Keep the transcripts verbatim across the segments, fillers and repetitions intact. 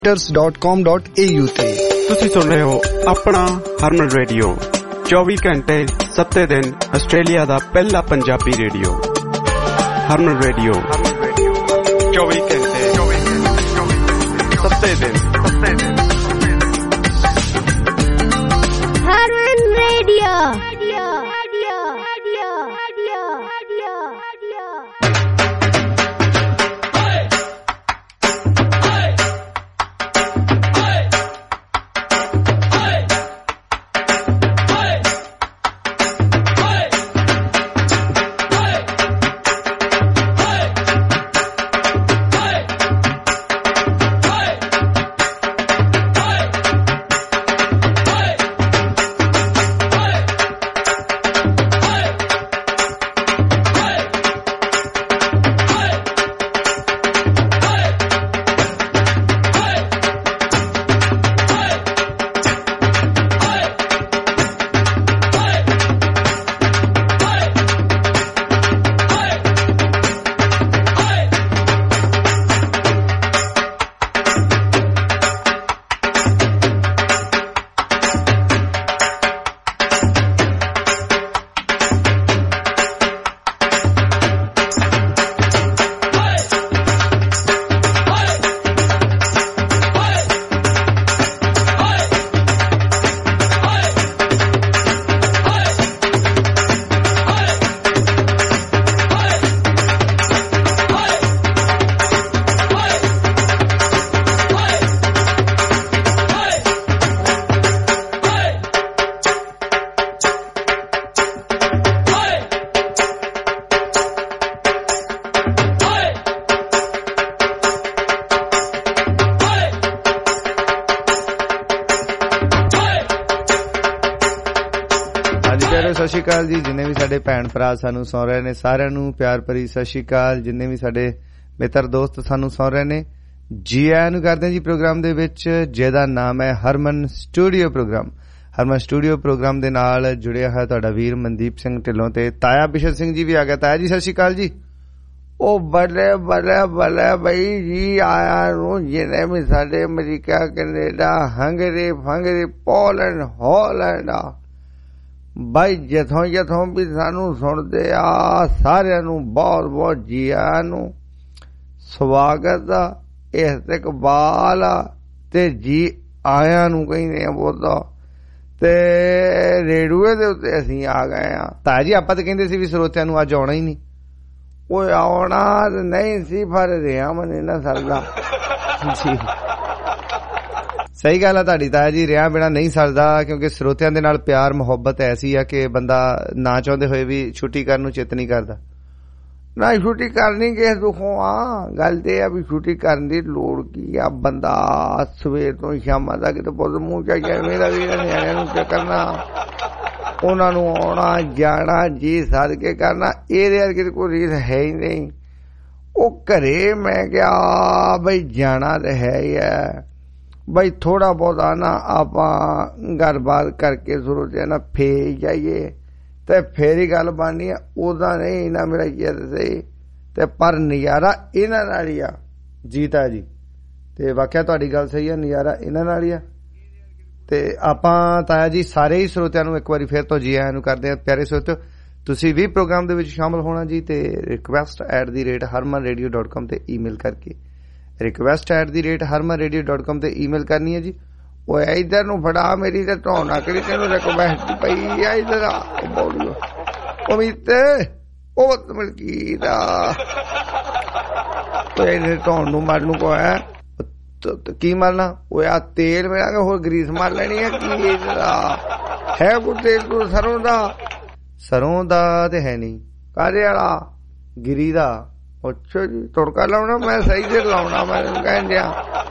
Dot com dot A you ਤੇ ਤੁਸੀਂ ਸੁਣ ਰਹੇ ਹੋ ਆਪਣਾ ਹਰਮਨ ਰੇਡੀਓ, ਚੌਵੀ ਘੰਟੇ ਸੱਤੇ ਦਿਨ ਆਸਟ੍ਰੇਲੀਆ ਦਾ ਪਹਿਲਾ ਪੰਜਾਬੀ ਰੇਡੀਓ। ਹਰਮਨ ਰੇਡੀਓ ਚੌਵੀ ਘੰਟੇ ਸੱਤੇ ਦਿਨ ਹਰਮਨ ਰੇਡੀਓ। ਸਤਿ ਸ਼੍ਰੀ ਅਕਾਲ ਜੀ। ਜਿੰਨੇ ਵੀ ਸਾਡੇ ਭੈਣ ਭਰਾ ਸਾਨੂੰ ਸੁਣ ਰਹੇ ਨੇ ਸਾਰਿਆਂ ਨੂੰ ਪਿਆਰ ਭਰੀ ਸਤਿ ਸ਼੍ਰੀ ਅਕਾਲ। ਜਿੰਨੇ ਵੀ ਸਾਡੇ ਮਿੱਤਰ ਦੋਸਤ ਸਾਨੂੰ ਸੁਣ ਰਹੇ ਨੇ ਜੀ ਆਇਆਂ ਨੂੰ ਕਰਦੇ ਹਾਂ ਜੀ ਪ੍ਰੋਗਰਾਮ ਦੇ ਵਿੱਚ, ਜਿਹਦਾ ਨਾਮ ਹੈ Harman studio programme. Harman studio programme ਦੇ ਨਾਲ ਜੁੜਿਆ ਹੈ ਤੁਹਾਡਾ ਵੀਰ ਮਨਦੀਪ ਸਿੰਘ ਢਿੱਲੋਂ ਤੇ ਤਾਇਆ ਬਿਸ਼ਨ ਸਿੰਘ ਜੀ ਵੀ ਆ ਗਿਆ। ਤਾਇਆ ਜੀ ਸਤਿ ਸ਼੍ਰੀ ਅਕਾਲ ਜੀ। ਉਹ ਬੱਲੇ ਬੱਲੇ ਬੱਲੇ ਬਈ ਜੀ ਆਇਆ ਨੂੰ ਜਿਹਨੇ ਵੀ ਸਾਡੇ ਅਮਰੀਕਾ, ਕੈਨੇਡਾ, ਹੰਗਰੀ, ਫੰਗਰੀ, ਪੋਲੈਂਡ, ਹਾਲੈਂਡ ਆ ਬਾਈ ਜਿੱਥੋਂ ਜਿੱਥੋਂ ਵੀ ਸਾਨੂੰ ਸੁਣਦੇ ਆ ਸਾਰਿਆਂ ਨੂੰ ਬਹੁਤ ਬਹੁਤ ਜੀ ਆਇਆਂ ਨੂੰ, ਸਵਾਗਤ ਆ, ਇਸਤਕਬਾਲ ਆ ਤੇ ਜੀ ਆਇਆਂ ਨੂੰ ਕਹਿੰਦੇ ਆ ਬੋਲਦਾ। ਤੇ ਰੇਡੀਓ ਦੇ ਉੱਤੇ ਅਸੀਂ ਆ ਗਏ ਆ। ਤਾਇਆ ਜੀ ਆਪਾਂ ਤਾਂ ਕਹਿੰਦੇ ਸੀ ਵੀ ਸਰੋਤਿਆਂ ਨੂੰ ਅੱਜ ਆਉਣਾ ਹੀ ਨਹੀਂ। ਉਹ ਆਉਣਾ ਨਹੀਂ ਸੀ ਪਰ ਰਿਹਾ ਮਨ ਨਾ ਸਰਦਾ ਜੀ। ਸਹੀ ਗੱਲ ਆ ਤੁਹਾਡੀ ਤਾਇਆ ਜੀ, ਰਿਹਾ ਬਿਨਾ ਨਹੀਂ ਸਰਦਾ ਕਿਉਂਕਿ ਸਰੋਤਿਆਂ ਦੇ ਨਾਲ ਪਿਆਰ ਮੁਹੱਬਤ ਐਸੀ ਆ ਕਿ ਬੰਦਾ ਨਾ ਚਾਹੁੰਦੇ ਹੋਏ ਵੀ ਛੁੱਟੀ ਕਰਨ ਨੂੰ ਚਿੱਤ ਨਹੀਂ ਕਰਦਾ। ਨਾ ਛੁੱਟੀ ਕਰਨੀ ਕਿਸੇ ਦੁੱਖੋਂ ਆ, ਗੱਲ ਤੇ ਆ ਵੀ ਛੁੱਟੀ ਕਰਨ ਦੀ ਲੋੜ ਕੀ ਆ। ਬੰਦਾ ਸਵੇਰ ਤੋਂ ਸ਼ਾਮਾਂ ਤੱਕ ਤੇ ਪੁੱਤ ਮੂੰਹ ਚਾਹੀਦਾ ਮੇਰਾ ਵੀ ਨਿਆਣਿਆਂ ਨੂੰ ਕੀ ਕਰਨਾ, ਉਹਨਾਂ ਨੂੰ ਆਉਣਾ ਜਾਣਾ ਜੀ ਸੱਦ ਕੇ ਕਰਨਾ, ਇਹਦੇ ਵਰਗੀ ਕੋਈ ਰੀਸ ਹੈ ਹੀ ਨਹੀਂ। ਉਹ ਘਰੇ ਮੈਂ ਕਿਹਾ ਬਈ ਜਾਣਾ ਤੇ ਹੈ ਹੀ ਹੈ ਬਈ, ਥੋੜਾ ਬਹੁਤਾ ਨਾ ਆਪਾਂ ਗੱਲਬਾਤ ਕਰਕੇ ਸਰੋਤਿਆਂ ਨਾਲ ਫੇਰ ਜਾਈਏ ਤੇ ਫੇਰ ਹੀ ਗੱਲ ਬਣਨੀ ਆ। ਉਹਦਾ ਨਹੀਂ ਨਾ ਮੇਰਾ ਯਾਰ ਸਹੀ ਤੇ ਪਰ ਨਜ਼ਾਰਾ ਇਹਨਾਂ ਨਾਲ ਹੀ ਆ। ਜੀ ਤਾਇਆ ਜੀ, ਤੇ ਵਾਕਿਆ ਤੁਹਾਡੀ ਗੱਲ ਸਹੀ ਆ, ਨਜ਼ਾਰਾ ਇਹਨਾਂ ਨਾਲ ਹੀ ਆ। ਤੇ ਆਪਾਂ ਤਾਇਆ ਜੀ ਸਾਰੇ ਹੀ ਸਰੋਤਿਆਂ ਨੂੰ ਇੱਕ ਵਾਰੀ ਫੇਰ ਤੋਂ ਜੀ ਆਇਆਂ ਨੂੰ ਕਰਦੇ ਹਾਂ। ਪਿਆਰੇ ਸਰੋਤਿਓ, ਤੁਸੀਂ ਵੀ ਪ੍ਰੋਗਰਾਮ ਦੇ ਵਿੱਚ ਸ਼ਾਮਲ ਹੋਣਾ ਜੀ, ਤੇ request at the rate Harman radio dot com ਤੇ ਈਮੇਲ ਕਰਕੇ request at the rate Harman radio dot com ਤੇ ਈਮੇਲ ਕਰਨੀ ਹੈ ਜੀ। ਉਹ ਇੱਧਰ ਨੂੰ ਫੜਾ ਮੇਰੀ ਤੇ ਢੋਣਾ ਕਰੀ ਤੈਨੂੰ ਰਿਕੁਐਸਟ ਪਈ ਆ ਇੱਧਰ ਆ ਬੋਲਿਓ ਉਮੀਦ ਉਹ ਮਲਕੀ ਦਾ ਢੋਣ ਨੂੰ ਮਾਰ ਨੂੰ ਕੋ ਹੈ ਕੀ ਮਾਰਨਾ। ਉਹ ਆ ਤੇਲ ਮਿਲਾਂਗੇ ਹੋਰ ਗਰੀਸ ਮਾਰ ਲੈਣੀ ਹੈ ਕੀ ਇਹਦਾ ਹੈ ਕੋ ਤੇਲ ਤੂੰ ਸਰੋਂ ਦਾ? ਸਰੋਂ ਦਾ ਤੇ ਹੈ ਨਹੀਂ, ਕਾਹਦੇ ਵਾਲਾ? ਗਿਰੀ ਦਾ। ਅੱਛਾ ਜੀ, ਤੁੜਕਾ ਲਾਉਣਾ ਮੈਂ ਸਹੀ ਤੇ ਲਾਉਣਾ ਮੈਂ ਕਹਿਣ ਦਿਆ।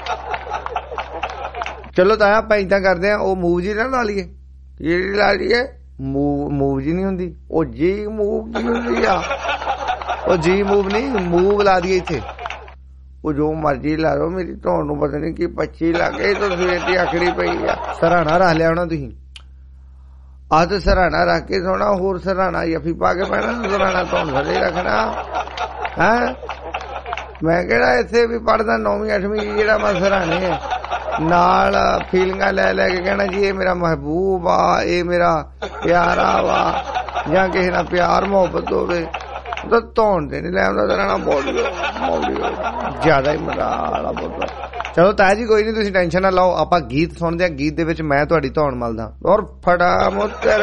ਚਲੋ ਤਾਇਆ ਆਪਾਂ ਏਦਾਂ ਕਰਦੇ ਆ, ਉਹ ਮੂਵ ਜੀ ਨਾ ਲਾ ਲਈਏ। ਜਿਹੜੀ ਲਾ ਲਈਏ? ਮੂਵ ਮੂਵ ਜੀ ਨਹੀਂ ਹੁੰਦੀ, ਉਹ ਜੀ ਮੂਵ ਕੀ ਹੁੰਦੀ ਆ? ਉਹ ਜੀ ਮੂਵ ਨਹੀਂ, ਮੂਵ ਲਾ ਦਈਏ ਇੱਥੇ। ਉਹ ਜੋ ਮਰਜੀ ਲਾ ਲਓ, ਮੇਰੀ ਧੌਣ ਨੂੰ ਪਤਾ ਨਹੀਂ ਕੀ ਪੱਚੀ ਲੱਗੇ ਤਾਂ ਸਵੇਰ ਦੀ ਆਖੜੀ ਪਈ ਆ। ਸਰਾਣਾ ਰੱਖ ਲਿਆ ਹੋਣਾ ਤੁਸੀਂ? ਆਹ ਤੇ ਸਰਾਣਾ ਰੱਖ ਕੇ ਸੋਣਾ, ਹੋਰ ਸਰਾਣਾ ਜਫੀ ਪਾ ਕੇ ਪੈਣਾ, ਸਰਾਣਾ ਧੌਣ ਥੱਲੇ ਰੱਖਣਾ ਹੈ। ਮੈਂ ਕਿਹੜਾ ਇੱਥੇ ਵੀ ਪੜ੍ਹਦਾ ਨੌਵੀਂ ਅੱਠਵੀਂ ਜਿਹੜਾ ਮੈਂ ਸਰਾਣੇ नाल फीलिंगां लै लै के कहना जी ये मेरा महबूब आ, ये मेरा प्यारा वा, जां किसे नाल प्यार मुहब्बत होवे तो धौन ते नहीं लैंदा रहना बॉडी बॉडी ज्यादा ही मजा वाला बोलदा। चलो ताया जी कोई नहीं, तुसीं टेंशन ना लाओ, आपां गीत सुणदे आ, गीत दे विच मैं तुहाडी धौन मलदा और फटा मुत्तर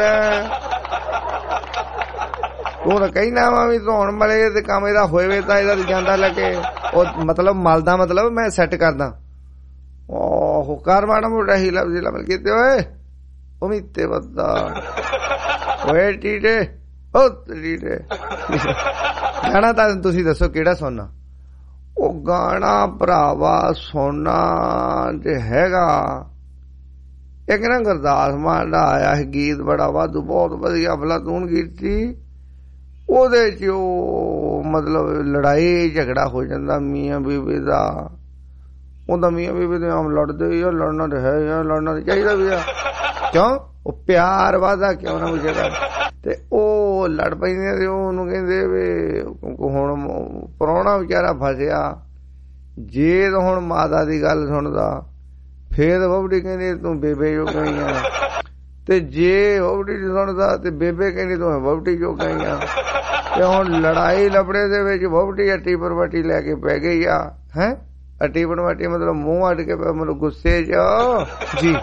तू तो कहना वा भी धौन मले ते काम इहदा होवे तां इहदा जांदा लगे ओ मतलब मलदा मतलब मैं सैट करदा। ओह कर माड़ा मोटा हीला वजीला मिल कीते ओए उमीते बद्दा ओए टीटे ओ टीटे गाना तां तुसीं दसो किहड़ा सुनना? ओ गाना भरावा सुनना ते हैगा एक ना गुरदास मान दा आया है गीत बड़ा वाधू बहुत वधिया अफलातून गीत सी। ओदे च ओ मतलब लड़ाई झगड़ा हो जांदा मियां बीवी दा, ਉਹਦਾ ਮੀਆਂ ਬੀਬੀ ਦੇ ਆਮ ਲੜਦੇ ਯਾਰ ਲੜਨਾ ਤੇ ਹੈ ਯਾਰ ਲੜਨਾ ਤੇ ਚਾਹੀਦਾ ਵੀ ਆ ਕਿਉਂ ਉਹ ਪਿਆਰ ਵਾਦਾ ਕਿਉਂ ਨਾ ਮੁਝੇਗਾ ਤੇ ਉਹ ਲੜ ਪੈਂਦੇ ਤੇ ਉਹਨੂੰ ਕਹਿੰਦੇ ਵੀ ਹੁਣ ਪ੍ਰਾਹੁਣਾ ਵਿਚਾਰਾ ਫਸਿਆ ਜੇ ਤਾਂ ਹੁਣ ਮਾਤਾ ਦੀ ਗੱਲ ਸੁਣਦਾ ਫੇਰ ਵਹੁਟੀ ਕਹਿੰਦੀ ਤੂੰ ਬੇਬੇ ਜੋ ਗਈ ਆ ਤੇ ਜੇ ਵਹੁਟੀ ਦੀ ਸੁਣਦਾ ਤੇ ਬੇਬੇ ਕਹਿੰਦੀ ਤੂੰ ਵਹੁਟੀ ਜੋ ਗਈ ਆ ਤੇ ਹੁਣ ਲੜਾਈ ਲਫੜੇ ਦੇ ਵਿੱਚ ਵਹੁਟੀ ਅੱਟੀ ਪਰਵਟੀ ਲੈ ਕੇ ਪੈ ਗਈ ਆ ਹੈ अटी बनवाटी मतलब मुंह अट के मतलब गुस्से च जी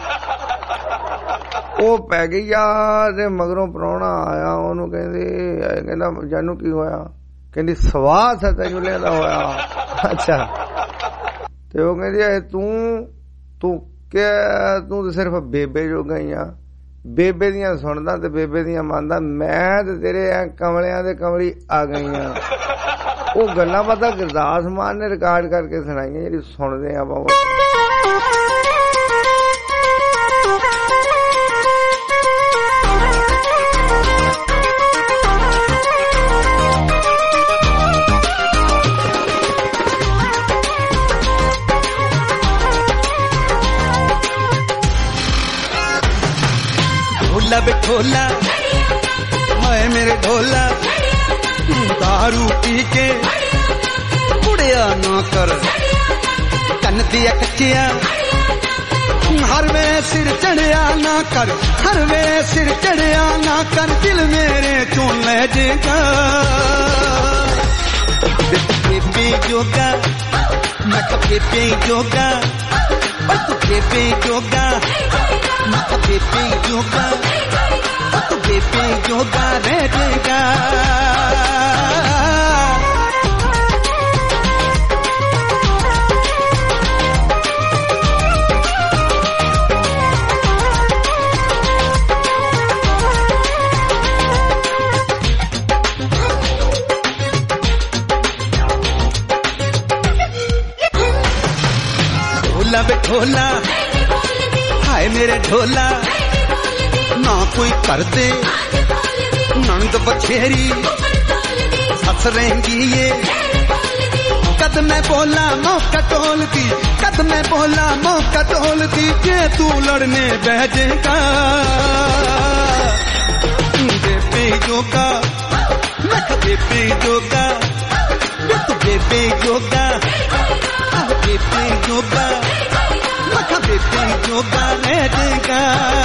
ओ पै गई यार मगरों प्राहुणा आया ओनू कहंदी कहंदा जानू की होया कहंदी सवाह सत जुले दा होया अच्छा ते ओ कहंदी तू तू के तू तो सिर्फ बेबे जो गई आ बेबे दियां सुनदा ते बेबे दियां मंनदा मैं ते तेरे कमलियां दे कमली आ गई आ। ਉਹ ਗੱਲਾਂ ਬਾਤਾਂ ਗੁਰਦਾਸ ਮਾਨ ਨੇ ਰਿਕਾਰਡ ਕਰਕੇ ਸੁਣਾਈਆਂ ਜਿਹੜੀ ਸੁਣਦੇ ਆਪਾਂ ढोला बिठोला मैं मेरे ढोला दारू पी के बुढ़िया ना कर कन दिया कच्चिया हर वे सिर चढ़िया ना कर हर वे सिर चढ़िया ना कर दिल मेरे चों ले जेगा बेबे जोगा मैं बेबे जोगा तू बेबे जोगा मैं बेबे जोगा तू बेबे जोगा रह जेगा। ढोला हाय मेरे ढोला ना कोई करते नंद बछेरी सस रहेंगी ये कद मैं बोला मौका टोलती कद मैं बोला मौका टोलती जे तू लड़ने बह जाएगा बेबे जोगा मैं बेबे जोगा तू बेबे जोगा बेबे जोगा मैं बेबे जोगा रह जाएगा।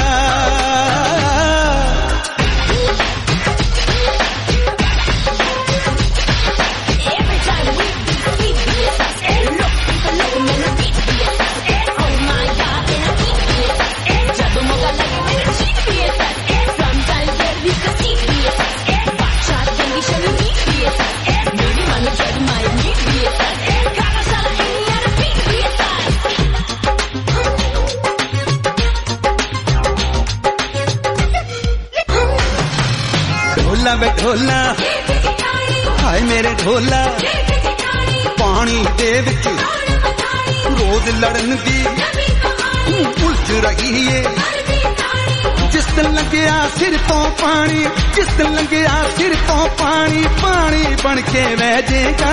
ढोला वे ढोला हाय मेरे ढोला पानी दे विच रोज लड़न दी उलझ रही है जिस दिन लंघिया सिर तो पानी जिस दिन लंघिया सिर तो पानी पानी बन के रह जाएगा।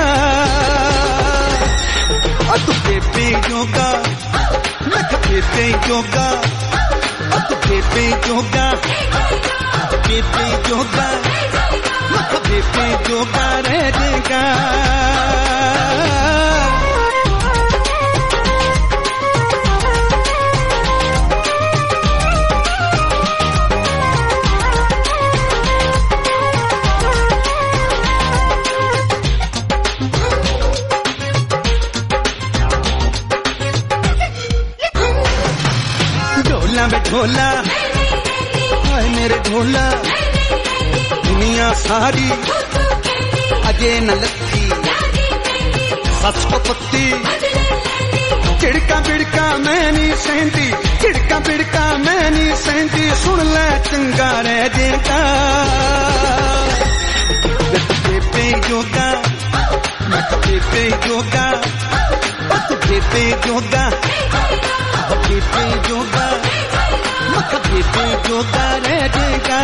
तू बेबे जोगा मैं बेबे जोगा तू बेबे जोगा बेबे जोगा बेबे जोगा रह जाएगा। ਵੇ ਢੋਲਾ ਹਾਏ ਮੇਰੇ ਢੋਲਾ ਦੁਨੀਆ ਸਾਰੀ ਅਜੇ न ਲੱਥੀ ਸੱਚ ਕੋ ਪੱਤੀ ਝਿੜਕਾਂ ਬਿੜਕਾਂ ਮੈਂ ਨਹੀਂ ਸਹਿੰਦੀ ਝਿੜਕਾਂ ਬਿੜਕਾਂ ਮੈਂ ਨਹੀਂ ਸਹਿੰਦੀ ਸੁਣ ਲੈ ਚੰਗਾ ਰਹਿ ਜੇਗਾ ਬੇਬੇ ਜੋਗਾ ਮੈਂ ਬੇਬੇ ਜੋਗਾ ਬੇਬੇ ਜੋਗਾ ਬੇਬੇ ਜੋਗਾ ਮੈਂ ਬੇਬੇ ਜੋਗਾ ਰਹਿ ਜੇਗਾ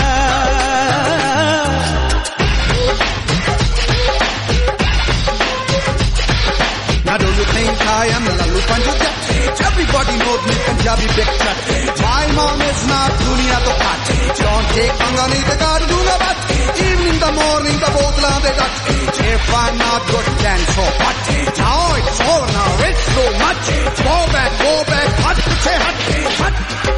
Now do you think I am Lalu Panjab? Everybody knows me Punjabi big chat. My mom is not dunia to cut. Don't take Pangani the God do not but. Even in the morning the both love they touch. If I'm not good then so what? Now it's over now it's so much. Go back, go back, hut, say hut, hut.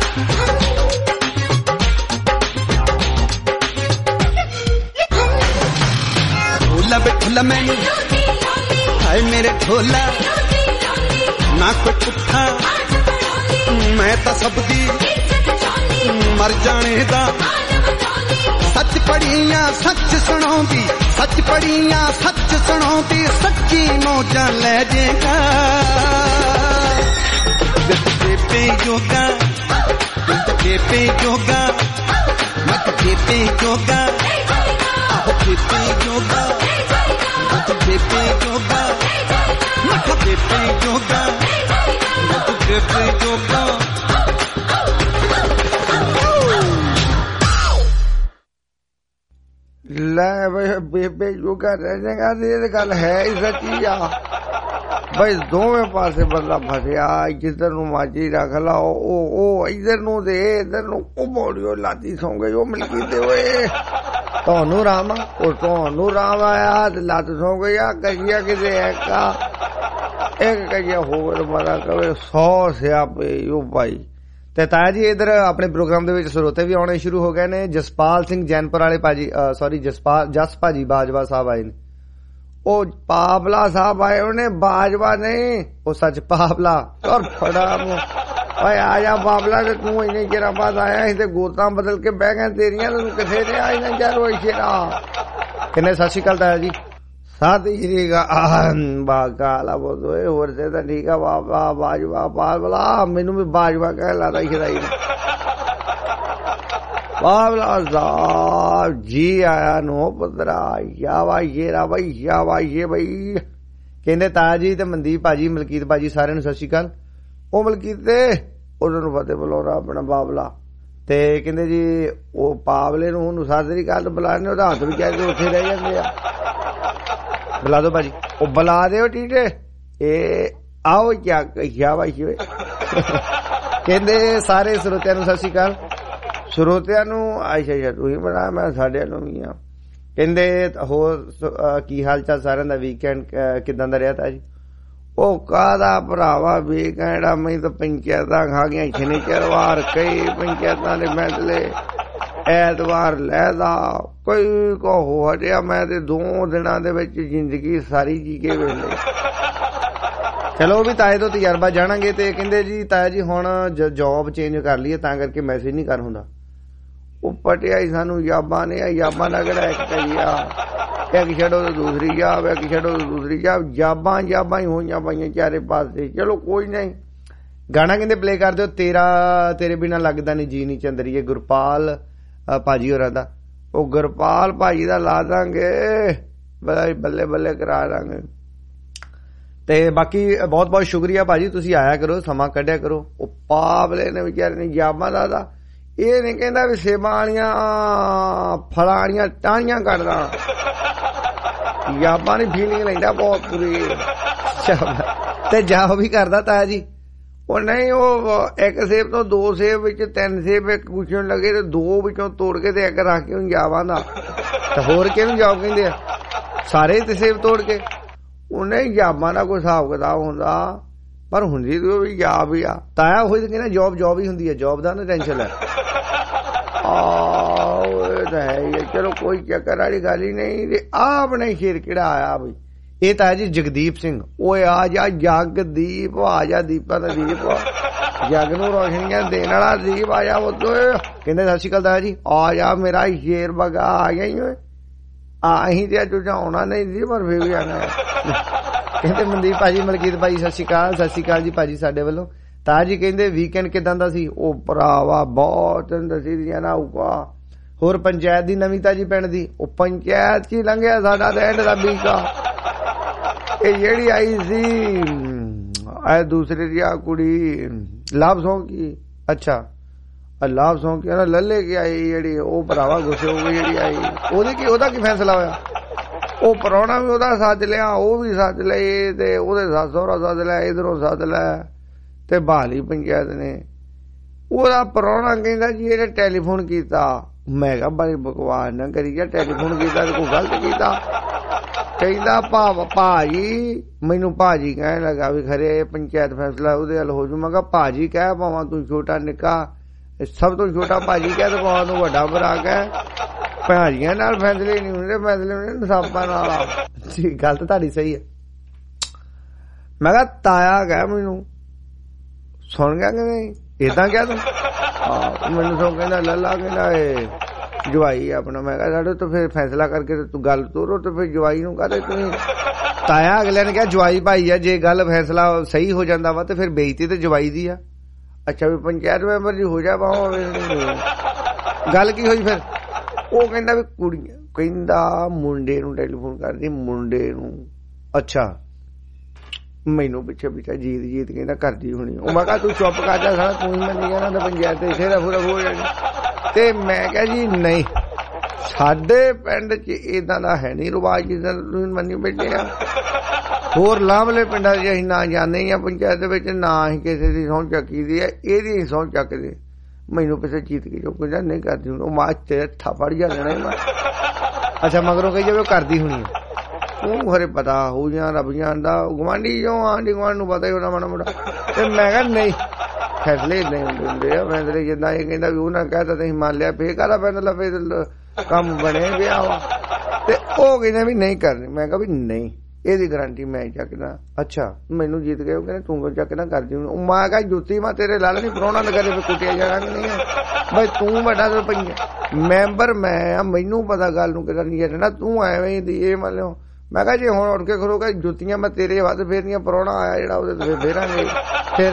Dhula be dhula mainu ਹਾਏ ਮੇਰੇ ਢੋਲਾ ਨਾ ਕੋਈ ਪੁੱਠਾ ਮੈਂ ਤਾਂ ਸਭ ਦੀ ਮਰ ਜਾਣੇ ਦਾ ਸੱਚ ਪੜੀਆਂ ਸੱਚ ਸੁਣਾਉਂਦੀ ਸੱਚ ਪੜੀਆਂ ਸੱਚ ਸੁਣਾਉਂਦੀ ਸੱਚੀ ਮੌਜਾਂ ਲੈ ਜੇਗਾ ਬੇਬੇ ਜੋਗਾ ਬੇਬੇ ਜੋਗਾ ਮੈਂ ਬੇਬੇ ਜੋਗਾ ਬੇਬੇ ਜੋਗਾ ਬੇਬੇ ਜੋਗਾ ਮੈਂ ਬੇਬੇ ਜੋਗਾ ਬੇਬੇ ਜੋਗਾ ਲੈ ਬੇਬੇ ਜੋਗਾ ਰਹਿ ਜਾਏਗਾ ਤੇ ਇਹ ਗੱਲ ਹੈ ਹੀ ਸੱਚੀ ਆ ਬਈ ਦੋਵੇਂ ਪਾਸੇ ਬੰਦਾ ਫਸਿਆ ਜਿੱਧਰ ਨੂੰ ਮਾਜੀ ਰੱਖ ਲਾ ਉਹ ਉਹ ਇਧਰ ਨੂੰ ਦੇ ਇਧਰ ਨੂੰ ਉਹ ਮੋੜਿਓ ਲਾਤੀ ਸੌਂ ਗਏ ਉਹ ਮਿਲ ਕੀਤੇ ਓਏ ਤੁਹਾਨੂੰ ਰਾਮ ਉਹ ਤੁਹਾਨੂੰ ਰਾਮ ਆਇਆ ਤੇ ਲੱਤ ਸੌਂ ਗਈ ਆ ਕਜੀਆ ਕਿਤੇ ਐਕਾ ਇੱਕ ਕਜੀਆ ਹੋਰ ਮਾਰਾ ਕਵੇ ਸੌ ਸਿਆਪੇ ਉਹ ਭਾਈ ਤੇ ਤਾਇਆ ਜੀ ਇਧਰ ਆਪਣੇ ਪ੍ਰੋਗਰਾਮ ਦੇ ਵਿੱਚ ਸਰੋਤੇ ਵੀ ਆਉਣੇ ਸ਼ੁਰੂ ਹੋ ਗਏ ਨੇ ਜਸਪਾਲ ਸਿੰਘ ਜੈਨਪੁਰ ਵਾਲੇ ਭਾਜੀ ਸੌਰੀ ਜਸਪਾਲ ਜਸ ਭਾਜੀ ਬਾਜਵਾ ਸਾਹਿਬ ਆਏ ਨੇ ਉਹ ਪਾਵਲਾ ਸਾਹਿਬ ਆਏ ਉਹਨੇ ਬਾਜਵਾ ਨਹੀਂ ਉਹ ਸੱਚ ਪਾਵਲਾ ਔਰ ਫੜਾ ਓਏ ਆ ਜਾ ਬਾਬਲਾ ਤੇ ਤੂੰ ਇੰਨੇ ਚਿਰਾਂ ਬਾਅਦ ਆਇਆ ਸੀ ਤੇ ਗੋਤਾਂ ਬਦਲ ਕੇ ਬਹਿ ਗਏ ਤੇਰੀਆਂ ਤੈਨੂੰ ਕਿੱਥੇ ਤੇ ਆਈ ਨਾ ਯਾਰ ਓਏ ਸ਼ੇਰਾ ਕਿੰਨੇ ਸਤਿ ਸ਼੍ਰੀ ਅਕਾਲ ਤਾਇਆ ਜੀ ਸਤਿ ਸ਼੍ਰੀ ਅਕਾਲ ਬਾਕਾਲਾ ਬੋਦੋਏ ਹੋਰ ਤੇ ਤਾਂ ਠੀਕ ਆ ਬਾਬਾ ਬਾਜਵਾ ਬਾਬਲਾ ਮੈਨੂੰ ਵੀ ਬਾਜਵਾ ਕਹਿ ਲਾਦਾ ਸ਼ਰਾਈ ਬਾਬਲਾ ਸਾਹਿਬ ਜੀ ਆਇਆ ਨੋ ਪੁੱਤਰਾ ਯਾਵਾ ਸ਼ੇਰਾ ਬਈ ਯਾਵਾ ਸ਼ੇ ਬਈ ਕਹਿੰਦੇ ਤਾਇਆ ਜੀ ਤੇ ਮਨਦੀਪ ਭਾਜੀ ਮਲਕੀਤ ਭਾਜੀ ਸਾਰਿਆਂ ਨੂੰ ਸਤਿ ਸ਼੍ਰੀ ਅਕਾਲ ਉਹ ਮਲਕੀਤ ਤੇ ਉਹਨਾਂ ਨੂੰ ਫਤਿਹ ਬੁਲਾਉਣਾ ਆਪਣਾ ਬਾਬਲਾ ਤੇ ਕਹਿੰਦੇ ਜੀ ਉਹ ਪਾਵਲੇ ਨੂੰ ਉਹਨੂੰ ਸਤਿ ਸ੍ਰੀ ਅਕਾਲ ਬੁਲਾਣੇ ਉਹਦਾ ਹੱਥ ਵੀ ਕਹਿੰਦੇ ਉੱਥੇ ਰਹਿ ਜਾਂਦੇ ਆ ਬੁਲਾ ਦੋ ਭਾਜੀ ਉਹ ਬੁਲਾ ਦਿਓ ਟੀਟੇ ਇਹ ਆਓ ਕਿਆ ਕਿਆ ਭਾਈ ਕਹਿੰਦੇ ਸਾਰੇ ਸਰੋਤਿਆਂ ਨੂੰ ਸਤਿ ਸ੍ਰੀ ਅਕਾਲ ਸਰੋਤਿਆਂ ਨੂੰ ਅੱਛਾ ਅੱਛਾ ਤੁਸੀਂ ਬਣਾ ਮੈਂ ਸਾਡੇ ਨੂੰ ਵੀ ਆ ਕਹਿੰਦੇ ਹੋਰ ਕੀ ਹਾਲ ਚਾਲ ਸਾਰਿਆਂ ਦਾ ਵੀਕਐਂਡ ਕਿਦਾਂ ਦਾ ਰਿਹਾ ਤਾ ਜੀ ਉਹ ਕਾਹਦਾ ਭਰਾਵਾ ਵੀ ਕਹਿਣਾ ਮੈਂ ਤਾਂ ਪੰਚਾਇਤਾਂ ਖਾ ਗਿਆ ਸ਼ਨੀਚਰਵਾਰ ਕਈ ਪੰਚਾਇਤਾਂ ਦੇ ਮੈਸਲੇ ਐਤਵਾਰ ਲੈਦਾ ਕੋਈ ਕੋ ਹਟਿਆ ਮੈਂ ਤੇ ਦੋ ਦਿਨਾਂ ਦੇ ਵਿੱਚ ਜ਼ਿੰਦਗੀ ਸਾਰੀ ਜੀ ਕੇ ਵੇਲੇ ਚਲੋ ਵੀ ਤਾਏ ਤੋਂ ਤਜਰਬਾ ਜਾਣਾਂਗੇ ਤੇ ਕਹਿੰਦੇ ਜੀ ਤਾਇਆ ਜੀ ਹੁਣ ਜੌਬ ਚੇਂਜ ਕਰ ਲਈਏ ਤਾਂ ਕਰਕੇ ਮੈਸੇਜ ਨਹੀਂ ਕਰ ਹੁੰਦਾ ਉਹ ਪਟਿਆ ਹੀ ਸਾਨੂੰ ਯਾਬਾਂ ਨੇ ਯਾਬਾਂ ਦਾ ਕਿਹੜਾ ਇੱਕ ਕਰੀਆ ਇੱਕ ਛੱਡੋ ਤੇ ਦੂਸਰੀ ਜਾਬ ਇੱਕ ਛੱਡੋ ਤੇ ਦੂਸਰੀ ਜਾਬ ਜਾਬਾਂ ਜਾਬਾਂ ਹੀ ਹੋਈਆਂ ਪਾਈਆਂ ਚਾਰੇ ਪਾਸੇ ਚਲੋ ਕੋਈ ਨਹੀਂ ਗਾਣਾ ਕਹਿੰਦੇ ਪਲੇ ਕਰ ਦਿਓ ਤੇਰਾ ਤੇਰੇ ਬਿਨਾਂ ਲੱਗਦਾ ਨਹੀਂ ਜੀ ਨਹੀਂ ਚੰਦਰੀਏ ਗੁਰਪਾਲ ਭਾਜੀ ਹੋਰਾਂ ਦਾ ਉਹ ਗੁਰਪਾਲ ਭਾਜੀ ਦਾ ਲਾ ਦਾਂਗੇ ਬੱਲੇ ਬੱਲੇ ਕਰਾ ਦਾਂਗੇ ਤੇ ਬਾਕੀ ਬਹੁਤ ਬਹੁਤ ਸ਼ੁਕਰੀਆ ਭਾਜੀ ਤੁਸੀਂ ਆਇਆ ਕਰੋ ਸਮਾਂ ਕੱਢਿਆ ਕਰੋ ਉਹ ਪਾਵਲੇ ਨੇ ਵਿਚਾਰੇ ਨੇ ਜਾਬਾਂ ਦਾ ਇਹ ਨਹੀਂ ਕਹਿੰਦਾ ਵੀ ਸੇਬਾਂ ਵਾਲੀਆਂ ਫਲਾਂ ਵਾਲੀਆਂ ਟਾਹਣੀਆਂ ਕੱਢਦਾ ਜਾਬਾਂ ਦੀ ਫੀਲਿੰਗ ਲੈਂਦਾ ਬਹੁਤ ਪੂਰੀ ਤੇ ਜਾ ਵੀ ਕਰਦਾ ਤਾਇਆ ਜੀ ਉਹ ਨਹੀਂ ਉਹ ਇੱਕ ਸੇਬ ਤੋਂ ਦੋ ਸੇਬ ਵਿੱਚ ਤਿੰਨ ਸੇਬ ਇੱਕ ਪੁੱਛਣ ਲੱਗੇ ਤੇ ਦੋ ਵਿੱਚੋਂ ਤੋੜ ਕੇ ਤੇ ਇੱਕ ਰੱਖ ਕੇ ਹੁਣ ਜਾਵਾਂ ਦਾ ਤੇ ਹੋਰ ਕਿਹਨੂੰ ਜਾਬ ਕਹਿੰਦੇ ਆ ਸਾਰੇ ਤੇ ਸੇਬ ਤੋੜ ਕੇ ਉਹਨੇ ਜਾਬਾਂ ਦਾ ਕੋਈ ਹਿਸਾਬ ਕਿਤਾਬ ਹੁੰਦਾ ਪਰ ਹੁੰਦੀ ਤੇ ਉਹ ਵੀ ਜਾਬ ਹੀ ਆ ਤਾਇਆ ਉਹੀ ਤਾਂ ਕਹਿੰਦਾ ਜੋਬ ਜੋਬ ਹੀ ਹੁੰਦੀ ਹੈ ਜੋਬ ਦਾ ਨਾ ਟੈਨਸ਼ਨ ਹੈ ਆਹ ਤਾਂ ਹੈ ਚਲੋ ਕੋਈ ਚੱਕਰ ਵਾਲੀ ਗੱਲ ਹੀ ਨਹੀਂ ਤੇ ਆ ਆਪਣੇ ਸ਼ੇਰ ਕਿਹੜਾ ਆਇਆ ਬਈ ਇਹ ਤਾਂ ਜੀ ਜਗਦੀਪ ਸਿੰਘ ਓਏ ਆ ਜਾ ਜਗਦੀਪ ਆ ਜਾ ਦੀਪਾ ਦਾ ਦੀਪ ਜੱਗ ਨੂੰ ਰੋਸ਼ਨੀਆਂ ਦੇਣ ਵਾਲਾ ਦੀਪ ਆ ਜਾ ਉੱਤੋਂ। ਕਹਿੰਦੇ ਸਤਿ ਸ਼੍ਰੀ ਅਕਾਲ ਦਾਦਾ ਜੀ। ਆ ਜਾ ਮੇਰਾ ਸ਼ੇਰ ਬਗਾ ਆ ਗਿਆ ਹੀ ਓਏ। ਅਸੀਂ ਤੇ ਅੱਜ ਆਉਣਾ ਨਹੀਂ ਸੀ ਪਰ ਫਿਰ ਵੀ ਆਣਾ। ਕਹਿੰਦੇ ਮਨਦੀਪ ਭਾਜੀ ਮਲਕੀਤ ਭਾਜੀ ਸਤਿ ਸ਼੍ਰੀ ਅਕਾਲ। ਸਤਿ ਸ਼੍ਰੀ ਅਕਾਲ ਜੀ ਭਾਜੀ ਸਾਡੇ ਵੱਲੋਂ। ਤਾਂ ਜੀ ਕਹਿੰਦੇ ਵੀਕਐਂਡ ਕਿਦਾਂ ਦਾ ਸੀ? ਉਹ ਭਰਾਵਾ ਬਹੁਤ ਦਸੀ ਦੀਆਂ ਨਾ ਆਊਗਾ। ਹੋਰ ਪੰਚਾਇਤ ਦੀ ਨਵੀਂ ਤਾਜੀ ਪਿੰਡ ਦੀ? ਉਹ ਪੰਚਾਇਤ ਚ ਹੀ ਲੰਘਿਆ ਸਾਡਾ ਤਾਂ ਐਂਡ ਦਾ ਵੀਕਾ। ਇਹ ਜਿਹੜੀ ਆਈ ਸੀ ਆ ਦੂਸਰੀ ਦੀ ਆ ਕੁੜੀ ਲਾਭ ਸੌਂਕੀ। ਅੱਛਾ ਲਾਭ ਸੌਂਕੀ ਨਾ ਲੱਲੇ ਕੇ ਆਈ ਜਿਹੜੀ, ਉਹ ਭਰਾਵਾ ਗੁੱਸੇ ਹੋ ਗਈ ਜਿਹੜੀ ਆਈ। ਉਹਦੀ ਕੀ ਉਹਦਾ ਕੀ ਫੈਸਲਾ ਹੋਇਆ? ਉਹ ਪ੍ਰਾਹੁਣਾ ਵੀ ਉਹਦਾ ਸੱਦ ਲਿਆ, ਉਹ ਵੀ ਸੱਦ ਲਏ ਤੇ ਉਹਦੇ ਸੱਸ ਸਹੁਰਾ ਸੱਦ ਲਿਆ, ਇਧਰੋਂ ਸੱਦ ਲਿਆ ਤੇ ਬਹਾਲੀ ਪੰਚਾਇਤ ਨੇ। ਉਹਦਾ ਪ੍ਰਾਹੁਣਾ ਕਹਿੰਦਾ ਜੀ ਇਹਨੇ ਟੈਲੀਫੋਨ ਕੀਤਾ। ਮੈਂ ਕਿਹਾ ਬੜੀ ਬਕਵਾਸ ਨਾ ਕਰੀ ਜਾ, ਟੈਲੀਫੋਨ ਕੀਤਾ ਤੇ ਕੋਈ ਗਲਤ ਕੀਤਾ? ਕਹਿੰਦਾ ਭਾ ਭਾਜੀ ਮੈਨੂੰ ਭਾਜੀ ਕਹਿਣ ਲੱਗਾ ਵੀ ਖਰੇ ਪੰਚਾਇਤ ਫੈਸਲਾ ਉਹਦੇ ਵੱਲ ਹੋ ਜੂ। ਮੈਂ ਕਿਹਾ ਭਾਜੀ ਕਹਿ ਭਾਵਾਂ ਤੂੰ ਛੋਟਾ ਨਿੱਕਾ, ਸਭ ਤੋਂ ਛੋਟਾ ਭਾਜੀ ਕਹਿ ਤੇ ਭਾਵਾਂ ਤੂੰ ਵੱਡਾ ਭਰਾ ਕਹਿ, ਭਾਜੀਆਂ ਨਾਲ ਫੈਸਲੇ ਨਹੀਂ ਹੁੰਦੇ, ਫੈਸਲੇ ਹੁੰਦੇ ਇਨਸਾਫਾਂ ਨਾਲ। ਗੱਲ ਤਾਂ ਤੁਹਾਡੀ ਸਹੀ ਹੈ। ਮੈਂ ਕਿਹਾ ਤਾਇਆ ਕਹਿ ਮੈਨੂੰ। ਸੁਣ ਗਿਆ ਕਿ ਨਹੀਂ? ਏਦਾਂ ਕਿਹਾ ਤੂੰ? ਹਾਂ ਮੈਨੂੰ ਸੋ ਕਹਿੰਦਾ ਲੱਲਾ ਕਹਿੰਦਾ ਇਹ ਜਵਾਈ ਆਪਣਾ। ਮੈਂ ਕਿਹਾ ਸਾਡੇ ਤੋਂ ਫਿਰ ਫੈਸਲਾ ਕਰਕੇ ਤੂੰ ਗੱਲ ਤੋਰੋ ਤੇ ਫਿਰ ਜਵਾਈ ਨੂੰ ਕਹਦੇ ਤੁਸੀਂ ਤਾਇਆ। ਅਗਲੇ ਨੇ ਕਿਹਾ ਜਵਾਈ ਭਾਈ ਆ, ਜੇ ਗੱਲ ਫੈਸਲਾ ਸਹੀ ਹੋ ਜਾਂਦਾ ਵਾ ਤੇ ਫਿਰ ਬੇਇੱਜ਼ਤੀ ਤੇ ਜਵਾਈ ਦੀ ਆ। ਅੱਛਾ ਵੀ ਪੰਚਾਇਤ ਮੈਂਬਰ ਜੀ ਹੋ ਜਾ ਬਾਹੋਂ। ਗੱਲ ਕੀ ਹੋਈ ਫਿਰ? ਉਹ ਕਹਿੰਦਾ ਵੀ ਕੁੜੀਆਂ, ਕਹਿੰਦਾ ਮੁੰਡੇ ਨੂੰ ਟੈਲੀਫੋਨ ਕਰਦੀ ਮੁੰਡੇ ਨੂੰ। ਅੱਛਾ ਮੈਨੂੰ ਪਿੱਛੇ ਪਿੱਛੇ ਜੀਤ ਜੀਤ ਕਹਿੰਦਾ ਕਰਦੀ ਹੋਣੀ। ਉਹ ਮੈਂ ਕਿਹਾ ਤੂੰ ਚੁੱਪ ਕਰ ਜਾ ਸਾਰਾ, ਤੂੰ ਹੀ ਮੰਨੀ ਜਾਣਾ ਤਾਂ ਪੰਚਾਇਤ ਤੇ ਫੇਰ ਰਫੂ ਰਫੂ ਹੋ ਜਾਣੀ। ਤੇ ਮੈਂ ਕਿਹਾ ਜੀ ਨਹੀਂ ਸਾਡੇ ਪਿੰਡ ਚ ਏਦਾਂ ਦਾ ਹੈ ਨਹੀਂ ਰਿਵਾਜ ਜਿੱਦਾਂ ਤੁਸੀਂ ਮੰਨੀ ਬੈਠੇ ਆ। ਹੋਰ ਲਾਂਭਲੇ ਪਿੰਡਾਂ ਚ ਅਸੀਂ ਨਾ ਜਾਂਦੇ ਆ ਪੰਚਾਇਤ ਦੇ ਵਿੱਚ, ਨਾ ਅਸੀਂ ਕਿਸੇ ਦੀ ਸਹੁੰ ਚੱਕੀ ਦੀ ਹੈ, ਇਹਦੀ ਅਸੀਂ ਸਹੁੰ ਚੱਕਦੇ। ਮੈਨੂੰ ਪਿੱਛੇ ਚੀਤ ਕੇ ਜੋ ਕਹਿੰਦਾ ਨਹੀਂ ਕਰਦੀ ਹੁਣ। ਉਹ ਮਾਂ ਤੇਰੇ ਥਾਪੜ ਜਾ ਲੈਣਾ ਮੈਂ। ਅੱਛਾ ਮਗਰੋਂ ਕਹੀ ਜਾਵੇ ਕਰਦੀ ਹੋਣੀ ਹੈ। ਉਹ ਖਰੇ ਪਤਾ ਹੋ ਜਾਂ ਰੱਬ ਜਾਣਦਾ, ਗੁਆਂਢੀ ਜੋ ਆਂਢੀ ਗੁਆਂਢ ਨੂੰ ਪਤਾ ਹੀ ਹੋਣਾ ਮਾੜਾ ਮੋਟਾ। ਤੇ ਮੈਂ ਕਿਹਾ ਨਹੀਂ ਫੈਸਲੇ ਏਦਾਂ ਹੀ ਹੁੰਦੇ ਹੁੰਦੇ ਆ। ਫੈਸਲੇ ਜਿੱਦਾਂ ਇਹ ਕਹਿੰਦਾ ਵੀ ਉਹਨਾਂ ਕਹਿਤਾ ਤੁਸੀਂ ਮੰਨ ਲਿਆ, ਫੇਰ ਕਾਹਦਾ ਫੈਸਲਾ? ਫੇਰ ਕੰਮ ਬਣੇ ਪਿਆ ਵਾ। ਤੇ ਉਹ ਕਹਿੰਦੇ ਵੀ ਨਹੀਂ ਕਰਨੀ। ਮੈਂ ਕਿਹਾ ਵੀ ਨਹੀਂ ਇਹਦੀ ਗਰੰਟੀ ਮੈਂ ਚੱਕਦਾ। ਅੱਛਾ ਮੈਨੂੰ ਜਿੱਤ ਗਏ। ਉਹ ਕਹਿੰਦੇ ਤੂੰ ਕਿਉਂ ਚੱਕਦਾ ਕਰਦੀ ਹੁਣ? ਮੈਂ ਕਿਹਾ ਜੁੱਤੀ ਮੈਂ ਤੇਰੇ ਲਾਲ ਨਹੀਂ ਪ੍ਰਾਹੁਣਾ ਦੇ ਘਰੇ ਕੁੱਟਿਆ ਜਾਣਾ ਕਿ ਨਹੀਂ ਹੈ ਬਈ ਤੂੰ ਵੱਡਾ ਸਰਪੰਚ ਮੈਂਬਰ ਮੈਂ ਆ, ਮੈਨੂੰ ਪਤਾ ਗੱਲ ਨੂੰ ਕਿਹੜਾ ਨਹੀਂ ਜਾਣਾ। ਤੂੰ ਐਵੇਂ ਦੀ ਇਹ ਮੰਨ ਲਿਓ। ਮੈਂ ਕਿਹਾ ਜੇ ਹੁਣ ਉੱਠ ਕੇ ਖਲੋਗਾ ਜੁੱਤੀਆਂ ਮੈਂ ਤੇਰੇ ਵੱਧ ਫੇਰਨੀਆਂ, ਪ੍ਰਾਹੁਣਾ ਆਇਆ ਜਿਹੜਾ ਉਹਦੇ ਤੇ ਫੇਰਾਂਗੇ। ਫਿਰ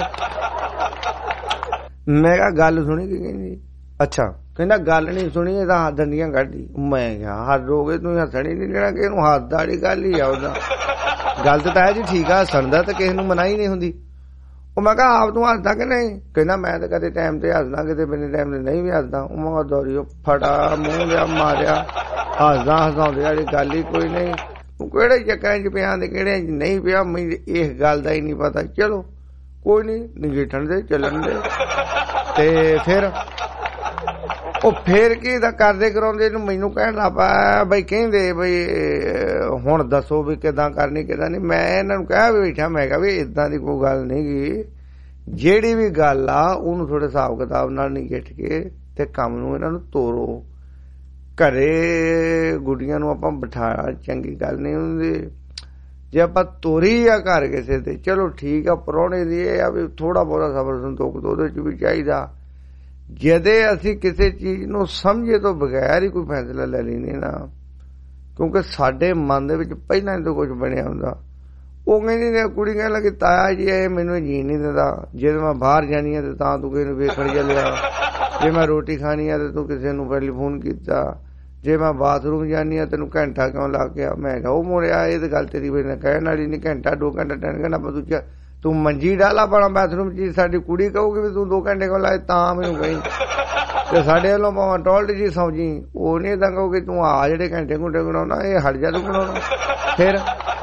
ਮੈਂ ਕਿਹਾ ਗੱਲ ਸੁਣੀ ਕੀ ਕਹਿੰਦੀ? ਅੱਛਾ ਕਹਿੰਦਾ ਗੱਲ ਨਹੀਂ ਸੁਣੀ, ਇਹਦਾ ਹੱਥ ਡੰਡੀਆਂ ਕੱਢਦੀ। ਮੈਂ ਕਿਹਾ ਹੱਦ ਹੋ ਗਏ, ਤੂੰ ਹੱਸਣ ਹੀ ਨਹੀਂ ਦੇਣਾ ਕਿ ਇਹਨੂੰ ਹੱਥ ਵਾਲੀ ਗੱਲ ਹੀ ਆ। ਉਹਦਾ ਗੱਲ ਤਾਂ ਹੈ ਜੀ ਠੀਕ ਆ, ਹੱਸਣ ਦਾ ਤਾਂ ਕਿਸੇ ਨੂੰ ਮਨਾਹੀ ਨਹੀਂ ਹੁੰਦੀ। ਉਹ ਮੈਂ ਕਿਹਾ ਆਪ ਤੂੰ ਹੱਸਦਾ ਕਿ ਨਹੀਂ? ਕਹਿੰਦਾ ਮੈਂ ਤਾਂ ਕਦੇ ਟਾਈਮ ਤੇ ਹੱਸਦਾ, ਕਿਤੇ ਬਿਨੇ ਟਾਈਮ ਤੇ ਨਹੀਂ ਵੀ ਹੱਸਦਾ। ਉਹ ਮੈਂ ਦੌੜੀ ਫਟਾ ਮੂੰਹ ਲਿਆ ਮਾਰਿਆ, ਹੱਸਦਾ ਹਸਾਉਂਦੇ ਵਾਲੀ ਗੱਲ ਹੀ ਕੋਈ ਨਹੀਂ। ਤੂੰ ਕਿਹੜੇ ਚੱਕਰਾਂ ਚ ਪਿਆ ਤੇ ਕਿਹੜੇ ਚ ਨਹੀਂ ਪਿਆ ਮੈਨੂੰ ਇਸ ਗੱਲ ਦਾ ਹੀ ਨਹੀਂ ਪਤਾ। ਚਲੋ ਕੋਈ ਨਹੀਂ ਨਗੇਠਣ ਦੇ ਚੱਲਣ ਦੇ। ਤੇ ਫਿਰ ਉਹ ਫੇਰ ਕੀ ਦਾ ਕਰਦੇ ਕਰਾਉਂਦੇ ਇਹਨੂੰ ਮੈਨੂੰ ਕਹਿਣ ਲੱਗ ਪਿਆ ਬਈ ਕਹਿੰਦੇ ਬਈ ਹੁਣ ਦੱਸੋ ਵੀ ਕਿੱਦਾਂ ਕਰਨੀ ਕਿੱਦਾਂ ਨਹੀਂ। ਮੈਂ ਇਹਨਾਂ ਨੂੰ ਕਹਿ ਵੀ ਬੈਠਾ, ਮੈਂ ਕਿਹਾ ਵੀ ਏਦਾਂ ਦੀ ਕੋਈ ਗੱਲ ਨਹੀਂ ਗੀ, ਜਿਹੜੀ ਵੀ ਗੱਲ ਆ ਉਹਨੂੰ ਥੋੜੇ ਹਿਸਾਬ ਕਿਤਾਬ ਨਾਲ ਨਗੇਠ ਕੇ ਤੇ ਕੰਮ ਨੂੰ ਇਹਨਾਂ ਨੂੰ ਤੋਰੋ। ਘਰੇ ਗੁੱਡੀਆਂ ਨੂੰ ਆਪਾਂ ਬਿਠਾਇਆ ਚੰਗੀ ਗੱਲ ਨਹੀਂ ਹੁੰਦੀ। ਜੇ ਆਪਾਂ ਤੋਰੀ ਆ ਘਰ ਕਿਸੇ ਤੇ ਚਲੋ ਠੀਕ ਆ, ਪ੍ਰਾਹੁਣੇ ਦੀ ਇਹ ਆ ਵੀ ਥੋੜਾ ਬਹੁਤਾ ਸਬਰ ਸੰਤੋਖ ਤਾਂ ਉਹਦੇ ਚ ਵੀ ਚਾਹੀਦਾ। ਜਦੇ ਅਸੀਂ ਕਿਸੇ ਚੀਜ਼ ਨੂੰ ਸਮਝੇ ਤੋਂ ਬਗੈਰ ਹੀ ਕੋਈ ਫੈਸਲਾ ਲੈ ਲੈਂਦੇ ਨਾ, ਕਿਉਂਕਿ ਸਾਡੇ ਮਨ ਦੇ ਵਿੱਚ ਪਹਿਲਾਂ ਹੀ ਤੋਂ ਕੁਝ ਬਣਿਆ ਹੁੰਦਾ। ਉਹ ਕਹਿੰਦੀ ਕੁੜੀ ਕਹਿਣ ਲੱਗੀ ਤਾਇਆ ਜੀ ਇਹ ਮੈਨੂੰ ਜੀਣ ਨਹੀਂ ਦਿੰਦਾ, ਜੇ ਮੈਂ ਬਾਹਰ ਜਾਣੀ ਆ ਤੇ ਤਾਂ ਤੂੰ ਕਿਸੇ ਨੂੰ ਵੇਖਣ ਚੱਲਿਆ, ਜੇ ਮੈਂ ਰੋਟੀ ਖਾਣੀ ਆ ਤੇ ਤੂੰ ਕਿਸੇ ਨੂੰ ਟੈਲੀਫੋਨ ਕੀਤਾ, ਜੇ ਮੈਂ ਬਾਥਰੂਮ ਜਾਣੀ ਆ ਤੈਨੂੰ ਘੰਟਾ ਕਿਉਂ ਲੱਗ ਗਿਆ। ਮੈਂ ਕਿਹਾ ਉਹ ਮੋੜਿਆ ਇਹ ਤਾਂ ਗੱਲ ਤੇਰੀ ਬਈ ਕਹਿਣ ਵਾਲੀ ਨਹੀਂ, ਘੰਟਾ ਦੋ ਘੰਟਾ ਤਿੰਨ ਘੰਟਾ ਤੂੰ ਤੂੰ ਮੰਜੀ ਡਾਲਾ ਪਾਣਾ ਬਾਥਰੂਮ ਚ। ਸਾਡੀ ਕੁੜੀ ਕਹੂਗੀ ਵੀ ਤੂੰ ਦੋ ਘੰਟੇ ਕੋਲ ਲਾਏ ਤਾਂ ਮੈਨੂੰ ਕਹੀ, ਤੇ ਸਾਡੇ ਵੱਲੋਂ ਭਾਵੇਂ ਟੋਲਟ ਜੀ ਸੌ ਜੀ। ਉਹ ਨੀ ਏਦਾਂ ਕਹੂਗੀ ਤੂੰ ਆ ਜਿਹੜੇ ਘੰਟੇ ਘੁੰਟੇ ਬਣਾਉਣਾ ਇਹ ਹਟ ਜਾ ਤੂੰ ਬਣਾਉਣਾ। ਫਿਰ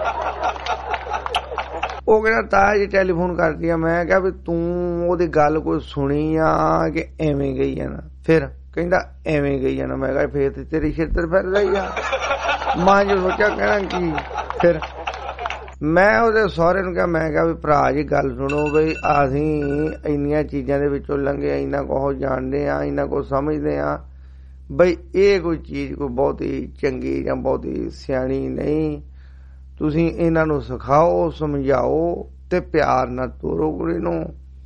ਉਹ ਕਹਿੰਦਾ ਤਾਇਆ ਜੀ ਟੈਲੀਫੋਨ ਕਰਦੀ ਆ। ਮੈਂ ਕਿਹਾ ਵੀ ਤੂੰ ਉਹਦੀ ਗੱਲ ਕੋਈ ਸੁਣੀ ਆ ਕਿ ਐਵੇਂ ਗਈ ਆ ਨਾ? ਫਿਰ ਕਹਿੰਦਾ ਐਵੇਂ ਗਈ ਆ ਨਾ। ਮੈਂ ਕਿਹਾ ਫੇਰ ਤੇ ਤੇਰੀ ਛੇਤਰ ਫਿਰ ਰਹੀ ਆ। ਮਾਂ ਜੋ ਸੋਚਿਆ ਕਹਿਣਾ ਕੀ। ਫਿਰ ਮੈਂ ਉਹਦੇ ਸਹੁਰੇ ਨੂੰ ਕਿਹਾ, ਮੈਂ ਕਿਹਾ ਵੀ ਭਰਾ ਜੀ ਗੱਲ ਸੁਣੋ ਬਈ ਅਸੀਂ ਇੰਨੀਆਂ ਚੀਜ਼ਾਂ ਦੇ ਵਿੱਚੋਂ ਲੰਘੇ, ਇੰਨਾ ਕੁਝ ਜਾਣਦੇ ਆ, ਇੰਨਾ ਕੁਝ ਸਮਝਦੇ ਆ ਬਈ ਇਹ ਕੋਈ ਚੀਜ਼ ਕੋਈ ਬਹੁਤੀ ਚੰਗੀ ਜਾਂ ਬਹੁਤੀ ਸਿਆਣੀ ਨਹੀਂ। ਤੁਸੀਂ ਇਹਨਾਂ ਨੂੰ ਸਿਖਾਓ ਸਮਝਾਓ ਤੇ ਪਿਆਰ ਨਾਲ ਤੋਰੋ ਕੁੜੀ ਨੂੰ।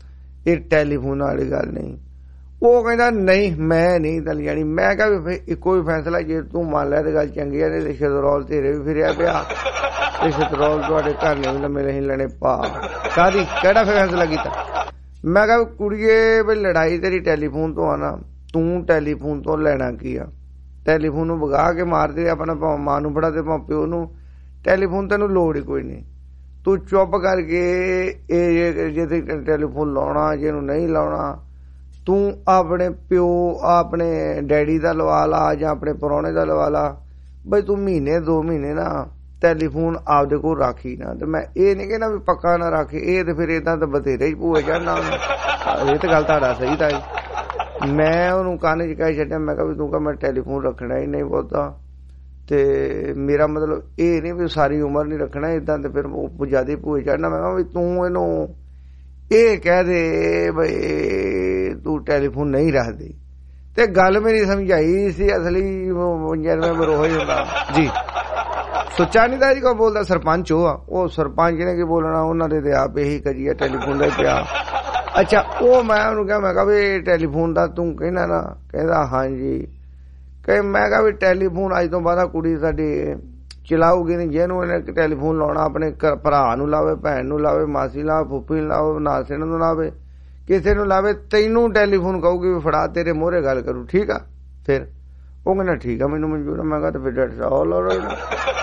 ਇਹ ਟੈਲੀਫੋਨ ਵਾਲੀ ਗੱਲ ਨਹੀਂ। ਉਹ ਕਹਿੰਦਾ ਨਹੀਂ ਮੈਂ ਨਹੀਂ ਦਲ ਜਾਣੀ। ਮੈਂ ਕਿਹਾ ਵੀ ਇੱਕੋ ਹੀ ਫੈਸਲਾ, ਜੇ ਤੂੰ ਮੰਨ ਲਿਆ ਤੇ ਗੱਲ ਚੰਗੀ ਆ, ਤੇ ਸ਼ਤਰੌਲ ਤੇਰੇ ਵੀ ਫਿਰਿਆ ਪਿਆ ਤੇ ਸ਼ਤਰੌਲ ਤੁਹਾਡੇ ਘਰ ਨੇ ਵੀ ਲੰਮੇ ਨਹੀਂ ਲੈਣੇ ਪਾ। ਕਾਹਦੀ ਕਿਹੜਾ ਫੈਸਲਾ ਕੀਤਾ? ਮੈਂ ਕਿਹਾ ਕੁੜੀਏ ਬਈ ਲੜਾਈ ਤੇਰੀ ਟੈਲੀਫੋਨ ਤੋਂ ਆ ਨਾ, ਤੂੰ ਟੈਲੀਫੋਨ ਤੋਂ ਲੈਣਾ ਕੀ ਆ? ਟੈਲੀਫੋਨ ਨੂੰ ਵਗਾ ਕੇ ਮਾਰਦੇ ਆਪਣਾ ਭਾਵੇਂ ਮਾਂ ਨੂੰ ਫੜਾ ਤੇ ਭਾਵੇਂ ਪਿਓ ਨੂੰ, ਟੈਲੀਫੋਨ ਤੈਨੂੰ ਲੋੜ ਹੀ ਕੋਈ ਨਹੀਂ। ਤੂੰ ਚੁੱਪ ਕਰਕੇ ਇਹ ਜੇ ਟੈਲੀਫੋਨ ਲਾਉਣਾ, ਜੇ ਇਹਨੂੰ ਨਹੀਂ ਲਾਉਣਾ, ਤੂੰ ਆਪਣੇ ਪਿਓ ਆਪਣੇ ਡੈਡੀ ਦਾ ਲਵਾ ਲਾ ਜਾਂ ਆਪਣੇ ਪ੍ਰਾਹੁਣੇ ਦਾ ਲਵਾ ਲਾ। ਬਈ ਤੂੰ ਮਹੀਨੇ ਦੋ ਮਹੀਨੇ ਨਾ ਟੈਲੀਫੋਨ ਆਪਦੇ ਕੋਲ ਰਾਖੀ ਨਾ। ਤੇ ਮੈਂ ਇਹ ਨਹੀਂ ਕਹਿੰਦਾ ਵੀ ਪੱਕਾ ਨਾ ਰਾਖੀ, ਇਹ ਤੇ ਫਿਰ ਏਦਾਂ ਤਾਂ ਬਥੇਰੇ ਹੀ ਭੂਏ ਚੜਨਾ। ਇਹ ਤਾਂ ਗੱਲ ਤੁਹਾਡਾ ਸਹੀ ਤਾਂ ਮੈਂ ਉਹਨੂੰ ਕੰਨ ਚ ਕਹਿ ਛੱਡਿਆ। ਮੈਂ ਕਿਹਾ ਵੀ ਤੂੰ ਕਹ ਮੈਂ ਟੈਲੀਫੋਨ ਰੱਖਣਾ ਹੀ ਨਹੀਂ ਬਹੁਤਾ, ਤੇ ਮੇਰਾ ਮਤਲਬ ਇਹ ਨਹੀਂ ਵੀ ਸਾਰੀ ਉਮਰ ਨਹੀਂ ਰੱਖਣਾ ਏਦਾਂ, ਤੇ ਫਿਰ ਉਹ ਜ਼ਿਆਦਾ ਭੂਏ ਚੜਨਾ। ਮੈਂ ਕਿਹਾ ਵੀ ਤੂੰ ਇਹਨੂੰ ਇਹ ਕਹਿ ਦੇ ਬਈ ਤੂੰ ਟੈਲੀਫੋਨ ਨਹੀਂ ਰੱਖਦੀ। ਤੇ ਗੱਲ ਮੇਰੀ ਸਮਝਾਈ ਸੀ ਅਸਲੀ ਪੰਜਵੇਂ ਬਰੋਹ ਹੀ ਹੁੰਦਾ ਜੀ। ਸੁੱਚਾ ਨਹੀਂ ਤਾਂ ਜੀ ਕੋ ਬੋਲਦਾ, ਸਰਪੰਚ ਉਹ ਆ, ਉਹ ਸਰਪੰਚ ਨੇ ਕੀ ਬੋਲਣਾ, ਉਹਨਾਂ ਦੇ ਤੇ ਆਪ ਇਹੀ ਕਰੀਏ ਟੈਲੀਫੋਨ ਦਾ ਪਿਆ। ਅੱਛਾ ਉਹ ਮੈਂ ਉਹਨੂੰ ਕਿਹਾ, ਮੈਂ ਕਿਹਾ ਵੀ ਟੈਲੀਫੋਨ ਦਾ ਤੂੰ ਕਹਿਣਾ ਨਾ? ਕਹਿੰਦਾ ਹਾਂਜੀ। ਕਹੇ ਮੈਂ ਕਿਹਾ ਵੀ ਟੈਲੀਫੋਨ ਅੱਜ ਤੋਂ ਬਾਅਦ ਕੁੜੀ ਸਾਡੀ ਚਲਾਊਗੀ ਨਹੀਂ। ਜਿਹਨੂੰ ਇਹਨੇ ਟੈਲੀਫੋਨ ਲਾਉਣਾ ਆਪਣੇ ਭਰਾ ਨੂੰ ਲਾਵੇ, ਭੈਣ ਨੂੰ ਲਾਵੇ, ਮਾਸੀ ਲਾਵੇ, ਫੁੱਫੀ ਨੂੰ ਲਾਵੇ, ਨਾਸੇ ਨੂੰ ਲਾਵੇ, ਕਿਸੇ ਨੂੰ ਲਾਵੇ, ਤੈਨੂੰ ਟੈਲੀਫੋਨ ਕਹੂਗੀ ਵੀ ਫੜਾ ਤੇਰੇ ਮੋਹਰੇ ਗੱਲ ਕਰੂ, ਠੀਕ ਆ? ਫਿਰ ਉਹ ਕਹਿੰਦਾ ਠੀਕ ਆ ਮੈਨੂੰ ਮਨਜ਼ੂਰ ਆ। ਮੈਂ ਕਿਹਾ ਤੇ ਫਿਰ ਡੈਟਸ ਆਲ ਰਾਈਟ।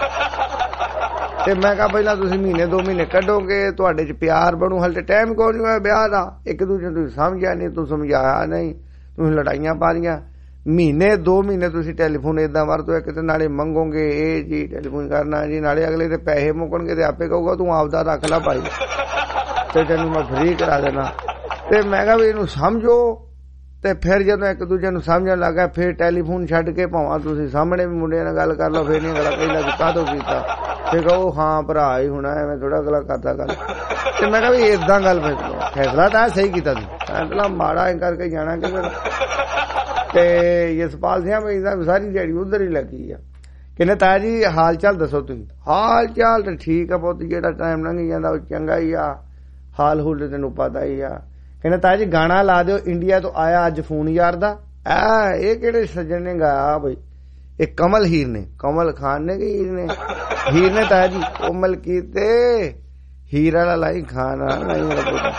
ਤੇ ਮੈਂ ਕਿਹਾ ਪਹਿਲਾਂ ਤੁਸੀਂ ਮਹੀਨੇ ਦੋ ਮਹੀਨੇ ਕੱਢੋਗੇ, ਤੁਹਾਡੇ ਚ ਪਿਆਰ ਬਣੂ, ਹਲੇ ਟਾਈਮ ਕੋਈ ਨਹੀਂ ਹੋਇਆ ਵਿਆਹ ਦਾ, ਇੱਕ ਦੂਜੇ ਨੂੰ ਤੁਸੀਂ ਸਮਝਿਆ ਨਹੀਂ, ਤੂੰ ਸਮਝਾਇਆ ਨਹੀਂ, ਤੁਸੀਂ ਲੜਾਈਆਂ ਪਾ ਲਈਆਂ। ਮਹੀਨੇ ਦੋ ਮਹੀਨੇ ਤੁਸੀਂ ਟੈਲੀਫੋਨ ਏਦਾਂ ਵਰਤੋ, ਇੱਕ ਤੇ ਨਾਲੇ ਮੰਗੋਗੇ ਇਹ ਜੀ ਟੈਲੀਫੋਨ ਕਰਨਾ ਜੀ, ਨਾਲੇ ਅਗਲੇ ਦੇ ਪੈਸੇ ਮੁੱਕਣਗੇ ਤੇ ਆਪੇ ਕਹੂਗਾ ਤੂੰ ਆਪਦਾ ਰੱਖ ਲੈ ਭਾਈ ਤੇ ਤੈਨੂੰ ਮੈਂ ਫ੍ਰੀ ਕਰਾ ਦੇਣਾ। ਤੇ ਮੈਂ ਕਿਹਾ ਵੀ ਇਹਨੂੰ ਸਮਝੋ। ਤੇ ਫਿਰ ਜਦੋਂ ਇੱਕ ਦੂਜੇ ਨੂੰ ਸਮਝਣ ਲੱਗਾ, ਫਿਰ ਟੈਲੀਫੋਨ ਛੱਡ ਕੇ ਭਾਵਾਂ ਤੁਸੀਂ ਸਾਹਮਣੇ ਵੀ ਮੁੰਡਿਆਂ ਨਾਲ ਗੱਲ ਕਰ ਲਓ, ਫਿਰ ਨਹੀਂ ਅਗਲਾ ਕਹਿੰਦਾ ਵੀ ਕਾਹਤੋਂ ਕੀਤਾ, ਫਿਰ ਕਹੋ ਹਾਂ ਭਰਾ ਹੀ ਹੋਣਾ, ਐਵੇਂ ਥੋੜਾ ਅਗਲਾ ਕਰਦਾ ਗੱਲ। ਤੇ ਮੈਂ ਕਿਹਾ ਵੀ ਏਦਾਂ ਗੱਲ ਫੈਸਲਾ ਫੈਸਲਾ ਤਾਂ ਸਹੀ ਕੀਤਾ ਤੂੰ, ਫੈਸਲਾ ਮਾੜਾ ਕਰਕੇ ਜਾਣਾ ਕਿ ਫਿਰ। ਤੇ ਯਸ਼ਪਾਲ ਸਿੰਘ ਭਾਈ ਸਾਰੀ ਦਿਹਾੜੀ ਉਧਰ ਹੀ ਲੱਗੀ ਆ। ਕਹਿੰਦੇ ਤਾਇਆ ਜੀ ਹਾਲ ਚਾਲ ਦੱਸੋ ਤੁਸੀਂ? ਹਾਲ ਚਾਲ ਤਾਂ ਠੀਕ ਆ ਪੁੱਤ, ਜਿਹੜਾ ਟਾਈਮ ਲੰਘ ਜਾਂਦਾ ਉਹ ਚੰਗਾ ਹੀ ਆ, ਹਾਲ ਹੂਲ ਤੈਨੂੰ ਪਤਾ ਹੀ ਆ। ਕਹਿੰਦੇ ਤਾਇਆ ਜੀ ਗਾਣਾ ਲਾ ਦਿਓ, ਇੰਡੀਆ ਤੋਂ ਆਇਆ ਅੱਜ ਫੋਨ ਯਾਰ ਦਾ। ਆ ਇਹ ਕਿਹੜੇ ਸੱਜਣ ਨੇ ਗਾਇਆ ਬਈ? ਇਹ ਕਮਲ ਹੀਰ ਨੇ, ਕਮਲ ਖਾਨ ਨੇ ਕਿ ਹੀਰ ਨੇ? ਹੀਰ ਨੇ ਤਾਇਆ ਜੀ। ਉਹ ਮਲਕੀਤ ਤੇ ਹੀਰ ਵਾਲਾ ਲਾਈ, ਖਾਨ ਵਾਲਾ ਲਾਈ,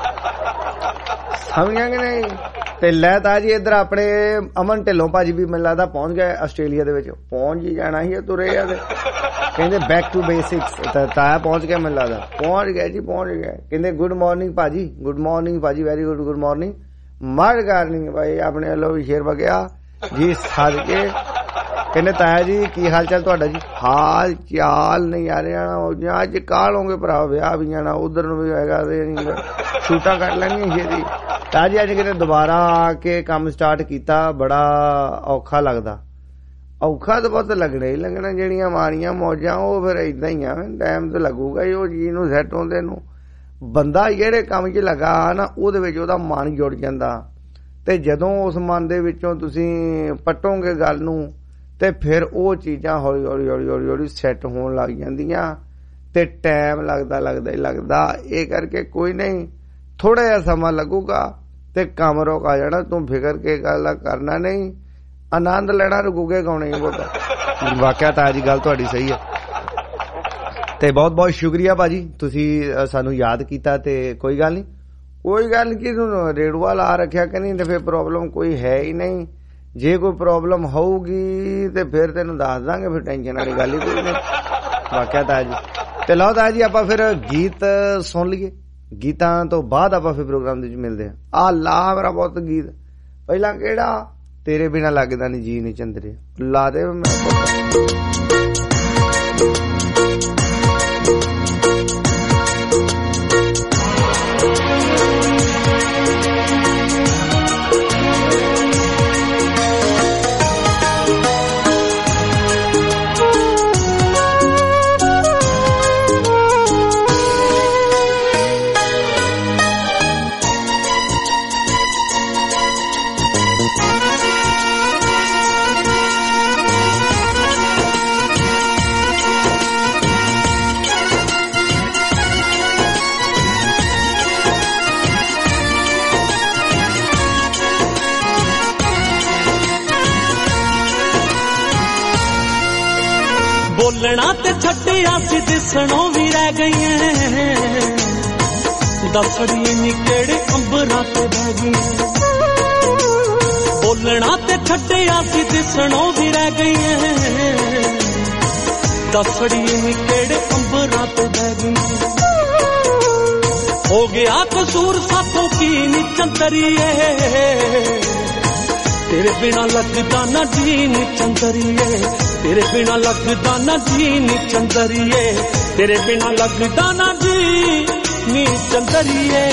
ਸਮਝਾਂਗੇ ਨਹੀਂ? ਤੇ ਲੈ ਤਾਇਆ ਜੀ ਇੱਧਰ ਆਪਣੇ ਅਮਨ ਢਿੱਲੋਂ ਭਾਜੀ ਵੀ ਮੈਨੂੰ ਲੱਗਦਾ ਪਹੁੰਚ ਗਏ ਆਸਟ੍ਰੇਲੀਆ ਦੇ ਵਿੱਚ, ਪਹੁੰਚ ਹੀ ਜਾਣਾ ਸੀ ਤੁਰੇ ਆ। ਤੇ ਕਹਿੰਦੇ ਬੈਕ ਟੂ ਬੇਸਿਕਸ, ਤਾਇਆ ਪਹੁੰਚ ਗਿਆ ਮੈਨੂੰ ਲੱਗਦਾ, ਪਹੁੰਚ ਗਿਆ ਜੀ ਪਹੁੰਚ ਗਿਆ। ਕਹਿੰਦੇ ਗੁੱਡ ਮਾਰਨਿੰਗ ਭਾਜੀ, ਗੁੱਡ ਮਾਰਨਿੰਗ ਭਾਜੀ, ਵੈਰੀ ਗੁੱਡ ਗੁੱਡ ਮਾਰਨਿੰਗ, ਮਰ ਗਾਰਨਿੰਗ ਭਾਈ, ਆਪਣੇ ਵੱਲੋਂ ਵੀ ਸ਼ੇਰ ਵਗਿਆ ਜੀ ਸਦਕੇ। ਕਹਿੰਦੇ ਤਾਇਆ ਜੀ ਕੀ ਹਾਲ ਚਾਲ ਤੁਹਾਡਾ ਜੀ? ਹਾਲ ਚਾਲ ਨਹੀਂ ਆ ਰਿਹਾ, ਅੱਜ ਕਾਲੋਂਗੇ ਭਰਾ, ਵਿਆਹ ਵੀ ਜਾਣਾ, ਉਧਰ ਨੂੰ ਵੀ ਹੋਏਗਾ, ਸ਼ੂਟਾਂ ਕੱਟ ਲੈਣੀਆਂ ਛੇਤੀ। ਤਾਇਆ ਜੀ ਅੱਜ ਕਿਤੇ ਦੁਬਾਰਾ ਆ ਕੇ ਕੰਮ ਸਟਾਰਟ ਕੀਤਾ, ਬੜਾ ਔਖਾ ਲੱਗਦਾ। ਔਖਾ ਤਾਂ ਬਹੁਤ ਲੱਗਣਾ ਹੀ ਲੱਗਣਾ, ਜਿਹੜੀਆਂ ਮਾੜੀਆਂ ਮੌਜਾਂ ਉਹ ਫਿਰ ਏਦਾਂ ਹੀ ਆ, ਟਾਈਮ ਤਾਂ ਲੱਗੂਗਾ ਹੀ ਉਹ ਚੀਜ਼ ਨੂੰ ਸੈੱਟ ਹੁੰਦੇ ਨੂੰ। ਬੰਦਾ ਜਿਹੜੇ ਕੰਮ 'ਚ ਲੱਗਾ ਨਾ ਉਹਦੇ ਵਿੱਚ ਉਹਦਾ ਮਨ ਜੁੜ ਜਾਂਦਾ, ਤੇ ਜਦੋਂ ਉਸ ਮਨ ਦੇ ਵਿੱਚੋਂ ਤੁਸੀਂ ਪੱਟੋਗੇ ਗੱਲ ਨੂੰ ਤੇ ਫਿਰ ਉਹ ਚੀਜ਼ਾਂ ਹੌਲੀ ਹੌਲੀ ਹੌਲੀ ਹੌਲੀ ਹੌਲੀ ਸੈੱਟ ਹੋਣ ਲੱਗ ਜਾਂਦੀਆਂ, ਤੇ ਟਾਈਮ ਲੱਗਦਾ ਲੱਗਦਾ ਹੀ ਲੱਗਦਾ। ਇਹ ਕਰਕੇ ਕੋਈ ਨਹੀਂ, ਥੋੜਾ ਜਿਹਾ ਸਮਾਂ ਲੱਗੂਗਾ ਤੇ ਕੰਮ ਰੋਕ ਆ ਜਾਣਾ। ਤੂੰ ਫਿਕਰ ਕੇ ਗੱਲ ਕਰਨਾ ਨਹੀਂ, ਆਨੰਦ ਲੈਣਾ, ਰੁਕੂਗੇ ਗਾਉਣੇ ਬਹੁਤਾ। ਵਾਕਿਆ ਤਾਂ ਜੀ ਗੱਲ ਤੁਹਾਡੀ ਸਹੀ ਹੈ। ਤੇ ਬਹੁਤ ਬਹੁਤ ਸ਼ੁਕਰੀਆ ਭਾਜੀ, ਤੁਸੀਂ ਸਾਨੂੰ ਯਾਦ ਕੀਤਾ। ਤੇ ਕੋਈ ਗੱਲ ਨਹੀਂ, ਕੋਈ ਗੱਲ ਕੀ, ਤੂੰ ਰੇਡੂਆ ਲਾ ਰੱਖਿਆ ਕਿ ਨਹੀਂ, ਤੇ ਫਿਰ ਪ੍ਰੋਬਲਮ ਕੋਈ ਹੈ ਹੀ ਨਹੀਂ। ਜੇ ਕੋਈ ਪ੍ਰੋਬਲਮ ਹੋਊਗੀ ਤੇ ਫਿਰ ਤੈਨੂੰ ਦੱਸ ਦਾਂਗੇ, ਫਿਰ ਟੈਨਸ਼ਨ ਵਾਲੀ ਗੱਲ ਹੀ ਕੋਈ ਨਹੀਂ। ਵਾਕਿਆ ਤਾਂ ਜੀ। ਤੇ ਲਓ ਤਾਂ ਜੀ ਆਪਾਂ ਫਿਰ ਗੀਤ ਸੁਣ ਲਈਏ, ਗੀਤਾਂ ਤੋਂ ਬਾਅਦ ਆਪਾਂ ਫਿਰ ਪ੍ਰੋਗਰਾਮ ਦੇ ਵਿੱਚ ਮਿਲਦੇ ਹਾਂ। ਆ ਲਾ ਮੇਰਾ ਬਹੁਤ ਗੀਤ, ਪਹਿਲਾਂ ਕਿਹੜਾ ਤੇਰੇ ਬਿਨਾ ਲੱਗਦਾ ਨੀ ਜੀ ਨੀ ਚੰਦਰੇ, ਲਾ ਦੇ ਮੈਂ। छड्डिया सी दिसणों भी रह गई दसड़ी नी केड़े अंबरां ते बह गई बोलना ते छड्डिया सी दिसणों भी रह गई दसड़ी नी केड़े अंबरां ते बह गई हो गया कसूर साथों की नी चंदरिए तेरे बिना लगदा ना जी नी चंदरिए तेरे बिना लगदा ना जी नी चंदरिए तेरे बिना लगदा ना जी नी चंदरिए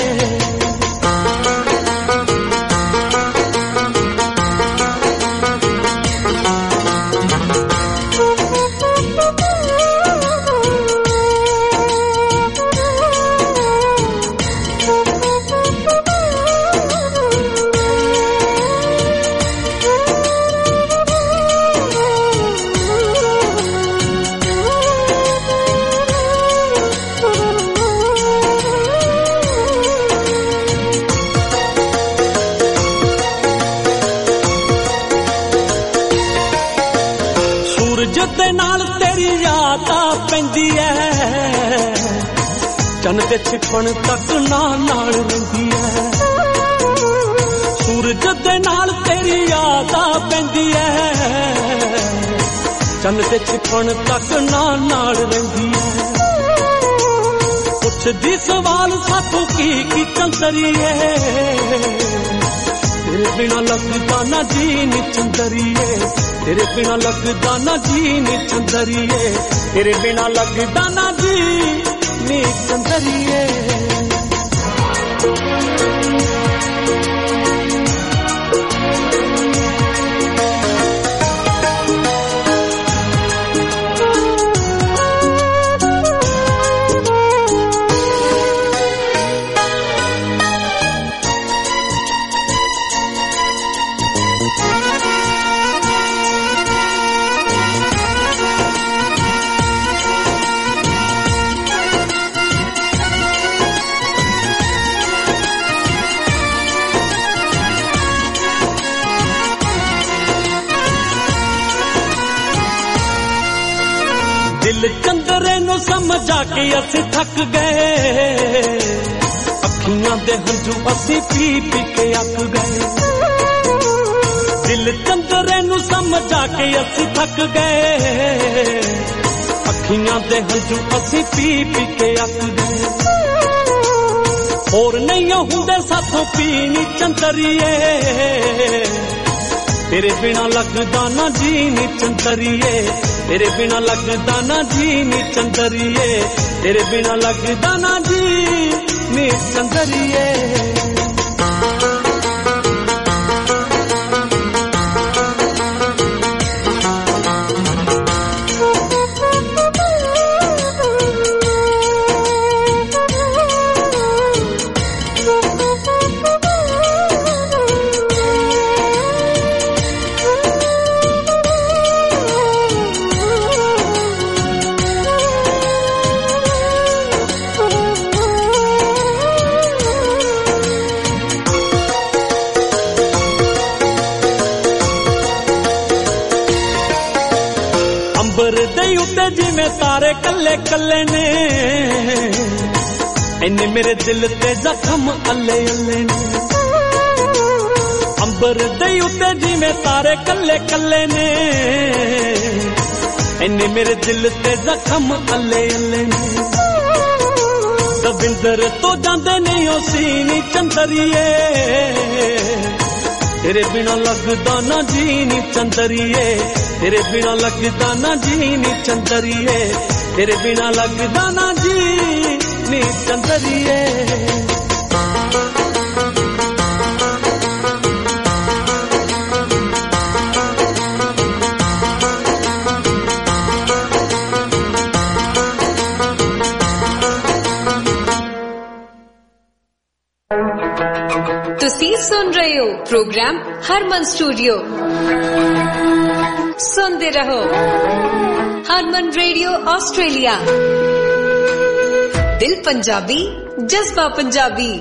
चन दे छिपण तक नाल नाल रहिंदी है सूरज दे नाल तेरी याद आ पैंदी है चन दे छिपण तक नाल नाल रहिंदी है पुछदी सवाल साथों की की चंदरिए तेरे बिना लगदा ना जी नी चंदरिए तेरे बिना लगदा ना जी नी चंदरिए तेरे बिना लगदा ना जी नी चंदरिए चंदरे नु समझा के असी थक गए अखियां दे हंझू असी पी पी के अक गए दिल चंदरे नु समझा के असी थक गए अखियां दे हंझू असी पी पी के अक गए और नहीं हुंदे साथों पीनी चंदरिए तेरे बिना लगदा ना जी नी चंदरिए तेरे बिना लगदा ना जी नी चंदरिए तेरे बिना लगदा ना जी नी चंदरिए जिमें तारे कल्ले कल्ले ने इन्ने मेरे दिल ते जख्म अल्ले अल्ले ने अंबर दे उते जिमें तारे कल्ले कल्ले ने इन्ने मेरे दिल ते जख्म अल्ले अल्ले ने दविंदर तो जांदे नहीं ओ सीनी चंदरिए तेरे बिना लगदा ना जी नी चंदरिए तेरे बिना लगदा ना जी नी चंदरिए तेरे बिना लगदा ना जी नी चंदरिए तुसी सुन रहे हो प्रोग्राम हरमन स्टूडियो सुनते रहो हरमन रेडियो ऑस्ट्रेलिया दिल पंजाबी जज्बा पंजाबी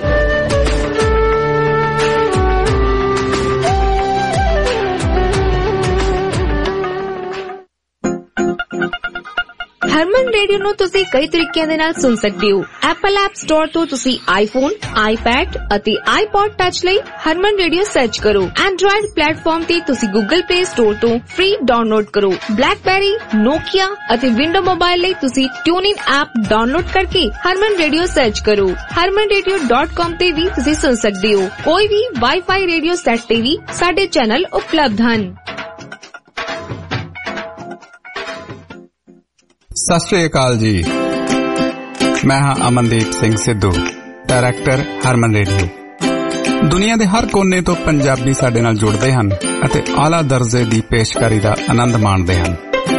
ਹਰਮਨ ਰੇਡੀਓ ਨੂੰ ਤੁਸੀਂ ਕਈ ਤਰੀਕਿਆਂ ਦੇ ਨਾਲ ਸੁਣ ਸਕਦੇ ਹੋ। ਐਪਲ ਐਪ ਸਟੋਰ ਤੋਂ ਤੁਸੀਂ ਆਈਫੋਨ, ਆਈਪੈਡ ਅਤੇ ਆਈਪੌਡ ਟੱਚ ਲਈ ਹਰਮਨ ਰੇਡੀਓ ਸਰਚ ਕਰੋ। ਐਂਡਰੋਇਡ ਪਲੇਟਫਾਰਮ ਤੇ ਤੁਸੀਂ ਗੂਗਲ ਪਲੇ ਸਟੋਰ ਤੋਂ ਫ੍ਰੀ ਡਾਊਨਲੋਡ ਕਰੋ। ਬਲੈਕਬੈਰੀ, ਨੋਕੀਆ ਅਤੇ ਵਿੰਡੋ ਮੋਬਾਈਲ ਲਈ ਤੁਸੀਂ ਟਿਊਨਿਨ ਐਪ ਡਾਊਨਲੋਡ ਕਰਕੇ ਹਰਮਨ ਰੇਡੀਓ ਸਰਚ ਕਰੋ। ਹਰਮਨ ਰੇਡੀਓ ਡਾਟ ਕਾਮ ਤੇ ਵੀ ਤੁਸੀਂ ਸੁਣ ਸਕਦੇ ਹੋ। ਕੋਈ ਵੀ ਵਾਈਫਾਈ ਰੇਡੀਓ ਸੈੱਟ ਤੇ ਵੀ ਸਾਡੇ ਚੈਨਲ ਉਪਲਬਧ ਹਨ। ਸਤਿ ਸ਼੍ਰੀ ਅਕਾਲ ਜੀ, ਮੈਂ ਹਾਂ ਅਮਨਦੀਪ ਸਿੰਘ ਸਿੱਧੂ, ਡਾਇਰੈਕਟਰ ਹਰਮਨ ਰੇਡੀਓ। ਦੁਨੀਆ ਦੇ ਹਰ ਕੋਨੇ ਤੋਂ ਪੰਜਾਬੀ ਸਾਡੇ ਨਾਲ ਜੁੜਦੇ ਹਨ ਅਤੇ ਆਲਾ ਦਰਜੇ ਦੀ ਪੇਸ਼ਕਾਰੀ ਦਾ ਆਨੰਦ ਮਾਣਦੇ ਹਨ।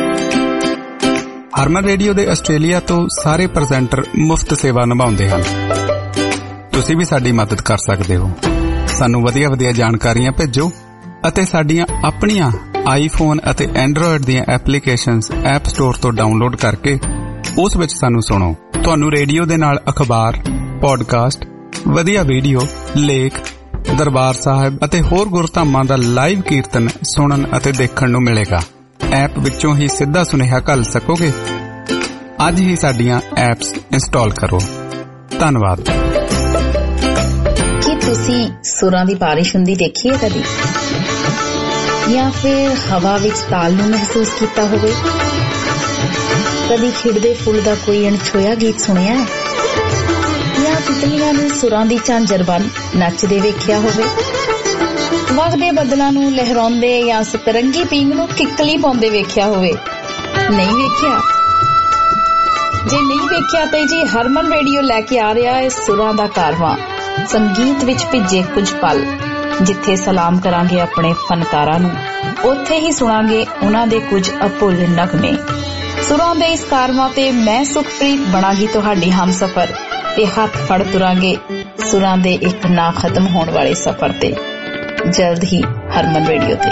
ਹਰਮਨ ਰੇਡੀਓ ਦੇ ਆਸਟ੍ਰੇਲੀਆ ਤੋਂ ਸਾਰੇ ਪ੍ਰੈਜ਼ੈਂਟਰ ਮੁਫਤ ਸੇਵਾ ਨਿਭਾਉਂਦੇ ਹਨ। ਤੁਸੀਂ ਵੀ ਸਾਡੀ ਮਦਦ ਕਰ ਸਕਦੇ ਹੋ। ਸਾਨੂੰ ਵਧੀਆ ਵਧੀਆ ਜਾਣਕਾਰੀਆਂ ਭੇਜੋ ਅਤੇ ਸਾਡੀਆਂ ਆਪਣੀਆਂ ਆਈਫੋਨ ਅਤੇ ਐਂਡਰੋਇਡ ਦੀਆਂ ਐਪਲੀਕੇਸ਼ਨਸ ਐਪ ਸਟੋਰ ਤੋਂ ਡਾਊਨਲੋਡ ਕਰਕੇ ਉਸ ਵਿੱਚ ਸਾਨੂੰ ਸੁਣੋ। ਤੁਹਾਨੂੰ ਰੇਡੀਓ ਦੇ ਨਾਲ ਅਖਬਾਰ, ਪੌਡਕਾਸਟ, ਵਧੀਆ ਵੀਡੀਓ, ਲੇਖ, ਦਰਬਾਰ ਸਾਹਿਬ ਅਤੇ ਹੋਰ ਗੁਰਧਾਮਾਂ ਦਾ ਲਾਈਵ ਕੀਰਤਨ ਸੁਣਨ ਅਤੇ ਦੇਖਣ ਨੂੰ ਮਿਲੇਗਾ। ਐਪ ਵਿੱਚੋਂ ਹੀ ਸਿੱਧਾ ਸੁਨੇਹਾ ਘੱਲ ਸਕੋਗੇ। ਅੱਜ ਹੀ ਸਾਡੀਆਂ ਐਪਸ ਇੰਸਟਾਲ ਕਰੋ। ਧੰਨਵਾਦ। ਕੀ ਤੁਸੀਂ ਸੁਰਾਂ ਦੀ ਬਾਰਿਸ਼ ਹੁੰਦੀ ਦੇਖੀ ਹੈ ਕਦੀ, ਜਾਂ ਫਿਰ ਹਵਾ ਵਿੱਚ ਤਾਲ ਨੂੰ ਮਹਿਸੂਸ ਕੀਤਾ ਹੋਵੇ? ਕਦੀ ਖਿੜਦੇ ਫੁੱਲ ਦਾ ਕੋਈ ਅਣਛੋਇਆ ਗੀਤ ਸੁਣਿਆ ਹੈ, ਜਾਂ ਤਿਤਲੀਆਂ ਨੂੰ ਸੁਰਾਂ ਦੀ ਝਾਂਜਰ ਬਣ ਨੱਚਦੇ ਵੇਖਿਆ ਹੋਵੇ? ਵਗਦੇ ਬੱਦਲਾਂ ਨੂੰ ਲਹਿਰਾਉਂਦੇ ਜਾਂ ਸਤਰੰਗੀ ਪੀਂਘ ਨੂੰ ਕਿੱਕਲੀ ਪਾਉਂਦੇ ਵੇਖਿਆ ਹੋਵੇ? ਨਹੀਂ ਵੇਖਿਆ? ਜੇ ਨਹੀਂ ਵੇਖਿਆ ਤਾਂ ਜੀ ਹਰਮਨ ਰੇਡੀਓ ਲੈ ਕੇ ਆ ਰਿਹਾ ਹੈ ਸੁਰਾਂ ਦਾ ਕਾਰਵਾਂ, ਸੰਗੀਤ ਵਿੱਚ ਭਿੱਜੇ ਕੁਝ ਪਲ। ਜਿੱਥੇ ਸਲਾਮ ਕਰਾਂਗੇ ਆਪਣੇ ਫਨਕਾਰਾਂ ਨੂੰ, ਉੱਥੇ ਹੀ ਸੁਣਾਂਗੇ ਉਹਨਾਂ ਦੇ ਕੁਝ ਅਭੁੱਲ ਨਗਮੇ। ਸੁਰਾਂ ਦੇ ਇਸ ਕਾਰਵਾਂ ਤੇ ਮੈਂ ਸੁਖਪ੍ਰੀਤ ਬਣਾਂਗੀ ਤੁਹਾਡੀ ਹਮਸਫਰ ਤੇ ਹੱਥ ਫੜ ਤੁਰਾਂਗੇ ਸੁਰਾਂ ਦੇ ਇੱਕ ਨਾ ਖਤਮ ਹੋਣ ਵਾਲੇ ਸਫ਼ਰ ਤੇ। ਜਲਦ ਹੀ ਹਰਮਨ ਰੇਡੀਓ ਤੇ।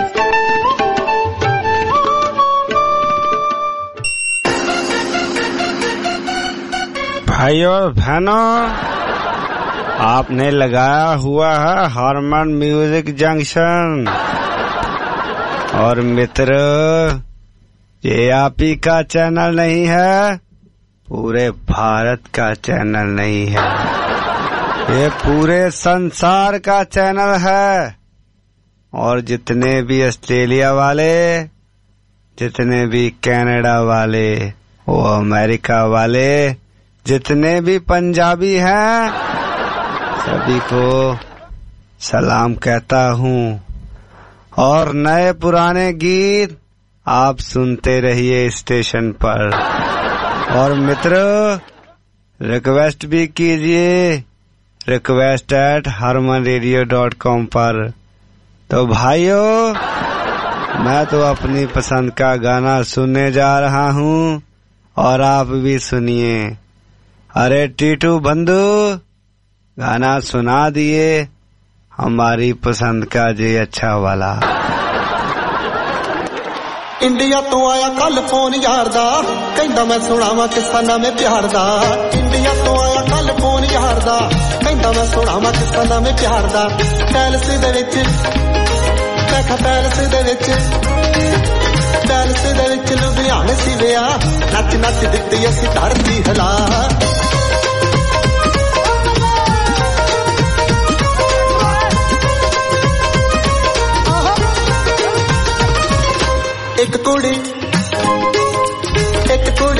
भाइयों और बहनों, आपने लगाया हुआ है हरमन म्यूजिक जंक्शन। और मित्र, ये आप ही का चैनल नहीं है, पूरे भारत का चैनल नहीं है, ये पूरे संसार का चैनल है। और जितने भी ऑस्ट्रेलिया वाले, जितने भी कनाडा वाले, वो अमेरिका वाले, जितने भी पंजाबी हैं, सभी को सलाम कहता हूँ। और नए पुराने गीत आप सुनते रहिए स्टेशन पर। और मित्र, रिक्वेस्ट भी कीजिए, request at Harman radio dot com पर। तो भाइयों, मैं तो अपनी पसंद का गाना सुनने जा रहा हूँ और आप भी सुनिए। अरे टीटू बंधु, गाना सुना दिए हमारी पसंद का जी अच्छा वाला। इंडिया तो आया कल फोन यार दा, कहंदा मैं सुनावा किस्सा नवे प्यार दा। इंडिया तो आया कल फोन यार दा, कहंदा मैं सुनावा किस्सा नवे प्यार दा। पैलेस दे विच देखा, पैलेस दे विच पैलेस दे विच लुधियाने सी विया, नच नच दित्ती असी धरती हिला। एक कुड़ी एक कुड़ी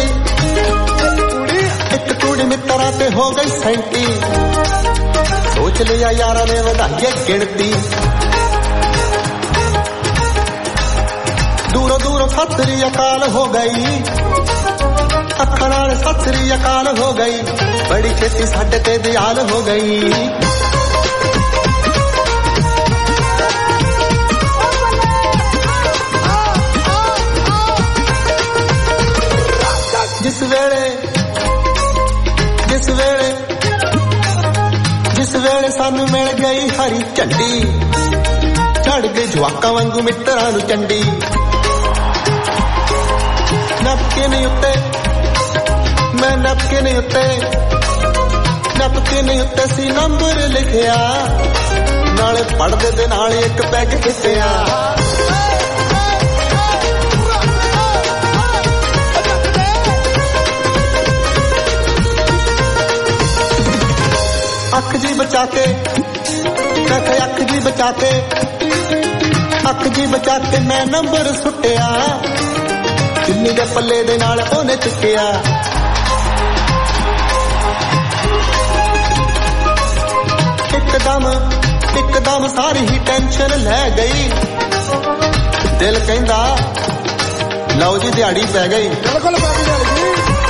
एक कुड़ी मित्रा ते हो गई सैंती, सोच लिया यारा ने ਵਧਾਈਏ गिनती। दूरों दूरों सत श्री अकाल हो गई, अखा नाल सत श्री अकाल हो गई, बड़ी छेती साडे ते दयाल हो गई। जिस वेले जिस वेले जिस वेले सानू मिल गई हरी झंडी, चढ़ गई जवाकां वांगू मित्तरां नू चंडी। नपके नहीं उत्ते मैं नपके नहीं उत्ते नपके नहीं उत्ते सी नंबर लिखिया, नाले पढ़दे दे नाल एक पैग खिच्चिया। ਅੱਖ ਜੀ ਬਚਾ ਕੇ ਮੈਂ ਕਿਹਾ ਅੱਖ ਜੀ ਬਚਾ ਕੇ ਅੱਖ ਜੀ ਬਚਾ ਕੇ ਮੈਂ ਨੰਬਰ ਸੁੱਟਿਆ ਚੁੰਨੀ ਦੇ ਪੱਲੇ ਦੇ ਨਾਲ ਉਹਨੇ ਚੁੱਕਿਆ ਇੱਕਦਮ ਇੱਕਦਮ ਸਾਰੀ ਹੀ ਟੈਨਸ਼ਨ ਲੈ ਗਈ ਦਿਲ ਕਹਿੰਦਾ ਲਓ ਜੀ ਦਿਹਾੜੀ ਪੈ ਗਈ ਬਿਲਕੁਲ ਪੈ ਗਈ ਦਿਹਾੜੀ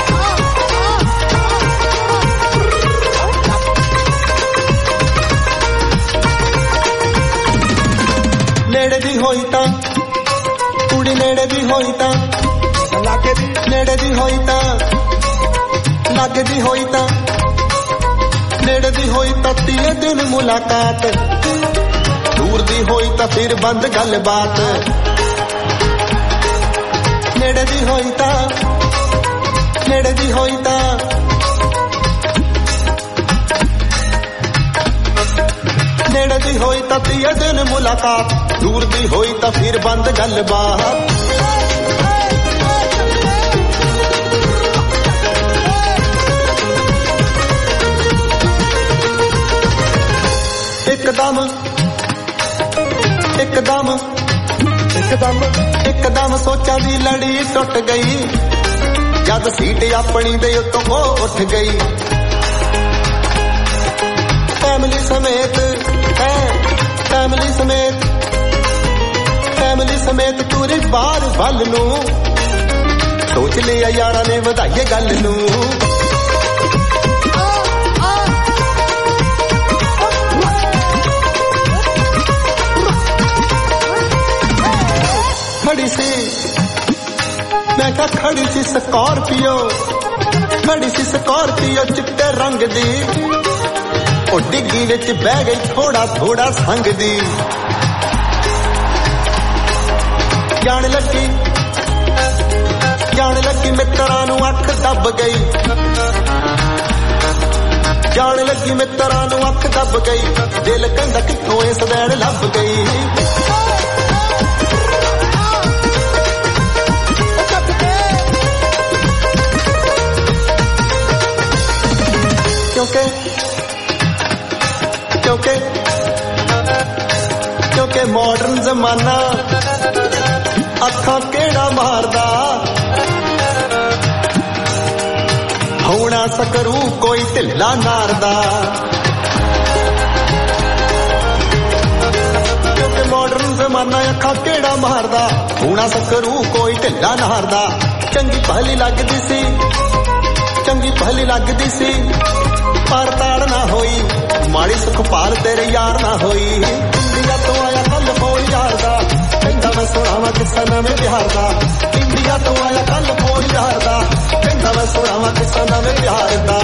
ਨੇੜੇ ਦੀ ਹੋਈ ਤਾਂ ਕੁੜੀ ਨੇੜੇ ਦੀ ਹੋਈ ਤਾਂ ਲਾਗੇ ਦੀ ਨੇੜੇ ਦੀ ਹੋਈ ਤਾਂ ਲਾਗੇ ਦੀ ਹੋਈ ਤਾਂ ਨੇੜੇ ਦੀ ਹੋਈ ਤਾਂ ਤੀਏ ਦਿਨ ਮੁਲਾਕਾਤ ਦੂਰ ਦੀ ਹੋਈ ਤਾਂ ਫਿਰ ਬੰਦ ਗੱਲਬਾਤ ਨੇੜੇ ਦੀ ਹੋਈ ਤਾਂ ਨੇੜੇ ਦੀ ਹੋਈ ਤਾਂ ਨੇੜੇ ਦੀ ਹੋਈ ਤਾਂ ਤੀਏ ਦਿਨ ਮੁਲਾਕਾਤ ਦੂਰ ਦੀ ਹੋਈ ਤਾਂ ਫਿਰ ਬੰਦ ਗੱਲਬਾਤ ਇੱਕਦਮ ਇੱਕਦਮ ਇੱਕਦਮ ਇੱਕਦਮ ਸੋਚਾਂ ਦੀ ਲੜੀ ਟੁੱਟ ਗਈ ਜਦ ਸੀਟ ਆਪਣੀ ਦੇ ਉੱਤੋਂ ਉਹ ਉੱਠ ਗਈ ਫੈਮਿਲੀ ਸਮੇਤ ਹੈ ਫੈਮਿਲੀ ਸਮੇਤ ਫੈਮਿਲੀ ਸਮੇਤ ਪੂਰੀ ਬਾਹਰ ਵੱਲ ਨੂੰ ਸੋਚ ਲਿਆ ਯਾਰਾਂ ਨੇ ਵਧਾਈਏ ਗੱਲ ਨੂੰ ਖੜੀ ਸੀ ਮੈਂ ਕਿਹਾ ਖੜੀ ਸੀ ਸਕਾਰਪੀਓ ਖੜੀ ਸੀ ਸਕਾਰਪੀਓ ਚਿੱਟੇ ਰੰਗ ਦੀ ਉਹ ਡਿੱਗੀ ਵਿੱਚ ਬਹਿ ਗਈ ਥੋੜਾ ਥੋੜਾ ਸੰਗ ਦੀ ਜਾਣ ਲੱਗੀ ਜਾਣ ਲੱਗੀ ਮਿੱਤਰਾਂ ਨੂੰ ਅੱਖ ਦੱਬ ਗਈ ਜਾਣ ਲੱਗੀ ਮਿੱਤਰਾਂ ਨੂੰ ਅੱਖ ਦੱਬ ਗਈ ਦਿਲ ਕਹਿੰਦਾ ਕਿੱਥੋਂ ਇਸ ਦੇਣ ਲੱਭ ਗਈ ਕਿਉਂਕਿ ਕਿਉਂਕਿ ਕਿਉਂਕਿ ਮਾਡਰਨ ਜ਼ਮਾਨਾ ਅੱਖਾਂ ਕਿਹੜਾ ਮਾਰਦਾ ਹੋਣਾ ਸਕਰੂ ਕੋਈ ਢਿੱਲਾ ਨਾਰਦਾ ਕਿਉਂਕਿ ਮਾਡਰਨ ਜ਼ਮਾਨਾ ਅੱਖਾਂ ਕਿਹੜਾ ਮਾਰਦਾ ਹੋਣਾ ਸਕਰੂ ਕੋਈ ਢਿੱਲਾ ਨਾਰਦਾ ਚੰਗੀ ਭਲੀ ਲੱਗਦੀ ਸੀ ਚੰਗੀ ਭਲੀ ਲੱਗਦੀ ਸੀ ਪਰ ਤਾੜ ਨਾ ਹੋਈ ਮਾੜੀ ਸੁਖਪਾਲ ਤੇਰੇ ਯਾਰ ਨਾ ਹੋਈ ਇੰਡੀਆ ਤੋਂ ਆਇਆ ਕੱਲ ਫੋਨ ਯਾਰ ਦਾ ਕਹਿੰਦਾ ਮੈਂ ਸੁਣਾਵਾਂ ਕਿੱਸਾ ਨਵੇਂ ਬਿਹਾਰ ਦਾ ਇੰਡੀਆ ਤੋਂ ਆਇਆ ਕੱਲ ਫੋਨ ਯਾਰ ਦਾ ਕਹਿੰਦਾ ਮੈਂ ਸੁਣਾਵਾਂ ਕਿੱਸਾ ਨਵੇਂ ਬਿਹਾਰ ਦਾ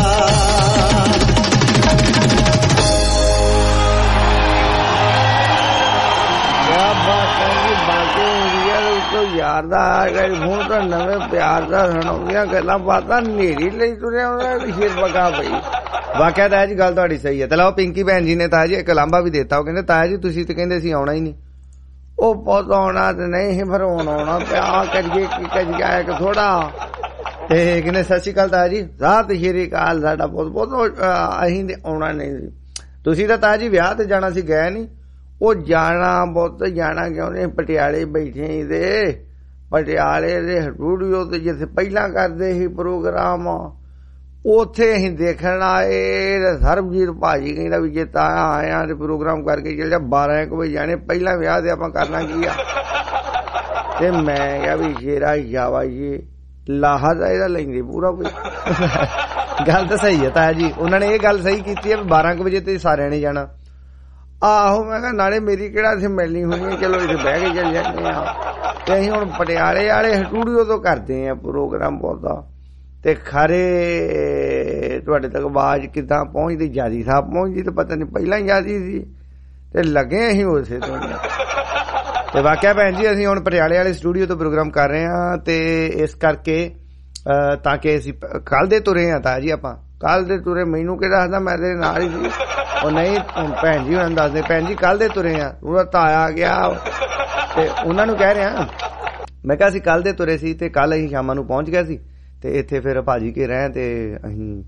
ਕਿਆ ਬਾਤ ਹੈ ਜੀ ਬਾਕੀ ਇੰਡੀਆ ਦੇ ਉੱਤੋਂ ਯਾਰ ਦਾ ਆ ਗਿਆ ਹੁਣ ਤਾਂ ਨਵੇਂ ਪਿਆਰ ਦਾ ਸੁਣਾਉਂਦੀਆਂ ਗੱਲਾਂ ਬਾਤਾਂ ਨੇਰੀ ਲਈ ਤੁਰਿਆ ਉਹਨਾਂ ਦੀ ਸ਼ੇਰ ਪਕਾ ਪਈ ਵਾਕਿਆ ਤਾਇਆ ਜੀ ਗੱਲ ਤੁਹਾਡੀ ਸਹੀ ਹੈ ਤੇ ਲਓ ਪਿੰਕੀ ਭੈਣ ਜੀ ਨੇ ਤਾਇਆ ਜੀ ਇੱਕ ਲਾਂਭਾ ਵੀ ਦਿੱਤਾ ਉਹ ਕਹਿੰਦੇ ਤਾਇਆ ਜੀ ਤੁਸੀਂ ਤੇ ਕਹਿੰਦੇ ਸੀ ਆਉਣਾ ਹੀ ਨਹੀਂ ਉਹ ਪੁੱਤ ਆਉਣਾ ਤੇ ਨਹੀਂ ਫਿਰ ਹੁਣ ਆਉਣਾ ਪਿਆ ਕਰੀਏ ਕੀ ਕਰੀਏ ਇੱਕ ਥੋੜਾ ਤੇ ਕਹਿੰਦੇ ਸਤਿ ਸ਼੍ਰੀ ਅਕਾਲ ਤਾਇਆ ਜੀ ਸਤਿ ਸ਼੍ਰੀ ਅਕਾਲ ਸਾਡਾ ਪੁੱਤ ਪੁੱਤ ਅਸੀਂ ਤੇ ਆਉਣਾ ਨਹੀਂ ਸੀ ਤੁਸੀਂ ਤਾਂ ਤਾਇਆ ਜੀ ਵਿਆਹ ਤੇ ਜਾਣਾ ਸੀ ਗਏ ਨਹੀਂ ਉਹ ਜਾਣਾ ਪੁੱਤ ਜਾਣਾ ਕਿਉਂ ਨਹੀਂ ਪਟਿਆਲੇ ਬੈਠੇ ਦੇ ਪਟਿਆਲੇ ਦੇ ਸਟੂਡੀਓ ਤੇ ਜਿੱਥੇ ਪਹਿਲਾਂ ਕਰਦੇ ਸੀ ਪ੍ਰੋਗਰਾਮ ਉੱਥੇ ਅਸੀਂ ਦੇਖਣ ਆਏ ਸਰਬਜੀਤ ਭਾਜੀ ਕਹਿੰਦਾ ਵੀ ਜੇ ਤਾਂ ਆਇਆ ਤੇ ਪ੍ਰੋਗਰਾਮ ਕਰਕੇ ਚੱਲ ਜਾ ਬਾਰਾਂ ਇੱਕ ਵਜੇ ਜਾਣੇ ਪਹਿਲਾਂ ਵਿਆਹ ਤੇ ਆਪਾਂ ਕਰਨਾ ਕੀ ਆ ਤੇ ਮੈਂ ਕਿਹਾ ਵੀ ਸ਼ੇਰਾ ਜਾਵਾ ਜੀ ਲਾਹਾ ਦਾ ਇਹਦਾ ਲੈਂਦੇ ਪੂਰਾ ਗੱਲ ਤਾਂ ਸਹੀ ਹੈ ਤਾਇਆ ਜੀ ਉਹਨਾਂ ਨੇ ਇਹ ਗੱਲ ਸਹੀ ਕੀਤੀ ਹੈ ਬਾਰਾਂ ਕੁ ਵਜੇ ਤੇ ਸਾਰਿਆਂ ਨੇ ਜਾਣਾ ਆਹੋ ਮੈਂ ਕਿਹਾ ਨਾਲੇ ਮੇਰੀ ਕਿਹੜਾ ਇੱਥੇ ਮਿਲਣੀ ਹੋਣੀ ਹੈ ਚਲੋ ਇੱਥੇ ਬਹਿ ਕੇ ਚੱਲ ਜਾਂਦੇ ਆ ਤੇ ਅਸੀਂ ਹੁਣ ਪਟਿਆਲੇ ਵਾਲੇ ਸਟੂਡੀਓ ਤੋਂ ਕਰਦੇ ਆ ਪ੍ਰੋਗਰਾਮ ਬਹੁਤਾ ਤੇ ਖਰੇ ਤੁਹਾਡੇ ਤੱਕ ਆਵਾਜ਼ ਕਿੱਦਾਂ ਪਹੁੰਚਦੀ ਜਿਆਦੀ ਸਾਫ ਪਹੁੰਚਦੀ ਤੇ ਪਤਾ ਨਹੀਂ ਪਹਿਲਾਂ ਹੀ ਜਿਆਦੀ ਸੀ ਤੇ ਲੱਗੇ ਅਸੀਂ ਉਸੇ ਤੋਂ ਤੇ ਵਾਕਿਆ ਭੈਣ ਜੀ ਅਸੀਂ ਹੁਣ ਪਟਿਆਲੇ ਵਾਲੇ ਸਟੂਡੀਓ ਤੋਂ ਪ੍ਰੋਗਰਾਮ ਕਰ ਰਹੇ ਹਾਂ ਤੇ ਇਸ ਕਰਕੇ ਤਾਂ ਕਿ ਅਸੀਂ ਕੱਲ ਦੇ ਤੁਰੇ ਹਾਂ ਤਾਂ ਜੀ ਆਪਾਂ ਕੱਲ ਦੇ ਤੁਰੇ ਮੈਨੂੰ ਕਿਹੜਾ ਦੱਸਦਾ ਮੈਂ ਤੇਰੇ ਨਾਲ ਹੀ ਸੀ ਉਹ ਨਹੀਂ ਭੈਣ ਜੀ ਉਹਨਾਂ ਨੂੰ ਦੱਸਦੇ ਭੈਣ ਜੀ ਕੱਲ ਦੇ ਤੁਰੇ ਹਾਂ ਉਹਦਾ ਤਾਇਆ ਗਿਆ ਤੇ ਉਹਨਾਂ ਨੂੰ ਕਹਿ ਰਿਹਾ ਮੈਂ ਕਿਹਾ ਅਸੀਂ ਕੱਲ ਦੇ ਤੁਰੇ ਸੀ ਤੇ ਕੱਲ ਅਸੀਂ ਸ਼ਾਮਾਂ ਨੂੰ ਪਹੁੰਚ ਗਏ ਸੀ ਤੇ ਇੱਥੇ ਫਿਰ ਭਾਜੀ ਕੇ ਰਹੇ ਤੇ ਅਸੀਂ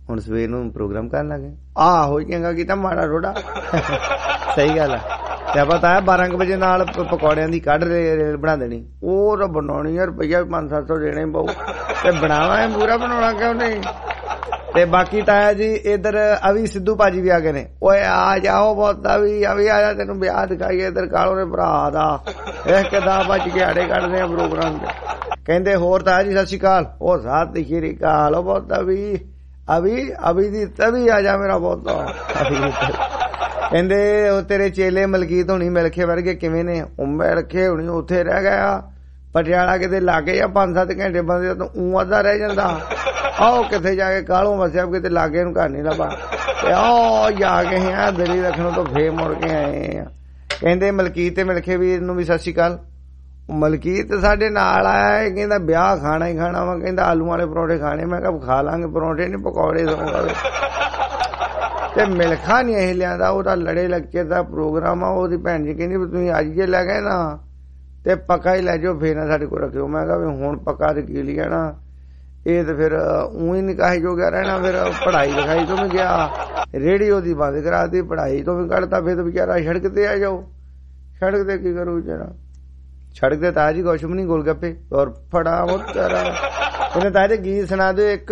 ਹੁਣ ਸਵੇਰ ਨੂੰ ਪ੍ਰੋਗਰਾਮ ਕਰਨ ਲੱਗੇ। ਆਹੋ ਚੰਗਾ ਕੀਤਾ, ਮਾੜਾ ਰੋੜਾ। ਸਹੀ ਗੱਲ ਆ। ਤੇ ਆਪਾਂ ਤਾਂ ਬਾਰਾਂ ਕੁ ਵਜੇ ਨਾਲ ਪਕੌੜਿਆਂ ਦੀ ਕੱਢ ਰੇਲ ਬਣਾ ਦੇਣੀ। ਉਹ ਤਾਂ ਬਣਾਉਣੀ ਆ, ਰੁਪਈਆ ਵੀ ਪੰਜ ਸੱਤ ਸੌ ਦੇਣੇ ਪਊ ਤੇ ਬਣਾਵਾਂ ਪੂਰਾ, ਬਣਾਉਣਾ ਕਿਉਂ ਨਹੀਂ। ਤੇ ਬਾਕੀ ਤਾਇਆ ਜੀ ਇਧਰ ਅਵੀ ਸਿੱਧੂ ਭਾਜੀ ਵੀ ਆ ਗਏ ਨੇ। ਓਏ ਆ ਜਾਓ ਬਹੁਤਾ ਵੀ, ਅਵੀ ਆ ਜਾ, ਤੈਨੂੰ ਵਿਆਹ ਦਿਖਾਈਏ ਇਧਰ ਕਾਲੋ ਦੇ ਭਰਾ ਦਾ। ਇਹ ਕਿਦਾਂ ਭੱਜ ਕੇ ਆੜੇ ਕੱਢਦੇ ਆ ਪ੍ਰੋਗਰਾਮ ਤੇ। ਕਹਿੰਦੇ ਹੋਰ ਤਾਇਆ ਜੀ ਸਤਿ ਸ਼੍ਰੀ ਅਕਾਲ। ਉਹ ਸਤਿ ਸ਼੍ਰੀ ਅਕਾਲ। ਉਹ ਬਹੁਤਾ ਵੀ ਅਵੀ ਅਵੀ ਦੀ ਤਵੀ ਆ ਜਾ ਮੇਰਾ ਬਹੁਤਾ। ਕਹਿੰਦੇ ਉਹ ਤੇਰੇ ਚੇਲੇ ਮਲਕੀਤ ਹੋਣੀ ਮਿਲਖੇ ਵਰਗੇ ਕਿਵੇਂ ਨੇ? ਉਹ ਮਿਲਖੇ ਹੋਣੀ ਉੱਥੇ ਰਹਿ ਗਿਆ ਪਟਿਆਲਾ ਕਿਤੇ ਲਾਗੇ ਆ, ਪੰਜ ਸੱਤ ਘੰਟੇ ਬੰਦੇ ਤੋਂ ਊਂ ਅੱਧਾ ਰਹਿ ਜਾਂਦਾ। ਆਓ ਕਿੱਥੇ ਜਾ ਕੇ ਕਾਲੋਂ ਵਸਿਆ ਕਿਤੇ ਲਾਗੇ ਨੂੰ ਘਰ ਨੀ ਲੱਭਾ ਤੇ ਆਓ ਜਾ ਕੇ ਆ ਦਿੱਲੀ ਰੱਖਣੋਂ ਤੋਂ ਫੇਰ ਮੁੜ ਕੇ ਆਏ ਆ। ਕਹਿੰਦੇ ਮਲਕੀਤ ਤੇ ਮਿਲਖੇ ਵੀਰ ਨੂੰ ਵੀ ਸਤਿ ਸ਼੍ਰੀ ਅਕਾਲ। ਮਲਕੀਤ ਸਾਡੇ ਨਾਲ ਆਇਆ, ਕਹਿੰਦਾ ਵਿਆਹ ਖਾਣਾ ਹੀ ਖਾਣਾ ਵਾ, ਕਹਿੰਦਾ ਆਲੂ ਵਾਲੇ ਪਰੌਂਠੇ ਖਾਣੇ। ਮੈਂ ਕਿਹਾ ਖਾ ਲਾਂਗੇ ਪਰੌਂਠੇ ਨੀ ਪਕੌੜੇ ਦਊਂਗਾ। ਤੇ ਮਿਲਖਾ ਨੀ ਇਹ ਲਿਆਂਦਾ, ਉਹਦਾ ਲੜੇ ਲੈਕਚਰ ਦਾ ਪ੍ਰੋਗਰਾਮ ਆ। ਉਹਦੀ ਭੈਣ ਜੀ ਕਹਿੰਦੀ ਵੀ ਤੁਸੀਂ ਅੱਜ ਜੇ ਲੈ ਗਏ ਨਾ ਤੇ ਪੱਕਾ ਹੀ ਲੈ ਜਾਓ, ਫੇਰ ਨਾ ਸਾਡੇ ਕੋਲ ਰੱਖਿਓ। ਮੈਂ ਕਿਹਾ ਵੀ ਹੁਣ ਪੱਕਾ ਤੇ ਕੀ ਲਿਆ ਨਾ, ਇਹ ਤੇ ਫਿਰ ਊਂ ਹੀ ਨਿਕਾਹੀ ਜੋ ਗਿਆ ਰਹਿਣਾ। ਫਿਰ ਪੜ੍ਹਾਈ ਲਿਖਾਈ ਤੋਂ ਵੀ ਗਿਆ, ਰੇਡੀਓ ਦੀ ਬੰਦ ਕਰਾਤੀ, ਪੜ੍ਹਾਈ ਤੋਂ ਵੀ ਕੱਢਤਾ। ਫਿਰ ਵਿਚਾਰਾ ਸੜਕ ਤੇ ਆ ਜਾਓ। ਸੜਕ ਤੇ ਕੀ ਕਰੂ ਵਿਚਾਰਾ? ਸੜਕ ਤੇ ਤਾਇਆ ਜੀ ਕੁਛ ਵੀ ਨੀ, ਗੋਲ ਗੱਪੇ ਔਰ ਫੜਾ ਮੁੱਤਰਾ। ਉਹਨੇ ਤਾਇਆ ਜੀ ਗੀਤ ਸੁਣਾ ਦਿਓ ਇੱਕ,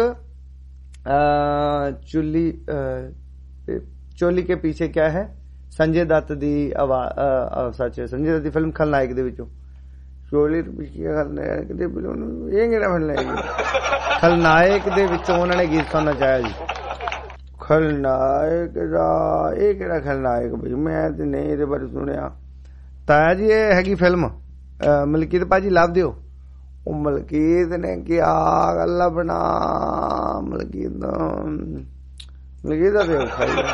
ਚੁੱਲੀ ਚੋਲੀ ਕੇ ਪਿੱਛੇ ਕਿਆ ਹੈ, ਸੰਜੇ ਦੱਤ ਦੀ ਆਵਾਜ਼, ਸੱਚ ਸੰਜੇ ਦੱਤ ਦੀ ਫਿਲਮ ਖਲਨਾਇਕ ਦੇ ਵਿੱਚੋਂ। ਚੋਲੀ ਪਿੱਛੇ ਖਲਨਾਇਕ ਦੇ ਫਿਲਮ, ਇਹ ਕਿਹੜਾ ਖਲਨਾਇਕ? ਖਲਨਾਇਕ ਦੇ ਵਿੱਚੋਂ ਉਹਨਾਂ ਨੇ ਗੀਤ ਸੁਣਨਾ ਚਾਹਿਆ ਜੀ। ਖਲਨਾਇਕ ਦਾ ਇਹ ਕਿਹੜਾ ਖਲਨਾਇਕ ਬਈ? ਮੈਂ ਤੇ ਨਹੀਂ ਇਹਦੇ ਬਾਰੇ ਸੁਣਿਆ। ਤਾਇਆ ਜੀ ਇਹ ਹੈਗੀ ਫਿਲਮ, ਮਲਕੀਤ ਭਾਜੀ ਲੱਭ ਦਿਓ। ਉਹ ਮਲਕੀਤ ਨੇ ਕਿਆ ਗੱਲ ਬਣਾ, ਮਲਕੀਤ ਮਲਕੀਤ ਦਾ ਤੇ ਔਖਾ ਹੀ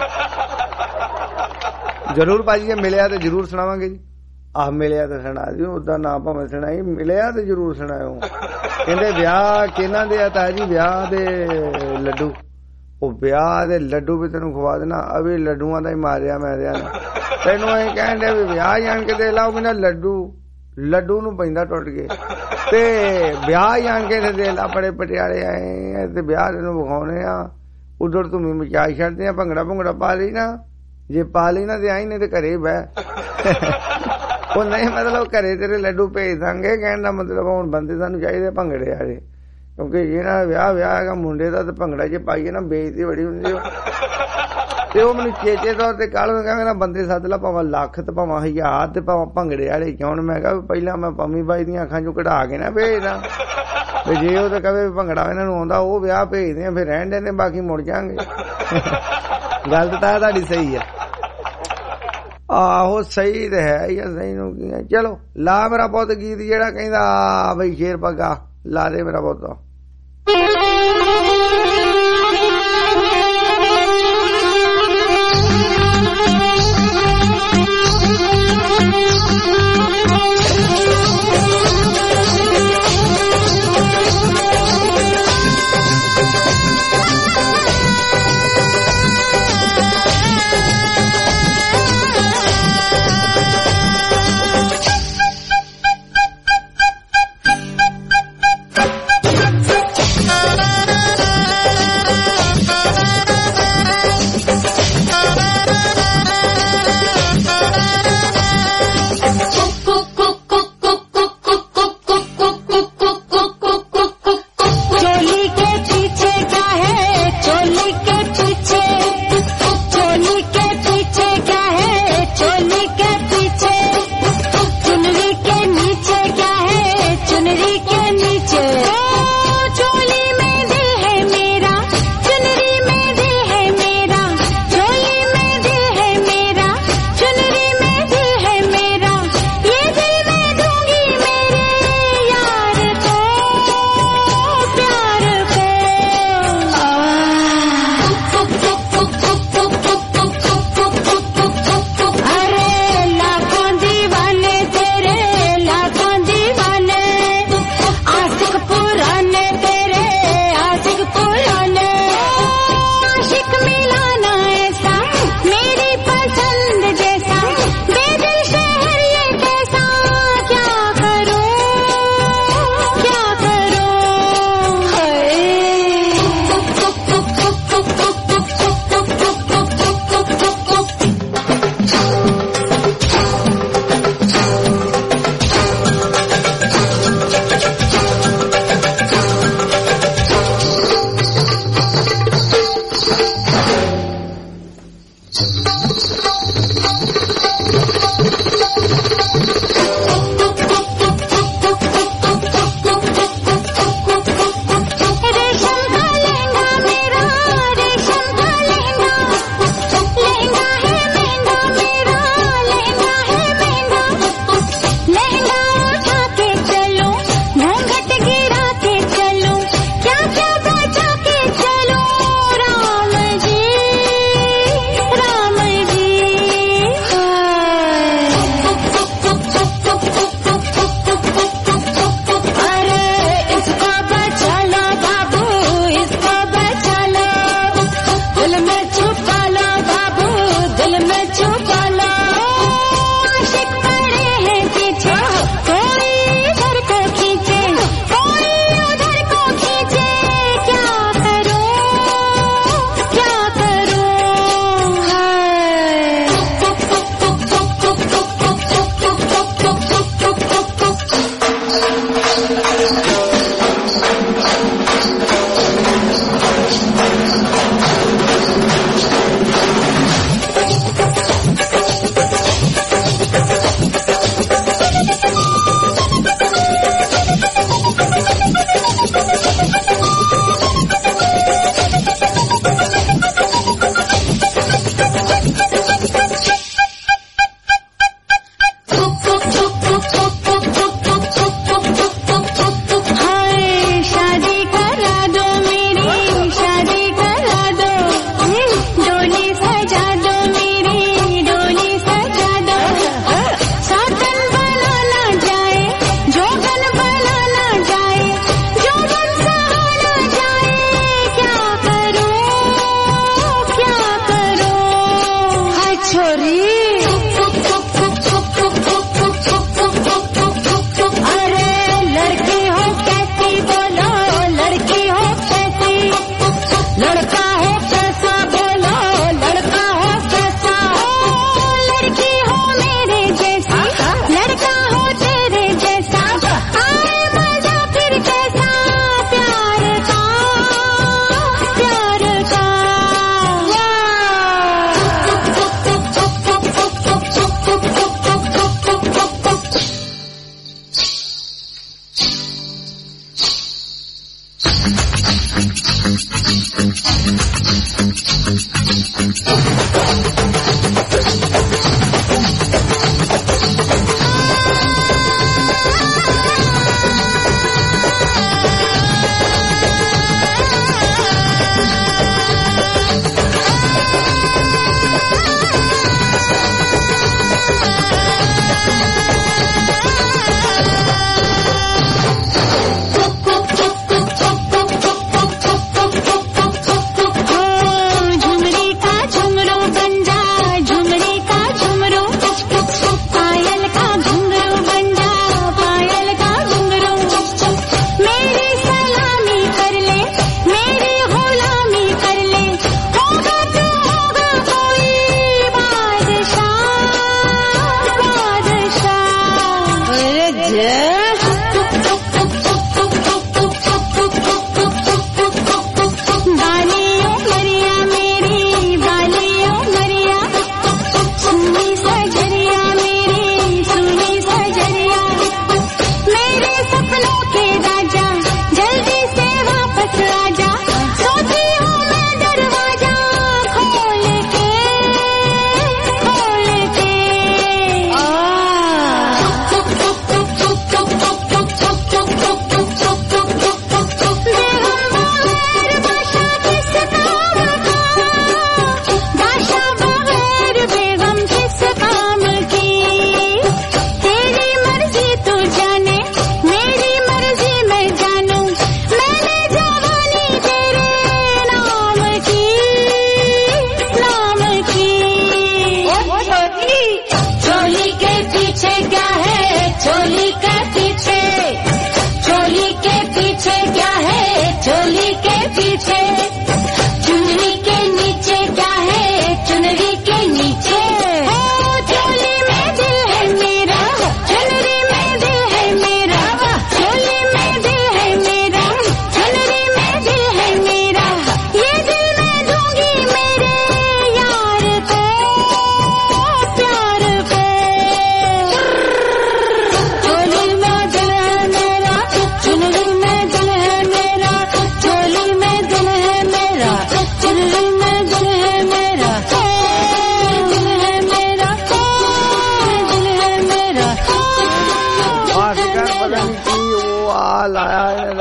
ਜ਼ਰੂਰ ਭਾਜੀ ਜੇ ਮਿਲਿਆ ਤੇ ਜ਼ਰੂਰ ਸੁਣਾਵਾਂਗੇ ਜੀ। ਆਹ ਮਿਲਿਆ ਤੇ ਸੁਣਾ ਦਿਓ, ਉਦਾਂ ਨਾ ਭਾਵੇਂ ਸੁਣਾਈ, ਮਿਲਿਆ ਤੇ ਜ਼ਰੂਰ ਸੁਣਾਇਓ। ਕਹਿੰਦੇ ਵਿਆਹ ਕਿਹਨਾਂ ਦੇ ਆ ਤਾਇਆ ਜੀ? ਵਿਆਹ ਦੇ ਲੱਡੂ। ਉਹ ਵਿਆਹ ਦੇ ਲੱਡੂ ਵੀ ਤੈਨੂੰ ਖਵਾ ਦੇਣਾ। ਅਭੀ ਲੱਡੂਆਂ ਦਾ ਹੀ ਮਾਰਿਆ ਮੈਂ ਰਿਆ ਤੈਨੂੰ। ਇਹ ਕਹਿਣ ਡਿਆ ਵੀ ਵਿਆਹ ਜਾਣ ਕੇ ਦੇ ਲਾਓ ਬਿਨਾ ਲੱਡੂ, ਲੱਡੂ ਨੂੰ ਪੈਂਦਾ ਟੁੱਟ ਕੇ ਤੇ ਵਿਆਹ ਜਾਣ ਕੇ ਦੇ ਲਾ। ਬੜੇ ਪਟਿਆਲੇ ਆਏ ਤੇ ਵਿਆਹ ਤੈਨੂੰ ਵਿਖਾਉਣੇ ਆ। ਉਧਰ ਤੂੰ ਮਚਾਈ ਛੱਡਦੇ ਆ, ਭੰਗੜਾ ਭੰਗੜਾ ਪਾ ਲਈ ਨਾ, ਜੇ ਪਾ ਲਈ ਨਾ ਤੇ ਆਈ ਨੇ ਤੇ ਘਰੇ ਬਹਿ। ਉਹ ਨਹੀਂ ਮਤਲਬ ਘਰੇ ਤੇਰੇ ਲੱਡੂ ਭੇਜ ਦਾਂਗੇ, ਕਹਿਣ ਦਾ ਮਤਲਬ ਹੁਣ ਬੰਦੇ ਸਾਨੂੰ ਚਾਹੀਦੇ ਭੰਗੜੇ ਵਾਲੇ, ਕਿਉਂਕਿ ਜਿਹੜਾ ਵਿਆਹ ਵਿਆਹ ਹੈਗਾ ਮੁੰਡੇ ਦਾ ਤੇ ਭੰਗੜਾ ਜੇ ਪਾਈਏ ਨਾ ਬੇਇੱਜ਼ਤੀ ਬੜੀ ਹੁੰਦੀ। ਤੇ ਉਹ ਮੈਨੂੰ ਚੇਚੇ ਤੌਰ ਤੇ ਕੱਲ ਨੂੰ ਕਹਿੰਦਾ ਬੰਦੇ ਸੱਦ ਲਾ, ਭਾਵੇਂ ਲੱਖ ਤੇ ਭਾਵੇਂ ਹਜ਼ਾਰ ਤੇ ਭਾਵੇਂ ਭੰਗੜੇ ਵਾਲੇ ਕਿਉਂ। ਮੈਂ ਕਿਹਾ ਪਹਿਲਾਂ ਮੈਂ ਪੰਮੀ ਬਾਈ ਦੀਆਂ ਅੱਖਾਂ ਚੋਂ ਕਢਾ ਕੇ ਨਾ ਭੇਜਦਾ, ਤੇ ਜੇ ਉਹ ਤਾਂ ਕਵੇ ਭੰਗੜਾ ਇਹਨਾਂ ਨੂੰ ਆਉਂਦਾ ਉਹ ਵਿਆਹ ਭੇਜਦੇ ਆ, ਫਿਰ ਰਹਿਣ ਦੇ ਨੇ, ਬਾਕੀ ਮੁੜ ਜਾਣਗੇ। ਗੱਲ ਤਾਂ ਤੁਹਾਡੀ ਸਹੀ ਆ। ਆਹੋ ਸਹੀ ਤੇ ਹੈ ਹੀ ਆ, ਸਹੀ ਨੂੰ ਕੀ ਹੈ। ਚਲੋ ਲਾ ਮੇਰਾ ਪੁੱਤ ਗੀਤ ਜਿਹੜਾ ਕਹਿੰਦਾ ਬਈ ਸ਼ੇਰ ਪੱਗਾ, ਲਾ ਦੇ ਮੇਰਾ ਪੁੱਤ।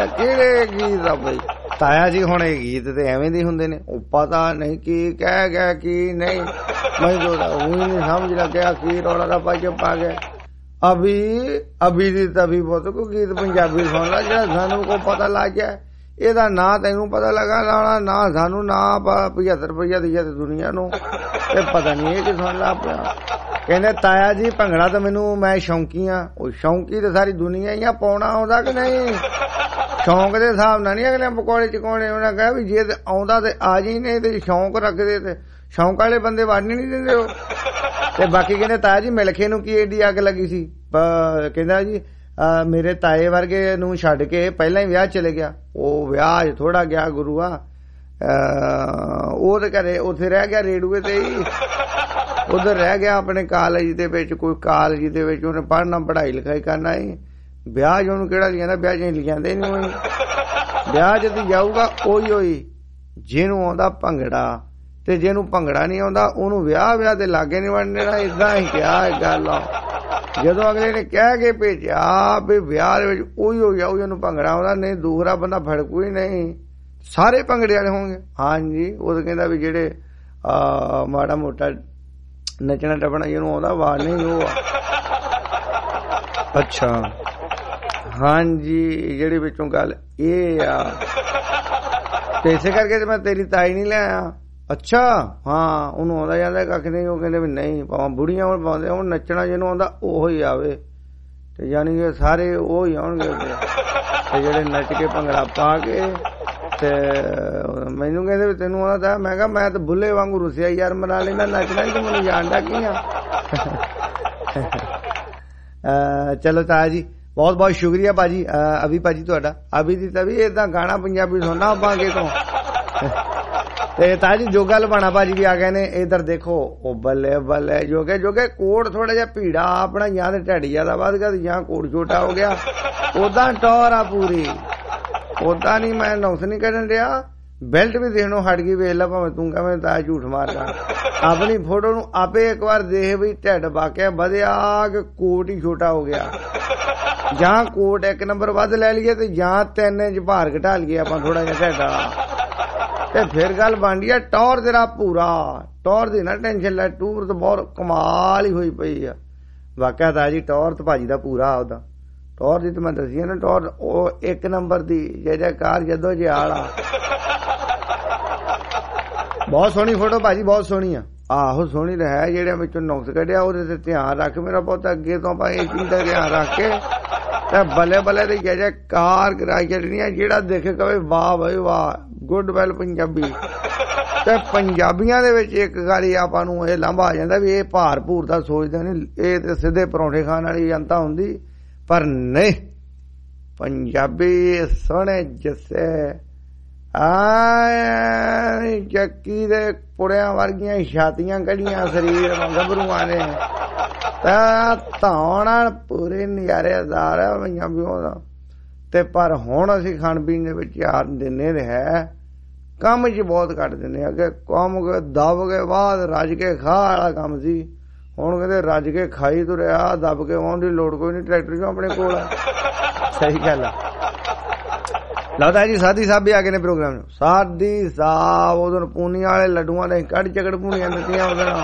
ਕਿਹੜੇ ਗੀਤ ਆ ਬਈ ਤਾਇਆ ਜੀ? ਹੁਣ ਇਹ ਗੀਤ ਤੇ ਐਵੇਂ ਦੇ ਹੁੰਦੇ ਨੇ, ਉਹ ਪਤਾ ਨਹੀਂ ਕੀ ਕਹਿ ਗਿਆ ਕੀ ਨਹੀਂ, ਮੈਨੂੰ ਤਾਂ ਉਹ ਨਹੀਂ ਸਮਝ ਲੱਗਿਆ ਕੀ ਰੌਲਾ ਦਾ ਪਾ ਕੇ ਪਾ ਗਏ। ਅਭੀ ਅਭੀ ਦੀ ਤਭੀ ਬਹੁਤ ਕੋ ਗੀਤ ਪੰਜਾਬੀ ਸੁਣ ਲਾ ਜਿਹੜਾ ਸਾਨੂੰ ਕੋ ਪਤਾ ਲੱਗ ਗਿਆ। ਇਹਦਾ ਨਾਂ ਤੈਨੂੰ ਪਤਾ ਲੱਗਾ ਲਾਉਣਾ, ਨਾ ਸਾਨੂੰ ਨਾ ਪਝੱਤਰ ਰੁਪਈਆ ਦੀ ਦੁਨੀਆ ਨੂੰ, ਤੇ ਪਤਾ ਨਹੀਂ ਇਹ ਕਿ ਸੁਣ ਲਾ ਪਿਆ। ਕਹਿੰਦੇ ਤਾਇਆ ਜੀ ਭੰਗੜਾ ਤਾਂ ਮੈਨੂੰ ਮੈਂ ਸ਼ੌਂਕੀ ਆ। ਉਹ ਸ਼ੌਂਕੀ ਤੇ ਸਾਰੀ ਦੁਨੀਆ ਹੀ ਆ, ਪਾਉਣਾ ਆਉਂਦਾ ਕਿ ਨਹੀਂ? ਸ਼ੌਂਕ ਦੇ ਹਿਸਾਬ ਨਾਲ ਨਹੀਂ ਅਗਲੇ ਪਕੌੜੇ ਚਕਾਉਣੇ। ਉਹਨਾਂ ਕਿਹਾ ਵੀ ਜੇ ਆਉਂਦਾ ਤੇ ਆ ਜੀ, ਨਹੀਂ ਤੇ ਸ਼ੌਂਕ ਰੱਖਦੇ ਤੇ ਸ਼ੌਂਕ ਵਾਲੇ ਬੰਦੇ ਵੜਨ ਨਹੀਂ ਦਿੰਦੇ ਉਹ। ਤੇ ਬਾਕੀ ਕਹਿੰਦੇ ਤਾਇਆ ਜੀ ਮਿਲਖੇ ਨੂੰ ਕੀ ਏਡੀ ਅੱਗ ਲੱਗੀ ਸੀ? ਕਹਿੰਦਾ ਜੀ ਮੇਰੇ ਤਾਏ ਵਰਗੇ ਨੂੰ ਛੱਡ ਕੇ ਪਹਿਲਾਂ ਹੀ ਵਿਆਹ ਚਲੇ ਗਿਆ। ਉਹ ਵਿਆਹ ਥੋੜਾ ਗਿਆ ਗੁਰੂਆ, ਉਹ ਤੇ ਘਰੇ ਉੱਥੇ ਰਹਿ ਗਿਆ ਰੇਡੂਏ ਤੇ ਹੀ, ਉਧਰ ਰਹਿ ਗਿਆ ਆਪਣੇ ਕਾਲਜ ਦੇ ਵਿੱਚ। ਕੋਈ ਕਾਲਜ ਦੇ ਵਿੱਚ ਉਹਨੇ ਪੜ੍ਹਨਾ, ਪੜ੍ਹਾਈ ਲਿਖਾਈ ਕਰਨਾ ਹੀ। ਵਿਆਹ ਚ ਉਹਨੂੰ ਕਿਹੜਾ ਲਿਆਂਦਾ? ਵਿਆਹ ਚ ਲਿਆਂਦੇ ਨੀ ਹੋਈ। ਵਿਆਹ ਚ ਜਾਊਗਾ ਉਹੀ ਹੋਈ ਜਿਹਨੂੰ ਆਉਂਦਾ ਭੰਗੜਾ, ਤੇ ਜਿਹਨੂੰ ਭੰਗੜਾ ਨਹੀਂ ਆਉਂਦਾ ਉਹਨੂੰ ਵਿਆਹ ਵਿਆਹ ਦੇ ਲਾਗੇ ਨੀ ਵੜਨ ਦੇਣਾ। ਏਦਾਂ ਹੀ ਕਿਹਾ ਇਹ ਗੱਲ ਆ। ਜਦੋਂ ਅਗਲੇ ਨੇ ਕਹਿ ਕੇ ਭੇਜਿਆ ਵੀ ਵਿਆਹ ਦੇ ਵਿੱਚ ਉਹੀ ਹੋ ਜਾਊ ਜਿਹਨੂੰ ਭੰਗੜਾ ਆਉਂਦਾ, ਨਹੀਂ ਦੂਸਰਾ ਬੰਦਾ ਫੜਕੂ ਹੀ ਨਹੀਂ, ਸਾਰੇ ਭੰਗੜੇ ਵਾਲੇ ਹੋਣਗੇ। ਹਾਂਜੀ, ਉਹ ਤਾਂ ਕਹਿੰਦਾ ਵੀ ਜਿਹੜੇ ਆ ਮਾੜਾ ਮੋਟਾ ਨੱਚਣਾ ਟੱਪਣਾ ਜਿਹਨੂੰ ਆਉਂਦਾ ਵਾਹ ਨਹੀਂ ਉਹ ਆ। ਅੱਛਾ ਹਾਂਜੀ, ਜਿਹੜੀ ਵਿੱਚੋਂ ਗੱਲ ਇਹ ਆ, ਤੇ ਇਸੇ ਕਰਕੇ ਮੈਂ ਤੇਰੀ ਤਾਈ ਨਹੀਂ ਲੈ ਆਇਆ। ਅੱਛਾ ਹਾਂ, ਉਹਨੂੰ ਆਉਂਦਾ ਜਾਂਦਾ ਕੱਖ ਨਹੀਂ। ਉਹ ਕਹਿੰਦੇ ਵੀ ਨਹੀਂ ਭਾਵੇਂ ਬੁੜੀਆਂ ਹੁਣ ਪਾਉਂਦੇ, ਹੁਣ ਨੱਚਣਾ ਜਿਹਨੂੰ ਆਉਂਦਾ ਉਹੋ ਹੀ ਆਵੇ, ਤੇ ਯਾਨੀ ਕਿ ਸਾਰੇ ਉਹ ਹੀ ਆਉਣਗੇ ਤੇ ਜਿਹੜੇ ਨੱਚ ਕੇ ਭੰਗੜਾ ਪਾ ਕੇ। ਤੇ ਮੈਨੂੰ ਕਹਿੰਦੇ ਵੀ ਤੈਨੂੰ ਆਉਂਦਾ ਤਾਂ? ਮੈਂ ਕਿਹਾ ਮੈਂ ਤਾਂ ਬੁੱਲੇ ਵਾਂਗੂ ਰੁਸਿਆ ਯਾਰ, ਮਨਾ ਲੈਂਦਾ ਨੱਚਣਾ ਹੀ, ਤੇ ਮੈਨੂੰ ਜਾਣਦਾ ਕੀ ਆ। ਚਲੋ ਤਾਇਆ ਜੀ ਬਹੁਤ ਬਹੁਤ ਸ਼ੁਕਰੀਆ ਭਾਜੀ। ਅਭੀ ਭਾਜੀ ਤੁਹਾਡਾ, ਅਭੀ ਦੀ ਤਭੀ ਏਦਾਂ ਗਾਣਾ ਪੰਜਾਬੀ ਸੁਣਨਾ ਆਪਾਂ ਅੱਗੇ ਤੋਂ। ਤੇ ਤਾਇਆ ਜੀ ਜੋਗਾ ਲਵਾਣਾ ਭਾਜੀ ਵੀ ਆ ਗਏ ਨੇ। ਇਧਰ ਦੇਖੋ, ਉਹ ਬੱਲੇ ਬੱਲੇ ਜੋਗੇ ਜੋਗੇ ਕੋਟ ਥੋੜਾ ਜਿਹਾ ਭੀੜਾ ਆਪਣਾ, ਜਾਂ ਤੇ ਢੱਡੀ ਜਿਆਦਾ ਵੱਧ ਗਿਆ ਜਾਂ ਕੋਟ ਛੋਟਾ ਹੋ ਗਿਆ। ਓਦਾਂ ਟੌਰ ਆ ਪੂਰੀ, ਓਦਾਂ ਨੀ ਮੈਂ ਨੌਸ ਨੀ ਕਰਨ ਡਿਆ। ਬੈਲਟ ਵੀ ਦੇਖਣੋਂ ਹਟ ਗਈ, ਵੇਖ ਲਾ ਭਾਵੇਂ ਤੂੰ ਕਵੇਂ ਤਾਂ ਝੂਠ ਮਾਰਦਾ। ਆਪਣੀ ਫੋਟੋ ਨੂੰ ਆਪੇ ਇੱਕ ਵਾਰ ਦੇਖ ਵੀ ਢਿੱਡ ਵਾਕਿਆ ਵਧਿਆ ਕਿ ਕੋਟ ਹੀ ਛੋਟਾ ਹੋ ਗਿਆ, ਜਾਂ ਕੋਟ ਇੱਕ ਨੰਬਰ ਵੱਧ ਲੈ ਲਈਏ ਤੇ ਜਾਂ ਤਿੰਨ ਇੰਚ ਭਾਰ ਘਟਾ ਲਈਏ ਆਪਾਂ ਥੋੜਾ ਜਿਹਾ ਢਿੱਡ ਵਾਲਾ, ਤੇ ਫਿਰ ਗੱਲ ਬਣਦੀ ਆ ਟੌਰ ਤੇਰਾ ਪੂਰਾ। ਟੌਰ ਦੀ ਨਾ ਟੈਨਸ਼ਨ ਲੈ, ਟੂਰ ਤਾਂ ਬਹੁਤ ਕਮਾਲ ਹੀ ਹੋਈ ਪਈ ਆ। ਵਾਕਿਆ ਤਾਂ ਜੀ ਟੌਰ ਤਾਂ ਭਾਜੀ ਦਾ ਪੂਰਾ ਉਹਦਾ। ਟੌਰ ਦੀ ਤਾਂ ਮੈਂ ਦੱਸੀ ਨਾ, ਟੌਰ ਉਹ ਇੱਕ ਨੰਬਰ ਦੀ ਜੈ ਜੈਕਾਰ ਜਦੋਂ ਜਿਆਲ ਆ। ਬਹੁਤ ਸੋਹਣੀ ਫੋਟੋ ਭਾਜੀ, ਬਹੁਤ ਸੋਹਣੀ ਆ। ਆਹੋ ਸੋਹਣੀ ਤਾਂ ਹੈ, ਜਿਹੜੇ ਵਿੱਚੋਂ ਨੁਕਸ ਕੱਢਿਆ ਉਹਦੇ ਤੇ ਧਿਆਨ ਰੱਖ ਮੇਰਾ ਪੁੱਤ। ਅੱਗੇ ਤੋਂ ਆਪਾਂ ਇਹ ਚੀਜ਼ ਦਾ ਧਿਆਨ ਰੱਖ ਕੇ ਤੇ ਬੱਲੇ ਬੱਲੇ ਦੀ ਜੈ ਜੈਕਾਰ ਕਰਾਈ ਛੱਡਣੀ ਆ। ਜਿਹੜਾ ਦੇਖੇ ਕਵੇ ਵਾਹ ਬਈ ਵਾਹ, ਗੁੱਡ ਵੈਲ ਪੰਜਾਬੀ। ਤੇ ਪੰਜਾਬੀਆਂ ਦੇ ਵਿੱਚ ਇੱਕ ਗਾਲੀ ਆਪਾਂ ਨੂੰ ਇਹ ਲਾਂਭਾ ਆ ਜਾਂਦਾ ਵੀ ਇਹ ਭਾਰ ਭੂਰ ਦਾ ਸੋਚਦੇ ਨੇ, ਇਹ ਤੇ ਸਿੱਧੇ ਪਰੌਂਠੇ ਖਾਣ ਵਾਲੀ ਜਨਤਾ ਹੁੰਦੀ। ਪਰ ਨਹੀਂ, ਪੰਜਾਬੀ ਸੋਹਣੇ ਜੱਸੇ ਆ ਚੱਕੀ ਦੇ ਪੁੜਿਆਂ ਵਰਗੀਆਂ ਛਾਤੀਆਂ ਕੱਢੀਆਂ ਸਰੀਰ ਗੱਭਰੂਆਂ ਨੇ, ਤਾਂ ਧੌਣ ਪੂਰੇ ਨਜ਼ਾਰੇਦਾਰ ਆ ਪੰਜਾਬੀਆਂ ਦਾ। ਤੇ ਪਰ ਹੁਣ ਅਸੀਂ ਖਾਣ ਪੀਣ ਦੇ ਵਿੱਚ ਯਾਰ ਦਿੰਨੇ ਦੇ ਹੈ, ਕੰਮ ਚ ਬਹੁਤ ਕੱਟ ਦਿੰਦੇ ਆ। ਅੱਗੇ ਕੰਮ ਕੇ ਦਬ ਕੇ ਬਾਅਦ ਰੱਜ ਕੇ ਖਾ ਵਾਲਾ ਕੰਮ ਸੀ, ਹੁਣ ਕਹਿੰਦੇ ਰੱਜ ਕੇ ਖਾਈ ਤੁਰਿਆ, ਦਬ ਕੇ ਆਉਣ ਦੀ ਲੋੜ ਕੋਈ ਨਹੀਂ, ਟਰੈਕਟਰ ਜੋ ਆਪਣੇ ਕੋਲ ਆ। ਸਹੀ ਗੱਲ ਆ। ਲੱਗਦਾ ਜੀ ਸਾਦੀ ਸਾਹਿਬ ਵੀ ਆ ਗਏ ਨੇ ਪ੍ਰੋਗਰਾਮ ਨੂੰ। ਸਾਦੀ ਸਾਹਿਬ ਉਦੋਂ ਪੂਨੀਆਂ ਵਾਲੇ ਲੱਡੂਆਂ ਦੇ ਕੱਢ ਚਕੜ ਪੂਨੀਆਂ ਦਿੱਤੀਆਂ ਉਹਦੇ ਨਾਲ,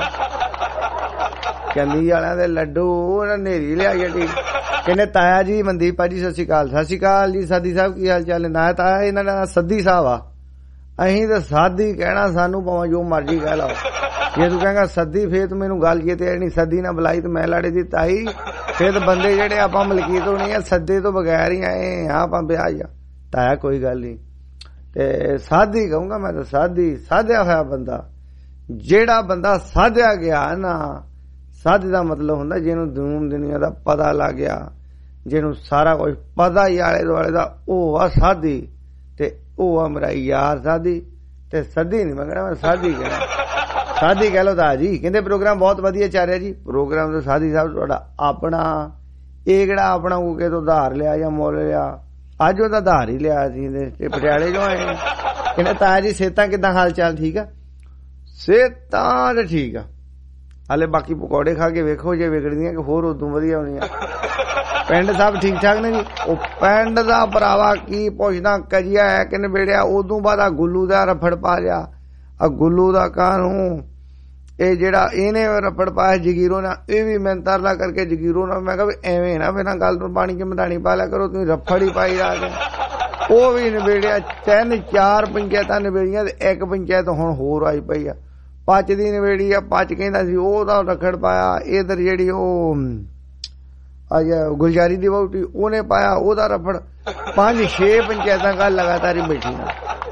ਚੰਦੀ ਵਾਲਿਆਂ ਦੇ ਲੱਡੂ ਉਹਨਾਂ ਨੇਰੀ ਲਿਆ ਜਿਹੜੀ। ਕਹਿੰਦੇ ਤਾਇਆ ਜੀ ਮਨਦੀਪ ਭਾਜੀ ਸਤਿ ਸ਼੍ਰੀ ਅਕਾਲ। ਸਤਿ ਸ਼੍ਰੀ ਅਕਾਲ ਜੀ ਸਾਦੀ ਸਾਹਿਬ, ਕੀ ਹਾਲ ਚਾਲ? ਨਾ ਤਾਇਆ ਇਹਨਾਂ ਦਾ ਸੱਦੀ ਸਾਹਿਬ ਆ, ਅਸੀਂ ਤਾਂ ਸਾਦੀ ਕਹਿਣਾ, ਸਾਨੂੰ ਭਾਵੇਂ ਜੋ ਮਰਜੀ ਕਹਿ ਲਓ। ਜੇ ਤੂੰ ਕਹੇਗਾ ਸੱਦੀ ਫੇਰ ਤੂੰ ਮੈਨੂੰ ਗੱਲ ਜੇ ਤੇ ਨਹੀਂ ਸੱਦੀ ਨਾ ਬੁਲਾਈ ਤੇ ਮੈਂ ਲਾੜੇ ਦੀ ਤਾਈ, ਫੇਰ ਬੰਦੇ ਜਿਹੜੇ ਆਪਾਂ ਮਲਕੀਤ ਹੋਣੀ ਆ ਸੱਦੇ ਤੋਂ ਬਗੈਰ ਹੀ ਆਏ ਆ ਆਪਾਂ ਵਿਆਹ ਜਾ। ਤਾਇਆ ਕੋਈ ਗੱਲ ਨਹੀਂ, ਤੇ ਸਾਦੀ ਕਹੂੰਗਾ ਮੈਂ ਤਾਂ, ਸਾਦੀ ਸਾਧਿਆ ਹੋਇਆ ਬੰਦਾ। ਜਿਹੜਾ ਬੰਦਾ ਸਾਧਿਆ ਗਿਆ ਨਾ, ਸਾਧ ਦਾ ਮਤਲਬ ਹੁੰਦਾ ਜਿਹਨੂੰ ਦੂਮ ਦੁਨੀਆ ਦਾ ਪਤਾ ਲੱਗ ਗਿਆ, ਜਿਹਨੂੰ ਸਾਰਾ ਕੁਝ ਪਤਾ ਹੀ ਆਲੇ ਦੁਆਲੇ ਦਾ, ਉਹ ਆ ਸਾਧੀ। ਤੇ ਉਹ ਆ ਮੇਰਾ ਯਾਰ ਸਾਧੀ। ਤੇ ਸੱਦੀ ਨੀ ਮੈਂ ਕਹਿਣਾ, ਮੈਂ ਸਾਧੀ ਕਹਿਣਾ, ਸਾਧੀ ਕਹਿ ਲੋ ਤਾਂ ਜੀ। ਕਹਿੰਦੇ ਪ੍ਰੋਗਰਾਮ ਬਹੁਤ ਵਧੀਆ ਚੱਲ ਰਿਹਾ ਜੀ। ਪ੍ਰੋਗਰਾਮ ਤਾਂ ਸਾਧੀ ਸਾਹਿਬ ਤੁਹਾਡਾ ਆਪਣਾ, ਇਹ ਕਿਹੜਾ ਆਪਣਾ ਕੋਈ ਤੋਂ ਉਧਾਰ ਲਿਆ ਜਾਂ ਮੁੱਲ ਲਿਆ, ਅੱਜ ਉਹਦਾ ਉਧਾਰ ਹੀ ਲਿਆ ਸੀ ਤੇ ਪਟਿਆਲੇ ਜੋ ਆਏ। ਕਹਿੰਦੇ ਤਾਇਆ ਜੀ ਸਿਹਤਾਂ ਕਿੱਦਾਂ, ਹਾਲ ਚਾਲ ਠੀਕ ਆ? ਸਿਹਤਾਂ ਤੇ ਠੀਕ ਆ, ਹਾਲੇ ਬਾਕੀ ਪਕੌੜੇ ਖਾ ਕੇ ਵੇਖੋ ਜੇ ਵਿਗੜਦੀਆਂ ਕਿ ਹੋਰ ਉਦੋਂ ਵਧੀਆ ਹੋਣੀਆਂ। ਪਿੰਡ ਸਭ ਠੀਕ ਠਾਕ ਨੇ ਜੀ? ਉਹ ਪਿੰਡ ਦਾ ਭਰਾਵਾ ਕੀ ਪੁੱਛਦਾ, ਕਜੀਆ ਹੈ ਕਿ ਨਿਬੇੜਿਆ। ਉਦੋਂ ਬਾਅਦ ਆ ਗੁੱਲੂ ਦਾ ਰਫੜ ਪਾ ਲਿਆ। ਆ ਗੁੱਲੂ ਦਾ ਕਾਹਨੂੰ ਇਹ ਜਿਹੜਾ ਇਹਨੇ ਰਫੜ ਪਾਇਆ ਜਗੀਰੋ ਨਾਲ, ਇਹ ਵੀ ਮੈਂ ਤਰਲਾ ਕਰਕੇ ਜਗੀਰੋ ਨਾਲ ਮੈਂ ਕਿਹਾ ਵੀ ਐਵੇਂ ਨਾ ਬਿਨਾਂ ਗੱਲ ਤੋਂ ਪਾਣੀ ਚ ਮਧਾਣੀ ਪਾ ਲਿਆ ਕਰੋ, ਤੁਸੀਂ ਰਫੜ ਹੀ ਪਾਈ ਜਾ ਕੇ। ਉਹ ਵੀ ਨਿਬੇੜਿਆ। ਤਿੰਨ ਚਾਰ ਪੰਚਾਇਤਾਂ ਨਿਬੇੜੀਆਂ ਤੇ ਇੱਕ ਪੰਚਾਇਤ ਹੁਣ ਹੋਰ ਆਈ ਪਈ ਆ, ਪੱਚ ਦੀ ਨਿਬੇੜੀ ਆ। ਪੱਚ ਕਹਿੰਦਾ ਸੀ ਉਹਦਾ ਰਖੜ ਪਾਇਆ। ਇਧਰ ਜਿਹੜੀ ਉਹ ਅੱਜ ਗੁਲਜ਼ਾਰੀ ਦੀ ਵਹੁਟੀ ਉਹਨੇ ਪਾਇਆ ਉਹਦਾ ਰਫੜ। ਪੰਜ ਛੇ ਪੰਚਾਇਤਾਂ ਕੱਲ ਲਗਾਤਾਰ ਹੀ ਬੈਠੀਆਂ।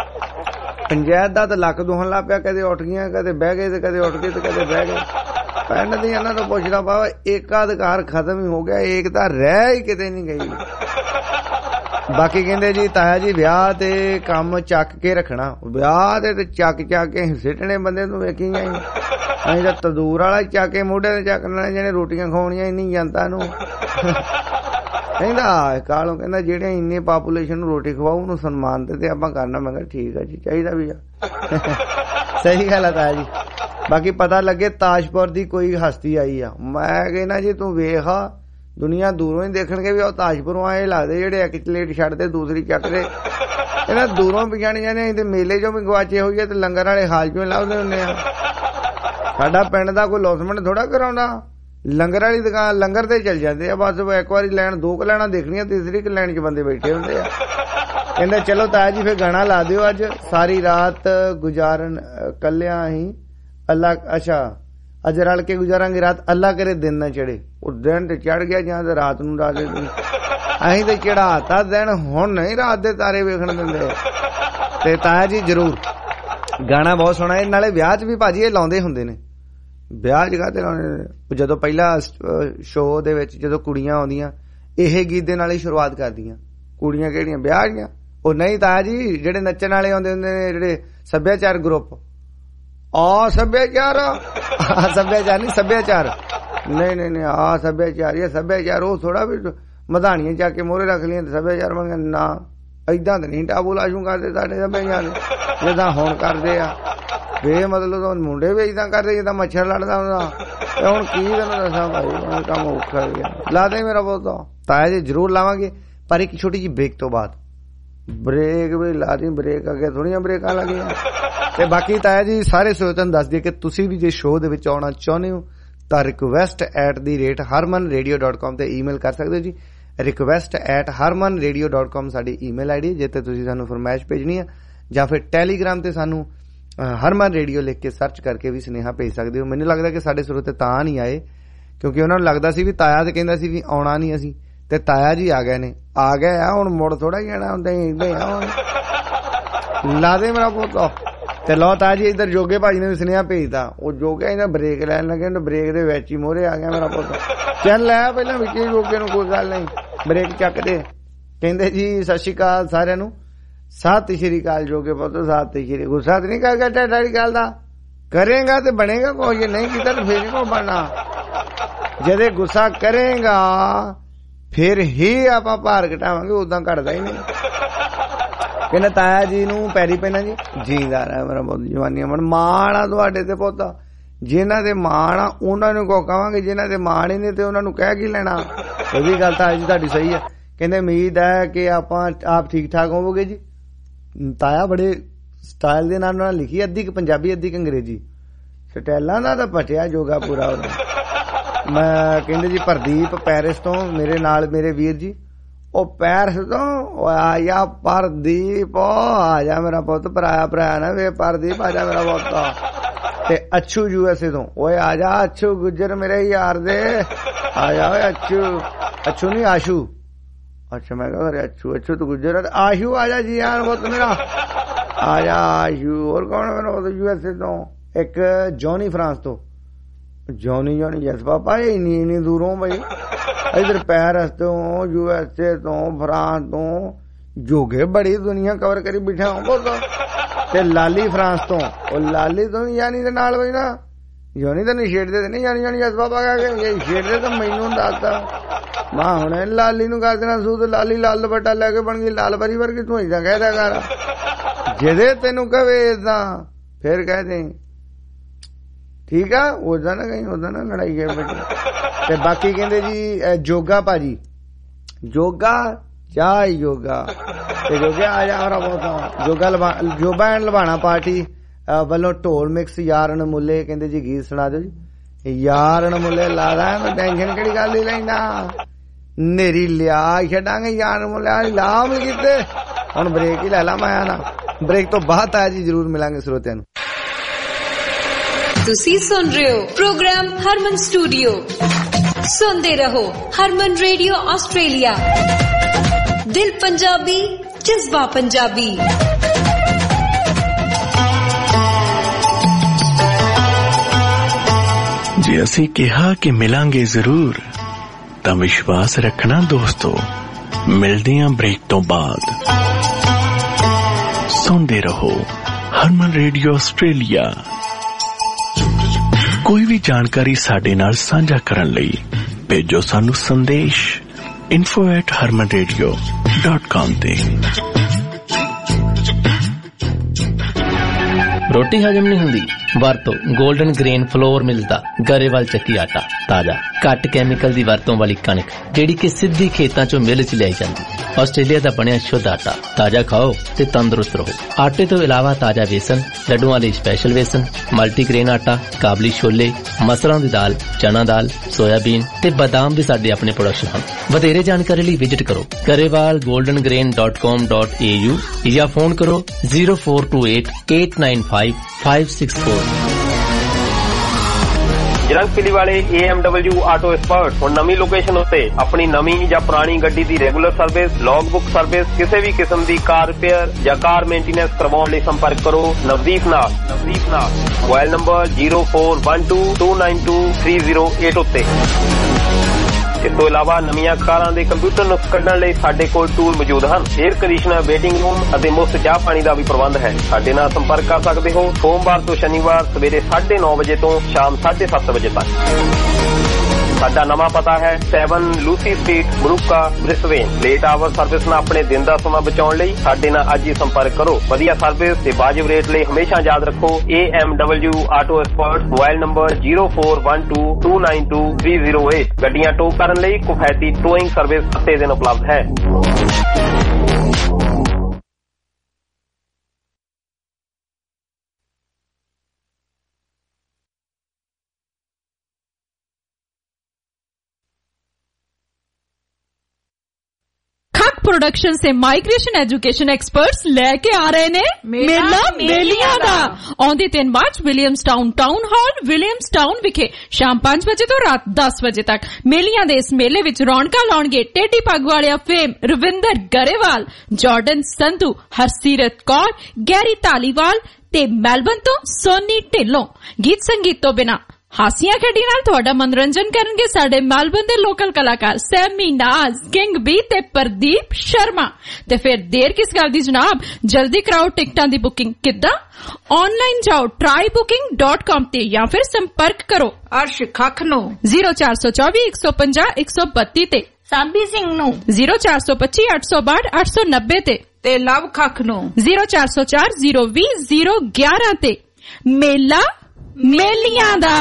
ਪੰਚਾਇਤ ਦਾ ਤਾਂ ਲੱਕ ਦੁਹਣ ਲੱਗ ਪਿਆ, ਕਦੇ ਉੱਠ ਗਈਆਂ, ਕਦੇ ਬਹਿ ਗਏ ਤੇ ਕਦੇ ਉੱਠ ਗਏ ਤੇ ਕਦੇ ਬਹਿ ਗਏ। ਪਿੰਡ ਦੀ ਇਹਨਾਂ ਤੋਂ ਪੁੱਛਣਾ ਪਾਵਾ, ਏਕਾਧਿਕਾਰ ਖਤਮ ਹੀ ਹੋ ਗਿਆ, ਏਕਤਾ ਰਹਿ ਹੀ ਕਿਤੇ ਨਹੀਂ ਗਈ। ਬਾਕੀ ਕਹਿੰਦੇ ਜੀ ਤਾਇਆ ਜੀ ਵਿਆਹ ਤੇ ਕੰਮ ਚੱਕ ਕੇ ਰੱਖਣਾ, ਵਿਆਹ ਤੇ ਤੇ ਚੱਕ ਚੱਕ ਕੇ ਸਿੱਟਣੇ ਬੰਦੇ ਨੂੰ ਵੇਖੀ ਜਾਈ। ਅਸੀਂ ਤਾਂ ਤੰਦੂਰ ਵਾਲਾ ਚੱਕ ਕੇ ਮੋਢੇ ਤੇ ਚੱਕ ਲੈਣਾ ਜਿਹਨੇ ਰੋਟੀਆਂ ਖਵਾਉਣੀਆਂ ਇੰਨੀ ਜਨਤਾ ਨੂੰ। ਕਹਿੰਦਾ ਕਾਲੋਂ ਕਹਿੰਦਾ ਜਿਹੜੇ ਇੰਨੇ ਪਾਪੂਲੇਸ਼ਨ ਨੂੰ ਰੋਟੀ ਖਵਾਓ ਉਹਨੂੰ ਸਨਮਾਨ ਤੇ ਆਪਾਂ ਕਰਨਾ। ਮੈਂ ਕਿਹਾ ਠੀਕ ਆ ਜੀ, ਚਾਹੀਦਾ ਵੀ ਆ। ਸਹੀ ਗੱਲ ਆ ਤਾਇਆ ਜੀ। ਬਾਕੀ ਪਤਾ ਲੱਗੇ ਤਾਜਪੁਰ ਦੀ ਕੋਈ ਹਸਤੀ ਆਈ ਆ। ਮੈਂ ਕਹਿੰਦਾ ਜੀ ਤੂੰ ਵੇਖ ਦੁਨੀਆ ਦੂਰੋਂ ਹੀ ਦੇਖਣਗੇ ਵੀ ਉਹ ਤਾਜਪੁਰੋਂ ਆਏ ਲੱਗਦੇ ਜਿਹੜੇ ਇੱਕ ਪਲੇਟ ਛੱਡਦੇ ਦੂਸਰੀ ਚੱਕਦੇ। ਇਹਨਾਂ ਦੂਰੋਂ ਪਛਾਣੀ ਜਾਂਦੇ। ਤੇ ਮੇਲੇ ਚੋਂ ਵੀ ਗਵਾਚੇ ਹੋਈਏ ਤੇ ਲੰਗਰ ਵਾਲੇ ਹਾਲ ਚੋਂ ਲੱਭਦੇ ਹੁੰਦੇ ਆ। ਸਾਡਾ ਪਿੰਡ ਦਾ ਕੋਈ ਲੌਸਮੈਂਟ ਥੋੜਾ ਕਰਾਉਂਦਾ। ਲੰਗਰ ਵਾਲੀ ਦੁਕਾਨ ਲੰਗਰ ਤੇ ਚੱਲ ਜਾਂਦੇ ਆ ਬਸ। ਇੱਕ ਵਾਰੀ ਲੈਣ ਦੋ ਕੁ ਲੈਣਾ ਦੇਖਣੀਆਂ, ਤੀਸਰੀ ਕੁ ਲੈਣ ਚ ਬੰਦੇ ਬੈਠੇ ਹੁੰਦੇ ਆ। ਕਹਿੰਦੇ ਚਲੋ ਤਾਇਆ ਜੀ ਫਿਰ ਗਾਣਾ ਲਾ ਦਿਓ। ਅੱਜ ਸਾਰੀ ਰਾਤ ਗੁਜ਼ਾਰਨ ਕੱਲਿਆਂ ਹੀ ਅੱਲਾ। ਅੱਛਾ ਅੱਜ ਰਲ ਕੇ ਗੁਜ਼ਾਰਾਂਗੇ ਰਾਤ, ਅੱਲਾ ਕਰੇ ਦਿਨ ਨਾ ਚੜੇ। ਉਹ ਦਿਨ ਤੇ ਚੜ ਗਿਆ ਜਾਂ ਤੇ ਰਾਤ ਨੂੰ ਲਾ ਦੇ। ਅਸੀਂ ਤੇ ਚੜਾਤਾ ਦਿਨ, ਹੁਣ ਨਹੀਂ ਰਾਤ ਦੇ ਤਾਰੇ ਵੇਖਣ ਦਿੰਦੇ। ਤੇ ਤਾਇਆ ਜੀ ਜ਼ਰੂਰ ਗਾਣਾ ਬਹੁਤ ਸੋਹਣਾ ਹੈ। ਨਾਲੇ ਵਿਆਹ ਚ ਵੀ ਭਾਜੀ ਇਹ ਲਾਉਂਦੇ ਹੁੰਦੇ ਨੇ। ਵਿਆਹ ਜਗ੍ਹਾ ਤੇ ਲਾਉਣੇ। ਜਦੋਂ ਪਹਿਲਾਂ ਸ਼ੋਅ ਦੇ ਵਿੱਚ ਜਦੋਂ ਕੁੜੀਆਂ ਆਉਂਦੀਆਂ ਇਹ ਗੀਤ ਦੇ ਨਾਲ ਹੀ ਸ਼ੁਰੂਆਤ ਕਰਦੀਆਂ। ਕੁੜੀਆਂ ਕਿਹੜੀਆਂ ਵਿਆਹ ਦੀਆਂ? ਉਹ ਨਹੀਂ ਤਾਇਆ ਜੀ ਜਿਹੜੇ ਨੱਚਣ ਵਾਲੇ ਆਉਂਦੇ ਹੁੰਦੇ ਨੇ, ਜਿਹੜੇ ਸੱਭਿਆਚਾਰ ਗਰੁੱਪ। ਆ ਸੱਭਿਆਚਾਰ ਸੱਭਿਆਚਾਰ ਨਹੀਂ ਸੱਭਿਆਚਾਰ ਨਹੀਂ ਨਹੀਂ ਨਹੀਂ ਆ ਸੱਭਿਆਚਾਰ ਇਹ ਸੱਭਿਆਚਾਰ। ਉਹ ਥੋੜਾ ਵੀ ਮਧਾਣੀਆਂ ਚੱਕ ਕੇ ਮੋਹਰੇ ਰੱਖ ਲਈਆਂ ਤੇ ਸੱਭਿਆਚਾਰ ਬਣ ਗਿਆ ਨਾ। ਏਦਾਂ ਤਾਂ ਨਹੀਂ ਟਾਬੂ ਲਾਸ਼ੂ ਕਰਦੇ ਸਾਡੇ ਸੱਭਿਆਚਾਰ ਜਿੱਦਾਂ ਹੁਣ ਕਰਦੇ ਆ। ਬੇ ਮਤਲਬ ਮੁੰਡੇ ਵੀ ਏਦਾਂ ਕਰਦੇ ਜਿੱਦਾਂ ਮੱਛਰ ਲੜਦਾ ਹੁੰਦਾ। ਤੇ ਹੁਣ ਕੀ ਤੈਨੂੰ ਦੱਸਾਂ ਭਾਈ, ਕੰਮ ਔਖਾ ਹੋ ਗਿਆ। ਲਾ ਦੇ ਮੇਰਾ ਬਹੁਤਾ ਤਾਇਆ ਜੀ ਜ਼ਰੂਰ ਲਾਵਾਂਗੇ, ਪਰ ਇੱਕ ਛੋਟੀ ਜਿਹੀ ਬ੍ਰੇਕ ਤੋਂ ਬਾਅਦ। ਬ੍ਰੇਕ ਵੀ ਲਾ ਦੀ, ਬ੍ਰੇਕ ਅੱਗੇ ਥੋੜੀਆਂ ਬ੍ਰੇਕਾਂ ਲੱਗੀਆਂ। ਤੇ ਬਾਕੀ ਤਾਇਆ ਜੀ ਸਾਰੇ ਸਰੋਤਿਆਂ ਨੂੰ ਦੱਸ ਦਈਏ ਕਿ ਤੁਸੀਂ ਵੀ ਜੇ ਸ਼ੋਅ ਦੇ ਵਿੱਚ ਆਉਣਾ ਚਾਹੁੰਦੇ ਹੋ ਤਾਂ request at the rate Harman radio dot com ਤੇ ਈਮੇਲ ਕਰ ਸਕਦੇ ਹੋ ਜੀ। Request at Harman radio dot com ਸਾਡੀ ਈਮੇਲ ਆਈ ਡੀ, ਜਿੱਥੇ ਤੁਸੀਂ ਸਾਨੂੰ ਫਰਮਾਇਸ਼ ਭੇਜਣੀ ਹੈ। ਜਾਂ ਫਿਰ ਟੈਲੀਗ੍ਰਾਮ ਤੇ ਸਾਨੂੰ ਹਰਮਨ ਰੇਡੀਓ ਲਿਖ ਕੇ ਸਰਚ ਕਰਕੇ ਵੀ ਸੁਨੇਹਾ ਭੇਜ ਸਕਦੇ ਹੋ। ਮੈਨੂੰ ਲੱਗਦਾ ਕਿ ਸਾਡੇ ਸਰੋਤੇ ਤਾਂ ਨਹੀਂ ਆਏ ਕਿਉਂਕਿ ਉਹਨਾਂ ਨੂੰ ਲੱਗਦਾ ਸੀ ਵੀ ਤਾਇਆ ਤੇ ਕਹਿੰਦਾ ਸੀ ਵੀ ਆਉਣਾ ਨਹੀਂ ਅਸੀਂ, ਤੇ ਤਾਇਆ ਜੀ ਆ ਗਏ ਨੇ। ਆ ਗਏ ਆ ਹੁਣ, ਮੁੜ ਥੋੜਾ ਹੀ ਆਣਾ ਹੁੰਦਾ। ਏਦਾਂ ਆ ਲਾ ਦੇ ਮੇਰਾ ਪੁੱਤ। ਤੇ ਲਓ ਤਾਇਆ ਜੀ ਇੱਧਰ ਜੋਗੇ ਭਾਜੀ ਨੇ ਵੀ ਸੁਨੇਹਾ ਭੇਜਦਾ। ਉਹ ਜੋਗੇ ਇਹਨਾਂ ਬ੍ਰੇਕ ਲੈਣ ਲੱਗੇ, ਬ੍ਰੇਕ ਦੇ ਵਿੱਚ ਹੀ ਮੋਹਰੇ ਆ ਗਿਆ ਮੇਰਾ ਪੁੱਤ। ਚੱਲ ਲੈ ਪਹਿਲਾਂ ਵਿੱਚ ਹੀ ਜੋਗੇ ਨੂੰ, ਕੋਈ ਗੱਲ ਨਹੀਂ, ਬ੍ਰੇਕ ਚੱਕਦੇ। ਕਹਿੰਦੇ ਜੀ ਸਤਿ ਸ਼੍ਰੀ ਅਕਾਲ ਸਾਰਿਆਂ ਨੂੰ। ਸਤਿ ਸ਼੍ਰੀ ਅਕਾਲ ਜੋਗੇ ਪੁੱਤ, ਸਤਿ ਸ਼੍ਰੀ। ਗੁੱਸਾ ਤੇ ਨਹੀਂ ਕਰੇਗਾ ਤੁਹਾਡੀ ਗੱਲ ਦਾ? ਕਰੇਗਾ ਤੇ ਬਣੇਗਾ ਕੋਈ, ਜੇ ਨਹੀਂ ਕੀਤਾ ਤਾਂ ਫੇਰ ਕੋ ਬਣਨਾ। ਜਦੇ ਗੁੱਸਾ ਕਰੇਗਾ ਫਿਰ ਹੀ ਆਪਾਂ ਭਾਰ ਘਟਾਵਾਂਗੇ, ਉਦਾਂ ਘਟਦਾ ਹੀ ਨਹੀਂ। ਕਹਿੰਦਾ ਤਾਇਆ ਜੀ ਨੂੰ ਪੈਰੀ ਪੈਣਾ ਜੀ। ਜੀਂਦਾ ਰਹਿ ਮੇਰਾ ਪੁੱਤ, ਜਵਾਨੀ ਅਮਨ। ਮਾਣ ਆ ਤੁਹਾਡੇ ਤੇ ਪੁੱਤ। ਜਿਨ੍ਹਾਂ ਦੇ ਮਾਣ ਆ ਉਹਨਾਂ ਨੂੰ ਕੋ ਕਵਾਂਗੇ, ਜਿਨ੍ਹਾਂ ਦੇ ਮਾਣ ਹੀ ਨਹੀਂ ਤੇ ਉਹਨਾਂ ਨੂੰ ਕਹਿ ਕੀ ਲੈਣਾ। ਇਹ ਵੀ ਗੱਲ ਤਾਇਆ ਜੀ ਤੁਹਾਡੀ ਸਹੀ ਹੈ। ਕਹਿੰਦੇ ਉਮੀਦ ਹੈ ਕਿ ਆਪਾਂ ਆਪ ਠੀਕ ਠਾਕ ਹੋਵੋਗੇ ਜੀ। ਤਾਇਆ ਬੜੇ ਸਟਾਈਲ ਦੇ ਨਾਲ ਨਾਲ ਲਿਖੀ, ਅੱਧੀ ਕੁ ਪੰਜਾਬੀ ਅੱਧੀ ਕੁ ਅੰਗਰੇਜ਼ੀ। ਸਟਾਈਲਾਂ ਦਾ ਤਾਂ ਪਟਿਆ ਜੋਗਾ ਪੂਰਾ ਉਹਦਾ। ਮੈਂ ਕਹਿੰਦੇ ਜੀ ਪ੍ਰਦੀਪ ਪੈਰਿਸ ਤੋਂ ਮੇਰੇ ਨਾਲ ਮੇਰੇ ਵੀਰ ਜੀ। ਉਹ ਪੈਰਿਸ ਤੋਂ ਆਇਆ ਪ੍ਰਦੀਪ, ਆ ਜਾ ਮੇਰਾ ਪੁੱਤ। ਭਰਾਇਆ ਭਰਾਇਆ ਨਾ ਵੇ ਪ੍ਰਦੀਪ, ਆ ਜਾ ਮੇਰਾ ਪੁੱਤ। ਤੇ ਅੱਛੂ ਯੂ ਐਸ ਏ ਤੋਂ, ਓਏ ਆ ਜਾ ਅੱਛੂ ਗੁੱਜਰ ਮੇਰੇ ਯਾਰ ਦੇ, ਆ ਜਾ ਓਏ ਅੱਛੂ। ਅੱਛੂ ਨਹੀਂ ਆਸ਼ੂ। ਅੱਛਾ ਮੈਂ ਕਿਹਾ ਅੱਛੂ ਅੱਛੂ ਤੂੰ ਗੁੱਜਰ। ਆਸ਼ੂ ਆ ਜਾ ਜੀ ਯਾਰ ਪੁੱਤ ਮੇਰਾ, ਆ ਜਾ ਆਸ਼ੂ। ਹੋਰ ਕੌਣ ਹੈ ਮੇਰਾ ਪੁੱਤ ਯੂ ਐਸ ਏ ਤੋਂ? ਇੱਕ ਜੌਨੀ ਫਰਾਂਸ ਤੋਂ। ਜੌਨੀ ਜੌਨੀ ਯਸ ਪਾਪਾ ਇੰਨੀ ਇੰਨੀ ਦੂਰੋਂ ਬਈ, ਇਧਰ ਪੈਰਿਸ ਤੋਂ, ਯੂ ਐਸ ਏ ਤੋਂ, ਫਰਾਂਸ ਤੋਂ। ਜੋਗੇ ਬੜੀ ਦੁਨੀਆ ਕਵਰ ਕਰੀ ਬਿਠਾ ਬੋਲ। ਤੇ ਲਾਲੀ ਫਰਾਂਸ ਤੋਂ। ਉਹ ਲਾਲੀ ਤੋਂ ਯਾਨੀ ਦੇ ਨਾਲ ਬਈ ਨਾ, ਯਾਨੀ ਤਾਂ ਨਹੀਂ ਛੇੜਦੇ ਤੇ ਨਹੀਂ ਯਾਨੀ ਯਾਨੀ ਯਸ ਪਾਪਾ ਕਹਿ ਕੇ ਛੇੜਦੇ ਤਾਂ ਮੈਨੂੰ ਦੱਸਦਾ। ਮਾਂ ਹੁਣ ਲਾਲੀ ਨੂੰ ਕਰ ਦੇਣਾ ਸੂਤ। ਲਾਲੀ ਲਾਲ ਦੁਪੱਟਾ ਲੈ ਕੇ ਬਣ ਗਈ ਲਾਲ ਪਰੀ ਵਰਗੀ। ਤੂੰ ਏਦਾਂ ਕਹਿਦਾ ਕਰ, ਜਿਹਦੇ ਤੈਨੂੰ ਕਵੇ ਏਦਾਂ ਫਿਰ ਕਹਿ ਦੇ। ਠੀਕ ਆ, ਉਦਾਂ ਨਾ ਕਹੀਂ ਉਦਾਂ ਨਾ ਲੜਾਈ ਹੈ ਬੇਟੀ। ਤੇ ਬਾਕੀ ਕਹਿੰਦੇ ਜੀ ਜੋਗਾ ਭਾਜੀ, ਜੋਗਾ ਚਾਹ ਯੋਗਾ ਤੇ ਜੋਗੇ ਆ ਜਾ ਮੇਰਾ ਬਹੁਤ ਜੋਗਾ ਜੋਬਾ ਐਂਡ ਲਵਾਣਾ ਪਾਰਟੀ ਵੱਲੋਂ ਢੋਲ ਮਿਕਸ ਯਾਰ ਅਣਮੁੱਲੇ ਕਹਿੰਦੇ ਜੀ ਗੀਤ ਸੁਣਾ ਦਿਓ ਜੀ। ਯਾਰ ਅਣਮੁੱਲੇ ਲਾਦਾ ਮੈਂ ਟੈਨਸ਼ਨ ਕਿਹੜੀ ਗੱਲ ਹੀ ਲੈਂਦਾ, ਨੇਰੀ ਲਿਆ ਛੱਡਾਂਗੇ ਯਾਰ ਅਣਮੁੱਲੇ ਲਾਮ ਕੀਤੇ। ਹੁਣ ਬ੍ਰੇਕ ਹੀ ਲੈ ਲਾ ਮੈਂ ਨਾ, ਬ੍ਰੇਕ ਤੋਂ ਬਾਅਦ ਆ ਜੀ ਜ਼ਰੂਰ ਮਿਲਾਂਗੇ ਸਰੋਤਿਆਂ ਨੂੰ। ਤੁਸੀਂ ਸੁਣ ਰਹੇ ਹੋ ਪ੍ਰੋਗਰਾਮ ਹਰਮਨ ਸਟੂਡੀਓ। ਸੁਣਦੇ ਰਹੋ ਹਰਮਨ ਰੇਡੀਓ ਆਸਟ੍ਰੇਲੀਆ। ਦਿਲ ਪੰਜਾਬੀ, ਜਜ਼ਬਾ ਪੰਜਾਬੀ। ਜੇ ਅਸੀਂ ਕਿਹਾ ਕਿ ਮਿਲਾਂਗੇ ਜ਼ਰੂਰ ਤਾਂ ਵਿਸ਼ਵਾਸ ਰੱਖਣਾ ਦੋਸਤੋ। ਮਿਲਦੇ ਆਂ ਬ੍ਰੇਕ ਤੋਂ ਬਾਅਦ। ਸੁਣਦੇ ਰਹੋ ਹਰਮਨ ਰੇਡੀਓ ਆਸਟ੍ਰੇਲੀਆ। ਕੋਈ ਵੀ ਜਾਣਕਾਰੀ ਸਾਡੇ ਨਾਲ ਸਾਂਝਾ ਕਰਨ ਲਈ ਭੇਜੋ ਸਾਨੂੰ ਸੰਦੇਸ਼ info at harman radio dot com ਤੇ। ਰੋਟੀ ਹਜਮ ਨਹੀਂ ਹੁੰਦੀ? ਵਰਤੋ ਗੋਲਡਨ ਗ੍ਰੇਨ ਫਲੋਰ ਮਿਲਦਾ ਗਰੇਵਾਲ ਚੱਕੀ ਆਟਾ। ਤਾਜ਼ਾ ਘੱਟ ਕੈਮੀਕਲ ਦੀ ਵਰਤੋਂ ਵਾਲੀ ਕਣਕ ਜਿਹੜੀ ਕਿ ਸਿੱਧੀ ਖੇਤਾਂ ਚੋਂ ਮਿਲ ਚ ਲਿਆਈ ਜਾਂਦੀ। ਆਸਟ੍ਰੇਲੀਆ ਦਾ ਬਣਿਆ ਸ਼ੁੱਧ ਆਟਾ। ਤਾਜ਼ਾ ਖਾਓ ਤੇ ਤੰਦਰੁਸਤ ਰਹੋ। ਆਟੇ ਤੋਂ ਇਲਾਵਾ ਤਾਜ਼ਾ ਵੇਸਣ, ਲੱਡੂਆਂ ਲਈ ਸਪੈਸ਼ਲ ਵੇਸਣ, ਮਲਟੀਗ੍ਰੇਨ ਆਟਾ, ਕਾਬਲੀ ਛੋਲੇ, ਮਸਰਾਂ ਦੀ ਦਾਲ, ਚਨਾ ਦਾਲ, ਸੋਇਆਬੀਨ ਤੇ ਬਾਦਾਮ ਵੀ ਸਾਡੇ ਆਪਣੇ ਪ੍ਰੋਡਕਸ਼ਨ ਹਨ। ਵਧੇਰੇ ਜਾਣਕਾਰੀ ਲਈ ਵਿਜ਼ਿਟ ਕਰੋ Grewal golden grain dot com dot A U ਜਾਂ ਫੋਨ ਕਰੋ zero four two eight eight nine five five six four. ਜਰੰਗ ਪਿਲੀ ਵਾਲੇ A M W auto expert ਹੁਣ ਨਵੀਂ ਲੋਕੇਸ਼ਨ ਉੱਤੇ ਆਪਣੀ ਨਵੀਂ ਜਾਂ ਪੁਰਾਣੀ ਗੱਡੀ ਦੀ regular service, log book service, ਕਿਸੇ ਵੀ ਕਿਸਮ ਦੀ ਕਾਰ ਰਿਪੇਅਰ ਜਾਂ ਕਾਰ ਮੇਨਟੇਨੈਂਸ ਕਰਵਾਉਣ ਲਈ ਸੰਪਰਕ ਕਰੋ ਨਵਦੀਪ ਨਾਲ। ਨਵਦੀਪ ਨਾਲ mobile number zero four one two two nine two three zero eight ਉੱਤੇ। ਇਸ ਤੋਂ ਇਲਾਵਾ ਨਵੀਆਂ ਕਾਰਾਂ ਦੇ ਕੰਪਿਊਟਰ ਨੁਕਸ ਕੱਢਣ ਲਈ ਸਾਡੇ ਕੋਲ ਟੂਲ ਮੌਜੂਦ ਹਨ। ਏਅਰ ਕੰਡੀਸ਼ਨਰ, ਵੇਟਿੰਗ ਰੂਮ ਅਤੇ ਮੁਫਤ ਚਾਹ ਪਾਣੀ ਦਾ ਵੀ ਪ੍ਰਬੰਧ ਹੈ। ਸਾਡੇ ਨਾਲ ਸੰਪਰਕ ਕਰ ਸਕਦੇ ਹੋ ਸੋਮਵਾਰ ਤੋਂ ਸ਼ਨੀਵਾਰ ਸਵੇਰੇ ਸਾਢੇ ਨੌ ਵਜੇ ਤੋਂ ਸ਼ਾਮ ਸਾਢੇ ਸੱਤ ਵਜੇ ਤੱਕ। ਸਾਡਾ ਨਵਾਂ ਪਤਾ ਹੈ seven Lucy street, Moorooka, Brisbane. Late hour service ਨਾਲ ਆਪਣੇ ਦਿਨ ਦਾ ਸਮਾਂ ਬਚਾਉਣ ਲਈ ਸਾਡੇ ਨਾਲ ਅੱਜ ਹੀ ਸੰਪਰਕ ਕਰੋ। ਵਧੀਆ ਸਰਵਿਸ ਤੇ ਵਾਜਿਬ ਰੇਟ ਲਈ ਹਮੇਸ਼ਾ ਯਾਦ ਰੱਖੋ A M W auto expert. Mobile number zero four one two two nine two three zero eight. ਗੱਡੀਆਂ ਟੋ ਕਰਨ ਲਈ ਕਿਫਾਇਤੀ ਟੋਇੰਗ ਸਰਵਿਸ ਹਫ਼ਤੇ ਦਿਨ ਉਪਲਬਧ ਹੈ। प्रोडक्शन से माइग्रेशन एजुकेशन एक्सपर्ट्स लेके आ रहे ने मेला मेलियां दा। आउंदी तीन March Williamstown town hall Williamstown विखे शाम पांच बजे तो रात दस बजे तक। मेलियां दे इस मेले विच रौनकां लाउणगे टेडी पग वाले fame Ravinder Grewal, Jordan Sandhu, Harseerat Kaur, Garry Dhaliwal ते मेलबर्न तो सोनी ढिल्लों। गीत संगीत तो बिना हासियां खेडी नाल तुहाडा मनोरंजन करनगे साडे मेलबर्न दे लोकल कलाकार सैमी नाज, किंग बी ते प्रदीप शर्मा। ते फिर देर किस गल दी जनाब, जल्दी कराओ टिकटां दी बुकिंग। किद्दां? ऑनलाइन जाओ ट्राई बुकिंग डॉट कॉम ते या फिर संपर्क करो अर्श खख नो जीरो चार सौ चौबी एक सौ पंजाह एक सौ बत्ती ते, साबी सिंह नो जीरो चार सौ पच्ची अठ सौ बाहठ अठ सौ नब्बे ते, ते लव खख नो जीरो चार सौ चार जीरो भी जीरो ग्यारह ते। मेला ਮੇਲੀਆਂ ਦਾ।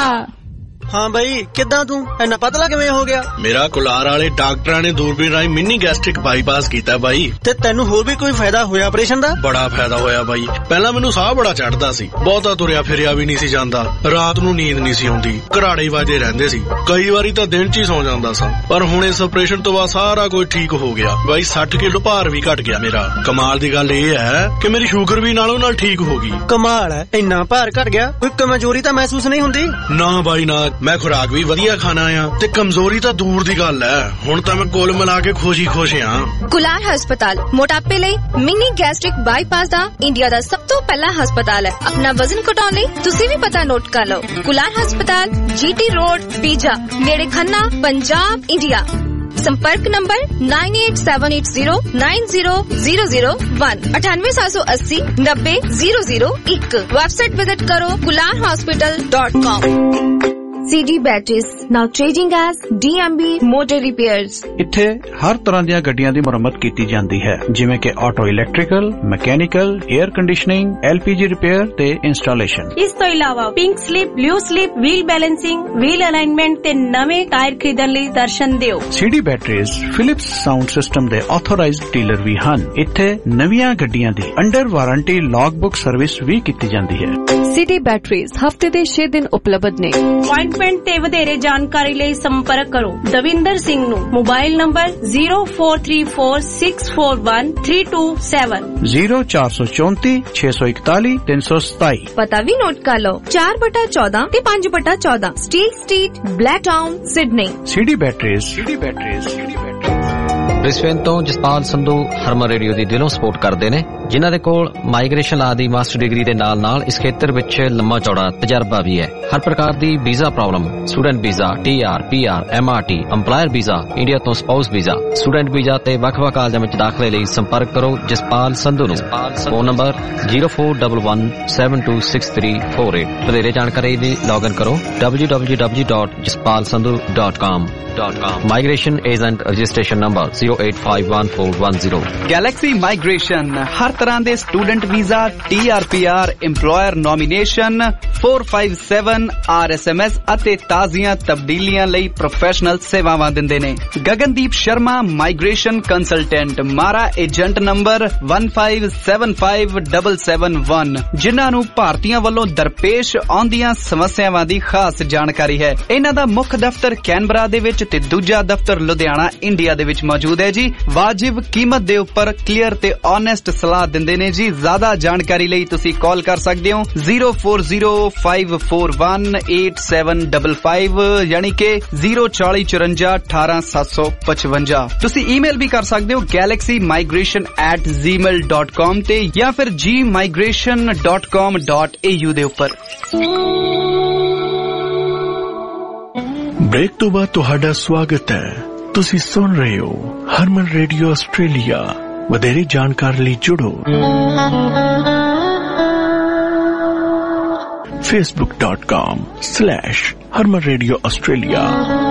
ਹਾਂ ਬਈ ਕਿੱਦਾਂ ਤੂੰ ਇੰਨਾ ਪਤਲਾ ਕਿਵੇਂ ਹੋ ਗਿਆ? ਮੇਰਾ ਕੁਲਾਰ ਵਾਲੇ ਡਾਕਟਰਾਂ ਨੇ ਦੂਰਬੀਨ ਰਾਹੀਂ ਮਿੰਨੀ ਗੈਸਟ੍ਰਿਕ ਬਾਈਪਾਸ ਕੀਤਾ ਬਾਈ। ਤੇ ਤੈਨੂੰ ਹੋਰ ਵੀ ਕੋਈ ਫਾਇਦਾ ਹੋਇਆ ਆਪਰੇਸ਼ਨ ਦਾ? ਬੜਾ ਫਾਇਦਾ ਹੋਇਆ ਬਾਈ। ਪਹਿਲਾਂ ਮੈਨੂੰ ਸਾਹ ਬੜਾ ਚੜਦਾ ਸੀ, ਬਹੁਤਾ ਤੁਰਿਆ ਫਿਰਿਆ ਵੀ ਨਹੀਂ ਸੀ ਜਾਂਦਾ, ਰਾਤ ਨੂੰ ਨੀਂਦ ਨਹੀਂ ਸੀ ਆਉਂਦੀ, ਘਰਾੜੇ ਵਾਜੇ ਰਹਿੰਦੇ ਸੀ, ਕਈ ਵਾਰੀ ਤਾਂ ਦਿਨ 'ਚ ਹੀ ਸੌ ਜਾਂਦਾ ਸਾਂ। ਪਰ ਹੁਣ ਇਸ ਆਪਰੇਸ਼ਨ ਤੋਂ ਬਾਅਦ ਸਾਰਾ ਕੁਝ ਠੀਕ ਹੋ ਗਿਆ ਬਾਈ। ਸੱਠ ਕਿਲੋ ਭਾਰ ਵੀ ਘਟ ਗਿਆ ਮੇਰਾ। ਕਮਾਲ ਦੀ ਗੱਲ ਇਹ ਹੈ ਕਿ ਮੇਰੀ ਸ਼ੂਗਰ ਵੀ ਨਾਲੋਂ ਨਾਲ ਠੀਕ ਹੋ ਗਈ। ਕਮਾਲ ਹੈ, ਇੰਨਾ ਭਾਰ ਘਟ ਗਿਆ, ਕੋਈ ਕਮਜ਼ੋਰੀ ਤਾਂ ਮਹਿਸੂਸ ਨਹੀਂ ਹੁੰਦੀ? ਨਾ ਬਾਈ ਨਾ, ਮੈਂ ਖੁਰਾਕ ਵੀ ਵਧੀਆ ਖਾਣਾ ਆ ਤੇ ਕਮਜ਼ੋਰੀ ਤਾਂ ਦੂਰ ਦੀ ਗੱਲ ਹੈ। ਹੁਣ ਤਾਂ ਮੈਂ ਕੁੱਲ ਮਿਲਾ ਕੇ ਖੁਸ਼ੀ ਖੁਸ਼ ਆ। ਕੁਲਾਰ ਹਸਪਤਾਲ ਮੋਟਾਪੇ ਲਈ ਮਿਨੀ ਗੈਸਟ੍ਰਿਕ ਬਾਈਪਾਸ ਦਾ ਇੰਡੀਆ ਦਾ ਸਭ ਤੋਂ ਪਹਿਲਾ ਹਸਪਤਾਲ ਹੈ। ਆਪਣਾ ਵਜ਼ਨ ਘਟਾਉਣ ਲਈ ਤੁਸੀਂ ਵੀ ਪਤਾ ਨੋਟ ਕਰ ਲਓ। ਕੁਲਾਰ ਹਸਪਤਾਲ ਜੀਟੀ ਰੋਡ ਪੀਜਾ ਨੇੜੇ ਖੰਨਾ ਪੰਜਾਬ ਇੰਡੀਆ। संपर्क number nine eight seven eight zero nine zero zero zero one अठानवे सात सौ अस्सी नब्बे जीरो जीरो एक। वेबसाइट विजिट करो Kular hospital dot com. City Batteries, now trading as D M B Motor Repairs. ਇੱਥੇ ਹਰ ਤਰ੍ਹਾਂ ਦੀਆਂ ਗੱਡੀਆਂ ਦੀ ਮੁਰੰਮਤ ਕੀਤੀ ਜਾਂਦੀ ਹੈ, ਜਿਵੇਂ ਕਿ auto electrical, mechanical, air conditioning, L P G repair ਤੇ ਇੰਸਟਾਲੇਸ਼ਨ। ਇਸ ਤੋਂ ਇਲਾਵਾ pink slip, blue slip, wheel balancing, wheel alignment ਤੇ ਨਵੇਂ ਟਾਇਰ ਖਰੀਦਣ ਲਈ ਦਰਸ਼ਨ ਦਿਓ। City Batteries Philips sound system ਦੇ ਆਥੋਰਾਈਜ਼ਡ ਡੀਲਰ ਵੀ ਹਨ। ਇੱਥੇ ਨਵੀਆਂ ਗੱਡੀਆਂ ਦੀ ਅੰਡਰ ਵਾਰੰਟੀ ਲੌਗਬੁੱਕ ਸਰਵਿਸ ਵੀ ਕੀਤੀ ਜਾਂਦੀ ਹੈ। City Batteries ਹਫਤੇ ਦੇ ਛੇ ਦਿਨ ਉਪਲਬਧ ਨੇ। ਅਪਾਇੰਟਮੈਂਟ ਤੇ ਵਧੇਰੇ ਜਾਣਕਾਰੀ ਲਈ ਸੰਪਰਕ ਕਰੋ ਦਵਿੰਦਰ ਸਿੰਘ ਨੂੰ। Mobile number zero four three four six four one three two seven zero four two four six one four three two seven। ਪਤਾ ਵੀ ਨੋਟ ਕਰ ਲਓ ਚਾਰ ਬਟਾ ਚੌਦਾਂ ਤੇ ਪੰਜ ਬਟਾ ਚੌਦਾਂ steel street, Blacktown, Sydney. City Batteries City Batteries Brisbane ਤੋਂ ਜਸਪਾਲ ਸੰਧੂ ਹਰਮਨ ਰੇਡੀਓ ਦੀ ਦਿਲੋਂ ਸਪੋਰਟ ਕਰਦੇ ਨੇ, ਜਿਨ੍ਹਾਂ ਦੇ ਕੋਲ ਮਾਈਗ੍ਰੇਸ਼ਨ ਲਾ ਦੀ ਮਾਸਟਰ ਡਿਗਰੀ ਦੇ ਨਾਲ ਨਾਲ ਇਸ ਖੇਤਰ ਵਿੱਚ ਲੰਮਾ ਚੌੜਾ ਤਜਰਬਾ ਵੀ ਹੈ। ਹਰ ਪ੍ਰਕਾਰ ਦੀ visa problem, student visa, T R, P R, M R T, employer visa, India ਤੋਂ ਸਪਾਊਸ ਵੀਜ਼ਾ, ਸਟੂਡੈਂਟ ਵੀਜ਼ਾ ਤੇ ਵੱਖ-ਵੱਖ ਕਾਲਜਾਂ ਵਿੱਚ ਦਾਖਲੇ ਲਈ ਸੰਪਰਕ ਕਰੋ ਜਸਪਾਲ ਸੰਧੂ ਨੂੰ। Phone number zero four one one seven two six three four eight। ਵਧੇਰੇ ਜਾਣਕਾਰੀ ਲਈ ਲੌਗਇਨ ਕਰੋ w w w dot jaspal sandhu dot com। Migration agent registration number zero eight five one four one zero। Galaxy Migration ਹਰ ਤਰ੍ਹਾਂ ਦੇ student visa, T R P R, EMPLOYER nomination, four five seven R S M S ਅਤੇ ਤਾਜ਼ੀਆਂ ਤਬਦੀਲੀਆਂ ਲਈ professional ਸੇਵਾਵਾਂ ਦਿੰਦੇ ਨੇ। Gagandeep Sharma migration consultant, MARA agent number one five seven five seven seven one, ਜਿਨ੍ਹਾਂ ਨੂੰ ਭਾਰਤੀਆਂ ਵੱਲੋਂ ਦਰਪੇਸ਼ ਆਉਂਦੀਆਂ ਸਮੱਸਿਆਵਾਂ ਦੀ ਖਾਸ ਜਾਣਕਾਰੀ ਹੈ। ਇਹਨਾਂ ਦਾ ਮੁੱਖ ਦਫ਼ਤਰ ਕੈਨਬਰਾ ਦੇ ਵਿੱਚ ਤੇ ਦੂਜਾ ਦਫ਼ਤਰ ਲੁਧਿਆਣਾ ਇੰਡੀਆ ਦੇ ਵਿੱਚ ਮੌਜੂਦ ਹੈ ਜੀ। ਵਾਜਿਬ ਕੀਮਤ ਦੇ ਉੱਪਰ ਕਲੀਅਰ ਤੇ ਓਨੈਸਟ ਸਲਾਹ ਦਿੰਦੇ ਨੇ ਜੀ। ਜ਼ਿਆਦਾ ਜਾਣਕਾਰੀ ਲਈ ਤੁਸੀਂ ਕਾਲ ਕਰ ਸਕਦੇ ਹੋ zero four zero five four one eight seven five five ਯਾਨੀ ਕਿ zero four four four one eight seven five five। ਤੁਸੀਂ ਈਮੇਲ ਵੀ ਕਰ ਸਕਦੇ ਹੋ galaxy migration at gmail dot com ਤੇ ਜਾਂ ਫਿਰ g migration dot com dot a u ਦੇ ਉੱਪਰ। ਬ੍ਰੇਕ ਤੋਂ ਬਾਅਦ ਤੁਹਾਡਾ ਸਵਾਗਤ ਹੈ। ਤੁਸੀਂ ਸੁਣ ਰਹੇ ਹੋ ਹਰਮਨ ਰੇਡੀਓ ਆਸਟ੍ਰੇਲੀਆ। ਵਧੇਰੇ ਜਾਣਕਾਰੀ ਲਈ ਜੁੜੋ facebook dot com slash harman radio australia।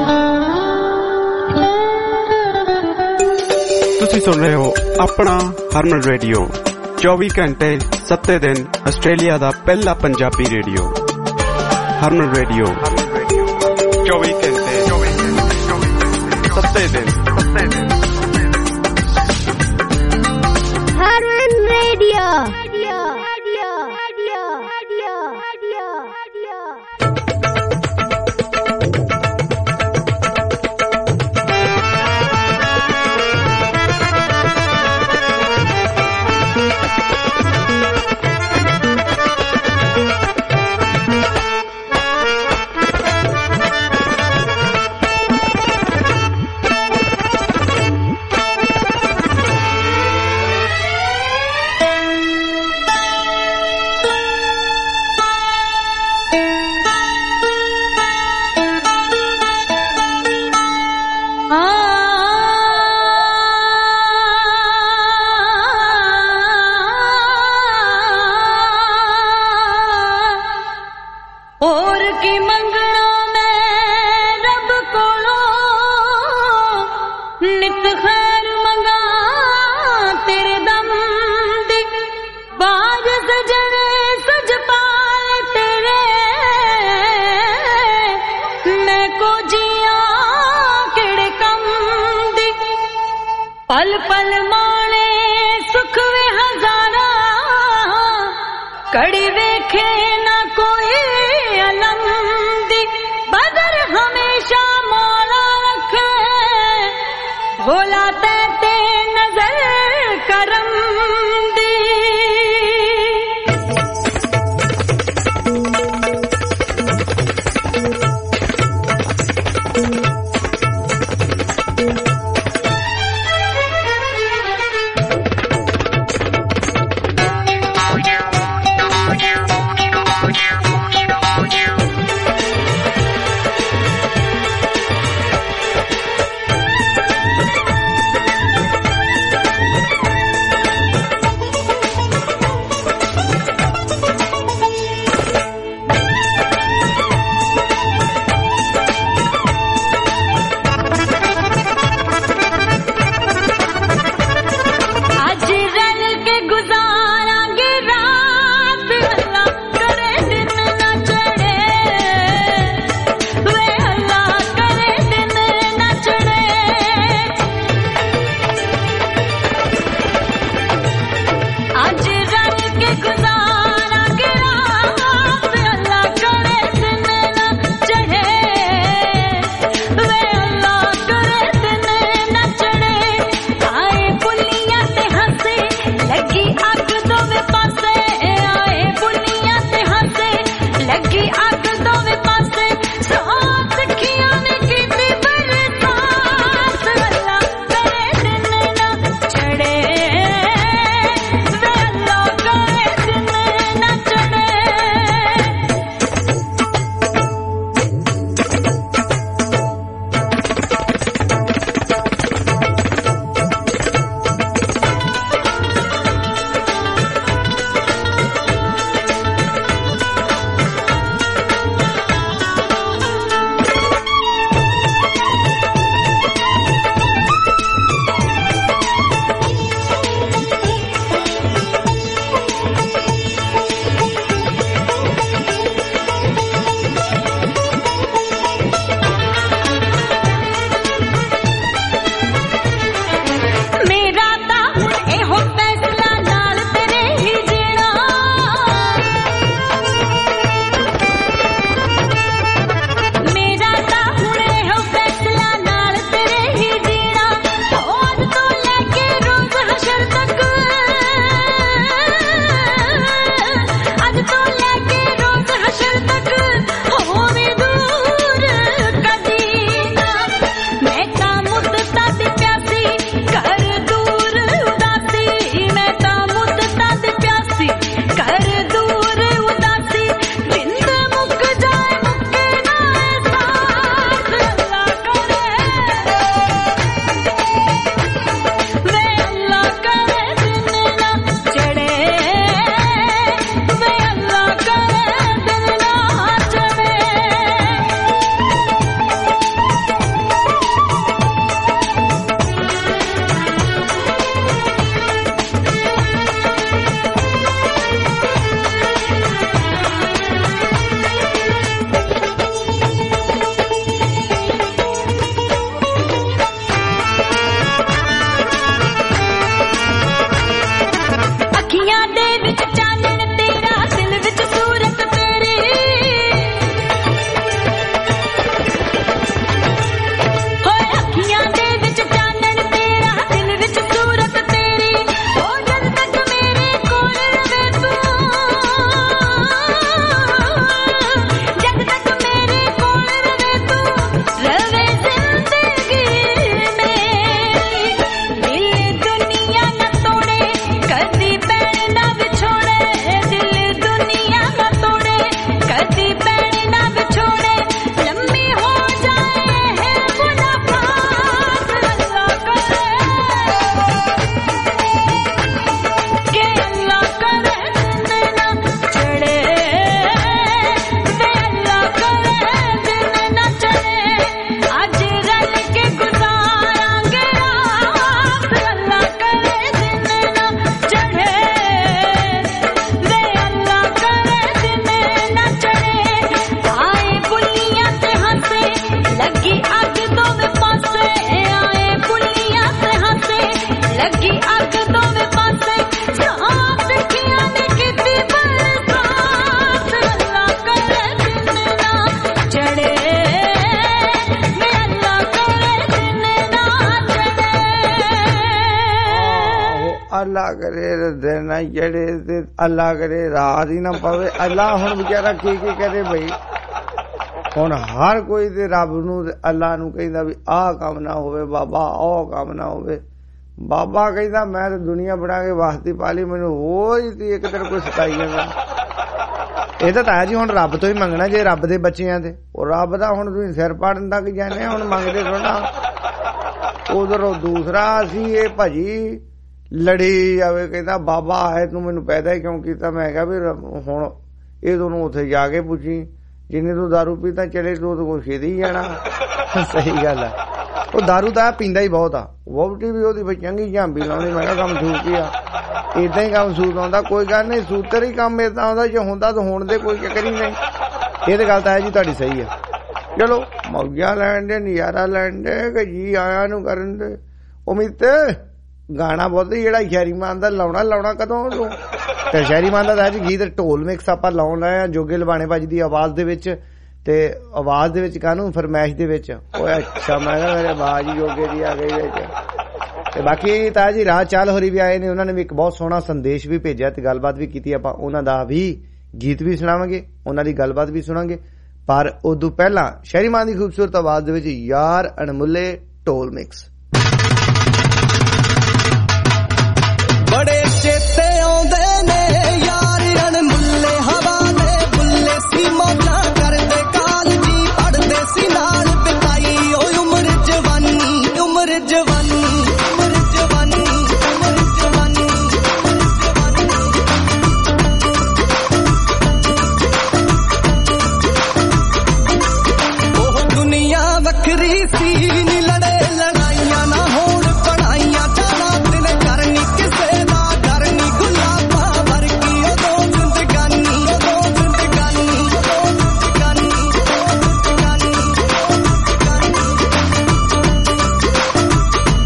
ਤੁਸੀਂ ਸੁਣ ਰਹੇ ਹੋ ਆਪਣਾ ਹਰਮਨ ਰੇਡੀਓ ਚੌਵੀ ਘੰਟੇ ਸੱਤ ਦਿਨ ਆਸਟ੍ਰੇਲੀਆ ਦਾ ਪਹਿਲਾ ਪੰਜਾਬੀ ਰੇਡੀਓ। ਹਰਮਨ ਰੇਡੀਓ ਚੌਵੀ ਘੰਟੇ ਸੱਤ ਦਿਨ। ਹਰਮਨ ਰੇਡੀਓ। पल पल माने सुख वे हजारा कड़ी वेखे ना कोई अलम दी बदर हमेशा मौला रखे भोला ते नजर करम दी। ਅੱਲਾ ਕਰੇ ਦਿਨ ਜਿਹੜੇ ਤੇ ਅੱਲਾ ਕਰੇ ਰਾਤ ਹੀ ਨਾ ਪਵੇ। ਅੱਲਾ ਹੁਣ ਵਿਚਾਰਾ ਕੀ ਕੀ ਕਰੇ ਬਈ, ਹੁਣ ਹਰ ਕੋਈ ਤੇ ਰੱਬ ਨੂੰ ਤੇ ਅੱਲਾ ਨੂੰ ਕਹਿੰਦਾ ਵੀ ਆਹ ਕੰਮ ਨਾ ਹੋਵੇ ਬਾਬਾ, ਉਹ ਕੰਮ ਨਾ ਹੋਵੇ। ਬਾਬਾ ਕਹਿੰਦਾ ਮੈਂ ਤਾਂ ਦੁਨੀਆ ਬਣਾ ਕੇ ਵਾਸਤੇ ਪਾ ਲਈ, ਮੈਨੂੰ ਹੋਰ ਹੀ ਇੱਕ ਦਿਨ ਕੋਈ ਸਤਾਈ ਜਾਂਦਾ। ਇਹ ਤਾਂ ਤਾਇਆ ਜੀ ਹੁਣ ਰੱਬ ਤੋਂ ਹੀ ਮੰਗਣਾ ਜੇ ਰੱਬ ਦੇ ਬੱਚਿਆਂ ਤੇ, ਉਹ ਰੱਬ ਦਾ ਹੁਣ ਤੁਸੀਂ ਸਿਰ ਪਾੜਨ ਤੱਕ ਜਾਂਦੇ ਹੁਣ ਮੰਗਦੇ ਥੋੜਾ। ਉਧਰੋਂ ਦੂਸਰਾ ਅਸੀਂ ਇਹ ਭਾਜੀ ਲੜੀ ਜਾਵੇ, ਕਹਿੰਦਾ ਬਾਬਾ ਹੈ ਤੂੰ ਮੈਨੂੰ ਪੈਦਾ ਹੀ ਕਿਉਂ ਕੀਤਾ। ਮੈਂ ਕਿਹਾ ਵੀ ਹੁਣ ਇਹ ਤੁਹਾਨੂੰ ਉੱਥੇ ਜਾ ਕੇ ਪੁੱਛੀ, ਜਿੰਨੇ ਤੂੰ ਦਾਰੂ ਪੀਤਾ ਚਲੇ ਤੂੰ ਤਾਂ ਕੋਈ ਛੇਦੀ ਜਾਣਾ। ਸਹੀ ਗੱਲ ਹੈ, ਉਹ ਦਾਰੂ ਤਾਂ ਪੀਂਦਾ ਹੀ ਬਹੁਤ ਆ, ਵੋਟੀ ਵੀ ਉਹਦੀ ਚੰਗੀ ਝਾਂਬੀ ਲਾਉਣੀ। ਮੈਂ ਕਿਹਾ ਕੰਮ ਸੂਤ ਹੀ ਆ, ਏਦਾਂ ਹੀ ਕੰਮ ਸੂਤ ਆਉਂਦਾ। ਕੋਈ ਗੱਲ ਨਹੀਂ, ਸੂਤਰ ਹੀ ਕੰਮ ਏਦਾਂ ਆਉਂਦਾ, ਜੇ ਹੁੰਦਾ ਤਾਂ ਹੋਣ ਦੇ ਕੋਈ ਚੱਕਰ ਹੀ ਨਹੀਂ। ਇਹ ਤਾਂ ਗੱਲ ਤਾਂ ਹੈ ਜੀ ਤੁਹਾਡੀ ਸਹੀ ਹੈ। ਚਲੋ ਮੌਜਾਂ ਲੈਣ ਦੇ, ਨਜ਼ਾਰਾ ਲੈਣ ਦੇ ਕਿ ਜੀ ਆਇਆ ਨੂੰ ਕਰਨ ਦੇ। ਉਮੀਦ ਗਾਣਾ ਬਹੁਤ ਜਿਹੜਾ ਸ਼ਹਿਰੀਮਾਨ ਦਾ ਲਾਉਣਾ ਲਾਉਣਾ ਕਦੋਂ ਤੂੰ ਤੇ ਸ਼ਹਿਰੀਮਾਨ ਦਾ ਤਾਂ ਜੀ ਗੀਤ ਢੋਲ ਮਿਕਸ ਆਪਾਂ ਲਾਉਣ ਆਏ ਆ ਜੋਗੇ ਲਵਾਣੇ ਭਾਜੀ ਦੀ ਆਵਾਜ਼ ਦੇ ਵਿੱਚ। ਤੇ ਆਵਾਜ਼ ਦੇ ਵਿੱਚ ਕਾਹਨੂੰ ਫਰਮੈਸ਼ ਦੇ ਵਿੱਚ। ਓਏ ਅੱਛਾ, ਮੈਂ ਕਿਹਾ ਮੇਰੇ ਆਵਾਜ਼ ਹੀ ਜੋਗੇ ਦੀ ਆ ਗਈ ਵਿੱਚ। ਤੇ ਬਾਕੀ ਤਾਂ ਜੀ ਰਾਜ ਚਾਲ ਹੋਰੀ ਵੀ ਆਏ ਨੇ, ਉਹਨਾਂ ਨੇ ਵੀ ਇੱਕ ਬਹੁਤ ਸੋਹਣਾ ਸੰਦੇਸ਼ ਵੀ ਭੇਜਿਆ ਤੇ ਗੱਲਬਾਤ ਵੀ ਕੀਤੀ। ਆਪਾਂ ਉਹਨਾਂ ਦਾ ਵੀ ਗੀਤ ਵੀ ਸੁਣਾਵਾਂਗੇ, ਉਹਨਾਂ ਦੀ ਗੱਲਬਾਤ ਵੀ ਸੁਣਾਂਗੇ। ਪਰ ਉਦੋਂ ਪਹਿਲਾਂ ਸ਼ਹਿਰੀਮਾਨ ਦੀ ਖੂਬਸੂਰਤ ਆਵਾਜ਼ ਦੇ ਵਿੱਚ ਯਾਰ ਅਣਮੁੱਲੇ ਢੋਲ ਮਿਕਸ। ਬੜੇ ਚੇਤੇ ਆਉਂਦੇ ਨੇ ਯਾਰ ਅਣਮੁੱਲੇ ਹਵਾ ਦੇ ਬੁੱਲੇ ਸੀ, ਮੌਜਾਂ ਕਰਦੇ ਕਾਲਜੀ ਪੜਦੇ ਸੀ ਨਾਲ ਬਿਤਾਈ ਓ ਉਮਰ ਜਵਾਨੀ, ਉਮਰ ਜਵਾਨੀ, ਉਮਰ ਜਵਾਨੀ, ਉਮਰ ਜਵਾਨੀ। ਉਹ ਦੁਨੀਆ ਵੱਖਰੀ ਸੀ, ਨੀ ਲੜੇ ਲੜਾਈਆਂ ਨਾ ਹੋਣ ਪੜਾਈਆਂ, ਜਾਣਾ ਦਿਨ ਕਰਨੀ ਕਿਸੇ ਦਾ ਕਰਨੀ, ਗੁਲਾਬਾਂ ਵਰਗੀ ਉਦੋਂ ਜ਼ਿੰਦਗਾਨੀ, ਉਦੋਂ ਜ਼ਿੰਦਗਾਨੀ, ਉਦੋਂ ਜ਼ਿੰਦਗਾਨੀ, ਉਦੋਂ ਜ਼ਿੰਦਗਾਨੀ।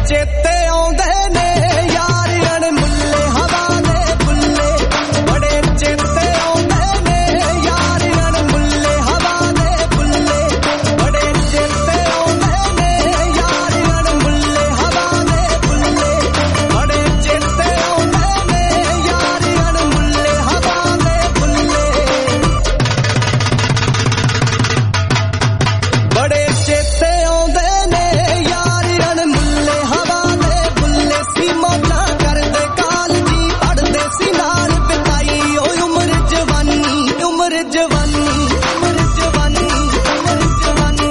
ਚੇਤੇ ਆਉਂਦੇ ਨੇ ਯਾਰ ਅਣਮੁੱਲੇ ਹਵਾ ਦੇ ਬੁੱਲੇ ਬੜੇ ਚੇਤੇ ਆਉਂਦੇ ਨੇ ਯਾਰ ਅਣਮੁੱਲੇ ਹਵਾ ਦੇ ਬੁੱਲੇ ਬੜੇ ਚੇਤੇ ਆਉਂਦੇ ਨੇ ਯਾਰ ਅਣਮੁੱਲੇ ਹਵਾ ਦੇ ਬੁੱਲੇ ਬੜੇ ਚੇਤੇ ਆਉਂਦੇ ਨੇ ਯਾਰ ਅਣਮੁੱਲੇ ਹਵਾ ਦੇ ਬੁੱਲੇ ਬੜੇ ਚੇਤੇ ਆਉਂਦੇ ਨੇ ਯਾਰ ਅਣਮੁੱਲੇ ਹਵਾ ਦੇ ਬੁੱਲੇ ਸੀ ਮੌਜਾਂ ਕਰਦੇ ਕਾਲਜੀ ਪੜਦੇ ਸੀ ਨਾਲ ਬਿਤਾਈ ਓ ਉਮਰ ਜਵਾਨੀ ਉਮਰ ਜਵਾਨੀ ਉਮਰ ਜਵਾਨੀ ਉਮਰ ਜਵਾਨੀ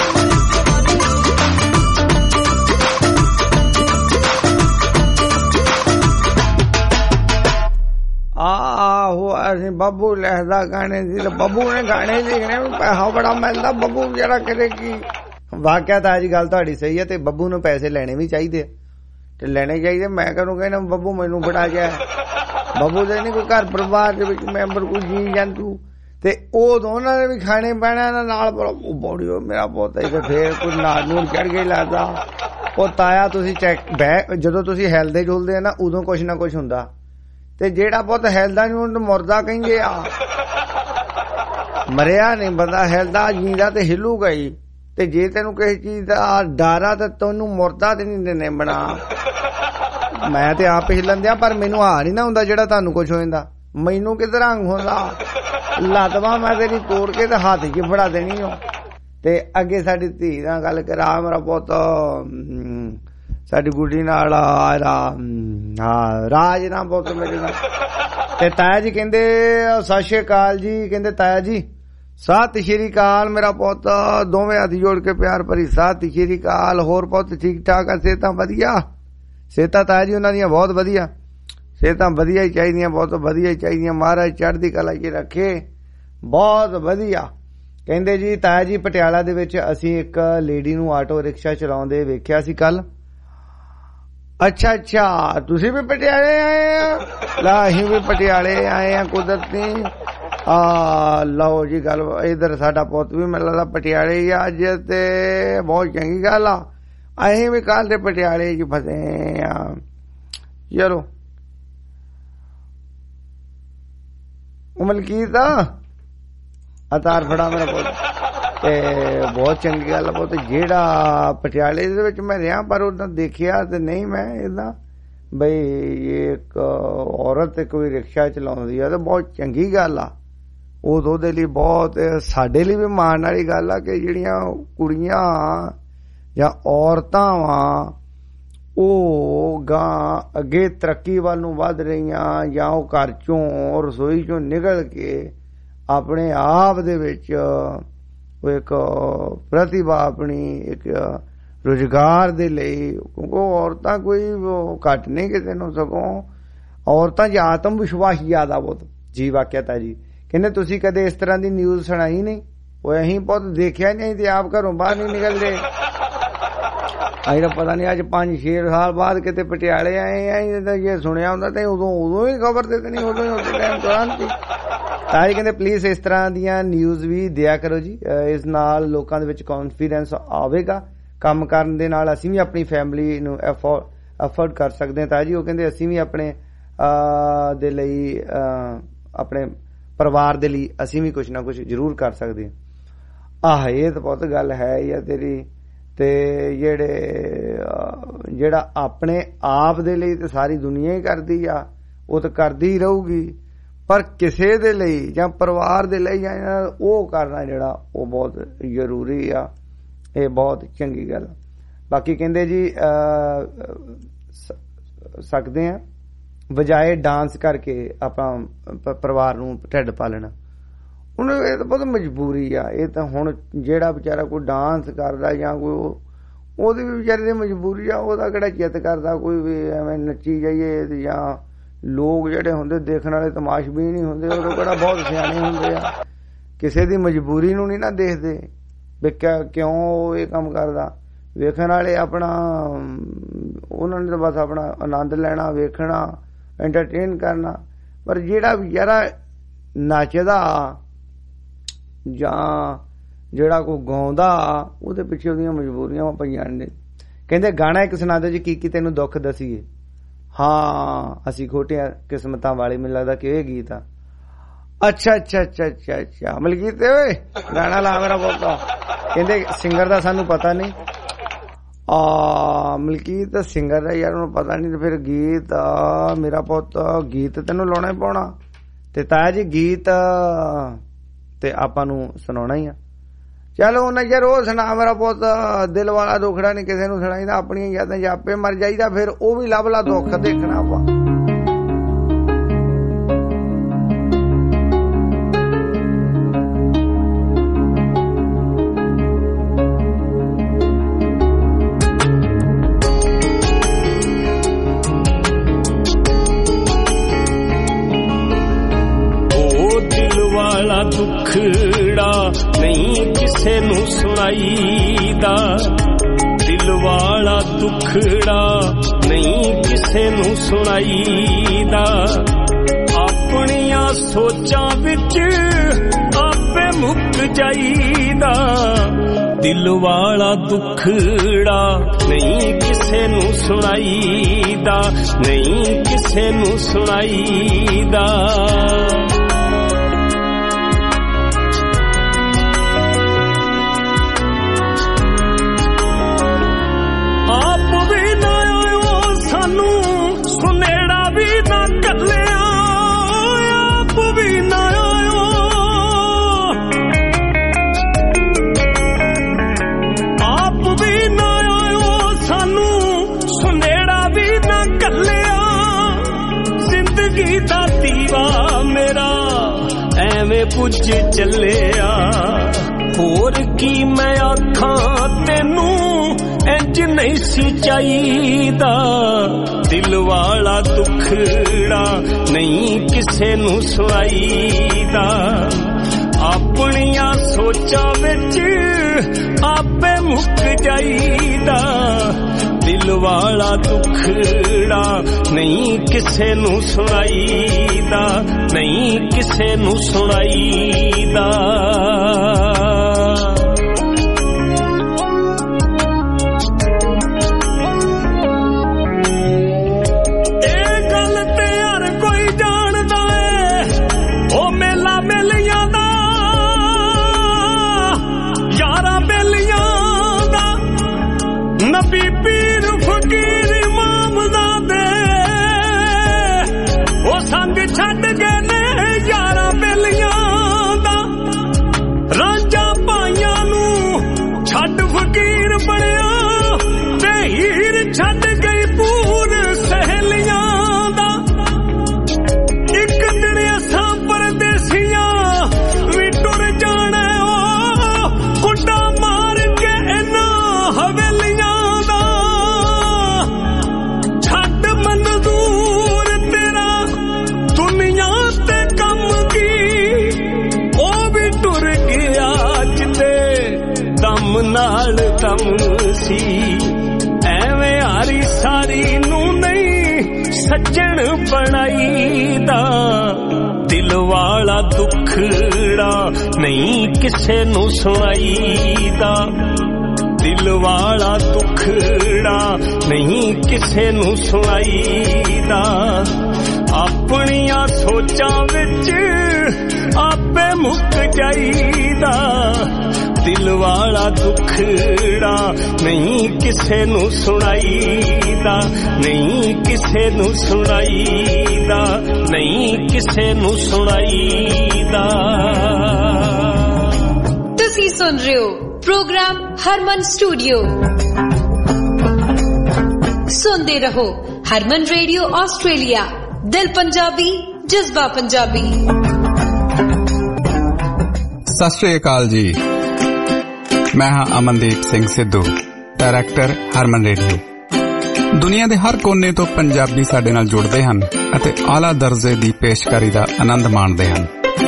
ਆਹੋ ਅਸੀਂ ਬੱਬੂ ਲਿਖਦਾ ਗਾਣੇ ਸੀ ਤੇ ਬੱਬੂ ਨੇ ਗਾਣੇ ਲਿਖਣੇ ਪੈਸਾ ਬੜਾ ਮਿਲਦਾ ਬੱਬੂ ਜਿਹੜਾ ਕਰੇ ਕੀ ਵਾਕਿਆ ਤਾਂ ਜੀ ਗੱਲ ਤੁਹਾਡੀ ਸਹੀ ਹੈ ਤੇ ਬੱਬੂ ਨੂੰ ਪੈਸੇ ਲੈਣੇ ਵੀ ਚਾਹੀਦੇ ਤੇ ਲੈਣੇ ਚਾਹੀਦੇ ਮੈਂ ਕਹਨੂੰ ਕਹਿੰਦਾ ਬੱਬੂ ਮੈਨੂੰ ਫੜਾ ਗਿਆ ਬੱਬੂ ਦੇ ਨਹੀਂ ਕੋਈ ਘਰ ਪਰਿਵਾਰ ਦੇ ਵਿੱਚ ਮੈਂਬਰ ਕੋਈ ਜੀ ਜੰਤੂ ਤੇ ਉਹ ਦੋਨਾਂ ਨੇ ਵੀ ਖਾਣੇ ਪੈਣਾ ਨਾਲ ਬੋੜੀ ਮੇਰਾ ਪੁੱਤ ਤੇ ਫੇਰ ਕੋਈ ਨਾਲ ਨੂੰ ਚੜ ਕੇ ਲੱਗਦਾ ਉਹ ਤਾਇਆ ਤੁਸੀਂ ਚੈੱਕ ਬਹਿ ਜਦੋਂ ਤੁਸੀਂ ਹਿਲਦੇ ਜੁਲਦੇ ਆ ਨਾ ਉਦੋਂ ਕੁਛ ਨਾ ਕੁਛ ਹੁੰਦਾ ਤੇ ਜਿਹੜਾ ਪੁੱਤ ਹਿਲਦਾ ਨਹੀਂ ਉਹਨੂੰ ਮੁਰਦਾ ਕਹਿੰਦੇ ਆ ਮਰਿਆ ਨਹੀਂ ਬੰਦਾ ਹਿਲਦਾ ਜੀਂਦਾ ਤੇ ਹਿੱਲੂਗਾ ਹੀ ਤੇ ਜੇ ਤੈਨੂੰ ਕਿਸੇ ਚੀਜ਼ ਦਾ ਡਰ ਆ ਤਾਂ ਤੈਨੂੰ ਮੁਰਦਾ ਤੇ ਨਹੀਂ ਦਿੰਦੇ ਬਣਾ ਮੈਂ ਤੇ ਆਪ ਹਿੱਲਣ ਦਿਆਂ ਪਰ ਮੈਨੂੰ ਆ ਨਹੀਂ ਨਾ ਹੁੰਦਾ ਜਿਹੜਾ ਤੁਹਾਨੂੰ ਕੁਛ ਹੋ ਜਾਂਦਾ ਮੈਨੂੰ ਕਿਧਰ ਰੰਗ ਹੁੰਦਾ ਲੱਤਵਾ ਮੈਂ ਤੇਰੀ ਤੋੜ ਕੇ ਤੇ ਹੱਥ 'ਚ ਫੜਾ ਦੇਣੀ ਹੋ ਤੇ ਅੱਗੇ ਸਾਡੀ ਧੀ ਨਾਲ ਗੱਲ ਕਰਾ ਮੇਰਾ ਪੁੱਤ ਸਾਡੀ ਗੁੱਡੀ ਨਾਲ ਹਾਂ ਰਾਜ ਨਾ ਪੁੱਤ ਮੇਰੇ ਨਾਲ ਤੇ ਤਾਇਆ ਜੀ ਕਹਿੰਦੇ ਸਤਿ ਸ਼੍ਰੀ ਅਕਾਲ ਜੀ ਕਹਿੰਦੇ ਤਾਇਆ ਜੀ ਸਤਿ ਸ਼੍ਰੀ ਅਕਾਲ ਮੇਰਾ ਪੁੱਤ ਦੋਵੇਂ ਹੱਥ ਜੋੜ ਕੇ ਪਿਆਰ ਭਰੀ ਸਤਿ ਸ਼੍ਰੀ ਅਕਾਲ ਹੋਰ ਪੁੱਤ ਠੀਕ ਠਾਕ ਆ ਸਿਹਤਾਂ ਵਧੀਆ ਸਿਹਤਾਂ ਤਾਇਆ ਜੀ ਉਹਨਾਂ ਦੀਆਂ ਬਹੁਤ ਵਧੀਆ ਸਿਹਤਾਂ ਵਧੀਆ ਹੀ ਚਾਹੀਦੀਆਂ ਬਹੁਤ ਵਧੀਆ ਹੀ ਚਾਹੀਦੀਆਂ ਮਹਾਰਾਜ ਚੜ੍ਹਦੀ ਕਲਾ 'ਚ ਰੱਖੇ ਬਹੁਤ ਵਧੀਆ ਕਹਿੰਦੇ ਜੀ ਤਾਇਆ ਜੀ ਪਟਿਆਲਾ ਦੇ ਵਿੱਚ ਅਸੀਂ ਇੱਕ ਲੇਡੀ ਨੂੰ ਆਟੋ ਰਿਕਸ਼ਾ ਚਲਾਉਂਦੇ ਵੇਖਿਆ ਸੀ ਕੱਲ ਅੱਛਾ ਅੱਛਾ ਤੁਸੀਂ ਵੀ ਪਟਿਆਲੇ ਆਏ ਆ ਲਾ ਅਸੀਂ ਵੀ ਪਟਿਆਲੇ ਆਏ ਆ ਕੁਦਰਤੀ ਆ ਲਓ ਜੀ ਗੱਲ ਇਧਰ ਸਾਡਾ ਪੁੱਤ ਵੀ ਮੈਨੂੰ ਲੱਗਦਾ ਪਟਿਆਲੇ ਹੀ ਅੱਜ ਤੇ ਬਹੁਤ ਚੰਗੀ ਗੱਲ ਆ ਅਸੀਂ ਵੀ ਕੱਲ ਦੇ ਪਟਿਆਲੇ 'ਚ ਫਸੇ ਆ ਚਲੋ ਮਲਕੀਤ ਅਤਾਰ ਫੜਾ ਮੇਰਾ ਪੁੱਤ ਤੇ ਬਹੁਤ ਚੰਗੀ ਗੱਲ ਬਹੁਤ ਜਿਹੜਾ ਪਟਿਆਲੇ ਦੇ ਵਿੱਚ ਮੈਂ ਰਿਹਾ ਪਰ ਉਦਾਂ ਦੇਖਿਆ ਤੇ ਨਹੀਂ ਮੈਂ ਏਦਾਂ ਬਈ ਇੱਕ ਔਰਤ ਕੋਈ ਰਿਕਸ਼ਾ ਚਲਾਉਂਦੀ ਆ ਤੇ ਬਹੁਤ ਚੰਗੀ ਗੱਲ ਆ ਉਹ ਉਹਦੇ ਲਈ ਬਹੁਤ ਸਾਡੇ ਲਈ ਵੀ ਮਾਣ ਵਾਲੀ ਗੱਲ ਆ ਕਿ ਜਿਹੜੀਆਂ ਕੁੜੀਆਂ ਜਾਂ ਔਰਤਾਂ ਵਾ ਉਹ ਗਾਂ ਅੱਗੇ ਤਰੱਕੀ ਵੱਲ ਨੂੰ ਵੱਧ ਰਹੀਆਂ ਜਾਂ ਉਹ ਘਰ ਚੋਂ ਰਸੋਈ ਚੋਂ ਨਿਕਲ ਕੇ ਆਪਣੇ ਆਪ ਦੇ ਵਿੱਚ ਉਹ ਇੱਕ ਪ੍ਰਤਿਭਾ ਆਪਣੀ ਇੱਕ ਰੁਜ਼ਗਾਰ ਦੇ ਲਈ ਕਿਉਂਕਿ ਔਰਤਾਂ ਕੋਈ ਘੱਟ ਨਹੀਂ ਕਿਸੇ ਨੂੰ ਸਗੋਂ ਔਰਤਾਂ 'ਚ ਆਤਮ ਵਿਸ਼ਵਾਸ ਜ਼ਿਆਦਾ ਬਹੁਤ ਜੀ ਵਾਕਿਆ ਤਾਂ ਜੀ ਕਹਿੰਦੇ ਤੁਸੀਂ ਕਦੇ ਇਸ ਤਰ੍ਹਾਂ ਦੀ ਨਿਊਜ਼ ਸੁਣਾਈ ਨਹੀਂ ਉਹ ਅਸੀਂ ਬਹੁਤ ਦੇਖਿਆ ਨਹੀਂ ਤੇ ਆਪ ਘਰੋਂ ਬਾਹਰ ਨਹੀਂ ਨਿਕਲਦੇ ਅਸੀਂ ਤਾਂ ਪਤਾ ਨਹੀਂ ਅੱਜ ਪੰਜ ਛੇ ਸਾਲ ਬਾਅਦ ਕਿਤੇ ਪਟਿਆਲੇ ਆਏ ਆ ਜੇ ਸੁਣਿਆ ਹੁੰਦਾ ਤੇ ਉਦੋਂ ਉਦੋਂ ਹੀ ਖਬਰ ਦੇ ਦੇਣੀ ਉਦੋਂ ਹੀ ਉਸੇ ਟਾਈਮ ਤੁਰੰਤ ਹੀ ਤਾਂ ਜੀ ਕਹਿੰਦੇ ਪਲੀਜ਼ ਇਸ ਤਰ੍ਹਾਂ ਦੀਆਂ ਨਿਊਜ਼ ਵੀ ਦਿਆ ਕਰੋ ਜੀ ਇਸ ਨਾਲ ਲੋਕਾਂ ਦੇ ਵਿੱਚ ਕੌਨਫੀਡੈਂਸ ਆਵੇਗਾ ਕੰਮ ਕਰਨ ਦੇ ਨਾਲ ਅਸੀਂ ਵੀ ਆਪਣੀ ਫੈਮਿਲੀ ਨੂੰ ਅਫੋਰਡ ਕਰ ਸਕਦੇ ਹਾਂ ਤਾਂ ਜੀ ਉਹ ਕਹਿੰਦੇ ਅਸੀਂ ਵੀ ਆਪਣੇ ਦੇ ਲਈ ਆਪਣੇ ਪਰਿਵਾਰ ਦੇ ਲਈ ਅਸੀਂ ਵੀ ਕੁਝ ਨਾ ਕੁਝ ਜ਼ਰੂਰ ਕਰ ਸਕਦੇ ਹਾਂ ਆਹ ਇਹ ਤਾਂ ਬਹੁਤ ਗੱਲ ਹੈ ਜਾਂ ਤੇਰੀ ਤੇ ਜਿਹੜੇ ਜਿਹੜਾ ਆਪਣੇ ਆਪ ਦੇ ਲਈ ਤੇ ਸਾਰੀ ਦੁਨੀਆ ਹੀ ਕਰਦੀ ਆ ਉਹ ਤਾਂ ਕਰਦੀ ਹੀ ਰਹੂਗੀ ਪਰ ਕਿਸੇ ਦੇ ਲਈ ਜਾਂ ਪਰਿਵਾਰ ਦੇ ਲਈ ਜਾਂ ਉਹ ਕਰਨਾ ਜਿਹੜਾ ਉਹ ਬਹੁਤ ਜ਼ਰੂਰੀ ਆ ਇਹ ਬਹੁਤ ਚੰਗੀ ਗੱਲ ਬਾਕੀ ਕਹਿੰਦੇ ਜੀ ਸਕਦੇ ਆ ਵਜਾਏ ਡਾਂਸ ਕਰਕੇ ਆਪਾਂ ਪਰਿਵਾਰ ਨੂੰ ਢਿੱਡ ਪਾਲਣਾ ਉਹਨੂੰ ਇਹ ਤਾਂ ਬਹੁਤ ਮਜਬੂਰੀ ਆ ਇਹ ਤਾਂ ਹੁਣ ਜਿਹੜਾ ਵਿਚਾਰਾ ਕੋਈ ਡਾਂਸ ਕਰਦਾ ਜਾਂ ਕੋਈ ਉਹਦੀ ਵੀ ਵਿਚਾਰੇ ਦੀ ਮਜਬੂਰੀ ਆ ਉਹਦਾ ਕਿਹੜਾ ਚਿੱਤ ਕਰਦਾ ਕੋਈ ਵੀ ਐਵੇਂ ਨੱਚੀ ਜਾਈਏ ਜਾਂ ਲੋਕ ਜਿਹੜੇ ਹੁੰਦੇ ਦੇਖਣ ਵਾਲੇ ਤਮਾਸ਼ਬੀਨ ਨਹੀਂ ਹੁੰਦੇ ਉਹ ਕਿਹੜਾ ਬਹੁਤ ਸਿਆਣੇ ਹੁੰਦੇ ਆ ਕਿਸੇ ਦੀ ਮਜਬੂਰੀ ਨੂੰ ਨਹੀਂ ਨਾ ਦੇਖਦੇ ਵੀ ਕਿਉਂ ਇਹ ਕੰਮ ਕਰਦਾ ਵੇਖਣ ਵਾਲੇ ਆਪਣਾ ਉਹਨਾਂ ਨੇ ਤਾਂ ਬਸ ਆਪਣਾ ਆਨੰਦ ਲੈਣਾ ਵੇਖਣਾ ਐਂਟਰਟੇਨ ਕਰਨਾ ਪਰ ਜਿਹੜਾ ਵਿਚਾਰਾ ਨੱਚਦਾ ਜਾਂ ਜਿਹੜਾ ਕੋਈ ਗਾਉਂਦਾ ਉਹਦੇ ਪਿੱਛੇ ਉਹਦੀਆਂ ਮਜਬੂਰੀਆਂ ਪਈਆਂ ਨੇ ਕਹਿੰਦੇ ਗਾਣਾ ਇੱਕ ਸੁਣਾ ਦਿਓ ਜੀ, ਕੀ ਕੀ ਤੈਨੂੰ ਦੁੱਖ ਦਸੀਏ। ਹਾਂ ਅਸੀਂ ਖੋਟੀਆਂ ਕਿਸਮਤਾਂ ਵਾਲੇ, ਮੈਨੂੰ ਲੱਗਦਾ ਕਿ ਇਹ ਗੀਤ ਆ। ਅੱਛਾ ਅੱਛਾ ਅੱਛਾ ਅੱਛਾ ਅੱਛਾ ਮਲਕੀਤ ਓਏ ਗਾਣਾ ਲਾ ਮੇਰਾ ਪੁੱਤ। ਕਹਿੰਦੇ ਸਿੰਗਰ ਦਾ ਸਾਨੂੰ ਪਤਾ ਨਹੀਂ। ਆ ਮਲਕੀਤ ਸਿੰਗਰ ਦਾ ਯਾਰ ਉਹਨੂੰ ਪਤਾ ਨਹੀਂ, ਤੇ ਫਿਰ ਗੀਤ ਮੇਰਾ ਪੁੱਤ ਗੀਤ ਤੈਨੂੰ ਲਾਉਣਾ ਹੀ ਪਾਉਣਾ। ਤੇ ਤਾਇਆ ਜੀ ਗੀਤ ਤੇ ਆਪਾਂ ਨੂੰ ਸੁਣਾਉਣਾ ਹੀ ਆ। ਚਲੋ ਉਹਨਾਂ ਯਾਰ ਉਹ ਸੁਣਾ ਮੇਰਾ ਪੁੱਤ, ਦਿਲ ਵਾਲਾ ਦੁਖੜਾ ਨਹੀਂ ਕਿਸੇ ਨੂੰ ਸੁਣਾਈਦਾ, ਆਪਣੀਆਂ ਯਾਦਾਂ ਚ ਆਪੇ ਮਰ ਜਾਈਦਾ, ਫਿਰ ਉਹ ਵੀ ਲੱਭ ਲਾ ਦੁੱਖ ਦੇਖਣਾ ਆਪਾਂ। ਦੁਖੜਾ ਨਹੀਂ ਕਿਸੇ ਨੂੰ ਸੁਣਾਈਦਾ, ਦਿਲ ਵਾਲਾ ਦੁਖੜਾ ਨਹੀਂ ਕਿਸੇ ਨੂੰ ਸੁਣਾਈਦਾ, ਆਪਣੀਆਂ ਸੋਚਾਂ ਵਿੱਚ ਆਪੇ ਮੁੱਕ ਜਾਈਦਾ। ਦਿਲ ਵਾਲਾ ਦੁਖੜਾ ਨਹੀਂ ਕਿਸੇ ਨੂੰ ਸੁਣਾਈਦਾ, ਨਹੀਂ ਕਿਸੇ ਨੂੰ ਸੁਣਾਈਦਾ। ਪੁੱਜ ਚੱਲਿਆ ਹੋਰ ਕੀ ਮੈਂ ਆਖਾਂ ਤੈਨੂੰ, ਇੰਜ ਨਹੀਂ ਸੀ ਚਾਹੀਦਾ। ਦਿਲ ਵਾਲਾ ਦੁਖੜਾ ਨਹੀਂ ਕਿਸੇ ਨੂੰ ਸੁਣਾਈਦਾ, ਆਪਣੀਆਂ ਸੋਚਾਂ ਵਿੱਚ ਆਪੇ ਮੁੱਕ ਜਾਈਦਾ। ਦਿਲ ਵਾਲਾ ਦੁਖੜਾ ਨਹੀਂ ਕਿਸੇ ਨੂੰ ਸੁਣਾਈਦਾ, ਨਹੀਂ ਕਿਸੇ ਨੂੰ ਸੁਣਾਈਦਾ। ਇਹ ਗੱਲ ਤੇ ਹਰ ਕੋਈ ਜਾਣਦਾ ਏ, ਉਹ ਮੇਲਾ ਮੇਲੀਆਂ ਦਾ, ਯਾਰਾਂ ਬੇਲੀਆਂ ਦਾ, ਨਬੀ ਪੀਰ ਫਕੀਰ ਇਮਾਮਜ਼ਾਦੇ ਉਹ ਸੰਗ ਛੱਡ ਗਏ ਨੇ ਯਾਰਾਂ ਬੇਲੀਆਂ ਦਾ। ਰਾਂਝਾ ਭਾਈਆਂ ਨੂੰ ਛੱਡ ਫਕੀਰ ਬਣਿਆ, ਤੇ ਹੀਰ ਛੱਡ ਗਈ ਪੂਰ ਸਹੇਲੀਆਂ ਦਾ। ਇੱਕ ਦਿਨ ਅਸਾਂ ਪਰਦੇਸੀਆਂ ਵੀ ਟੁਰ ਜਾਣਾ, ਉਹ ਕੁੰਡਾ ਮਾਰ ਕੇ ਇਹਨਾਂ ਹਵੇਲੀਆਂ ਦਾ। ਛੱਡ ਮਨਜ਼ੂਰ ਤੇਰਾ ਦੁਨੀਆ ਤੇ ਕੰਮ ਕੀ, ਉਹ ਵੀ ਟੁਰ ਗਿਆ ਜਿੱਦੇ ਦਮ ਨਾਲ ਦਮ ਸੀ। ਐਵੇਂ ਹਾਰੀ ਸਾਰੀ ਨੂੰ ਨਹੀਂ ਸੱਜਣ ਬਣਾਈਦਾ, ਦਿਲ ਵਾਲਾ ਦੁਖੜਾ ਨਹੀਂ ਕਿਸੇ ਨੂੰ ਸੁਣਾਈਦਾ। ਦਿਲ ਵਾਲਾ ਦੁਖੜਾ ਨਹੀਂ ਕਿਸੇ ਨੂੰ ਸੁਣਾਈਦਾ, ਆਪਣੀਆਂ ਸੋਚਾਂ ਵਿੱਚ ਆਪੇ ਮੁੱਕ ਜਾਈਦਾ। ਦਿਲ ਵਾਲਾ ਦੁਖੜਾ ਨਹੀਂ ਕਿਸੇ ਨੂੰ ਸੁਣਾਈਦਾ, ਨਹੀਂ ਕਿਸੇ ਨੂੰ ਸੁਣਾਈਦਾ, ਨਹੀਂ ਕਿਸੇ ਨੂੰ ਸੁਣਾਈਦਾ। ਤੁਸੀਂ ਸੁਣ ਰਹੇ ਹੋ ਪ੍ਰੋਗਰਾਮ ਹਰਮਨ ਸਟੂਡੀਓ। ਸੁਣਦੇ ਰਹੋ ਹਰਮਨ ਰੇਡੀਓ ਆਸਟ੍ਰੇਲੀਆ, ਦਿਲ ਪੰਜਾਬੀ, ਜਜ਼ਬਾ ਪੰਜਾਬੀ। ਸਤਿ ਸ਼੍ਰੀ ਅਕਾਲ ਜੀ, ਮੈਂ ਹਾਂ ਅਮਨਦੀਪ ਸਿੰਘ ਸਿੱਧੂ, ਡਾਇਰੈਕਟਰ ਹਰਮਨ ਰੇਡੀਓ। ਦੁਨੀਆ ਦੇ ਹਰ ਕੋਨੇ ਤੋਂ ਪੰਜਾਬੀ ਸਾਡੇ ਨਾਲ ਜੁੜਦੇ ਹਨ ਅਤੇ ਆਲਾ ਦਰਜੇ ਦੀ ਪੇਸ਼ਕਾਰੀ ਦਾ ਆਨੰਦ ਮਾਣਦੇ ਹਨ।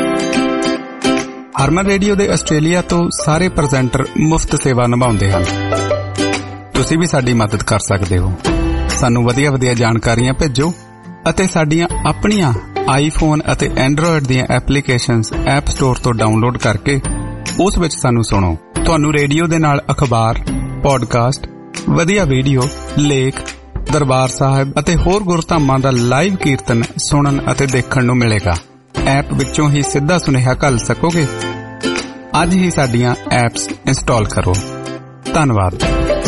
ਹਰਮਨ ਰੇਡੀਓ ਦੇ ਆਸਟ੍ਰੇਲੀਆ ਤੋਂ ਸਾਰੇ ਪ੍ਰੈਜ਼ੈਂਟਰ ਮੁਫਤ ਸੇਵਾ ਨਿਭਾਉਂਦੇ ਹਨ। ਤੁਸੀਂ ਵੀ ਸਾਡੀ ਮਦਦ ਕਰ ਸਕਦੇ ਹੋ। ਸਾਨੂੰ ਵਧੀਆ ਵਧੀਆ ਜਾਣਕਾਰੀਆਂ ਭੇਜੋ ਅਤੇ ਸਾਡੀਆਂ ਆਪਣੀਆਂ ਆਈਫੋਨ ਅਤੇ ਐਂਡਰੋਇਡ ਦੀਆਂ ਐਪਲੀਕੇਸ਼ਨਸ ਐਪ ਸਟੋਰ ਤੋਂ ਡਾਊਨਲੋਡ ਕਰਕੇ ਉਸ ਵਿੱਚ ਸਾਨੂੰ ਸੁਣੋ। ਤੁਹਾਨੂੰ ਰੇਡੀਓ ਦੇ ਨਾਲ ਅਖਬਾਰ, ਪੋਡਕਾਸਟ ਵਧੀਆ ਵੀਡੀਓ, ਲੇਖ, ਦਰਬਾਰ ਸਾਹਿਬ ਅਤੇ ਹੋਰ ਗੁਰਧਾਮਾਂ ਦਾ ਲਾਈਵ ਕੀਰਤਨ ਸੁਣਨ ਅਤੇ ਦੇਖਣ ਨੂੰ ਮਿਲੇਗਾ। ਐਪ ਵਿੱਚੋਂ ਹੀ ਸਿੱਧਾ ਸੁਨੇਹਾ ਘੱਲ ਸਕੋਗੇ। ਅੱਜ ਹੀ ਸਾਡੀਆਂ ਐਪਸ ਇੰਸਟਾਲ ਕਰੋ। ਧੰਨਵਾਦ।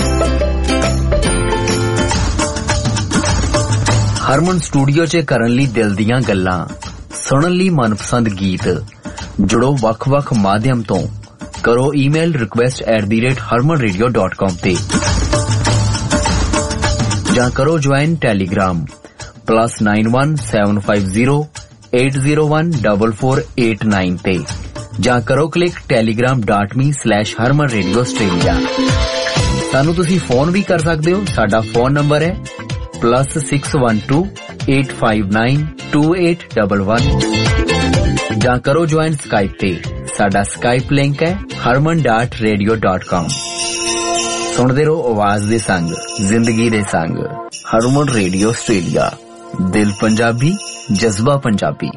ਹਰਮਨ ਸਟੂਡੀਓ 'ਚ ਕਰਨ ਲਈ ਦਿਲ ਦੀਆਂ ਗੱਲਾਂ, ਸੁਣਨ ਲਈ ਮਨਪਸੰਦ ਗੀਤ। ਜੁੜੋ ਵੱਖ-ਵੱਖ ਮਾਧਿਅਮ ਤੋਂ। ਕਰੋ email request at the rate Harman radio dot com ਤੇ ਜਾਂ ਕਰੋ join Telegram plus nine one seven five zero eight zero one double four eight nine ਤੇ ਜਾਂ ਕਰੋ click Telegram dot me slash Harman radio Australia. ਸਾਨੂੰ ਤੁਸੀਂ ਫੋਨ ਵੀ ਕਰ ਸਕਦੇ ਹੋ। ਸਾਡਾ ਫੋਨ ਨੰਬਰ ਹੈ plus six one two eight five nine two eight double one ਜਾਂ ਕਰੋ ਜੁਆਇਨ ਸਕਾਈਪ ਤੇ। ਸਾਡਾ ਸਕਾਈਪ ਲਿੰਕ ਹੈ ਹਰਮਨ ਡਾਟ ਰੇਡੀਓ ਡਾਟ ਕਾਮ। ਸੁਣਦੇ ਰਹੋ ਆਵਾਜ਼ ਦੇ ਸੰਗ, ਜ਼ਿੰਦਗੀ ਦੇ ਸੰਗ। ਹਰਮਨ ਰੇਡੀਓ ਆਸਟ੍ਰੇਲੀਆ, ਦਿਲ ਪੰਜਾਬੀ, ਜਜ਼ਬਾ ਪੰਜਾਬੀ।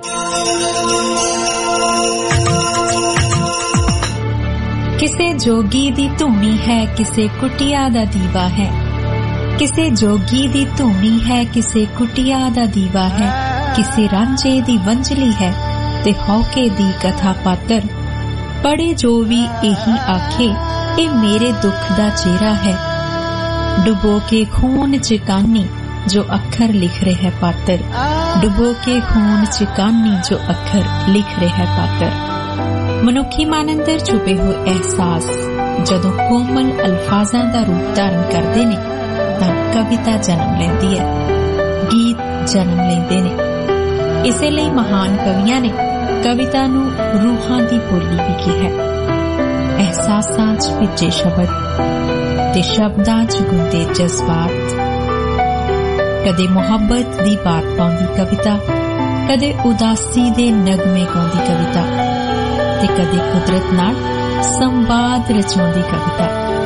ਕਿਸੇ ਜੋਗੀ ਦੀ ਧੂਣੀ ਹੈ, ਕਿਸੇ ਕੁਟਿਆ ਦਾ ਦੀਵਾ ਹੈ। ਕਿਸੇ ਜੋਗੀ ਦੀ ਧੂਣੀ ਹੈ, ਕਿਸੇ ਕੁਟਿਆ ਦਾ ਦੀਵਾ ਹੈ। ਕਿਸੇ ਰਾਂਝੇ ਦੀ ਵੰਝਲੀ ਹੈ ਤੇ ਹੌਕੇ ਦੀ ਕਥਾ ਪਾਤਰ। ਪੜੇ ਜੋ ਵੀ ਇਹੀ ਆਖੇ, ਇਹ ਮੇਰੇ ਦੁੱਖ ਦਾ ਚਿਹਰਾ ਹੈ। ਡੁਬੋ ਕੇ ਖੂਨ ਚ ਕਾਨੀ ਜੋ ਅੱਖਰ ਲਿਖ ਰਿਹਾ ਪਾਤਰ। ਡੁਬੋ ਕੇ ਖੂਨ ਚ ਕਾਨੀ ਜੋ ਅੱਖਰ ਲਿਖ ਰਿਹਾ ਪਾਤਰ। ਮਨੁੱਖੀ ਮਨ ਅੰਦਰ ਛੁਪੇ ਹੋਏ ਅਹਿਸਾਸ ਜਦੋਂ ਕੋਮਲ ਅਲਫਾਜ਼ਾਂ ਦਾ ਰੂਪ ਧਾਰਨ ਕਰਦੇ ਨੇ ਤਾਂ ਕਵਿਤਾ ਜਨਮ ਲੈਂਦੀ ਹੈ, ਗੀਤ ਜਨਮ ਲੈਂਦੇ ਨੇ। ਇਸੇ ਲਈ ਮਹਾਨ ਕਵੀਆਂ ਨੇ ਕਵਿਤਾ ਨੂੰ ਰੂਹਾਂ ਦੀ ਬੋਲੀ ਵੀ ਕਿਹਾ। ਅਹਿਸਾਸਾਂ 'ਚ ਭਿੱਜੇ ਸ਼ਬਦ ਤੇ ਸ਼ਬਦਾਂ 'ਚ ਗੁੰਦੇ ਜਜ਼ਬਾਤ। ਕਦੇ ਮੁਹੱਬਤ ਦੀ ਬਾਤ ਪਾਉਂਦੀ ਕਵਿਤਾ, ਕਦੇ ਉਦਾਸੀ ਦੇ ਨਗਮੇ ਗਾਉਂਦੀ ਕਵਿਤਾ ਤੇ ਕਦੇ ਕੁਦਰਤ ਨਾਲ ਸੰਵਾਦ ਰਚਾਉਂਦੀ ਕਵਿਤਾ।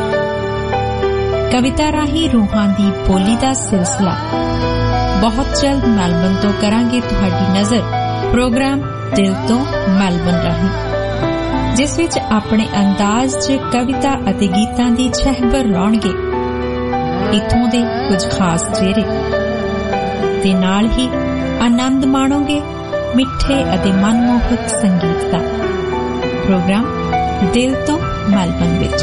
ਕਵਿਤਾ ਰਾਹੀਂ ਰੂਹਾਂ ਦੀ ਬੋਲੀ ਦਾ ਸਿਲਸਿਲਾ ਬਹੁਤ ਜਲਦ ਮੈਲਬਨ ਤੋਂ ਕਰਾਂਗੇ ਤੁਹਾਡੀ ਨਜ਼ਰ ਪ੍ਰੋਗਰਾਮ ਦਿਲ ਤੋਂ ਮੈਲਬਨ ਰਾਹੀਂ, ਜਿਸ ਵਿੱਚ ਆਪਣੇ ਅੰਦਾਜ਼ 'ਚ ਕਵਿਤਾ ਅਤੇ ਗੀਤਾਂ ਦੀ ਛਹਿਬਰ ਲਾਉਣਗੇ ਇੱਥੋਂ ਦੇ ਕੁਝ ਖਾਸ ਚਿਹਰੇ ਤੇ ਨਾਲ ਹੀ ਆਨੰਦ ਮਾਣੋਗੇ ਮਿੱਠੇ ਅਤੇ ਮਨਮੋਹਕ ਸੰਗੀਤ ਦਾ। ਪ੍ਰੋਗਰਾਮ ਦਿਲ ਤੋਂ ਮੈਲਬਨ ਵਿੱਚ।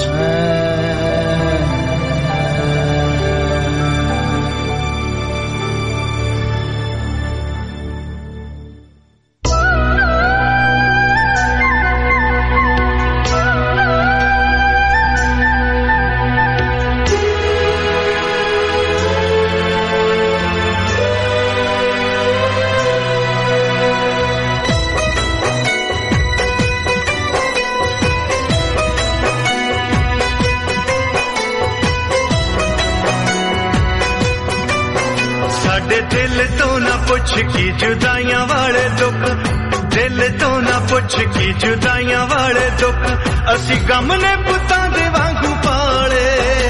ਪੁੱਛ ਕੀ ਜੁਦਾਈਆਂ ਵਾਲੇ ਦੁੱਖ, ਦਿਲ ਤੋਂ ਨਾ ਪੁੱਛ ਕੀ ਜੁਦਾਈਆਂ ਵਾਲੇ ਦੁੱਖ। ਅਸੀਂ ਗਮ ਨੇ ਪੁੱਤਾਂ ਦੇ ਵਾਂਗੂ ਪਾਲੇ,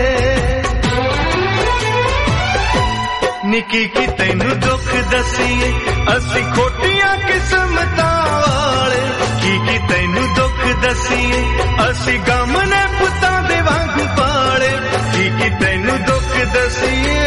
ਨਿੱਕੀ ਕੀ ਤੈਨੂੰ ਦੁੱਖ ਦਸੀਏ ਅਸੀਂ ਖੋਟੀਆਂ ਕਿਸਮਤਾਂ ਵਾਲੇ। ਕੀ ਕੀ ਤੈਨੂੰ ਦੁੱਖ ਦਸੀਏ ਅਸੀਂ ਗਮ ਨੇ ਪੁੱਤਾਂ ਦੇ ਵਾਂਗੂ ਪਾਲੇ। ਕੀ ਕੀ ਤੈਨੂੰ ਦੁੱਖ ਦਸੀਏ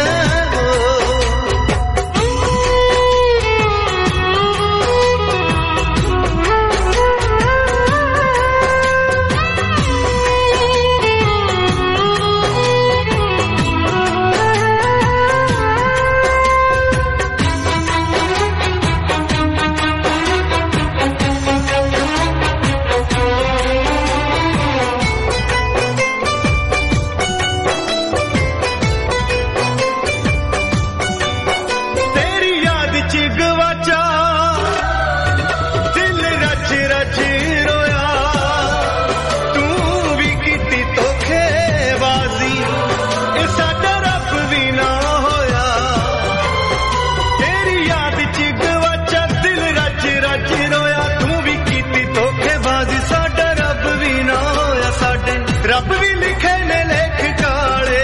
ਰੱਬ ਵੀ ਲਿਖੇ ਨੇ ਲੇਖ ਕਾਲੇ।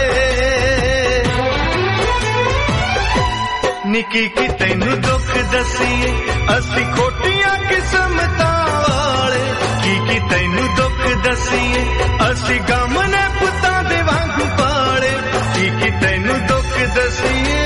ਨਿੱਕੀ ਕੀ ਤੈਨੂੰ ਦੁੱਖ ਦਸੀਏ ਅਸੀਂ ਖੋਟੀਆਂ ਕਿਸਮਤਾਂ ਵਾਲੇ। ਕੀ ਕੀ ਤੈਨੂੰ ਦੁੱਖ ਦਸੀਏ ਅਸੀਂ ਗਮ ਨੇ ਪੁੱਤਾਂ ਦੇ ਵਾਂਗੂ ਪਾਲੇ। ਦਸੀਏ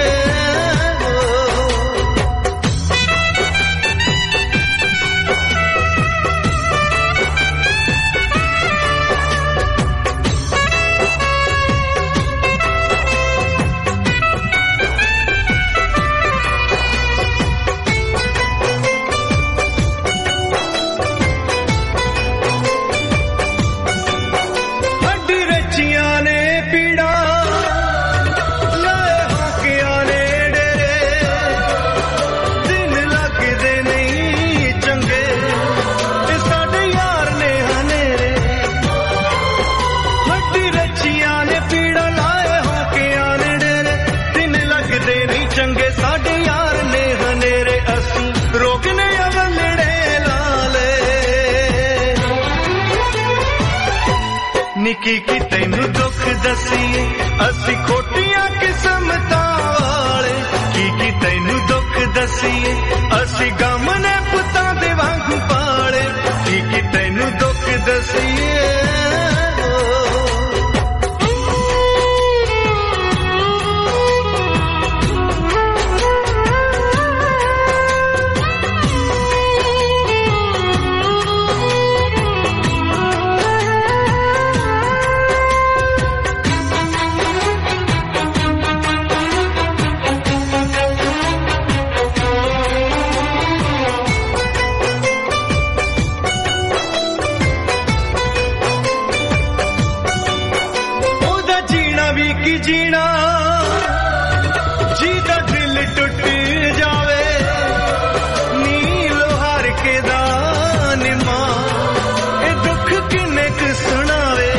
ਨਿੱਕੀ ਕੀ ਤੈਨੂੰ ਦੁੱਖ ਦਸੀਏ ਅਸੀਂ ਖੋਟੀਆਂ ਕਿਸਮਤਾਂ ਵਾਲੇ ਕੀ ਕੀ ਤੈਨੂੰ ਦੁੱਖ ਦਸੀਏ ਅਸੀਂ ਗਮ ਨੇ ਪੁੱਤਾਂ ਦੇ ਵਾਂਗੂ ਪਾਲੇ ਕੀ ਕੀ ਤੈਨੂੰ ਦੁੱਖ ਦਸੀਏ ਜੀਣਾ ਜਿਹਦਾ ਦਿਲ ਟੁੱਟ ਜਾਵੇ ਨੀਲ ਹਾਰ ਕੇ ਦਾ ਨਿਮਾ ਇਹ ਦੁੱਖ ਕਿੰਨੇ ਕੁ ਸੁਣਾਵੇ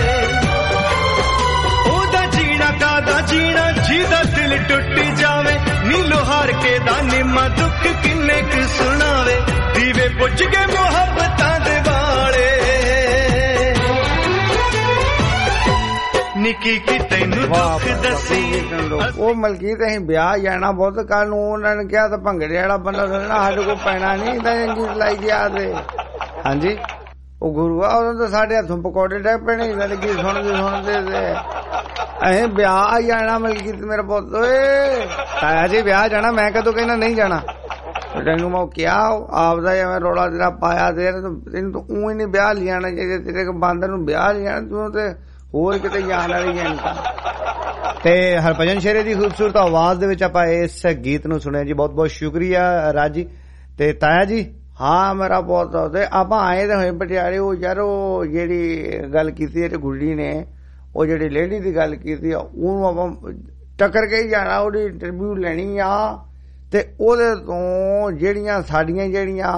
ਉਹਦਾ ਜੀਣਾ ਕਾਦਾ ਜੀਣਾ ਜਿਹਦਾ ਦਿਲ ਟੁੱਟ ਜਾਵੇ ਨੀਲ ਹਾਰ ਕੇ ਦਾ ਨਿਮਾ ਦੁੱਖ ਕਿੰਨੇ ਕੁ ਸੁਣਾਵੇ ਦੀਵੇ ਪੁੱਜ ਕੇ ਮੁਹੱਬਤਾਂ ਦੇ ਵਾਲੇ ਨਿੱਕੀ ਕੀ ਤੈਨੂੰ ਦੁੱਖ ਦਸੀ ਉਹ ਮਲਕੀਤ ਅਸੀਂ ਵਿਆਹ ਜਾਣਾ ਬਹੁਤ ਕੱਲ ਨੂੰ ਉਹਨਾਂ ਨੇ ਕਿਹਾ ਤਾਂ ਭੰਗੜੇ ਵਾਲਾ ਬੰਦਾ ਸੁਣਨਾ ਸਾਡੇ ਕੋਲ ਪੈਣਾ ਨਹੀਂ ਤਾਂ ਇੰਗੀ ਲਾਈ ਗਿਆ ਤੇ ਹਾਂਜੀ ਉਹ ਗੁਰੂਆ ਉਹਨਾਂ ਤਾਂ ਸਾਡੇ ਹੱਥੋਂ ਪਕੌੜੇ ਡੈ ਪੈਣੇ ਲੱਗੀ ਸੁਣਦੇ ਸੁਣਦੇ ਤੇ ਅਸੀਂ ਵਿਆਹ ਜਾਣਾ ਮਲਕੀਤ ਮੇਰਾ ਪੁੱਤ ਓਏ ਤਾਇਆ ਜੀ ਵਿਆਹ ਜਾਣਾ ਮੈਂ ਕਦੋਂ ਕਹਿੰਦਾ ਨਹੀਂ ਜਾਣਾ ਤੈਨੂੰ ਮੈਂ ਕਿਹਾ ਆਪਦਾ ਐਵੇਂ ਰੌਲਾ ਤੇਰਾ ਪਾਇਆ ਤੇ ਤੈਨੂੰ ਤਾਂ ਊਂ ਹੀ ਨਹੀਂ ਵਿਆਹ ਲਿਆਣਾ ਚਾਹੀਦਾ ਤੇਰੇ ਬਾਂਦਰ ਨੂੰ ਵਿਆਹ ਲਿਆਣਾ ਤੂੰ ਤੇ ਹੋਰ ਕਿਤੇ ਜਾਣ ਵਾਲੀ ਜਨਤਾ ਤੇ ਹਰਭਜਨ ਸ਼ੇਰੇ ਦੀ ਖੂਬਸੂਰਤ ਆਵਾਜ਼ ਦੇ ਵਿੱਚ ਆਪਾਂ ਇਸ ਗੀਤ ਨੂੰ ਸੁਣਿਆ ਜੀ ਬਹੁਤ ਬਹੁਤ ਸ਼ੁਕਰੀਆ ਰਾਜ ਜੀ ਤੇ ਤਾਇਆ ਜੀ ਹਾਂ ਮੇਰਾ ਬਹੁਤ ਤੇ ਆਪਾਂ ਆਏ ਤੇ ਹੋਏ ਪਟਿਆਲੇ ਉਹ ਯਾਰ ਉਹ ਜਿਹੜੀ ਗੱਲ ਕੀਤੀ ਤੇ ਗੁੱਡੀ ਨੇ ਉਹ ਜਿਹੜੀ ਲੇਡੀ ਦੀ ਗੱਲ ਕੀਤੀ ਉਹਨੂੰ ਆਪਾਂ ਟੱਕਰ ਕੇ ਹੀ ਜਾਣਾ ਉਹਦੀ ਇੰਟਰਵਿਊ ਲੈਣੀ ਆ ਤੇ ਉਹਦੇ ਤੋਂ ਜਿਹੜੀਆਂ ਸਾਡੀਆਂ ਜਿਹੜੀਆਂ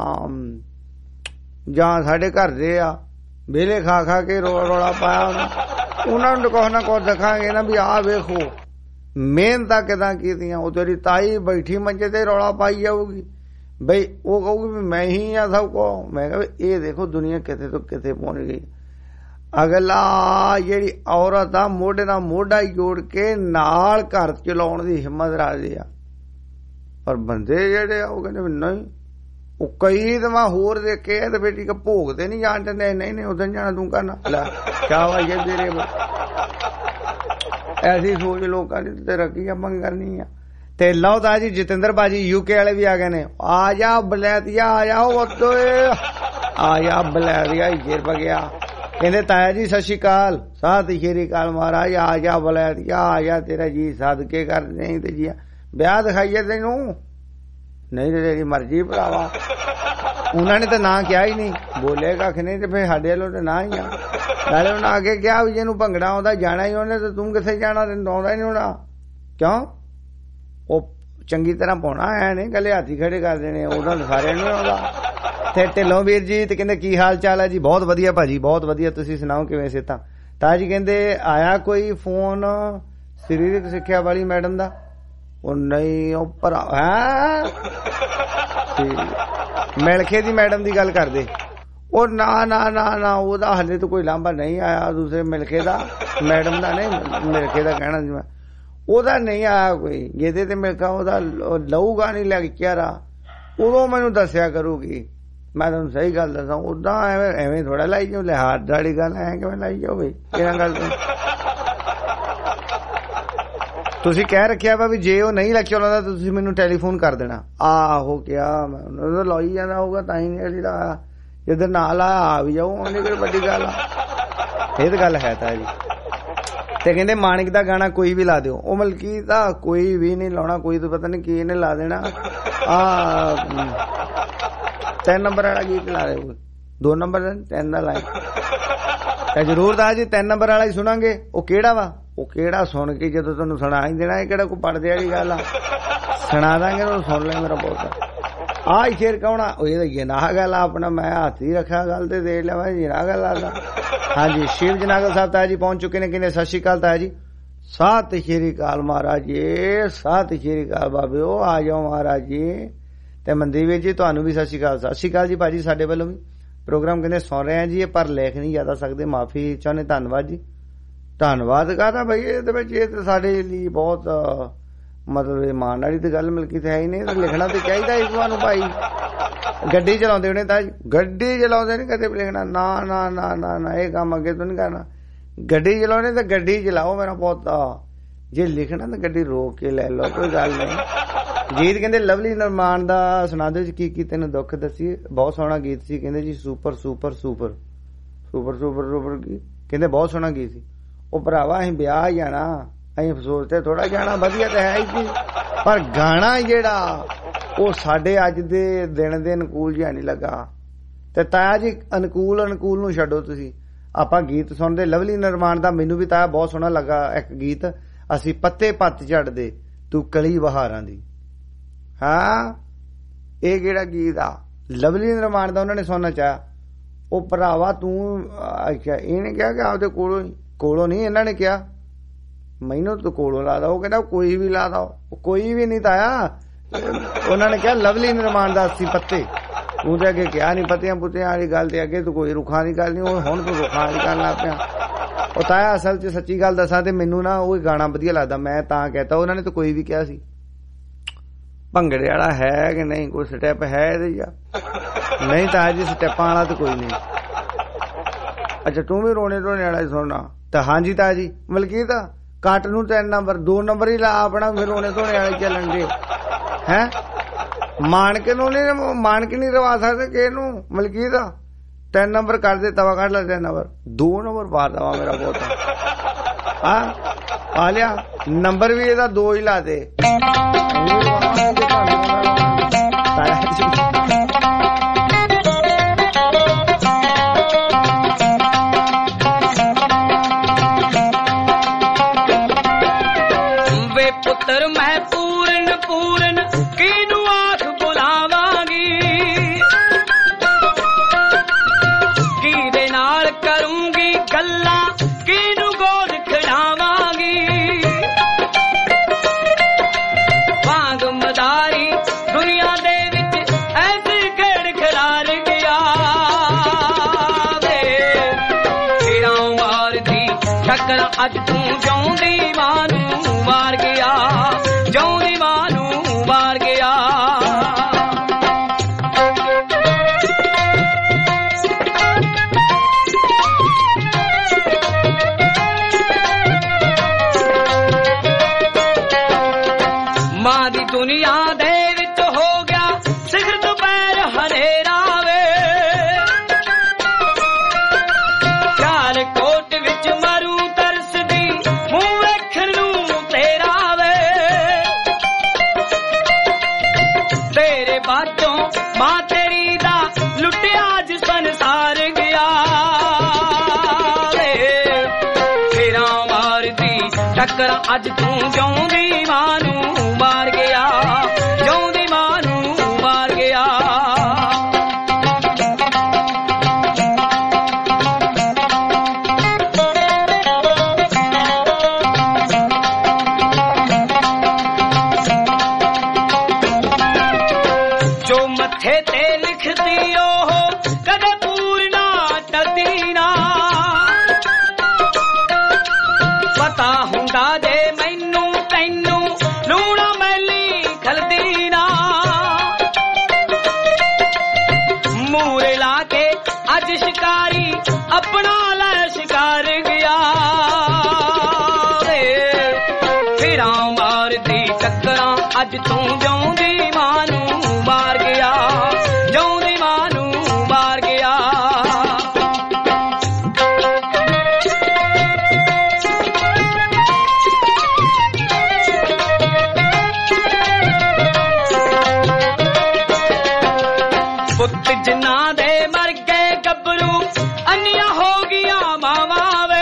ਜਾਂ ਸਾਡੇ ਘਰ ਦੇ ਆ ਵੇਲੇ ਖਾ ਖਾ ਕੇ ਰੋ ਰੌਲਾ ਪਾਇਆ ਉਹਨਾਂ ਨੂੰ ਕੁਛ ਨਾ ਕੁਛ ਦਿਖਾਂਗੇ ਨਾ ਵੀ ਆਹ ਵੇਖੋ ਮਿਹਨਤਾਂ ਕਿਦਾਂ ਕੀਤੀਆਂ ਉਹ ਤੇਰੀ ਤਾਈ ਬੈਠੀ ਮੰਜੇ ਤੇ ਰੌਲਾ ਪਾਈ ਜਾਊਗੀ ਬਈ ਉਹ ਕਹੂਗੀ ਵੀ ਮੈਂ ਹੀ ਆ ਸਭ ਕੋ ਮੈਂ ਕਿਹਾ ਇਹ ਦੇਖੋ ਦੁਨੀਆ ਕਿਤੇ ਤੋਂ ਕਿਤੇ ਪਹੁੰਚ ਗਈ ਅਗਲਾ ਜਿਹੜੀ ਔਰਤ ਆ ਮੋਢੇ ਨਾਲ ਮੋਢਾ ਜੋੜ ਕੇ ਨਾਲ ਘਰ ਚਲਾਉਣ ਦੀ ਹਿੰਮਤ ਰੱਖਦੀ ਆ ਪਰ ਬੰਦੇ ਜਿਹੜੇ ਆ ਉਹ ਕਹਿੰਦੇ ਨਹੀਂ ਉਹ ਕਈ ਤਾਂ ਮੈਂ ਹੋਰ ਦੇਖੇ ਤੇ ਬੇਟੀ ਕਾ ਭੋਗ ਤੇ ਨਹੀਂ ਜਾਣ ਦਿੰਦੇ ਨਹੀਂ ਨਹੀਂ ਉਦੋਂ ਜਾਣਾ ਤੂੰ ਕਰਨਾ ਲੈ ਕਿਆ ਵਾ ਇਹ ਤੇਰੇ ਐਸੀ ਸੋਚ ਲੋਕਾਂ ਦੀ ਤੇ ਰੱਖੀ ਆਪਾਂ ਕਰਨੀ ਆ ਤੇ ਲਓ ਤਾਂ ਜੀ ਜਤਿੰਦਰ ਬਾਜੀ ਯੂਕੇ ਵਾਲੇ ਵੀ ਆ ਗਏ ਨੇ ਆ ਜਾ ਬਲੈਤੀਆ ਆ ਜਾ ਉਹ ਆ ਜਾ ਬਲੈਤੀਆ ਹੀ ਗਿਆ ਕਹਿੰਦੇ ਤਾਇਆ ਜੀ ਸਤਿ ਸ਼੍ਰੀ ਅਕਾਲ ਸਤਿ ਸ਼੍ਰੀ ਅਕਾਲ ਮਹਾਰਾਜ ਆ ਜਾ ਬਲੈਤੀਆ ਆ ਜਾ ਤੇਰਾ ਜੀ ਸਦਕੇ ਕਰ ਨਹੀਂ ਤੇ ਜੀ ਵਿਆਹ ਦਿਖਾਈਏ ਤੈਨੂੰ ਨਹੀਂ ਤੇ ਤੇਰੀ ਮਰਜ਼ੀ ਭਰਾਵਾ ਉਹਨਾਂ ਨੇ ਤਾਂ ਨਾਂ ਕਿਹਾ ਹੀ ਨਹੀਂ ਬੋਲੇ ਕੱਖ ਨਹੀਂ ਤੇ ਫੇਰ ਸਾਡੇ ਵੱਲੋਂ ਤੇ ਨਾ ਹੀ ਆ ਨਾਲੇ ਉਹਨਾਂ ਅੱਗੇ ਕਿਹਾ ਵੀ ਜਿਹਨੂੰ ਭੰਗੜਾ ਆਉਂਦਾ ਜਾਣਾ ਹੀ ਉਹਨੇ ਤੇ ਤੂੰ ਕਿੱਥੇ ਜਾਣਾ ਤੈਨੂੰ ਆਉਂਦਾ ਹੀ ਨਹੀਂ ਹੋਣਾ ਕਿਉਂ ਉਹ ਚੰਗੀ ਤਰ੍ਹਾਂ ਪਾਉਣਾ ਐ ਨਹੀਂ ਗਲੇ ਹਾਥੀ ਖੜੇ ਕਰ ਦੇਣੇ ਉਹਨਾਂ ਸਾਰਿਆਂ ਨੂੰ ਆਉਂਦਾ ਤੇ ਢਿੱਲੋਂ ਵੀਰ ਜੀ ਤੇ ਕਹਿੰਦੇ ਕੀ ਹਾਲ ਚਾਲ ਹੈ ਜੀ ਬਹੁਤ ਵਧੀਆ ਭਾਜੀ ਬਹੁਤ ਵਧੀਆ ਤੁਸੀਂ ਸੁਣਾਓ ਕਿਵੇਂ ਸਿਹਤਾਂ ਤਾਂ ਜੀ ਕਹਿੰਦੇ ਆਇਆ ਕੋਈ ਫੋਨ ਸਰੀਰਕ ਸਿੱਖਿਆ ਵਾਲੀ ਮੈਡਮ ਦਾ ਉਹ ਨਹੀਂ ਉਹ ਭਰਾ ਹੈ ਮਿਲਖੇ ਦੀ ਮੈਡਮ ਦੀ ਗੱਲ ਕਰਦੇ ਉਹ ਨਾ ਨਾ ਨਾ ਨਾ ਉਹਦਾ ਹਲੇ ਤਾਂ ਕੋਈ ਲਾਂਭਾ ਨਹੀਂ ਆਇਆ ਦੂਸਰੇ ਮਿਲਖੇ ਦਾ ਮੈਡਮ ਦਾ ਨਹੀਂ ਮਿਲਖੇ ਦਾ ਕਹਿਣਾ ਜੀ ਮੈਂ ਉਹਦਾ ਨਹੀਂ ਆਇਆ ਕੋਈ ਜਿਹਦੇ ਤੇ ਮਿਲਖਾ ਉਹਦਾ ਲਊਗਾ ਨਹੀਂ ਲੱਗ ਚਾਰਾ ਉਦੋਂ ਮੈਨੂੰ ਦੱਸਿਆ ਕਰੂਗੀ ਮੈਂ ਤੁਹਾਨੂੰ ਸਹੀ ਗੱਲ ਦੱਸਾਂ ਉਦਾਂ ਐਵੇਂ ਐਵੇਂ ਥੋੜਾ ਲਾਈ ਜਾਓ ਲਿਹਾਜ਼ ਵਾਲੀ ਗੱਲ ਐ ਕਿਵੇਂ ਲਾਈ ਜਾਓ ਬਈ ਕਿਹਨਾਂ ਗੱਲ ਤੋਂ ਤੁਸੀਂ ਕਹਿ ਰੱਖਿਆ ਵਾ ਵੀ ਜੇ ਉਹ ਨਹੀਂ ਲੈਕਚਰ ਲਾਉਂਦਾ ਤਾਂ ਤੁਸੀਂ ਮੈਨੂੰ ਟੈਲੀਫੋਨ ਕਰ ਦੇਣਾ। ਆਹੋ ਕਿਹਾ ਮੈਂ ਉਹਨਾਂ ਦਾ ਲਾਈ ਜਾਂਦਾ ਹੋਊਗਾ ਤਾਂ ਹੀ ਨਹੀਂ ਜਿਹੜਾ ਜਿੱਧਰ ਨਾਲ ਆ ਵੀ ਜਾਊ ਉਹਨੇ ਕਿਹੜੀ ਵੱਡੀ ਗੱਲ ਆ। ਇਹ ਤਾਂ ਗੱਲ ਹੈ ਤਾਂ ਜੀ। ਤੇ ਕਹਿੰਦੇ ਮਾਨਿਕ ਦਾ ਗਾਣਾ ਕੋਈ ਵੀ ਲਾ ਦਿਓ। ਉਹ ਮਲਕੀ ਦਾ ਕੋਈ ਵੀ ਨਹੀਂ ਲਾਉਣਾ, ਕੋਈ ਤਾਂ ਪਤਾ ਨਹੀਂ ਕੀ ਇਹਨੇ ਲਾ ਦੇਣਾ। ਆ ਤਿੰਨ ਨੰਬਰ ਵਾਲਾ ਗੀਤ ਲਾ ਰਹੇ, ਦੋ ਨੰਬਰ ਤਿੰਨ ਦਾ ਲਾਈ ਤਾਂ ਜ਼ਰੂਰ ਦਾ ਜੀ ਤਿੰਨ ਨੰਬਰ ਵਾਲਾ ਹੀ ਸੁਣਾਂਗੇ। ਉਹ ਕਿਹੜਾ ਵਾ? ਉਹ ਕਿਹੜਾ ਸੁਣ ਕੇ ਜਦੋਂ ਤੁਹਾਨੂੰ ਸੁਣਾ ਹੀ ਦੇਣਾ। ਇਹ ਕਿਹੜਾ ਕੋਈ ਪੜਦੇ ਵਾਲੀ ਗੱਲ ਆ, ਸੁਣਾ ਦਾਂਗੇ ਉਹ ਸੁਣ ਲੈ ਮੇਰਾ ਬਹੁਤ। ਆਹ ਸ਼ੇਰ ਕੌਣਾ? ਉਹ ਇਹ ਜਿਨਾਹ ਗੱਲ ਆ ਆਪਣਾ, ਮੈਂ ਹੱਥ ਹੀ ਰੱਖਿਆ ਗੱਲ ਤੇ ਦੇਖ ਲਿਆ ਮੈਂ ਜਿਨਾਹ ਗੱਲ ਆਦਾ। ਹਾਂਜੀ ਸ਼ਿਵ ਜਨਾਗਲ ਸਾਹਿਬ ਤਾਇਆ ਜੀ ਪਹੁੰਚ ਚੁੱਕੇ ਨੇ। ਕਿਨੇ ਸਤਿ ਸ਼੍ਰੀ ਅਕਾਲ ਤਾਇਆ ਜੀ। ਸਤਿ ਸ਼੍ਰੀ ਅਕਾਲ ਮਹਾਰਾਜ ਜੀ, ਸਤਿ ਸ਼੍ਰੀ ਅਕਾਲ ਬਾਬਿਓ, ਆ ਜਾਓ ਮਹਾਰਾਜ ਜੀ। ਤੇ ਮਨਦੀਪ ਵੀਰ ਜੀ ਤੁਹਾਨੂੰ ਵੀ ਸਤਿ ਸ਼੍ਰੀ ਅਕਾਲ। ਸਤਿ ਸ਼੍ਰੀ ਅਕਾਲ ਜੀ ਭਾਜੀ ਸਾਡੇ ਵੱਲੋਂ ਵੀ। ਪ੍ਰੋਗਰਾਮ ਕਹਿੰਦੇ ਸੁਣ ਰਹੇ ਆ ਜੀ, ਪਰ ਲਿਖ ਨਹੀਂ ਜ਼ਿਆਦਾ ਸਕਦੇ, ਮਾਫੀ ਚਾਹੁੰਦੇ। ਧੰਨਵਾਦ ਜੀ। ਧੰਨਵਾਦ ਕਾਹਦਾ ਬਈ, ਇਹਦੇ ਵਿੱਚ ਇਹ ਤਾਂ ਸਾਡੇ ਲਈ ਬਹੁਤ ਮਤਲਬ ਮਾਣ ਵਾਲੀ ਤੇ ਗੱਲ ਮਿਲਕੀ ਤੇ ਹੈ ਹੀ ਨਹੀਂ। ਲਿਖਣਾ ਤੇ ਚਾਹੀਦਾ ਹੀ ਤੁਹਾਨੂੰ ਭਾਈ। ਗੱਡੀ ਚਲਾਉਂਦੇ ਹੋਣੇ ਤਾਂ ਗੱਡੀ ਚਲਾਉਂਦੇ ਨੀ ਕਦੇ ਲਿਖਣਾ, ਨਾ ਨਾ ਨਾ ਨਾ ਨਾ ਇਹ ਕੰਮ ਅੱਗੇ ਤੋਂ ਨੀ ਕਰਨਾ। ਗੱਡੀ ਚਲਾਉਣੇ ਤਾਂ ਗੱਡੀ ਚਲਾਓ ਮੇਰਾ ਪੁੱਤ, ਜੇ ਲਿਖਣਾ ਤਾਂ ਗੱਡੀ ਰੋਕ ਕੇ ਲੈ ਲਓ, ਕੋਈ ਗੱਲ ਨਹੀਂ। ਗੀਤ ਕਹਿੰਦੇ ਲਵਲੀ ਨਿਰਮਾਣ ਦਾ ਸੁਣਾ ਦਿਓ ਜੀ, ਕੀ ਕੀ ਤੈਨੂੰ ਦੁੱਖ ਦੱਸੀਏ। ਬਹੁਤ ਸੋਹਣਾ ਗੀਤ ਸੀ ਕਹਿੰਦੇ ਜੀ, super super super super super super ਕਹਿੰਦੇ ਬਹੁਤ ਸੋਹਣਾ ਗੀਤ ਸੀ। ਉਹ ਭਰਾਵਾ ਅਸੀਂ ਵਿਆਹ ਜਾਣਾ, ਅਸੀਂ ਅਫਸੋਸ ਤੇ ਥੋੜਾ ਜਾਣਾ, ਵਧੀਆ ਤਾਂ ਹੈ ਹੀ ਸੀ, ਪਰ ਗਾਣਾ ਜਿਹੜਾ ਉਹ ਸਾਡੇ ਅੱਜ ਦੇ ਦਿਨ ਦੇ ਅਨੁਕੂਲ ਜਿਹਾ ਨਹੀਂ ਲੱਗਾ। ਤੇ ਤਾਇਆ ਜੀ ਅਨੁਕੂਲ ਅਨੁਕੂਲ ਨੂੰ ਛੱਡੋ, ਤੁਸੀਂ ਆਪਾਂ ਗੀਤ ਸੁਣਦੇ ਲਵਲੀ ਨਿਰਮਾਣ ਦਾ। ਮੈਨੂੰ ਵੀ ਤਾਇਆ ਬਹੁਤ ਸੋਹਣਾ ਲੱਗਾ ਇੱਕ ਗੀਤ, ਅਸੀਂ ਪੱਤੇ ਪੱਤ ਝੜਦੇ ਤੂੰ ਕਲੀ ਬਹਾਰਾਂ ਦੀ। ਹਾਂ ਇਹ ਕਿਹੜਾ ਗੀਤ ਆ? ਲਵਲੀ ਨਿਰਮਾਣ ਦਾ ਉਹਨਾਂ ਨੇ ਸੁਣਨਾ ਚਾਹਿਆ। ਉਹ ਭਰਾਵਾ ਤੂੰ ਅੱਛਾ ਇਹਨੇ ਕਿਹਾ ਕਿ ਆਪਦੇ ਕੋਲੋਂ ਕੋਲੋਂ ਨਹੀਂ, ਇਹਨਾਂ ਨੇ ਕਿਹਾ ਮੈਨੂੰ ਤੂੰ ਕੋਲੋਂ ਲਾ ਦਾ। ਉਹ ਕਹਿੰਦਾ ਕੋਈ ਵੀ ਲਾ ਦਾ, ਕੋਈ ਵੀ ਨਹੀਂ ਤਾਇਆ। ਉਹਨਾਂ ਨੇ ਕਿਹਾ ਲਵਲੀ ਨਿਰਮਾਣ ਦਾ ਅਸੀਂ ਪੱਤੇ, ਤੂੰ ਤੇ ਅੱਗੇ ਕਿਹਾ ਨਹੀਂ ਪੱਤਿਆਂ ਪੁੱਤਿਆਂ ਵਾਲੀ ਗੱਲ ਤੇ ਅੱਗੇ ਤੂੰ ਕੋਈ ਰੁੱਖਾਂ ਦੀ ਗੱਲ ਨਹੀਂ, ਹੁਣ ਤੂੰ ਰੁੱਖਾਂ ਵਾਲੀ ਗੱਲ ਲੱਗ ਪਿਆ। ਉਹ ਤਾਇਆ ਅਸਲ ਚ ਸੱਚੀ ਗੱਲ ਦੱਸਾਂ ਤੇ ਮੈਨੂੰ ਨਾ ਉਹ ਗਾਣਾ ਵਧੀਆ ਲੱਗਦਾ, ਮੈਂ ਤਾਂ ਕਹਿਤਾ। ਉਹਨਾਂ ਨੇ ਤਾਂ ਕੋਈ ਵੀ ਕਿਹਾ ਸੀ। ਭੰਗੜੇ ਵਾਲਾ ਹੈ ਕਿ ਨਹੀਂ, ਕੋਈ ਸਟੈਪ ਹੈ ਇਹਦੇ ਜਾਂ ਨਹੀਂ? ਤਾਇਆ ਜੀ ਸਟੈਪਾਂ ਵਾਲਾ ਤਾਂ ਕੋਈ ਨਹੀਂ। ਅੱਛਾ ਤੂੰ ਵੀ ਰੋਣੇ ਰੋਣੇ ਵਾਲਾ ਹੀ ਸੁਣਨਾ ਤਾਂ? ਹਾਂਜੀ ਤਾਇਆ ਜੀ। ਮਲਕੀਤ ਕੱਟ ਨੂੰ ਤਿੰਨ ਨੰਬਰ ਦੋ ਨੰਬਰ ਹੀ ਲਾ ਆਪਣਾ, ਫਿਰ ਰੋਣੇ ਧੋਣੇ ਵਾਲੇ ਚੱਲਣ ਦੇ ਹੈ। ਮਾਨਕ ਨੂੰ ਨਹੀਂ, ਮਾਨਕ ਨਹੀਂ ਰਵਾ ਸਕਦੇ ਕਿਸੇ ਨੂੰ। ਮਲਕੀਤ ਤਿੰਨ ਨੰਬਰ ਕੱਢ ਦੇ, ਤਵਾ ਕੱਢ ਲੈ ਤਿੰਨ ਨੰਬਰ, ਦੋ ਨੰਬਰ ਪਾ ਦਵਾ ਮੇਰਾ ਬਹੁਤ। ਹਾਂ ਪਾ ਲਿਆ ਨੰਬਰ ਵੀ ਇਹਦਾ ਦੋ ਹੀ ਲਾ ਦੇ। ਵੇ ਪੁੱਤਰ ਮੈਂ ਪੂਰਨ ਪੂਰਨ ਕਿਨੂੰ ਆਖ ਬੁਲਾਵਾਂਗੀ, ਕਿਹਦੇ ਨਾਲ ਕਰੂੰਗੀ ਗੱਲਾਂ, ਕਿਨੂੰ ਗੋਦ ਖਿਡਾਵਾਂਗੀ। ਵਾਂਗ ਮਦਾਰੀ ਦੁਨੀਆ ਦੇ ਵਿੱਚ ਐਸੀ ਖੇਡ ਖਿਲਾਰ ਗਿਆ ਵੇ। ਤੇਰਾ ਮਾਰਦੀ ਟੱਕਰ ਅੱਜ ਤੂੰ ਜਾਉਂਦੀ ਮਾਂ ਨੂੰ ਮਾਰ ਗਿਆ, ਜਾਉਂਦੀ ਮਾਂ ਨੂੰ ਮਾਰ ਗਿਆ। ਮਾਂ ਦੀ ਦੁਨੀਆ ਦੇ ਵਿੱਚ ਹੋ ਗਿਆ ਸਿਖਰ ਦੁਪਹਿਰ ਹਨੇਰਾ ਵੇ। ਚਾਰ ਕੋਟ ਵਿੱਚ ਮਰੂ ਤਰਸਦੀ, ਮੂੰਹ ਵੇਖਣ ਨੂੰ ਤੇਰਾ ਵੇ। ਤੇਰੇ ਬਾਝੋਂ ਮਾਂ ਤੇਰੀ ਦਾ ਲੁੱਟਿਆ ਅੱਜ ਸੰਸਾਰ ਗਿਆ ਵੇ। ਤੇਰਾ ਮਾਰਦੀ ਟੱਕਰ ਅੱਜ ਤੂੰ ਜਾਉਂਦੀ ਮਾਂ ਨੂੰ ਮਾਰ ਗਿਆ, ਜਾਉਂਦੀ ਮਾਂ ਨੂੰ ਮਾਰ ਗਿਆ। ਜੋ ਮੱਥੇ ਤੇ ਲਿਖਦੀ ਉਹ ਕਦੇ ਪੂਰਨਾ ਟਲਦੀ ਨਾ। ਪਤਾ ਹੁੰਦਾ ਜੇ ਮੈਨੂੰ ਤੈਨੂੰ टक्करां अज तू जाऊंदी मां नूं मार गया जाऊंदी मां नूं मार गया पुत जिन्ना दे मर गए गबरू अन्नियां हो गया मावा वे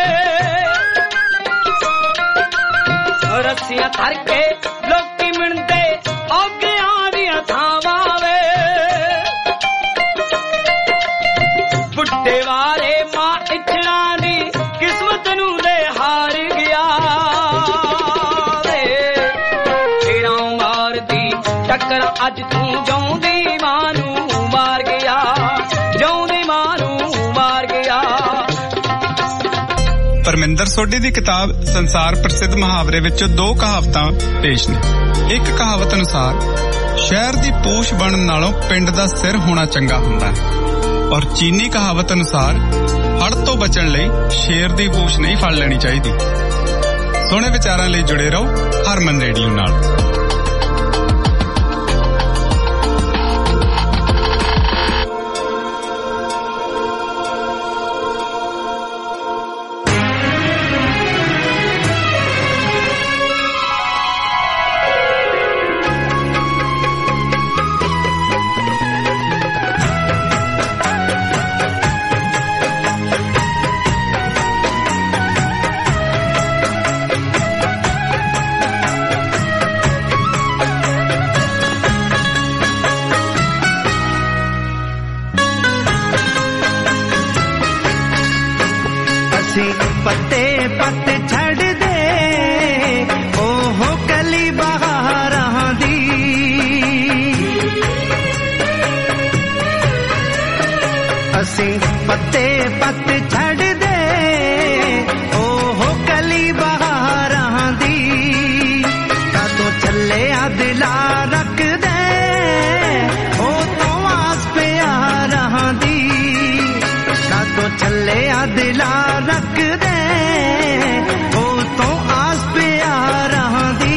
रस्सियां थर के लोकी मिणदे औगियां दियां थावां वे बुड्ढे वाले मां इछड़ा दी किस्मत नूं दे हार गया वे तेरा मार दी टक्कर अज तू जाऊंदी मां नूं मार गया जाऊंदी मां नूं मार गया। ਪਰਮਿੰਦਰ ਸੋਢੀ ਦੀ ਕਿਤਾਬ ਸੰਸਾਰ ਪ੍ਰਸਿੱਧ ਮੁਹਾਵਰੇ ਵਿੱਚੋਂ ਦੋ ਕਹਾਵਤਾਂ ਪੇਸ਼ ਨੇ। ਇੱਕ ਕਹਾਵਤ ਅਨੁਸਾਰ ਸ਼ਹਿਰ ਦੀ ਪੂਛ ਬਣਨ ਨਾਲੋਂ ਪਿੰਡ ਦਾ ਸਿਰ ਹੋਣਾ ਚੰਗਾ ਹੁੰਦਾ ਹੈ ਔਰ ਚੀਨੀ ਕਹਾਵਤ ਅਨੁਸਾਰ ਹੜ੍ਹ ਤੋਂ ਬਚਣ ਲਈ ਸ਼ੇਰ ਦੀ ਪੂਛ ਨਹੀਂ ਫੜ ਲੈਣੀ ਚਾਹੀਦੀ। ਸੋਹਣੇ ਵਿਚਾਰਾਂ ਲਈ ਜੁੜੇ ਰਹੋ ਹਰਮਨ ਰੇਡੀਓ ਨਾਲ। पत्ते पत्ते छड़ दे ओहो कली बहारां दी असी पत्ते पत्ते छड़ दे ओहो कली बहारां दी का तो छले आ दिला रख दे ओ तो आस प्यारां दी का तो छले आ दिला रख दे ओ तो आस प्यारां दी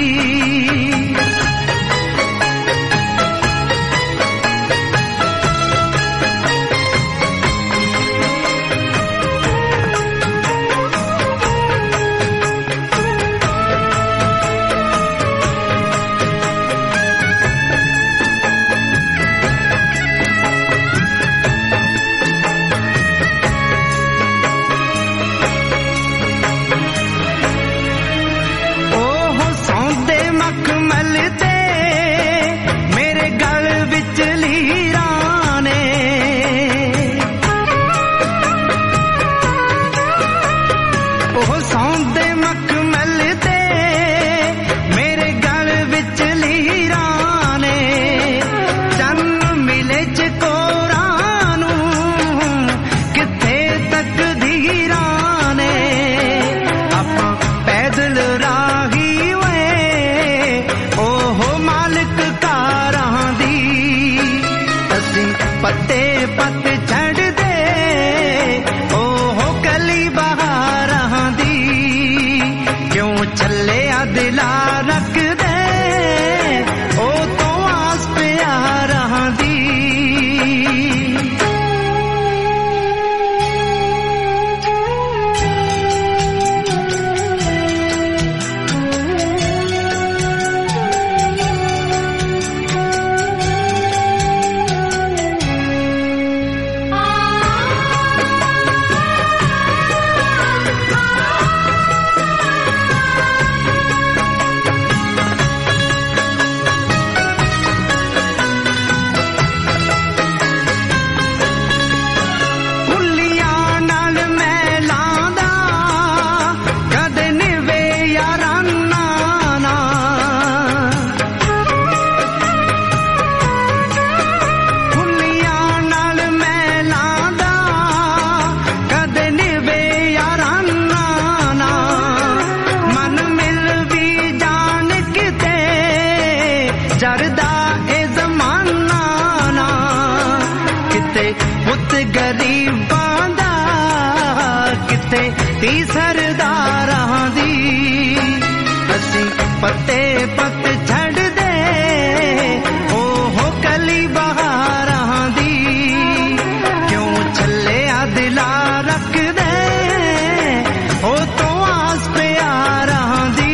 पत्ते पत्ते छड़ दे ओहो कली बहारां दी क्यों छले आ दिला रख दे ओ तो आस प्यारां दी पत्ते पत्ते छड़ दे ओ हो कली बहारां दी क्यों छल्लिया दिला रख दे ओ तो आस प्यारां दी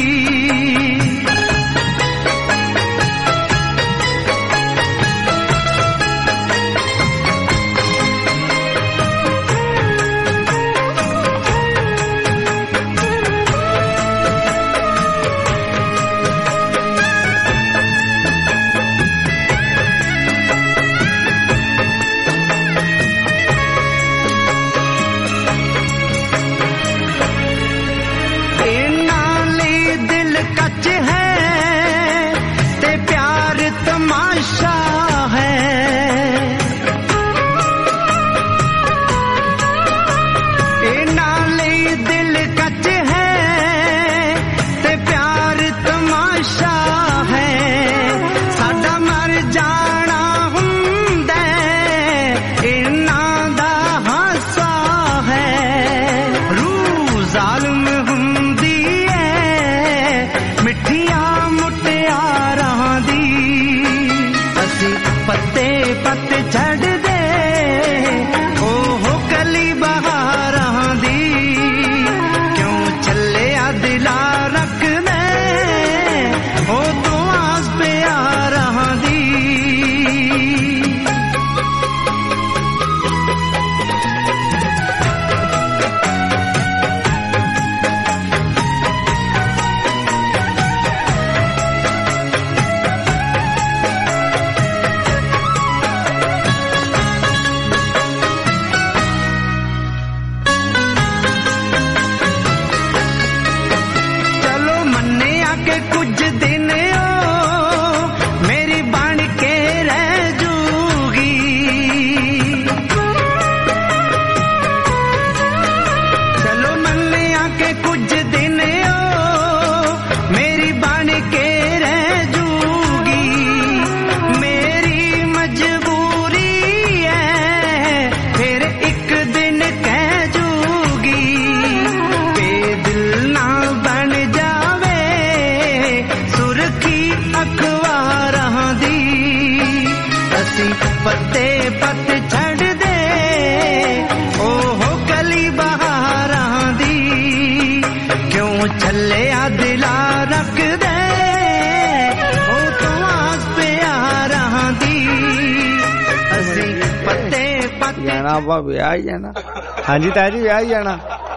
ਆਪਾਂ ਵਿਆਹ ਹੀ ਜਾਣਾ। ਹਾਂਜੀ ਤਾਇਆ ਜੀ ਵਿਆਹ ਹੀ ਜਾਣਾ।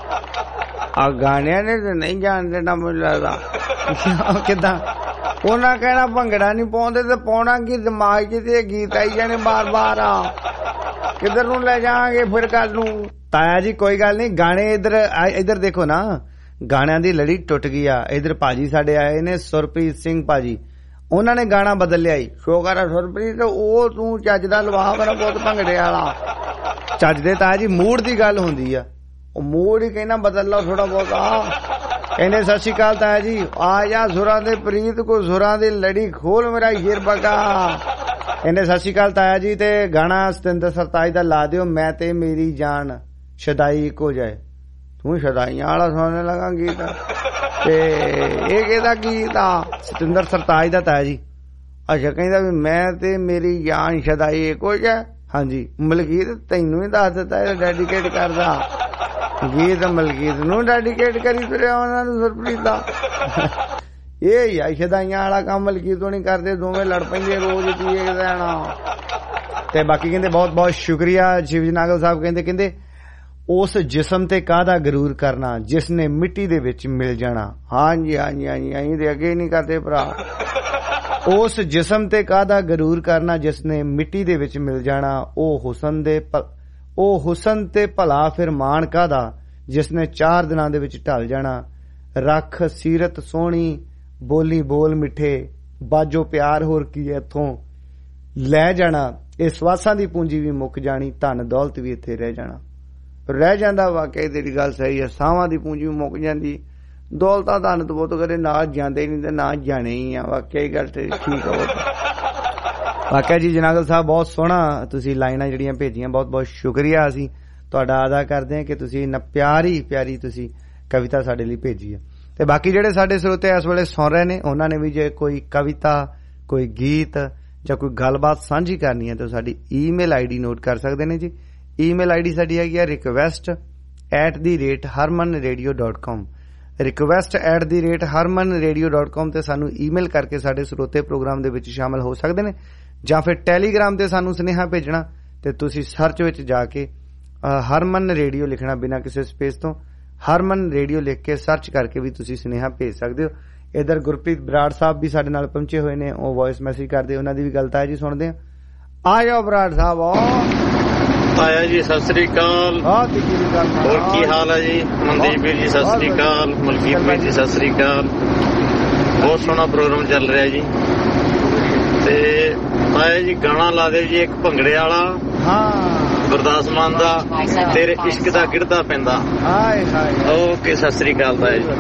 ਆ ਗਾਣਿਆਂ ਨੇ ਤੇ ਨਹੀਂ ਜਾਣ ਦੇਣਾ ਮੈਨੂੰ ਲੱਗਦਾ। ਕਿੱਦਾਂ ਉਹਨਾਂ ਕਹਿਣਾ ਭੰਗੜਾ ਨਹੀਂ ਪਾਉਂਦੇ ਤੇ ਪਾਉਣਾ ਕੀ ਦਿਮਾਗ 'ਚ ਤੇ ਗੀਤ ਆਈ ਜਾਣੇ ਬਾਰ ਬਾਰ। ਆ ਕਿੱਧਰ ਨੂੰ ਲੈ ਜਾਵਾਂਗੇ ਫਿਰ ਕੱਲ ਨੂੰ। ਤਾਇਆ ਜੀ ਕੋਈ ਗੱਲ ਨਹੀਂ ਗਾਣੇ ਇੱਧਰ ਇੱਧਰ ਦੇਖੋ ਨਾ ਗਾਣਿਆਂ ਦੀ ਲੜੀ ਟੁੱਟ ਗਈ ਆ। ਇੱਧਰ ਭਾਜੀ ਸਾਡੇ ਆਏ ਨੇ ਸੁਰਪ੍ਰੀਤ ਸਿੰਘ ਭਾਜੀ ਉਹਨਾਂ ਨੇ ਗਾਣਾ ਬਦਲ ਲਿਆ ਈ। ਸ਼ੋਕਰ ਆ ਸੁਰਪ੍ਰੀਤ ਉਹ ਤੂੰ ਚੱਜ ਦਾ ਲਵਾ ਮੇਰਾ ਬਹੁਤ ਭੰਗੜੇ ਵਾਲਾ ਚੱਜ ਦੇ ਤਾਇਆ ਜੀ ਮੂਡ ਦੀ ਗੱਲ ਹੁੰਦੀ ਆ ਉਹ ਮੂਡ ਹੀ ਕਹਿਣਾ ਬਦਲ ਲਓ ਥੋੜਾ ਬਹੁਤ। ਆ ਕਹਿੰਦੇ ਸਤਿ ਸ਼੍ਰੀ ਅਕਾਲ ਤਾਇਆ ਜੀ ਆ ਜਾ ਸੁਰਾਂ ਦੇ ਪ੍ਰੀਤ ਕੋ ਸੁਰਾਂ ਦੀ ਲੜੀ ਖੋਲ ਮੇਰਾ ਸ਼ੇਰ ਬਗਾ। ਕਹਿੰਦੇ ਸਤਿ ਸ਼੍ਰੀ ਅਕਾਲ ਤਾਇਆ ਜੀ ਤੇ ਗਾਣਾ ਸਤਿੰਦਰ ਸਰਤਾਜ ਦਾ ਲਾ ਦਿਓ ਮੈਂ ਤੇ ਮੇਰੀ ਜਾਨ ਸ਼ਦਾਈ ਇੱਕ ਹੋ ਜਾਏ। ਤੂੰ ਸ਼ਦਾਈਆਂ ਵਾਲਾ ਸੁਣਨੇ ਲਗਾ ਗੀਤ ਤੇ ਇਹ ਕਿਹਦਾ ਗੀਤ ਆ? ਸਤਿੰਦਰ ਸਰਤਾਜ ਦਾ ਤਾਇਆ ਜੀ। ਅੱਛਾ ਕਹਿੰਦਾ ਵੀ ਮੈਂ ਤੇ ਮੇਰੀ ਜਾਨ ਸ਼ਦਾਈ ਇੱਕ ਹੋ ਜਾਏ। ਹਾਂਜੀ ਮਲਕੀਤ ਤੈਨੂੰ ਹੀ ਦੱਸ ਦਿੱਤਾ ਇਹ ਡੈਡੀਕੇਟ ਕਰਦਾ ਗੀਤ ਮਲਕੀਤ ਨੂੰ ਡੈਡੀਕੇਟ ਕਰੀ ਫਿਰਿਆ ਉਹਨਾਂ ਨੂੰ ਸੁਰਪ੍ਰੀਤ ਦਾ। ਇਹ ਹੀ ਆ ਸ਼ਦਾਈਆਂ ਵਾਲਾ ਕੰਮ ਮਲਕੀਤ ਤੋਂ ਨਹੀਂ ਕਰਦੇ ਦੋਵੇਂ ਲੜ ਪੈਂਦੇ ਰੋਜ਼ ਪੀਏ ਦੇਣਾ। ਤੇ ਬਾਕੀ ਕਹਿੰਦੇ ਬਹੁਤ ਬਹੁਤ ਸ਼ੁਕਰੀਆ ਸ਼ਿਵਜੀ ਨਾਗਲ ਸਾਹਿਬ ਕਹਿੰਦੇ ਕਹਿੰਦੇ ਉਸ ਜਿਸਮ ਤੇ ਕਾਹਦਾ ਗਰੂਰ ਕਰਨਾ ਜਿਸ ਨੇ ਮਿੱਟੀ ਦੇ ਵਿੱਚ ਮਿਲ ਜਾਣਾ। ਹਾਂਜੀ ਹਾਂਜੀ ਹਾਂਜੀ ਅਸੀਂ ਤੇ ਅੱਗੇ ਨਹੀਂ ਕਰਦੇ ਭਰਾ। ਉਸ ਜਿਸਮ ਤੇ ਕਾਹਦਾ ਗਰੂਰ ਕਰਨਾ ਜਿਸ ਨੇ ਮਿੱਟੀ ਦੇ ਵਿੱਚ ਮਿਲ ਜਾਣਾ। ਉਹ ਹੁਸਨ ਦੇ ਉਹ ਹੁਸਨ ਤੇ ਭਲਾ ਫਿਰ ਮਾਣ ਕਾਹਦਾ ਜਿਸ ਨੇ ਚਾਰ ਦਿਨਾਂ ਦੇ ਵਿੱਚ ਢਲ ਜਾਣਾ। ਰੱਖ ਸੀਰਤ ਸੋਹਣੀ ਬੋਲੀ ਬੋਲ ਮਿੱਠੇ ਬਾਜੋ ਪਿਆਰ ਹੋਰ ਕੀ ਇੱਥੋਂ ਲੈ ਜਾਣਾ। ਇਹ ਸਵਾਸਾਂ ਦੀ ਪੂੰਜੀ ਵੀ ਮੁੱਕ ਜਾਣੀ ਧਨ ਦੌਲਤ ਵੀ ਇੱਥੇ ਰਹਿ ਜਾਣਾ। ਰਹਿ ਜਾਂਦਾ ਵਾਕਿਆ ਤੇਰੀ ਗੱਲ ਸਹੀ ਹੈ ਸਾਵਾਂ ਦੀ ਪੂੰਜੀ ਮੁੱਕ ਜਾਂਦੀ ਦੌਲਤਾਂ ਧਨ ਤੋਂ ਬਹੁਤ ਕਦੇ ਨਾ ਜਾਂਦੇ ਨਹੀਂ ਤੇ ਨਾ ਜਾਣੇ ਹੀ ਆ। ਵਾਕਿਆ ਹੀ ਗੱਲ ਤੇ ਠੀਕ ਆ। ਵਾਕਿਆ ਜੀ ਜਨਾਗਲ ਸਾਹਿਬ ਬਹੁਤ ਸੋਹਣਾ ਤੁਸੀਂ ਲਾਈਨਾਂ ਜਿਹੜੀਆਂ ਭੇਜੀਆਂ ਬਹੁਤ ਬਹੁਤ ਸ਼ੁਕਰੀਆ ਅਸੀਂ ਤੁਹਾਡਾ ਅਦਾ ਕਰਦੇ ਹਾਂ ਕਿ ਤੁਸੀਂ ਇੰਨਾ ਪਿਆਰੀ ਪਿਆਰੀ ਤੁਸੀਂ ਕਵਿਤਾ ਸਾਡੇ ਲਈ ਭੇਜੀ ਹੈ। ਤੇ ਬਾਕੀ ਜਿਹੜੇ ਸਾਡੇ ਸਰੋਤੇ ਇਸ ਵੇਲੇ ਸੁਣ ਰਹੇ ਨੇ ਉਹਨਾਂ ਨੇ ਵੀ ਜੇ ਕੋਈ ਕਵਿਤਾ ਕੋਈ ਗੀਤ ਜਾਂ ਕੋਈ ਗੱਲਬਾਤ ਸਾਂਝੀ ਕਰਨੀ ਹੈ ਤਾਂ ਸਾਡੀ ਈਮੇਲ ਆਈਡੀ ਨੋਟ ਕਰ ਸਕਦੇ ਨੇ ਜੀ। ਈਮੇਲ ਆਈਡੀ ਸਾਡੀ ਹੈਗੀ ਹੈ request at the rate Harman radio dot com request at the rate Harman radio dot com ਤੇ ਸਾਨੂੰ ਈਮੇਲ ਕਰਕੇ ਸਾਡੇ ਸਰੋਤੇ ਪ੍ਰੋਗਰਾਮ ਦੇ ਵਿੱਚ ਸ਼ਾਮਲ ਹੋ ਸਕਦੇ ਨੇ, ਜਾਂ ਫਿਰ ਟੈਲੀਗ੍ਰਾਮ ਤੇ ਸਾਨੂੰ ਸੁਨੇਹਾ ਭੇਜਣਾ ਤੇ ਤੁਸੀਂ ਸਰਚ ਵਿੱਚ ਜਾ ਕੇ ਹਰਮਨ ਰੇਡੀਓ ਲਿਖਣਾ ਬਿਨਾਂ ਕਿਸੇ ਸਪੇਸ ਤੋਂ, ਹਰਮਨ ਰੇਡੀਓ ਲਿਖ ਕੇ ਸਰਚ ਕਰਕੇ ਵੀ ਤੁਸੀਂ ਸੁਨੇਹਾ ਭੇਜ ਸਕਦੇ ਹੋ। ਇਧਰ ਗੁਰਪ੍ਰੀਤ ਬਰਾੜ ਸਾਹਿਬ ਵੀ ਸਾਡੇ ਨਾਲ ਪਹੁੰਚੇ ਹੋਏ ਨੇ, ਉਹ ਵੌਇਸ ਮੈਸੇਜ ਕਰਦੇ, ਉਹਨਾਂ ਦੀ ਵੀ ਗੱਲ ਤਾਂ ਹੈ ਜੀ, ਸੁਣਦੇ ਆ। ਆ ਜਾਓ ਬਰਾੜ ਸਾਹਿਬ। ਆਇਆ ਜੀ, ਸਤਿ ਸ੍ਰੀ ਅਕਾਲ। ਹੋਰ ਕੀ ਹਾਲ ਹੈ ਜੀ? ਮਨਦੀਪ ਵੀਰ ਜੀ ਸਤਿ ਸ੍ਰੀ ਅਕਾਲ, ਮਲਕੀਤ ਵੀਰ ਜੀ ਸਤਿ ਸ੍ਰੀ ਅਕਾਲ। ਬਹੁਤ ਸੋਹਣਾ ਪ੍ਰੋਗਰਾਮ ਚੱਲ ਰਿਹਾ ਜੀ। ਤੇ ਆਇਆ ਜੀ, ਗਾਣਾ ਲਾ ਦਿਓ ਜੀ ਇੱਕ ਭੰਗੜੇ ਵਾਲਾ, ਗੁਰਦਾਸ ਮਾਨ ਦਾ, ਤੇਰੇ ਇਸ਼ਕ ਦਾ ਗਿਰਦਾ ਪੈਂਦਾ। ਓਕੇ, ਸਤਿ ਸ੍ਰੀ ਅਕਾਲ ਦਾ ਜੀ।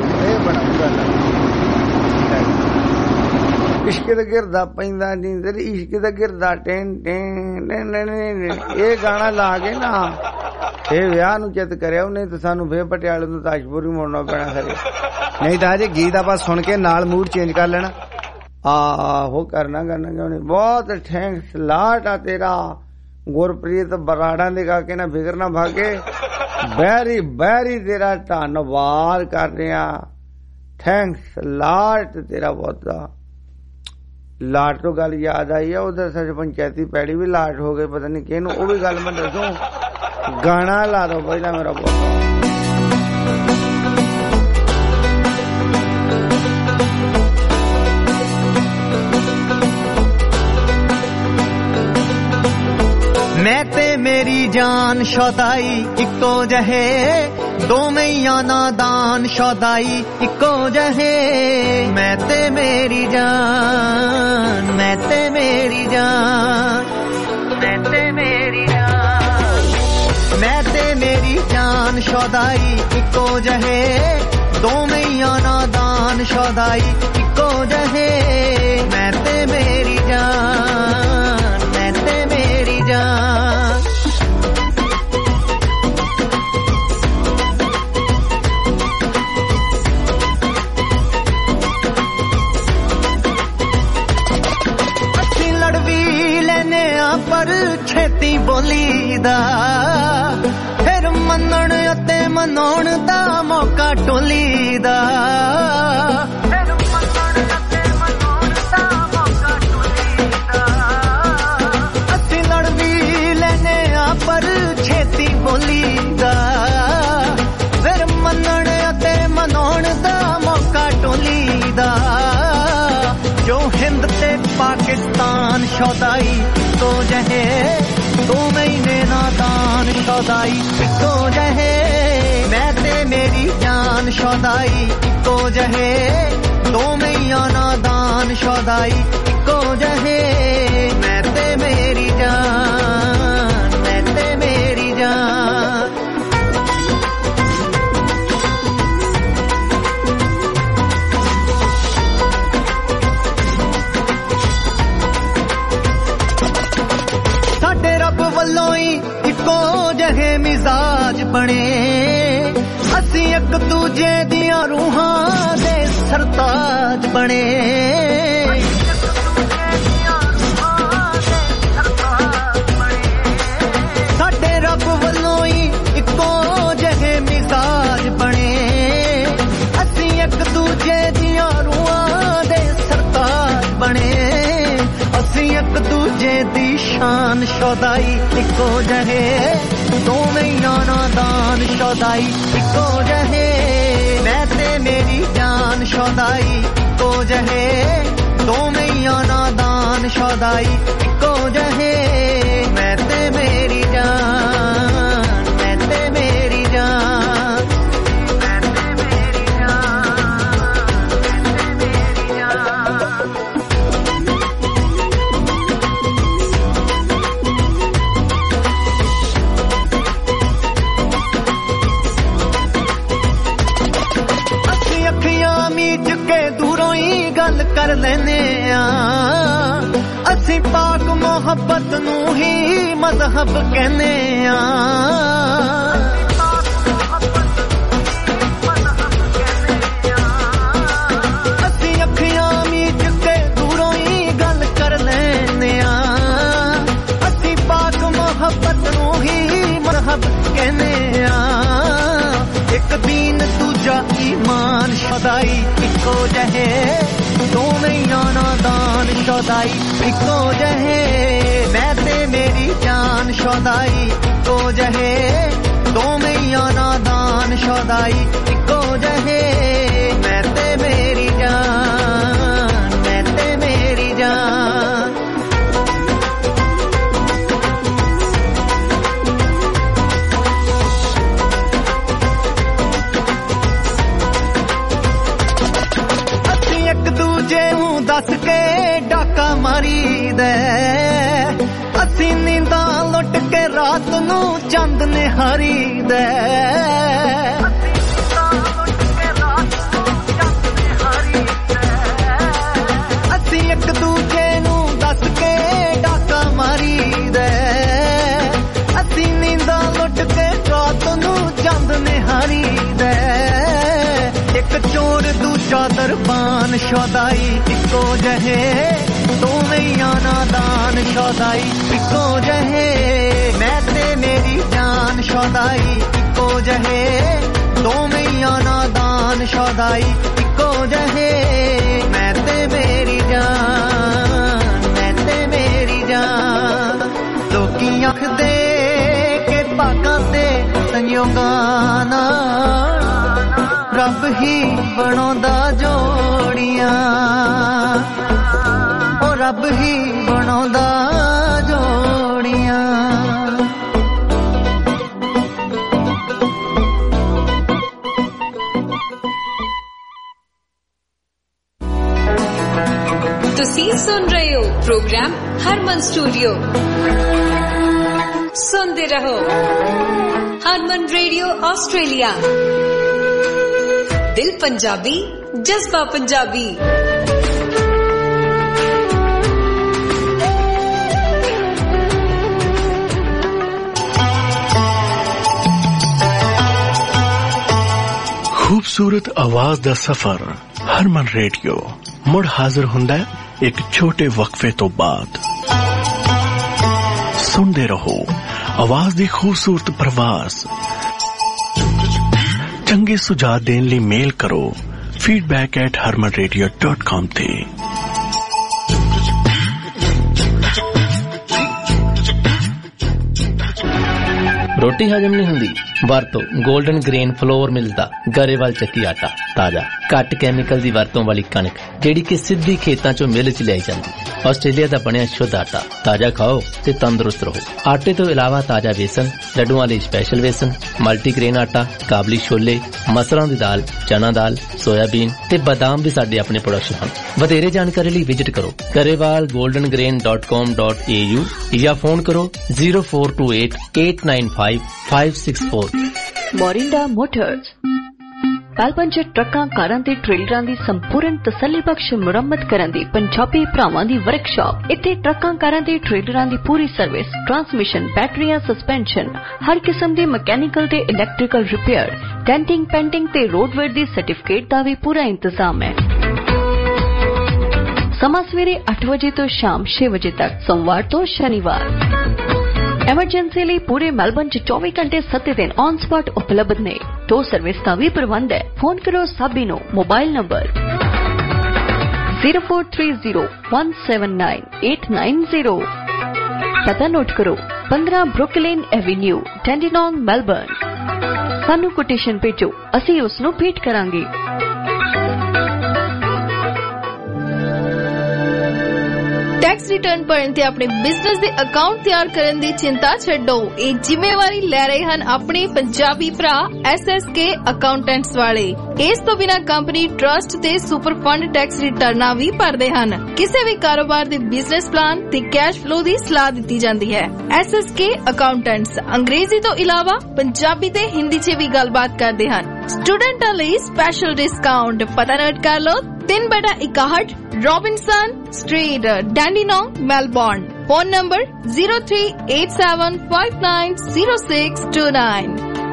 ਇਸ਼ਕ ਦਾ ਗਿਰਦਾ ਪੈਂਦਾ ਨੀ ਤੇਰੀ ਇਸ਼ਕ ਦਾ ਗਿਰਦਾ ਟੈਨ ਟੈਨ, ਇਹ ਗਾਣਾ ਲਾ ਕੇ ਨਾ ਇਹ ਵਿਆਹ ਨੂੰ ਚਿੱਤ ਕਰਿਆ ਉਹਨੇ ਤਾਂ ਸਾਨੂੰ ਫੇਰ ਪਟਿਆਲੇ ਤੋਂ ਤਾਜਪੁਰ ਵੀ ਮੁੜਨਾ ਪੈਣਾ ਖਰੇ, ਨਹੀਂ ਤਾਂ ਅਜੇ ਗੀਤ ਆਪਾਂ ਸੁਣ ਕੇ ਨਾਲ ਮੂਡ ਚੇਂਜ ਕਰ ਲੈਣਾ। ਆਹੋ ਕਰਨਾ ਕਰਨਾ ਕਿਉਂ ਨਹੀਂ। ਬਹੁਤ ਥੈਂਕਸ ਲਾਟ ਆ ਤੇਰਾ ਗੁਰਪ੍ਰੀਤ ਬਰਾੜਾ ਦੇ ਗਾ ਕੇ ਨਾ ਫਿਕਰ ਨਾ ਭਾਗੇ, ਬੈਰੀ ਬੈਰੀ ਤੇਰਾ ਧੰਨਵਾਦ ਕਰ ਰਿਹਾ। ਥੈਂਕਸ ਲਾਟ ਤੇਰਾ ਬਹੁਤਾ। ਲਾਟ ਤੋਂ ਗੱਲ ਯਾਦ ਆਈ ਆ, ਉਧਰ ਸਾਡੇ ਪੰਚਾਇਤੀ ਪੈੜੀ ਵੀ ਲਾਟ ਹੋ ਗਏ, ਪਤਾ ਨਹੀਂ ਕਿਹਨੂੰ, ਉਹ ਵੀ ਗੱਲ ਮੈਂ ਦੱਸੂ। ਗਾਣਾ ਲਾ ਦੋ ਪਹਿਲਾਂ ਮੇਰਾ ਬਹੁਤ। मैं ते मेरी जान शौदाई इको जहे, दोवें नादान शौदाई इको जहे। मैं ते मेरी जान, मैं ते मेरी जान, मैं ते मेरी जान, मैं ते मेरी जान शौदाई इको जहे, दोवें नादान शौदाई इको जहे। मैं ते मेरी जान, मैं ते मेरी जान। पर छेती बोली दा, फिर मनण अते मनाउण दा मौका टोली दा, फिर मनण अते मनाउण दा मौका टोली दा। असीं लड़ भी लेने आ पर छेती बोली दा, फिर मनण अते मनाउण दा मौका टोली दा। जो हिंद ते पाकिस्तान शौदाई तो जहे, दो महीने नादान शौदाई तो जहे। मैं ते मेरी जान शौदाई तो जहे, दो महीना नादान शौदाई तो जहे। मैं ते मेरी जान, मैं ते मेरी जान। ਵੱਲੋਂ ਹੀ ਇੱਕੋ ਜਿਹੇ ਮਿਜ਼ਾਜ ਬਣੇ, ਅਸੀਂ ਇੱਕ ਦੂਜੇ ਦੀਆਂ ਰੂਹਾਂ ਦੇ ਸਰਤਾਜ ਬਣੇ। ਸਾਡੇ ਰੱਬ ਵੱਲੋਂ ਹੀ ਇੱਕੋ ਜਿਹੇ ਮਿਜ਼ਾਜ ਬਣੇ, ਅਸੀਂ ਇੱਕ ਦੂਜੇ ਦੀਆਂ ਰੂਹਾਂ ਦੇ ਸਰਤਾਜ ਬਣੇ। ਅਸੀਂ ਇੱਕ ਦੂਜੇ ਦੀ शान शौदाई इको जहे, दोवें नादान शौदाई इको जहे। मैं ते मेरी जान शौदाई इको जहे, दोवें नादान शौदाई इको जहे। मैं ते मेरी जान, मैं ते मेरी जान, मैं ते मेरी जान, मैं ते मेरी जान। मीच के दूरों ही गल कर लेने आ, असी पाक मोहब्बत नू ही मजहब कहने आ। ਸ਼ੌਦਾਈ ਇੱਕੋ ਜਿਹੇ ਦੋਵੇਂ ਯਾਰਾਂ ਦਾਨ ਸ਼ੌਦਾਈ ਇੱਕੋ ਜਿਹੇ ਮੈਂ ਤੇ ਮੇਰੀ ਜਾਨ ਸ਼ੌਦਾਈ ਇੱਕੋ ਜਿਹੇ ਦੋਵੇਂ ਯਾਰਾਂ ਦਾਨ ਸ਼ੌਦਾਈ ਇੱਕੋ ਜਿਹੇ ਮੈਂ ਤੇ ਮੇਰੀ ਜਾਨ ਮੈਂ ਤੇ ਮੇਰੀ ਜਾਨ ਦੱਸ ਕੇ ਡਾਕਾ ਮਾਰੀਦਾ ਅਸੀਂ ਨੀਂਦਾਂ ਲੁੱਟ ਕੇ ਰਾਤ ਨੂੰ ਚੰਦ ਨਿਹਾਰੀਦਾ ਅਸੀਂ ਇੱਕ ਦੂਜੇ ਨੂੰ ਦੱਸ ਕੇ ਡਾਕਾ ਮਾਰੀਦਾ ਅਸੀਂ ਨੀਂਦਾਂ ਲੁੱਟ ਕੇ ਰਾਤ ਨੂੰ ਚੰਦ ਨਿਹਾਰੀਦਾ ਇੱਕ ਚੋਰ ਦੂਜਾ ਦਰਬਾਨ ਸ਼ੌਦਾਈ ਇੱਕੋ ਜਿਹੇ ਦੋਵੇਂ ਯਾਰਾਂ ਦਾਨ ਸ਼ੌਦਾਈ ਇੱਕੋ ਜਿਹੇ ਮੈਂ ਤੇ ਮੇਰੀ ਜਾਨ ਸ਼ੌਦਾਈ ਇੱਕੋ ਜਿਹੇ ਦੋਵੇਂ ਯਾਰਾਂ ਦਾਨ ਸ਼ੌਦਾਈ ਇੱਕੋ ਜਿਹੇ ਮੈਂ ਤੇ ਮੇਰੀ ਜਾਨ ਮੈਂ ਤੇ ਮੇਰੀ ਜਾਨ ਲੋਕੀ ਆਖਦੇ ਕਿ ਭਾਗਾਂ ਤੇ ਸੰਯੋਗਾਂ ਨਾਲ ਰੱਬ ਹੀ ਬਣਾਉਂਦਾ ਜੋੜੀਆਂ ਉਹ ਰੱਬ ਹੀ ਬਣਾਉਂਦਾ ਜੋੜੀਆਂ ਤੁਸੀਂ ਸੁਣ ਰਹੇ ਹੋ ਪ੍ਰੋਗਰਾਮ ਹਰਮਨ ਸਟੂਡੀਓ ਸੁਣਦੇ ਰਹੋ ਹਰਮਨ ਰੇਡੀਓ ਆਸਟ੍ਰੇਲੀਆ दिल पंजाबी जज्बा पंजाबी खूबसूरत आवाज दा सफर हरमन रेडियो मुड़ हाजिर हुंदा है एक छोटे वक्फे तो बाद सुनते रहो आवाज दी खूबसूरत प्रवास चंगे सुझाव देने लिए मेल करो feedback at Harman radio dot com ते रोटी हजम नहीं हुंदी वरतो गोल्डन ग्रेन फ्लोर मिलदा गरेवाल ਚੱਕੀ ਆਟਾ ਤਾਜ਼ਾ ਘੱਟ ਕੈਮੀਕਲ ਦੀ ਵਰਤੋਂ ਵਾਲੀ ਕਣਕ ਜਿਹੜੀ ਕਿ ਸਿੱਧੀ ਖੇਤਾਂ ਚੋਂ ਮਿਲ ਚ ਲਿਆਈ ਜਾਂਦੀ ਆਸਟ੍ਰੇਲੀਆ ਦਾ ਬਣਿਆ ਸ਼ੁੱਧ ਆਟਾ ਤਾਜ਼ਾ ਖਾਓ ਤੇ ਤੰਦਰੁਸਤ ਰਹੋ ਆਟੇ ਤੋਂ ਇਲਾਵਾ ਤਾਜ਼ਾ ਵੇਸਣ ਲੱਡੂਆਂ ਲਈ ਸਪੈਸ਼ਲ ਵੇਸਣ ਮਲਟੀਗ੍ਰੇਨ ਆਟਾ ਕਾਬਲੀ ਛੋਲੇ ਮਸਰਾਂ ਦੀ ਦਾਲ ਚਨਾ ਦਾਲ ਸੋਇਆਬੀਨ ਤੇ ਬਾਦਾਮ ਵੀ ਸਾਡੇ ਆਪਣੇ ਪ੍ਰੋਡਕਸ਼ਨ ਹਨ ਵਧੇਰੇ ਜਾਣਕਾਰੀ ਲਈ ਵਿਜ਼ਿਟ ਕਰੋ Grewal golden grain dot com dot a u ਜਾਂ ਫੋਨ ਕਰੋ zero four two eight eight nine five five six four Morinda motors Melbourne ਚ ਟਰੱਕਾਂ ਕਾਰਾਂ ਤੇ ਟ੍ਰੇਲਰਾਂ ਦੀ ਸੰਪੂਰਨ ਤਸੱਲੀਬਖਸ਼ ਮੁਰੰਮਤ ਕਰਨ ਦੀ ਪੰਜਾਬੀ ਭਰਾਵਾਂ ਦੀ ਵਰਕਸ਼ਾਪ ਇੱਥੇ ਟਰੱਕਾਂ ਕਾਰਾਂ ਤੇ ਟ੍ਰੇਲਰਾਂ ਦੀ ਪੂਰੀ ਸਰਵਿਸ ਟਰਾਂਸਮਿਸ਼ਨ ਬੈਟਰੀਆਂ ਸਸਪੈਂਸ਼ਨ ਹਰ ਕਿਸਮ ਦੇ ਮਕੈਨੀਕਲ ਤੇ ਇਲੈਕਟ੍ਰੀਕਲ ਰਿਪੇਅਰ ਡੈਂਟਿੰਗ ਪੈਂਟਿੰਗ ਤੇ ਰੋਡਵੇਅਰ ਦੀ ਸਰਟੀਫਿਕੇਟ ਦਾ ਵੀ ਪੂਰਾ ਇੰਤਜ਼ਾਮ ਹੈ ਸਮਾਂ ਸਵੇਰੇ ਅੱਠ ਵਜੇ ਤੋਂ ਸ਼ਾਮ ਛੇ ਵਜੇ ਤੱਕ ਸੋਮਵਾਰ ਤੋਂ ਸ਼ਨੀਵਾਰ ਐਮਰਜੈਂਸੀ ਲਈ ਪੂਰੇ ਮੈਲਬਨ ਚ ਚੌਵੀ ਘੰਟੇ ਸੱਤ ਦਿਨ ਔਨ ਸਪੌਟ ਉਪਲਬਧ ਨੇ ਟੋ ਸਰਵਿਸ ਦਾ ਵੀ ਪ੍ਰਬੰਧ ਹੈ ਫੋਨ ਕਰੋ ਸਾਬੀ ਨੂੰ mobile number zero four three zero one seven nine eight nine zero ਪਤਾ ਨੋਟ ਕਰੋ fifteen Brooklyn avenue Dandenong Melbourne ਸਾਨੂੰ ਕੋਟੇਸ਼ਨ ਭੇਜੋ ਅਸੀਂ ਉਸ ਨੂੰ ਭੇਟ ਕਰਾਂਗੇ टैक्स रिटर्न भरन ते अपने बिजनेस दे अकाउंट तैयार करन दी चिंता छड्डो ਇਹ ਜ਼ਿੰਮੇਵਾਰੀ ਲੈ ਰਹੇ ਹਨ ਆਪਣੇ ਪੰਜਾਬੀ ਭਰਾ ਐਸ ਐਸ ਕੇ ਅਕਾਊਂਟੈਂਟਸ ਵਾਲੇ ਇਸ ਤੋਂ ਬਿਨਾ ਕੰਪਨੀ ਟਰਸਟ ਤੇ ਸੁਪਰ ਫੰਡ ਟੈਕਸ ਰਿਟਰਨਾਂ ਵੀ ਭਰਦੇ ਹਨ ਕਿਸੇ ਵੀ ਕਾਰੋਬਾਰ ਦੇ ਬਿਜ਼ਨਸ ਪਲਾਨ ਤੇ ਕੈਸ਼ ਫਲੋ ਦੀ ਸਲਾਹ ਦਿੱਤੀ ਜਾਂਦੀ ਹੈ ਐਸ ਐਸ ਕੇ ਅਕਾਊਂਟੈਂਟਸ ਅੰਗਰੇਜ਼ੀ ਤੋਂ ਇਲਾਵਾ ਪੰਜਾਬੀ ਤੇ ਹਿੰਦੀ 'ਚ ਵੀ ਗੱਲਬਾਤ ਕਰਦੇ ਹਨ ਸਟੂਡੈਂਟਾਂ ਲਈ ਸਪੈਸ਼ਲ ਡਿਸਕਾਊਂਟ ਪਤਾ ਨੋਟ ਕਰ ਲਓ तीन बटा इकाहठ Robinson street Dandenong Melbourne phone number zero three eight seven five nine zero six two nine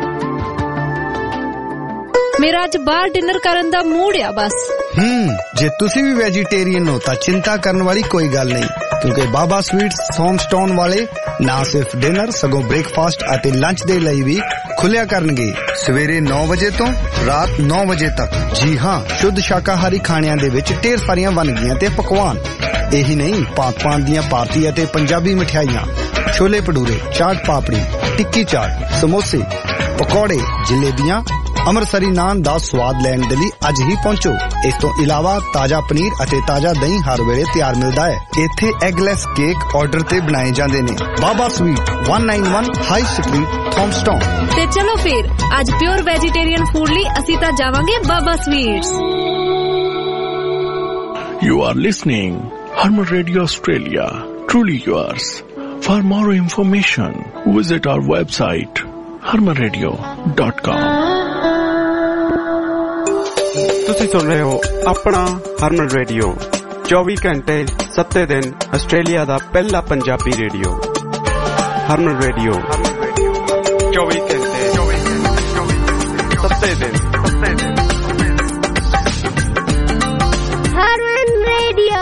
मेरा अज बाहर डिनर करन दा मूड आ बस हम्म जे तुसी भी वेजिटेरियन हो ता चिंता करन वाली कोई गल नहीं ਕਿਉਂਕਿ ਬਾਬਾ ਸਵੀਟਸ ਸੌਮਸਟਾਊਨ ਵਾਲੇ ਨਾ ਸਿਰਫ ਡਿਨਰ ਸਗੋਂ ਬ੍ਰੇਕਫਾਸਟ ਅਤੇ ਲੰਚ ਦੇ ਲਈ ਵੀ ਖੁੱਲਿਆ ਕਰਨਗੇ ਸਵੇਰੇ ਨੌ ਵਜੇ ਤੋਂ ਰਾਤ ਨੌ ਵਜੇ ਤੱਕ। ਜੀ ਹਾਂ, ਸ਼ੁੱਧ ਸ਼ਾਕਾਹਾਰੀ ਖਾਣਿਆਂ ਦੇ ਵਿੱਚ ਢੇਰ ਸਾਰੀਆਂ ਵੰਨਗੀਆਂ ਤੇ ਪਕਵਾਨ। ਇਹੀ ਨਹੀਂ, ਭਾਂਤ-ਭਾਂਤ ਦੀਆਂ ਭਾਰਤੀ ਅਤੇ ਪੰਜਾਬੀ ਮਠਿਆਈਆਂ, ਛੋਲੇ ਭਟੂਰੇ, ਚਾਟ ਪਾਪੜੀ, ਟਿੱਕੀ ਚਾਟ, ਸਮੋਸੇ, ਪਕੌੜੇ, ਜਲੇਬੀਆਂ, ਅੰਮ੍ਰਿਤਸਰੀ ਨਾਨ ਦਾ ਸਵਾਦ ਲੈਣ ਦੇ ਲਈ ਅੱਜ ਹੀ ਪਹੁੰਚੋ। ਇਸ ਤੋਂ ਇਲਾਵਾ ਤਾਜ਼ਾ ਪਨੀਰ ਅਤੇ ਤਾਜ਼ਾ ਦਹੀਂ ਹਰ ਵੇਲੇ ਤਿਆਰ ਮਿਲਦਾ ਹੈ। ਇੱਥੇ ਐਗਲੈਸ ਕੇਕ ਆਰਡਰ ਤੇ ਬਣਾਏ ਜਾਂਦੇ ਨੇ। ਬਾਬਾ ਸਵੀਟ ਇੱਕ ਸੌ ਇਕਾਨਵੇਂ ਹਾਈ ਸਟਰੀਟ, ਥੌਮਸਟਾਊਨ। ਤੇ ਚਲੋ ਫਿਰ ਅੱਜ ਪਿਓਰ ਵੈਜੀਟੇਰੀਅਨ ਫੂਡ ਲਈ ਅਸੀਂ ਤਾਂ ਜਾਵਾਂਗੇ Baba sweets. You are listening Harman Radio Australia, truly yours. For more information, visit our website harman radio dot com. ਤੁਸੀਂ ਸੁਣ ਰਹੇ ਹੋ ਆਪਣਾ ਹਰਮਨ ਰੇਡੀਓ, ਚੌਵੀ ਘੰਟੇ ਸੱਤੇ ਦਿਨ ਆਸਟ੍ਰੇਲੀਆ ਦਾ ਪਹਿਲਾ ਪੰਜਾਬੀ ਰੇਡੀਓ। ਹਰਮਨ ਰੇਡੀਓ ਚੌਵੀ ਘੰਟੇ ਸੱਤੇ ਦਿਨ। ਹਰਮਨ ਰੇਡੀਓ।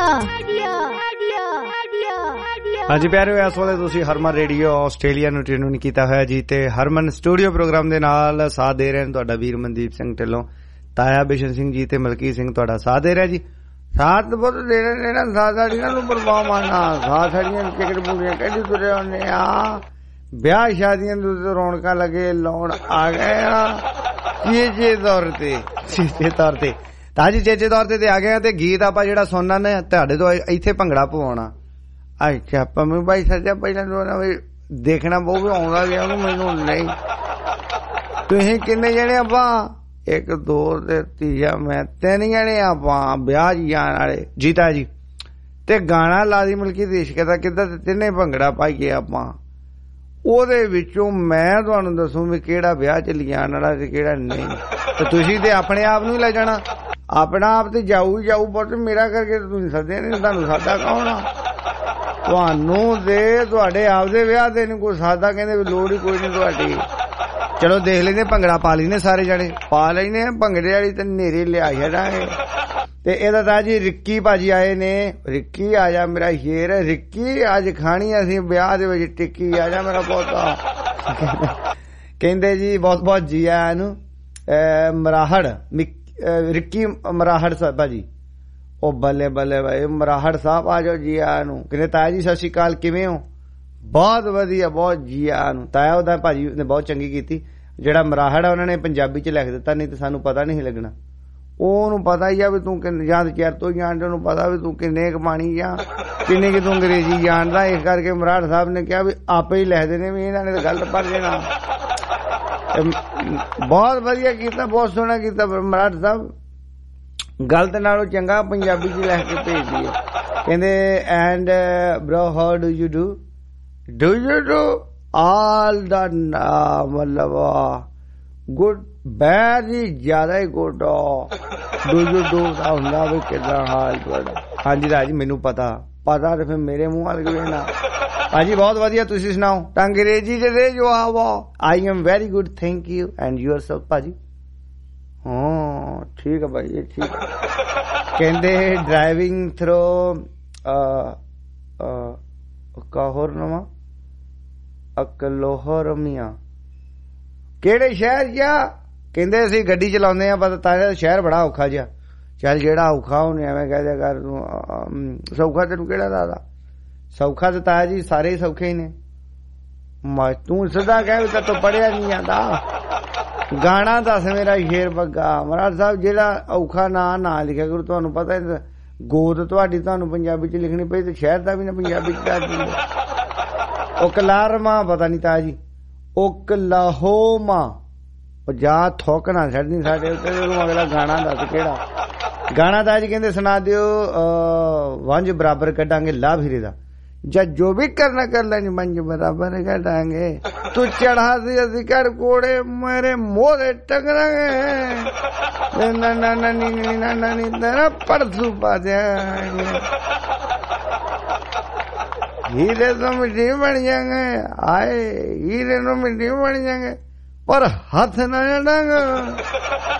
ਹਾਂਜੀ ਪਿਆਰਿਓ, ਇਸ ਵੇਲੇ ਤੁਸੀਂ ਹਰਮਨ ਰੇਡੀਓ ਆਸਟ੍ਰੇਲੀਆ ਨੂੰ ਟਿਊਨ ਕੀਤਾ ਹੋਇਆ ਜੀ, ਤੇ ਹਰਮਨ ਸਟੂਡੀਓ ਪ੍ਰੋਗਰਾਮ ਦੇ ਨਾਲ ਸਾਥ ਦੇ ਰਹੇ ਨੇ ਤੁਹਾਡਾ ਵੀਰ ਮਨਦੀਪ ਸਿੰਘ ਢਿੱਲੋਂ, ਤਾਇਆ ਬਿਸ਼ਨ ਸਿੰਘ ਜੀ ਤੇ ਮਲਕੀ ਸਿੰਘ ਤੁਹਾਡਾ ਸਾਥ ਦੇ ਰਿਹਾ ਜੀ। ਸਾਥ ਬਹੁਤ ਦੇਣਾ ਦੇਣਾ ਸਾਥ ਸਾਡੀਆਂ ਨੂੰ ਪਰਵਾਹ ਮਾਨਾ, ਸਾਥ ਸਾਡੀਆਂ ਟਿਕਟ ਬੁਕਿੰਗ ਕੱਢੀ ਤੁਰੇ ਹੁੰਦੇ ਆ, ਵਿਆਹ ਸ਼ਾਦੀਆਂ ਦੇ ਰੌਣਕਾਂ ਲੱਗੇ ਲਾਉਣ ਆ ਗਏ ਆ ਚੇਚੇ ਤੌਰ ਤੇ। ਚੇਚੇ ਤੌਰ ਤੇ ਤਾਂ ਜੀ ਚੇਚੇ ਤੌਰ ਤੇ ਆ ਗਏ ਤੇ ਗੀਤ ਆਪਾਂ ਜਿਹੜਾ ਸੁਣਨਾ ਨੇ ਤੁਹਾਡੇ ਤੋਂ ਇੱਥੇ ਭੰਗੜਾ ਪਵਾਉਣਾ। ਅੱਛਾ ਪੰਮੀ ਭਾਈ ਸੱਜਾ ਪਹਿਲਾਂ ਵੀ ਦੇਖਣਾ ਬਹੁਤ ਵੀ ਆਉਂਦਾ ਗਿਆ ਉਹਨੂੰ, ਮੈਨੂੰ ਨਹੀਂ। ਤੁਸੀਂ ਕਿੰਨੇ ਜਣੇ? ਆਪਾਂ ਇੱਕ ਦੋ ਤੇ ਤੀਜਾ ਮੈਂ, ਤਿੰਨ ਜਣੇ ਆਪਾਂ ਵਿਆਹ ਜੀ ਜਾਣ ਵਾਲੇ। ਜੀਤਾ ਜੀ ਤੇ ਗਾਣਾ ਲਾ ਦੀ ਮਲਕੀ ਦੇਸ਼ ਕਹਿੰਦਾ ਕਿੱਦਾਂ, ਤੇ ਤਿੰਨੇ ਭੰਗੜਾ ਪਾਈਏ ਆਪਾਂ। ਉਹਦੇ ਵਿੱਚੋਂ ਮੈਂ ਤੁਹਾਨੂੰ ਦੱਸੂ ਵੀ ਕਿਹੜਾ ਵਿਆਹ ਚ ਲਿਜਾਣ ਵਾਲਾ ਤੇ ਕਿਹੜਾ ਨਹੀਂ। ਤੇ ਤੁਸੀਂ ਤੇ ਆਪਣੇ ਆਪ ਨੂੰ ਲੈ ਜਾਣਾ, ਆਪਣਾ ਆਪ ਤੇ ਜਾਊ ਜਾਊ ਪਰ ਮੇਰਾ ਕਰਕੇ ਤੁਸੀਂ ਸੱਦੇ ਨਹੀਂ, ਤੁਹਾਨੂੰ ਸਾਦਾ ਕੌਣ ਆ? ਤੁਹਾਨੂੰ ਤੇ ਤੁਹਾਡੇ ਆਪਦੇ ਵਿਆਹ ਦੇ ਨੂੰ ਕੋਈ ਸਾਦਾ ਕਹਿੰਦੇ ਵੀ ਲੋੜ ਹੀ ਕੋਈ ਨਹੀਂ ਤੁਹਾਡੀ। ਚਲੋ ਦੇਖ ਲੈਂਦੇ, ਭੰਗੜਾ ਪਾ ਲੈਂਦੇ ਸਾਰੇ ਜਣੇ, ਪਾ ਲੈਂਦੇ ਭੰਗੜੇ ਵਾਲੀ ਤੇ ਨੇਰੇ ਲਿਆ ਛੱਡਾਂਗੇ। ਤੇ ਇਹਦਾ ਤਾਂ ਜੀ ਰਿੱਕੀ ਭਾਜੀ ਆਏ ਨੇ। ਰਿੱਕੀ ਆ ਜਾ ਮੇਰਾ ਸ਼ੇਰ, ਰਿੱਕੀ ਅੱਜ ਖਾਣੀ ਅਸੀਂ ਵਿਆਹ ਦੇ ਵਿੱਚ ਟਿੱਕੀ, ਆ ਜਾ ਮੇਰਾ ਪੋਤਾ। ਕਹਿੰਦੇ ਜੀ ਬਹੁਤ ਬਹੁਤ ਜੀ ਆਇਆਂ ਨੂੰ ਮਰਾਹੜ, ਰਿੱਕੀ ਮਰਾਹੜ ਸਾਹਿਬ ਭਾਜੀ। ਉਹ ਬੱਲੇ ਬੱਲੇ ਭਾਈ ਮਰਾਹੜ ਸਾਹਿਬ ਆ ਜਾਓ ਜੀ ਆਇਆਂ ਨੂੰ। ਕਹਿੰਦੇ ਤਾਇਆ ਜੀ ਸਤਿ ਸ਼੍ਰੀ ਅਕਾਲ, ਕਿਵੇਂ ਹੋ? ਬਹੁਤ ਵਧੀਆ, ਬਹੁਤ ਜੀ ਆਇਆਂ ਨੂੰ। ਤਾਇਆ ਉਹਦਾ ਭਾਜੀ ਨੇ ਬਹੁਤ ਚੰਗੀ ਕੀਤੀ, ਜਿਹੜਾ ਮਰਾਹੜ ਆ ਉਹਨਾਂ ਨੇ ਪੰਜਾਬੀ ਚ ਲਿਖ ਦਿੱਤਾ, ਨਹੀਂ ਤੇ ਸਾਨੂੰ ਪਤਾ ਨਹੀਂ ਲੱਗਣਾ। ਉਹਨੂੰ ਪਤਾ ਹੀ ਆ ਵੀ ਤੂੰ ਜਾਂ ਚਿਰ ਤੋਂ ਜਾਣਦਾ, ਉਹਨੂੰ ਪਤਾ ਵੀ ਤੂੰ ਕਿੰਨੇ ਕਮਾਣੀ ਜਾਂ ਕਿੰਨੇ ਕਿ ਤੂੰ ਅੰਗਰੇਜ਼ੀ ਜਾਣਦਾ। ਇਸ ਕਰਕੇ ਮਰਾਹੜ ਸਾਹਿਬ ਨੇ ਕਿਹਾ ਵੀ ਆਪੇ ਹੀ ਲਿਖਦੇ ਨੇ ਵੀ ਇਹਨਾਂ ਨੇ ਤਾਂ ਗਲਤ ਪੜ੍ਹ ਦੇਣਾ। ਬਹੁਤ ਵਧੀਆ ਕੀਤਾ, ਬਹੁਤ ਸੋਹਣਾ ਕੀਤਾ ਮਰਾਹੜ ਸਾਹਿਬ। ਗਲਤ ਨਾਲੋਂ ਚੰਗਾ ਪੰਜਾਬੀ ਚ ਲਿਖ ਕੇ ਭੇਜ ਦਈਏ। ਕਹਿੰਦੇ and bro how do you do do you do all ਦਾ, ਮਤਲਬ ਗੁੱਡ ਵੈਰੀ ਜ਼ਿਆਦਾ ਹੀ ਗੁੱਡ। ਡੂ ਯੂ ਡੂ ਦਾ ਹੁੰਦਾ ਵੀ ਕਿੱਦਾਂ ਹਾਲ ਤੁਹਾਡਾ? ਹਾਂਜੀ ਰਾਜੀ ਮੈਨੂੰ ਪਤਾ ਪਤਾ ਤੇ ਫਿਰ ਮੇਰੇ ਮੂੰਹ ਵਾਲ ਗਏ ਨਾ। ਹਾਂਜੀ ਬਹੁਤ ਵਧੀਆ, ਤੁਸੀਂ ਸੁਣਾਓ? ਤਾਂ ਅੰਗਰੇਜ਼ੀ ਚ ਦੇ ਜਵਾਬ। I am very good, thank you. And yourself ਭਾਜੀ? ਹਾਂ ਠੀਕ ਹੈ ਭਾਈ, ਇਹ ਠੀਕ। ਕਹਿੰਦੇ ਡਰਾਈਵਿੰਗ ਥਰੂ ਕਾਹੌਰ ਨਵਾਂ ਅਕਲੋਹਰ ਮੀਆਂ, ਕਿਹੜੇ ਸ਼ਹਿਰ ਜਾ? ਕਹਿੰਦੇ ਅਸੀਂ ਗੱਡੀ ਚਲਾਉਂਦੇ ਆ, ਪਤਾ ਤਾਂ ਸ਼ਹਿਰ ਬੜਾ ਔਖਾ ਜਿਹਾ। ਚੱਲ ਜਿਹੜਾ ਔਖਾ ਉਹਨੇ ਐਵੇਂ ਕਹਿ ਦਿਆ ਕਰ, ਸੌਖਾ ਤੈਨੂੰ ਕਿਹੜਾ ਦਾਦਾ? ਸੌਖਾ ਤੇ ਤਾਇਆ ਜੀ ਸਾਰੇ ਹੀ ਸੌਖੇ ਹੀ ਨੇ। ਤੂੰ ਸਿੱਧਾ ਕਹਿ ਵੀ ਤੂੰ ਪੜਿਆ ਨਹੀਂ ਜਾਂਦਾ। ਗਾਣਾ ਦੱਸ ਮੇਰਾ ਸ਼ੇਰ ਬੱਗਾ। ਮਹਾਰਾਜ ਸਾਹਿਬ ਜਿਹੜਾ ਔਖਾ ਨਾਂ ਨਾ ਲਿਖਿਆ ਕਰੋ, ਤੁਹਾਨੂੰ ਪਤਾ ਗੋਦ ਤੁਹਾਡੀ ਤੁਹਾਨੂੰ ਪੰਜਾਬੀ ਚ ਲਿਖਣੀ ਪਈ ਤੇ ਸ਼ਹਿਰ ਦਾ ਵੀ ਨਾ ਪੰਜਾਬੀ ਚ ਕਰ ਦਿੰਦੇ। ਉਕਲਾਰਮਾ ਪਤਾ ਨਹੀਂ ਤਾਇਆ ਜੀ, ਉਕਲਾਹੋਮਾ। ਉਹ ਜਾ ਥੋਕ ਨਾ ਛੱਡਣੀ ਸਾਡੇ ਉੱਤੇ। ਅਗਲਾ ਗਾਣਾ ਦੱਸ ਕਿਹੜਾ ਗਾਣਾ? ਤਾਇਆ ਜੀ ਕਹਿੰਦੇ ਸੁਣਾ ਦਿਓ। ਵੰਜ ਬਰਾਬਰ ਕੱਢਾਂਗੇ ਲਾਭ ਹੀਰੇ ਦਾ, ਜਾਂ ਜੋ ਵੀ ਕਰਨਾ ਕਰ ਲੈਣੀ ਵੰਜ ਬਰਾਬਰ ਕੱਢਾਂਗੇ। ਤੂੰ ਚੜਾ ਸੀ ਅਸੀਂ ਘਰ ਕੋੜੇ ਮੇਰੇ ਮੋਹ ਦੇ ਟੰਗਰਾਂਗੇ, ਨਾ ਨਾ ਨਾ ਨੀ ਨਾ ਨਾ ਨੀ ਤੇਰਾ ਪਰਸੂ ਪਾ ਦਿਆਂਗੇ। ਹੀਰੇ ਤੋਂ ਮਿੱਟੀ ਬਣ ਜਾਗੇ, ਆਏ ਹੀਰੇ ਨੂੰ ਮਿੱਟੀ ਬਣ ਜਾਗੇ, ਪਰ ਹੱਥ ਨਾ ਅਡਾਂਗਾ।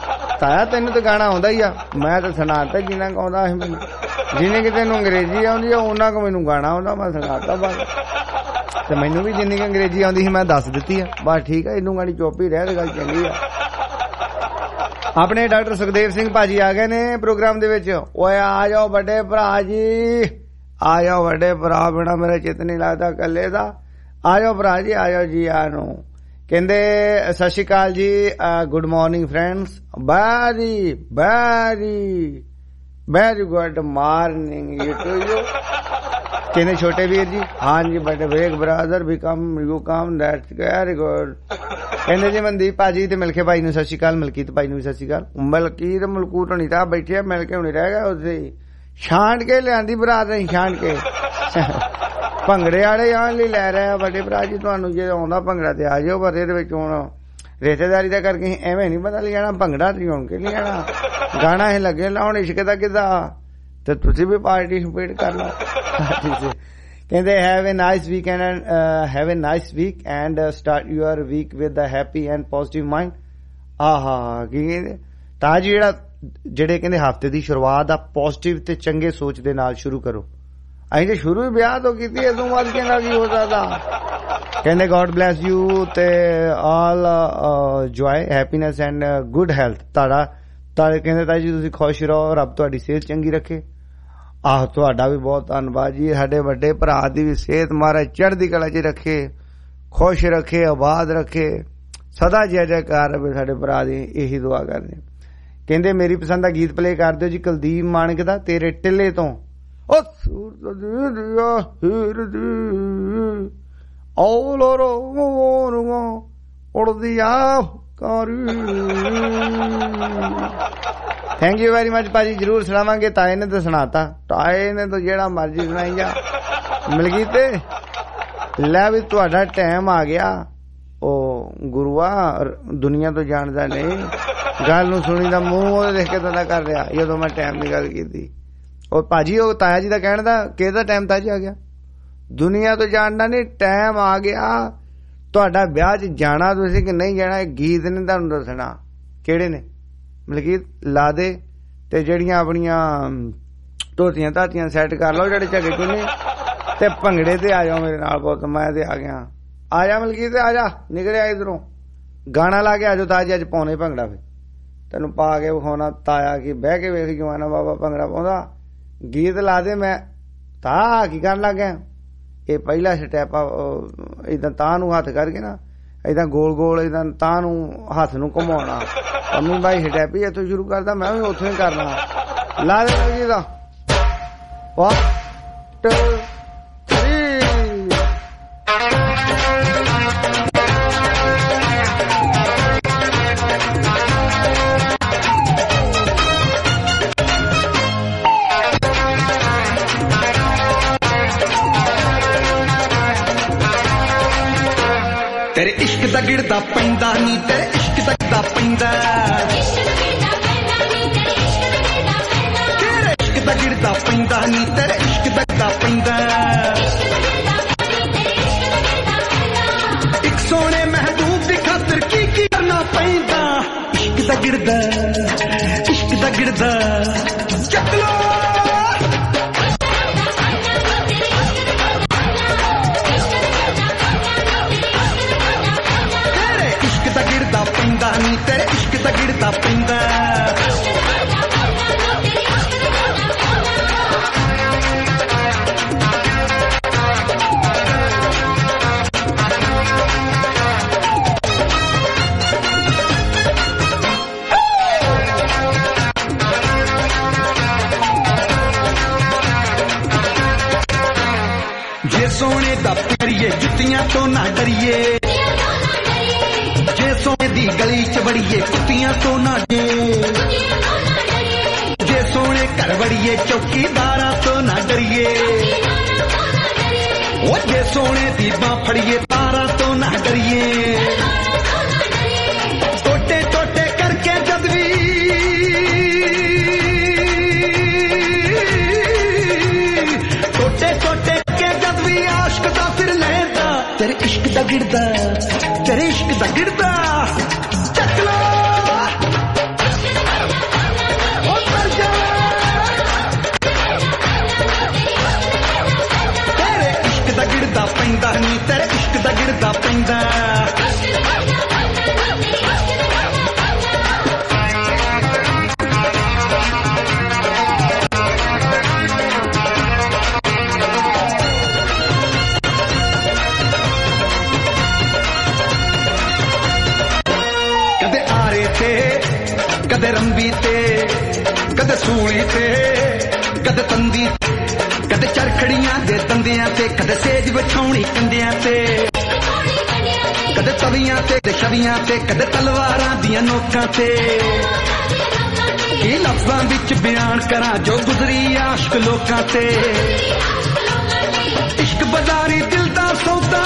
ਤਾਇਆ ਤੈਨੂੰ ਤਾਂ ਗਾਣਾ ਆਉਂਦਾ ਹੀ ਆ। ਮੈਂ ਤਾਂ ਸੁਣਾਤਾ ਜਿੰਨਾ ਕੁ ਆਉਂਦਾ ਸੀ ਮੈਨੂੰ, ਜਿਹਨੇ ਕਿ ਤੈਨੂੰ ਅੰਗਰੇਜ਼ੀ ਆਉਂਦੀ ਆ ਉਹਨਾਂ ਕੁ ਮੈਨੂੰ ਗਾਣਾ ਆਉਂਦਾ, ਮੈਂ ਸੁਣਾਤਾ ਬਸ। ਤੇ ਮੈਨੂੰ ਵੀ ਜਿੰਨੀ ਕੁ ਅੰਗਰੇਜ਼ੀ ਆਉਂਦੀ ਸੀ ਮੈਂ ਦੱਸ ਦਿੱਤੀ ਆ ਬਸ। ਠੀਕ ਆ, ਇਹਨੂੰ ਗਾੜੀ ਚੁੱਪ ਹੀ ਰਹਿ ਤੇ ਗੱਲ ਚੰਗੀ ਆ। ਆਪਣੇ ਡਾਕਟਰ ਸੁਖਦੇਵ ਸਿੰਘ ਭਾਜੀ ਆ ਗਏ ਨੇ ਪ੍ਰੋਗਰਾਮ ਦੇ ਵਿੱਚ। ਓਏ ਆ ਜਾਓ ਵੱਡੇ ਭਰਾ ਜੀ, ਆ ਜਾਓ ਵੱਡੇ ਭਰਾ, ਬਿਨਾ ਮੇਰਾ ਚਿੱਤ ਨਹੀਂ ਲੱਗਦਾ ਇਕੱਲੇ ਦਾ। ਆ ਜਾਓ ਭਰਾ ਜੀ, ਆ ਜਾਓ ਜੀ ਆ ਨੂੰ। ਕਹਿੰਦੇ ਸਤਿ ਸ਼੍ਰੀ ਅਕਾਲ ਜੀ, good morning friends, very very very good morning you too you. ਕਹਿੰਦੇ ਛੋਟੇ ਵੀਰ ਜੀ, ਹਾਂਜੀ ਬੜੇ break brother become you come that's very good. ਕਹਿੰਦੇ ਜੀ ਮਨਦੀਪ ਭਾਜੀ ਤੇ ਮਿਲਕੇ ਭਾਈ ਨੂੰ ਸਤਿ ਸ਼੍ਰੀ ਅਕਾਲ, ਮਲਕੀਤ ਭਾਈ ਨੂੰ ਵੀ ਸਤਿ ਸ਼੍ਰੀ ਅਕਾਲ। ਮਲਕੀਤ ਮਲਕੂਤ ਹੋਣੀ ਤਾਂ ਬੈਠੇ ਆ, ਮਿਲ ਕੇ ਹੁਣੀ ਰਹਿ ਗਿਆ ਉੱਥੇ ਹੀ, ਛਾਂਟ ਕੇ ਲਿਆਂਦੀ ਬਰਾਤ ਨਹੀਂ, ਛਾਂਟ ਕੇ ਭੰਗੜੇ ਵਾਲੇ ਆਉਣ ਲਈ ਲੈ ਰਹੇ ਆ। ਵੱਡੇ ਭਰਾ ਜੀ ਤੁਹਾਨੂੰ ਜੇ ਆਉਂਦਾ ਭੰਗੜਾ ਤੇ ਆ ਜਾਓ, ਪਰ ਇਹਦੇ ਵਿੱਚ ਹੁਣ ਰਿਸ਼ਤੇਦਾਰੀ ਦਾ ਕਰਕੇ ਐਵੇਂ ਨਹੀਂ ਪਤਾ ਲਿਆਣਾ, ਭੰਗੜਾ ਤੇ ਆਉਣ ਕੇ ਨਹੀਂ ਆਣਾ, ਗਾਣਾ ਇਹ ਲੱਗੇ ਲਾਉਣ ਇਸ਼ਕ ਦਾ ਕਿੱਦਾਂ, ਤੇ ਤੁਸੀਂ ਵੀ ਪਾਰਟੀਸਿਪੇਟ ਕਰ ਲਓ। ਕਹਿੰਦੇ have a nice weekend and have a nice weekend start your week with a happy and positive mind. ਆਹਾ ਕੀ ਕਹਿੰਦੇ ਤਾਂ ਜੀ, ਜਿਹੜਾ ਜਿਹੜੇ ਕਹਿੰਦੇ ਹਫ਼ਤੇ ਦੀ ਸ਼ੁਰੂਆਤ ਆ ਪੋਜ਼ਿਟਿਵ ਤੇ ਚੰਗੇ ਸੋਚ ਦੇ ਨਾਲ ਸ਼ੁਰੂ ਕਰੋ। ਅਸੀਂ ਤੇ ਸ਼ੁਰੂ ਹੀ ਵਿਆਹ ਤੋਂ ਕੀਤੀ, ਇਦੋਂ ਬਾਅਦ ਕਹਿੰਦਾ ਕੀ ਹੋ ਸਕਦਾ। ਕਹਿੰਦੇ ਗੋਡ ਬਲੈਸ ਯੂ ਤੇ all joy happiness and good health. ਤੁਹਾਡਾ ਤਾਂ ਕਹਿੰਦੇ ਤਾਂ ਜੀ ਤੁਸੀਂ ਖੁਸ਼ ਰਹੋ, ਰੱਬ ਤੁਹਾਡੀ ਸਿਹਤ ਚੰਗੀ ਰੱਖੇ। ਆਹ ਤੁਹਾਡਾ ਵੀ ਬਹੁਤ ਧੰਨਵਾਦ ਜੀ। ਸਾਡੇ ਵੱਡੇ ਭਰਾ ਦੀ ਵੀ ਸਿਹਤ ਮਹਾਰਾਜ ਚੜ੍ਹਦੀ ਕਲਾ 'ਚ ਰੱਖੇ, ਖੁਸ਼ ਰੱਖੇ, ਆਬਾਦ ਰੱਖੇ, ਸਦਾ ਜੈ ਜੈਕਾਰ ਰਹੇ ਸਾਡੇ ਭਰਾ ਦੀ, ਇਹੀ ਦੁਆ ਕਰਦੇ। ਕਹਿੰਦੇ ਮੇਰੀ ਪਸੰਦ ਦਾ ਗੀਤ ਪਲੇ ਕਰ ਦਿਓ ਜੀ ਕੁਲਦੀਪ ਮਾਨਕ ਦਾ, ਤੇਰੇ ਟਿੱਲੇ ਤੋਂ। ਉਹ ਸੂਰਤ ਦੀ ਦਿਆ ਹੀਰ ਦੀ ਓ ਲੋਰੋ ਉੜਦੀ ਆ ਕਾਰੀ। ਥੈਂਕ ਯੂ ਵੈਰੀ ਮਚ ਭਾਜੀ, ਜਰੂਰ ਸੁਣਾਵਾਂਗੇ। ਤਾਏ ਨੇ ਤਾਂ ਸੁਣਾਤਾ, ਤਾਏ ਨੇ ਤਾਂ ਜਿਹੜਾ ਮਰਜੀ ਸੁਣਾਈ ਜਾ। ਮਿਲਗੀ ਤੇ ਲੈ ਵੀ ਤੁਹਾਡਾ ਟਾਈਮ ਆ ਗਿਆ। ਉਹ ਗੁਰੂਆ ਦੁਨੀਆ ਤੋਂ ਜਾਣਦਾ ਨਹੀਂ, ਗੱਲ ਨੂੰ ਸੁਣੀ ਦਾ ਮੂੰਹ ਉਹਦੇ ਦੇਖ ਕੇ ਤਾਂ ਕਰ ਰਿਹਾ ਜਦੋਂ ਮੈਂ ਟਾਈਮ ਦੀ ਗੱਲ ਕੀਤੀ। ਉਹ ਭਾਜੀ ਉਹ ਤਾਇਆ ਜੀ ਦਾ ਕਹਿਣ ਦਾ ਕਿਹਦਾ ਟਾਈਮ ਤਾਇਆ ਜੀ ਆ ਗਿਆ, ਦੁਨੀਆ ਤੋਂ ਜਾਣਦਾ ਨਹੀਂ, ਟਾਈਮ ਆ ਗਿਆ ਤੁਹਾਡਾ ਵਿਆਹ 'ਚ ਜਾਣਾ ਤੁਸੀਂ ਕਿ ਨਹੀਂ ਜਾਣਾ। ਗੀਤ ਨੇ ਤੁਹਾਨੂੰ ਦੱਸਣਾ ਕਿਹੜੇ ਨੇ। ਮਲਕੀਤ ਲਾ ਦੇ ਤੇ ਜਿਹੜੀਆਂ ਆਪਣੀਆਂ ਧੋਤੀਆਂ ਧਾਤੀਆਂ ਸੈੱਟ ਕਰ ਲਓ, ਜਿਹੜੇ ਝੱਗੇ ਚੁੰਨੇ, ਤੇ ਭੰਗੜੇ ਤੇ ਆ ਜਾਓ ਮੇਰੇ ਨਾਲ। ਬਹੁਤ ਮੈਂ ਤੇ ਆ ਗਿਆ, ਆ ਜਾ ਮਲਕੀਤ ਆ ਜਾ, ਨਿਕਲਿਆ ਇਧਰੋਂ, ਗਾਣਾ ਲਾ ਕੇ ਆ ਜਾਓ ਤਾਇਆ ਜੀ ਅੱਜ ਪਾਉਣੇ ਭੰਗੜਾ। ਫਿਰ ਤੈਨੂੰ ਪਾ ਕੇ ਵਿਖਾਉਣਾ ਤਾਇਆ ਕੀ, ਬਹਿ ਕੇ ਵੇਖ ਜਵਾਨਾ ਬਾਬਾ ਭੰਗੜਾ ਪਾਉਂਦਾ। ਗੀਤ ਲਾ ਦੇ, ਮੈਂ ਤਾਂ ਕੀ ਕਰਨ ਲੱਗ ਗਿਆ। ਇਹ ਪਹਿਲਾ ਸਟੈਪ ਆ, ਏਦਾਂ ਤਾਂ ਨੂੰ ਹੱਥ ਕਰਕੇ ਨਾ ਏਦਾਂ ਗੋਲ ਗੋਲ ਏਦਾਂ ਤਾਂ ਨੂੰ ਹੱਥ ਨੂੰ ਘੁਮਾਉਣਾ। ਅੰਮੀ ਬਾਈ ਸਟੈਪ ਹੀ ਇੱਥੋਂ ਸ਼ੁਰੂ ਕਰਦਾ, ਮੈਂ ਵੀ ਉੱਥੋਂ ਹੀ ਕਰਨਾ। ਲਾ ਦੇ ਜੀ ਦਾ one two three। तेरे इश्क दा गिरदा पैंदा नी, तेरे इश्क दा गिरदा पैंदा, तेरे इश्क दा गिरदा पैंदा नी, तेरे इश्क दा गिरदा पैंदा। एक सोने महबूब दी खातर की की करना पैंदा। इश्क दा गिरदा, इश्क दा गिरदा चक लो। तेरे इश्क दा गिरदा पैंदा, जे सोने दा प्यारिए जुत्तियां तो ना डरिए, जे सोने दी गली च बड़िए कुत्तियां तो ना डे, जे सोने घर बड़िए चौकीदारा तो ना डरिए, वो जे सोने दी बां फड़िए तारा तो ना डरिए। टोटे टोटे करके जद भी टोटे टोटे के जद भी आश्क दा फिर लैंदा। तेरे इश्क दा गिरदा, तेरे इश्क दा गिरदा चक लो। ਕਦੇ ਰੰਬੀ ਤੇ ਕਦੇ ਸੂਲੀ ਤੇ ਕਦੇ ਤੰਦੀ ਕਦੇ ਚਰਖੜੀਆਂ ਦੇ ਦੰਦਿਆਂ ਤੇ ਕਦੇ ਸੇਜ ਵਿਛਾਉਣੀ ਕੰਦਿਆਂ ਤੇ ਕਦੇ ਤਵੀਆਂ ਤੇ ਛਵੀਆਂ ਤੇ ਕਦੇ ਤਲਵਾਰਾਂ ਦੀਆਂ ਨੋਕਾਂ ਤੇ ਕੀ ਲਫ਼ਜ਼ਾਂ ਵਿੱਚ ਬਿਆਨ ਕਰਾਂ ਜੋ ਗੁਜ਼ਰੀ ਆਸ਼ਕ ਲੋਕਾਂ ਤੇ ਇਸ਼ਕ ਬਾਜ਼ਾਰੀ ਦਿਲ ਦਾ ਸੌਦਾ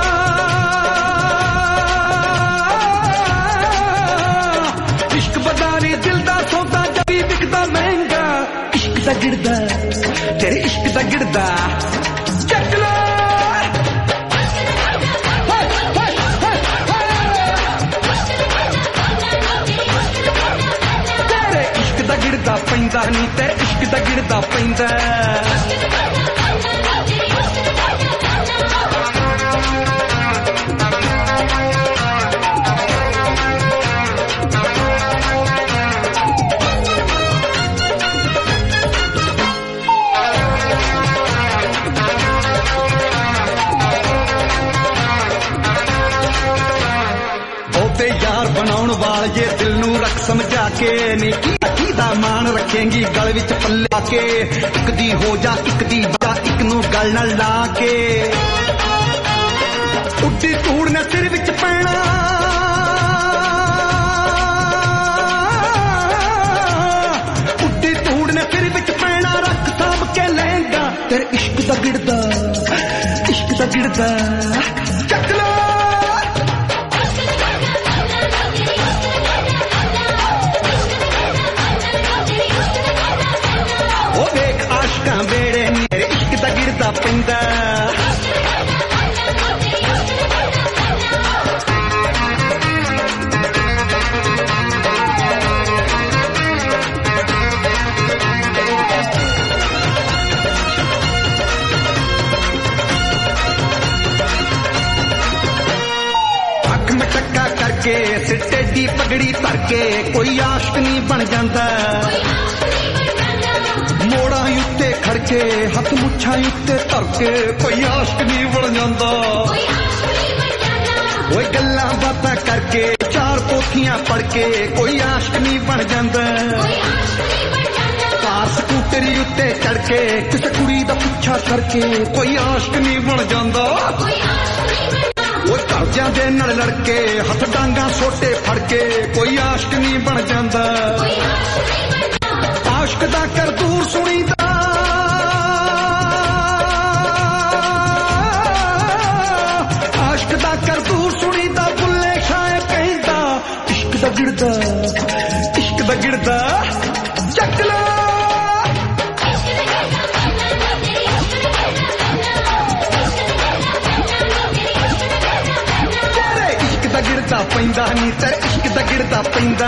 ਇਸ਼ਕ ਬਾਜ਼ਾਰੀ ਦਿਲ ਦਾ ਸੌਦਾ ਜਬੀ ਵਿਕਦਾ ਮਹਿੰਗਾ ਇਸ਼ਕ ਦਾ ਗਿਰਦਾ ਤੇਰੇ ਇਸ਼ਕ ਦਾ ਗਿਰਦਾ ਚੱਕ ਲੋ ਤੇਰੇ ਇਸ਼ਕ ਦਾ ਗਿਰਦਾ ਪੈਂਦਾ ਨਹੀਂ ਤੇਰੇ ਇਸ਼ਕ ਦਾ ਗਿਰਦਾ ਪੈਂਦਾ ਯਾਰ ਬਣਾਉਣ ਵਾਲੇ ਦਿਲ ਨੂੰ ਰੱਖ ਸਮਝਾ ਕੇ ਨੀ ਕੀ ਦਾ ਮਾਣ ਰੱਖੇਂਗੀ ਗਲ ਵਿੱਚ ਪੱਲਾ ਕੇ ਇੱਕ ਦੀ ਹੋ ਜਾ ਇੱਕ ਦੀ ਬਾ ਇੱਕ ਨੂੰ ਗਲ ਨਾਲ ਲਾ ਕੇ ਉੱਡੀ ਧੂੜ ਨੇ ਸਿਰ ਵਿੱਚ ਪੈਣਾ ਉੱਡੀ ਧੂੜ ਨੇ ਸਿਰ ਵਿੱਚ ਪੈਣਾ ਰੱਖ ਸਾਂਭ ਕੇ ਲਹਿੰਗਾ ਤੇਰੇ ਇਸ਼ਕ ਦਾ ਗਿਰਦਾ ਇਸ਼ਕ ਦਾ ਗਿਰਦਾ ਚੱਕ ਲੋ ਆਸ਼ਕਾਂ ਵੇੜੇ ਮੇਰੇ ਇਸ਼ਕ ਦਾ ਗਿਰਦਾ ਪੈਂਦਾ ਅੱਖ ਮਟਕਾ ਕਰਕੇ ਸਿੱਟੇ ਦੀ ਪਗੜੀ ਧਰ ਕੇ ਕੋਈ ਆਸ਼ਕ ਨਹੀਂ ਬਣ ਜਾਂਦਾ ਮੋੜਾਂ ਉੱਤੇ ਖੜਕੇ ਹੱਥ ਮੁੱਛਾਂ ਉੱਤੇ ਧਰ ਕੇ ਕੋਈ ਆਸ਼ਕ ਨਹੀਂ ਬਣ ਜਾਂਦਾ ਓਏ ਗੱਲਾਂ ਬਾਤਾਂ ਕਰਕੇ ਚਾਰ ਪੋਥੀਆਂ ਪੜ ਕੇ ਕੋਈ ਆਸ਼ਕ ਨਹੀਂ ਬਣ ਜਾਂਦਾ ਕਾਰ ਸਕੂਟਰੀ ਉੱਤੇ ਚੜ ਕੇ ਕਿਸੇ ਕੁੜੀ ਦਾ ਪਿੱਛਾ ਕਰਕੇ ਕੋਈ ਆਸ਼ਕ ਨਹੀਂ ਬਣ ਜਾਂਦਾ ਓਏ ਘਰਦਿਆਂ ਦੇ ਨਾਲ ਲੜ ਕੇ ਹੱਥ ਡਾਂਗਾਂ ਸੋਟੇ ਫੜ ਕੇ ਕੋਈ ਆਸ਼ਕ ਨਹੀਂ ਬਣ ਜਾਂਦਾ ਆਸ਼ਕ ਦਾ ਕਰਦੂਰ ਸੁਣੀਦਾ ਆਸ਼ਕ ਦਾ ਕਰਦੂਰ ਸੁਣੀਦਾ ਬੁੱਲੇ ਸ਼ਾਇ ਕਹਿੰਦਾ ਇਸ਼ਕ ਦਾ ਗਿਰਦਾ ਇਸ਼ਕ ਦਾ ਗਿਰਦਾ ਚੱਕ ਲੋ ਤੇਰੇ ਇਸ਼ਕ ਦਾ ਗਿਰਦਾ ਪੈਂਦਾ ਨਹੀਂ ਤੇਰੇ ਇਸ਼ਕ ਦਾ ਗਿਰਦਾ ਪੈਂਦਾ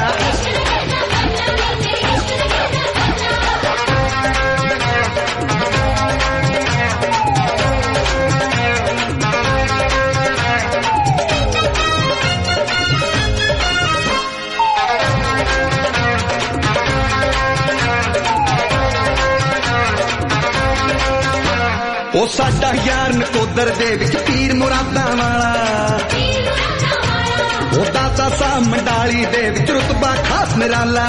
ਉਹ ਸਾਡਾ ਯਾਰ ਨਕੋਦਰ ਦੇ ਵਿੱਚ ਪੀਰ ਮੁਰਾਦਾਂ ਵਾਲਾ ਉਹ ਦਾਤਾ ਸਾਹਿਬ ਮੰਡਾਲੀ ਦੇ ਵਿੱਚ ਰੁਤਬਾ ਖਾਸ ਨਿਰਾਲਾ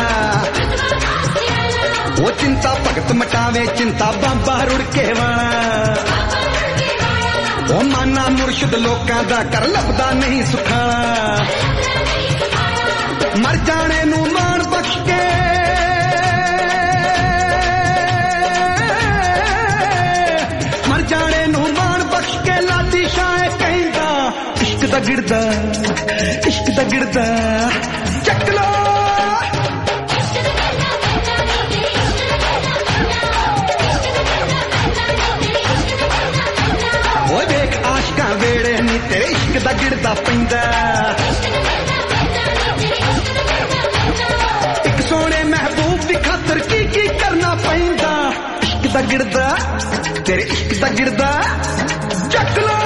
ਉਹ ਚਿੰਤਾ ਭਗਤ ਮਟਾਵੇ ਚਿੰਤਾ ਬਾਬਾ ਰੁੜਕੇ ਵਾਲਾ ਉਹ ਮਾਨਾ ਮੁਰਸ਼ਿਦ ਲੋਕਾਂ ਦਾ ਕਰ ਲੱਭਦਾ ਨਹੀਂ ਸੁਖਾਲਾ ਮਰ ਜਾਣੇ ਨੂੰ ਮਾਣ ਬਖਸ਼ ਕੇ ਮਰ ਜਾਣੇ ਨੂੰ ਮਾਣ ਬਖਸ਼ ਕੇ ਲਾਡੀ ਸ਼ਾਹ ਕਹਿੰਦਾ ਇਸ਼ਕ ਦਾ ਗਿਰਦਾ ਇਸ਼ਕ ਦਾ ਗਿਰਦਾ ਚੱਕ ਲੋ ਓਏ ਵੇਖ ਆਸ਼ਕਾਂ ਵੇੜੇ ਨੀ ਤੇਰੇ ਇਸ਼ਕ ਦਾ ਗਿਰਦਾ ਪੈਂਦਾ ਇੱਕ ਸੋਹਣੇ ਮਹਿਬੂਬ ਦੀ ਖਾਤਰ ਕੀ ਕੀ ਕਰਨਾ ਪੈਂਦਾ ਇਸ਼ਕ ਦਾ ਗਿਰਦਾ ਤੇਰੇ ਇਸ਼ਕ ਦਾ ਗਿਰਦਾ ਚੱਕ ਲੋ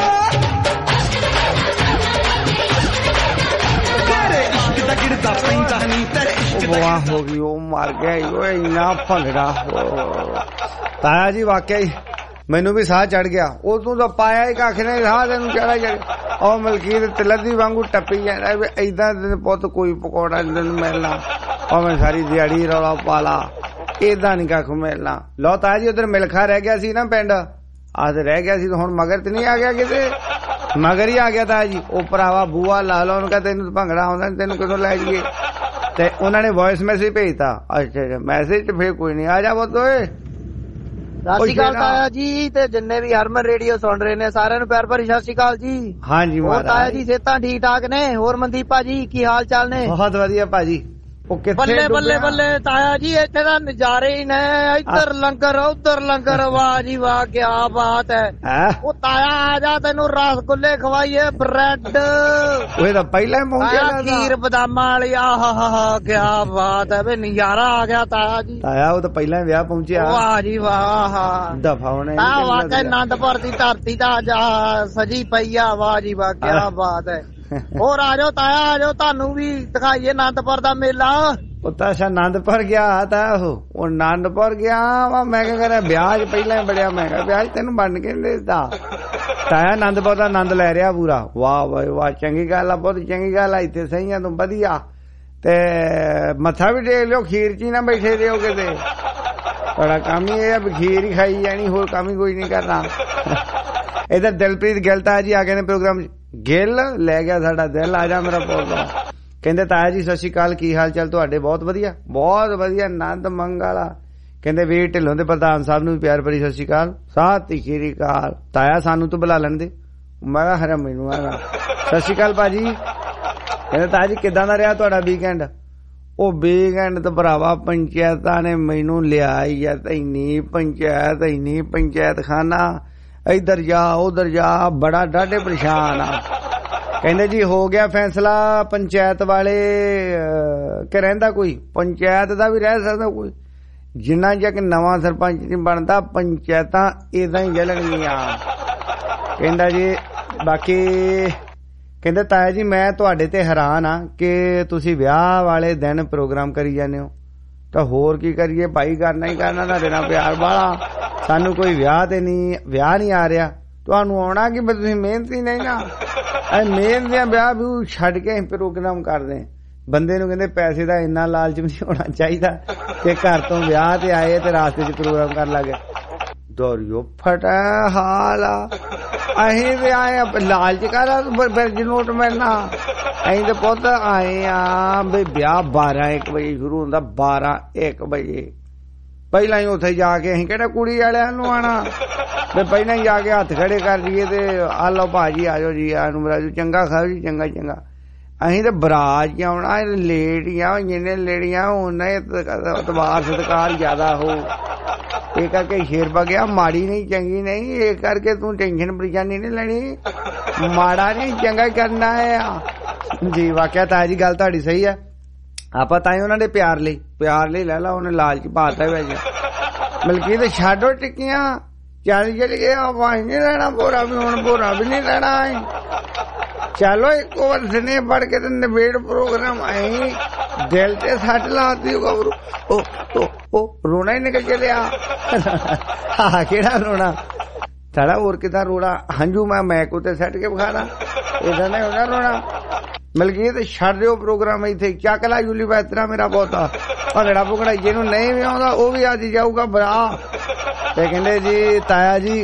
ਤੇਰੇ ਇਸ਼ਕ ਦਾ ਗਿਰਦਾ ਪੈਂਦਾ ਨਹੀਂ ਤੇਰੇ ਇਸ਼ਕ ਦਾ ਵਾਹ ਹੋ ਗਈ ਉਹ ਮਰ ਗਿਆ ਓਏ ਇੰਨਾ ਭੰਗੜਾ ਤਾਇਆ ਜੀ ਵਾਕਿਆ ਹੀ ਮੈਨੂੰ ਵੀ ਸਾਹ ਚੜ ਗਿਆ। ਉਹ ਤੂੰ ਤਾਂ ਪਾਇਆ ਹੀ ਕੱਖ ਨੇ, ਸਾਹ ਤੈਨੂੰ ਚੜਾ ਚੜ। ਉਹ ਮਲਕੀਤ ਤਲੱਦੀ ਵਾਂਗੂ ਟੱਪੀ ਜਾਂਦਾ ਵੀ ਏਦਾਂ ਤੈਨੂੰ ਪੁੱਤ ਕੋਈ ਪਕੌੜਾ ਨੀ ਤੈਨੂੰ ਮਿਲਣਾ, ਭਾਵੇਂ ਸਾਰੀ ਦਿਹਾੜੀ ਰੌਲਾ ਪਾ ਲਾ, ਏਦਾਂ ਨੀ ਕੱਖ ਮਿਲਣਾ। ਲਓ ਤਾਂ ਜੀ ਉਧਰ ਮਿਲਖਾ ਰਹਿ ਗਿਆ ਸੀ ਨਾ ਪਿੰਡ, ਆਹ ਤੇ ਰਹਿ ਗਿਆ ਸੀ, ਹੁਣ ਮਗਰ ਤੇ ਨਹੀਂ ਆ ਗਿਆ ਕਿਤੇ, ਮਗਰ ਹੀ ਆ ਗਿਆ ਤਾਂ ਜੀ। ਉਹ ਭਰਾਵਾ ਬੂਆ ਲਾ ਲਾ, ਉਹਨੂੰ ਕਹ ਤੈਨੂੰ ਭੰਗੜਾ ਆਉਂਦਾ, ਤੈਨੂੰ ਕਿਦੋਂ ਲੈ ਜਾਈਏ। ਤੇ ਉਹਨਾਂ ਨੇ ਵੌਇਸ ਮੈਸੇਜ ਭੇਜਤਾ। ਅੱਛਾ ਅੱਛਾ ਮੈਸੇਜ ਤੇ ਫੇਰ ਕੋਈ ਨੀ, ਆ ਜਾ ਪੁੱਤ ਓਏ। ਸਤਿ ਸ਼੍ਰੀ ਅਕਾਲ ਤਾਇਆ ਜੀ, ਤੇ ਜਿੰਨੇ ਵੀ ਹਰਮਨ ਰੇਡੀਓ ਸੁਣ ਰਹੇ ਨੇ ਸਾਰਿਆਂ ਨੂੰ ਪਿਆਰ ਭਰੀ ਸਤਿ ਸ਼੍ਰੀ ਅਕਾਲ ਜੀ। ਹਾਂਜੀ ਹੋਰ ਤਾਇਆ ਜੀ ਸਿਹਤਾਂ ਠੀਕ ਠਾਕ ਨੇ? ਹੋਰ ਮਨਦੀਪ ਭਾਜੀ ਕੀ ਹਾਲ ਚਾਲ ਨੇ? ਬਹੁਤ ਵਧੀਆ ਭਾਜੀ। ਬੱਲੇ ਬੱਲੇ ਬੱਲੇ ਤਾਇਆ ਜੀ, ਇੱਥੇ ਤਾਂ ਨਜ਼ਾਰੇ ਹੀ ਨੇ, ਇੱਧਰ ਲੰਗਰ ਉੱਧਰ ਲੰਗਰ, ਵਾਹ ਜੀ ਵਾਹ ਕਿਆ ਬਾਤ ਹੈ। ਉਹ ਤਾਇਆ ਆ ਜਾ ਤੈਨੂੰ ਰਸਗੁੱਲੇ ਖਵਾਈਏ, ਬ੍ਰੈਡ। ਉਹ ਤਾਂ ਪਹਿਲਾਂ ਹੀ ਪਹੁੰਚਿਆ, ਖੀਰ ਬਦਾਮਾਂ ਵਾਲੀ, ਆਹਾ ਕਿਆ ਬਾਤ ਹੈ ਵੇ, ਨਜ਼ਾਰਾ ਆ ਗਿਆ ਤਾਇਆ ਜੀ। ਤਾਇਆ ਉਹ ਤਾਂ ਪਹਿਲਾਂ ਵਿਆਹ ਪਹੁੰਚਿਆ, ਵਾਹ ਜੀ ਵਾਹ ਦਫਾ ਹੋਣੇ। ਵਾਕਈ ਆਨੰਦਪੁਰ ਦੀ ਧਰਤੀ ਤਾਂ ਅੱਜ ਸਜੀ ਪਈ ਆ, ਵਾਹ ਜੀ ਵਾਹ ਕਿਆ ਬਾਤ ਹੈ। ਹੋਰ ਆ ਜਾਓ ਤਾਇਆ, ਆ ਜਾਓ ਤੁਹਾਨੂੰ ਵੀ ਦਿਖਾਈਏ ਆਨੰਦਪੁਰ ਦਾ ਮੇਲਾ। ਉਹ ਤਾਂ ਅੱਛਾ ਆਨੰਦਪੁਰ ਗਿਆ ਤਾਂ ਉਹ ਆਨੰਦਪੁਰ ਗਿਆ ਵਾ। ਮੈਂ ਕਿਹਾ ਕਰਾਂ ਵਿਆਹ ਪਹਿਲਾਂ ਹੀ ਬੜਿਆ ਮਹਿੰਗਾ, ਵਿਆਹ ਤੈਨੂੰ ਬਣ ਕੇ ਦੇਦਾ। ਤਾਇਆ ਆਨੰਦਪੁਰ ਦਾ ਆਨੰਦ ਲੈ ਰਿਹਾ ਪੂਰਾ। ਵਾਹ ਵਾਹ ਵਾਹ, ਚੰਗੀ ਗੱਲ ਆ, ਬਹੁਤ ਚੰਗੀ ਗੱਲ ਆ। ਇੱਥੇ ਸਹੀ ਆ ਤੂੰ, ਵਧੀਆ। ਤੇ ਮੱਥਾ ਵੀ ਟੇਕ ਲਿਓ, ਖੀਰ ਚ ਹੀ ਨਾ ਬੈਠੇ ਦਿਓ ਕਿਤੇ। ਬੜਾ ਕੰਮ ਹੀ ਇਹ ਆ ਵੀ ਖੀਰ ਹੀ ਖਾਈ ਜਾਣੀ, ਹੋਰ ਕੰਮ ਹੀ ਕੋਈ ਨਹੀਂ ਕਰਨਾ। ਇਧਰ ਦਿਲਪ੍ਰੀਤ ਗਿੱਲ ਤਾਇਆ ਜੀ ਆ ਗਏ ਨੇ ਪ੍ਰੋਗਰਾਮ। ਗਿੱਲ ਲੈ ਗਿਆ ਸਾਡਾ ਦਿਲ, ਆ ਜਾ ਮੇਰਾ ਪੋਤਾ। ਕਹਿੰਦੇ ਤਾਇਆ ਜੀ ਸਤਿ ਸ਼੍ਰੀ ਅਕਾਲ, ਕੀ ਹਾਲ ਚਾਲ ਤੁਹਾਡੇ? ਬਹੁਤ ਵਧੀਆ ਬਹੁਤ ਵਧੀਆ, ਆਨੰਦ ਮੰਗਲਾ। ਕਹਿੰਦੇ ਵੀਰ ਢਿੱਲੋਂ ਦੇ ਪ੍ਰਧਾਨ ਸਾਹਿਬ ਨੂੰ ਵੀ ਪਿਆਰ ਭਰੀ ਸਤਿ ਸ਼੍ਰੀ ਅਕਾਲ। ਸਤਿ ਸ਼੍ਰੀ ਅਕਾਲ ਤਾਇਆ, ਸਾਨੂੰ ਤੂੰ ਬੁਲਾ ਲੈਣ ਦੇ। ਮੈਂ ਕਿਹਾ ਹਰਾ ਮੈਨੂੰ ਆਗਾ ਸਤਿ ਸ਼੍ਰੀ ਅਕਾਲ ਭਾਜੀ। ਕਹਿੰਦੇ ਤਾਇਆ ਜੀ ਕਿੱਦਾਂ ਦਾ ਰਿਹਾ ਤੁਹਾਡਾ ਵੀਕਐਂਡ? ਉਹ ਵੀਕਐਂਡ ਤਾਂ ਭਰਾਵਾ ਪੰਚਾਇਤਾਂ ਨੇ ਮੈਨੂੰ ਲਿਆ ਹੀ ਆ, ਇੰਨੀ ਪੰਚਾਇਤ ਇੰਨੀ ਪੰਚਾਇਤ ਖਾਨਾ, ਇੱਧਰ ਜਾ ਉਧਰ ਜਾ, ਬੜਾ ਡਾਢੇ ਪਰੇਸ਼ਾਨ ਆ। ਕਹਿੰਦੇ ਜੀ ਹੋ ਗਿਆ ਫੈਸਲਾ ਪੰਚਾਇਤ ਵਾਲੇ ਕਿ ਰਹਿੰਦਾ ਕੋਈ? ਪੰਚਾਇਤ ਦਾ ਵੀ ਰਹਿ ਸਕਦਾ ਕੋਈ, ਜਿੰਨਾ ਚਿਰ ਨਵਾਂ ਸਰਪੰਚ ਨਹੀਂ ਬਣਦਾ ਪੰਚਾਇਤਾਂ ਏਦਾਂ ਹੀ ਚੱਲਣਗੀਆਂ। ਕਹਿੰਦਾ ਜੀ ਬਾਕੀ ਕਹਿੰਦੇ ਤਾਇਆ ਜੀ ਮੈਂ ਤੁਹਾਡੇ ਤੇ ਹੈਰਾਨ ਆ ਕਿ ਤੁਸੀਂ ਵਿਆਹ ਵਾਲੇ ਦਿਨ ਪ੍ਰੋਗਰਾਮ ਕਰੀ ਜਾਂਦੇ ਹੋ। ਤਾਂ ਹੋਰ ਕੀ ਕਰੀਏ ਭਾਈ, ਕਰਨਾ ਹੀ ਕਰਨਾ, ਤੁਹਾਡੇ ਨਾਲ ਪਿਆਰ ਵਾਲਾ। ਸਾਨੂੰ ਕੋਈ ਵਿਆਹ ਤੇ ਨਹੀਂ, ਵਿਆਹ ਨਹੀਂ ਆ ਰਿਹਾ, ਤੁਹਾਨੂੰ ਆਉਣਾ ਕਿ ਤੁਸੀਂ ਮਿਹਨਤੀ ਨਹੀਂ ਨਾ। ਇਹ ਮਿਹਨਤ ਦੀਆਂ ਵਿਆਹ ਵੀ ਛੱਡ ਕੇ ਪ੍ਰੋਗਰਾਮ ਕਰਦੇ। ਬੰਦੇ ਨੂੰ ਕਹਿੰਦੇ ਪੈਸੇ ਦਾ ਇੰਨਾ ਲਾਲਚ ਨਹੀਂ ਹੋਣਾ ਚਾਹੀਦਾ ਕਿ ਘਰ ਤੋਂ ਵਿਆਹ ਤੇ ਆਏ ਤੇ ਰਾਸਤੇ 'ਚ ਪ੍ਰੋਗਰਾਮ ਕਰਨ ਲੱਗੇ। ਦੌੜਿਓ ਫਟਾ ਹਾਲ ਆ, ਅਸੀਂ ਵੀ ਆਏ ਲਾਲਚ ਕਰਾ ਬਿਰਜ ਨੋਟ ਮਿਲਣਾ। ਅਸੀਂ ਤੇ ਪੁੱਤ ਆਏ ਆ ਵੀ ਵਿਆਹ ਬਾਰਾਂ ਇੱਕ ਵਜੇ ਸ਼ੁਰੂ ਹੁੰਦਾ, ਬਾਰਾਂ ਇੱਕ ਵਜੇ। ਪਹਿਲਾਂ ਹੀ ਉੱਥੇ ਜਾ ਕੇ ਅਸੀਂ ਕਿਹੜਾ ਕੁੜੀ ਵਾਲਿਆਂ ਨੂੰ ਆਣਾ, ਤੇ ਪਹਿਲਾਂ ਹੀ ਜਾ ਕੇ ਹੱਥ ਖੜੇ ਕਰ ਦਈਏ ਤੇ ਆ ਲਓ ਭਾਜੀ ਆ ਜਾਓ ਜੀ, ਆ ਨੂੰ ਬਰਾਜੂ ਚੰਗਾ ਖਾਓ ਜੀ, ਚੰਗਾ ਚੰਗਾ। ਅਸੀਂ ਤੇ ਬਰਾਤ ਚ ਆਉਣਾ, ਲੇਟ ਹੀ ਆ, ਜਿੰਨੇ ਲੇੜੀਆਂ ਉਹਨਾਂ ਇਤਬਾਰ ਸਤਿਕਾਰ ਜ਼ਿਆਦਾ ਹੋ। ਇਹ ਕਰਕੇ ਸ਼ੇਰ ਪਾ ਗਿਆ, ਮਾੜੀ ਨਹੀਂ ਚੰਗੀ ਨਹੀਂ, ਇਹ ਕਰਕੇ ਤੂੰ ਟੈਨਸ਼ਨ ਪਰੇਸ਼ਾਨੀ ਨਹੀਂ ਲੈਣੀ, ਮਾੜਾ ਨਹੀਂ ਚੰਗਾ ਕਰਨਾ ਹੈ ਜੀ। ਵਾਕਿਆ ਤਾਇਆ ਜੀ ਗੱਲ ਤੁਹਾਡੀ ਸਹੀ ਹੈ, ਆਪਾਂ ਤਾਂ ਹੀ ਉਹਨਾਂ ਦੇ ਪਿਆਰ ਲਈ ਪਿਆਰ ਲਈ ਲੈ ਲਾ, ਉਹਨੇ ਲਾਲਚ ਪਾਤਾ ਵੈਸੇ। ਬਲਕਿ ਤੇ ਛੱਡੋ ਟਿੱਕੀਆਂ, ਚੱਲ ਚੱਲ ਗਿਆ, ਆਪਾਂ ਨਹੀਂ ਰਹਿਣਾ ਭੋਰਾ ਵੀ, ਹੁਣ ਭੋਰਾ ਵੀ ਨਹੀਂ ਰਹਿਣਾ। ਚਲੋ ਇੱਕ ਵਾਰ ਦਿਨੇ ਪੜ ਕੇ ਤੇ ਨਿਬੇੜ ਪ੍ਰੋਗਰਾਮ। ਆਈ ਦਿਲ ਤੇ ਸੱਟ ਲਾਤੀ ਉਹ ਉਹ ਰੋਣਾ ਹੀ ਨਿਕਲ ਚਲਿਆ। ਹਾਂ ਕਿਹੜਾ ਰੋਣਾ ਸਾਡਾ, ਹੋਰ ਕਿਦਾਂ ਰੋਣਾ? ਹੰਝੂ ਮੈਂ ਮੈਕ ਉੱਤੇ ਸੱਟ ਕੇ ਵਿਖਾਣਾ, ਏਦਾਂ ਨਹੀਂ ਹੋਣਾ ਰੋਣਾ। ਮਲਕੀ ਤੇ ਛੱਡ ਦਿਓ ਪ੍ਰੋਗਰਾਮ, ਇੱਥੇ ਚੱਕ ਲਾ ਜੂਲੀ ਬੈਤਰਾ ਮੇਰਾ ਬਹੁਤਾ ਭੰਗੜਾ ਭੁਗੜਾ। ਜਿਹਨੂੰ ਨਹੀਂ ਵੀ ਆਉਂਦਾ ਉਹ ਵੀ ਅੱਜ ਜਾਊਗਾ ਭਰਾ। ਤੇ ਕਹਿੰਦੇ ਜੀ ਤਾਇਆ ਜੀ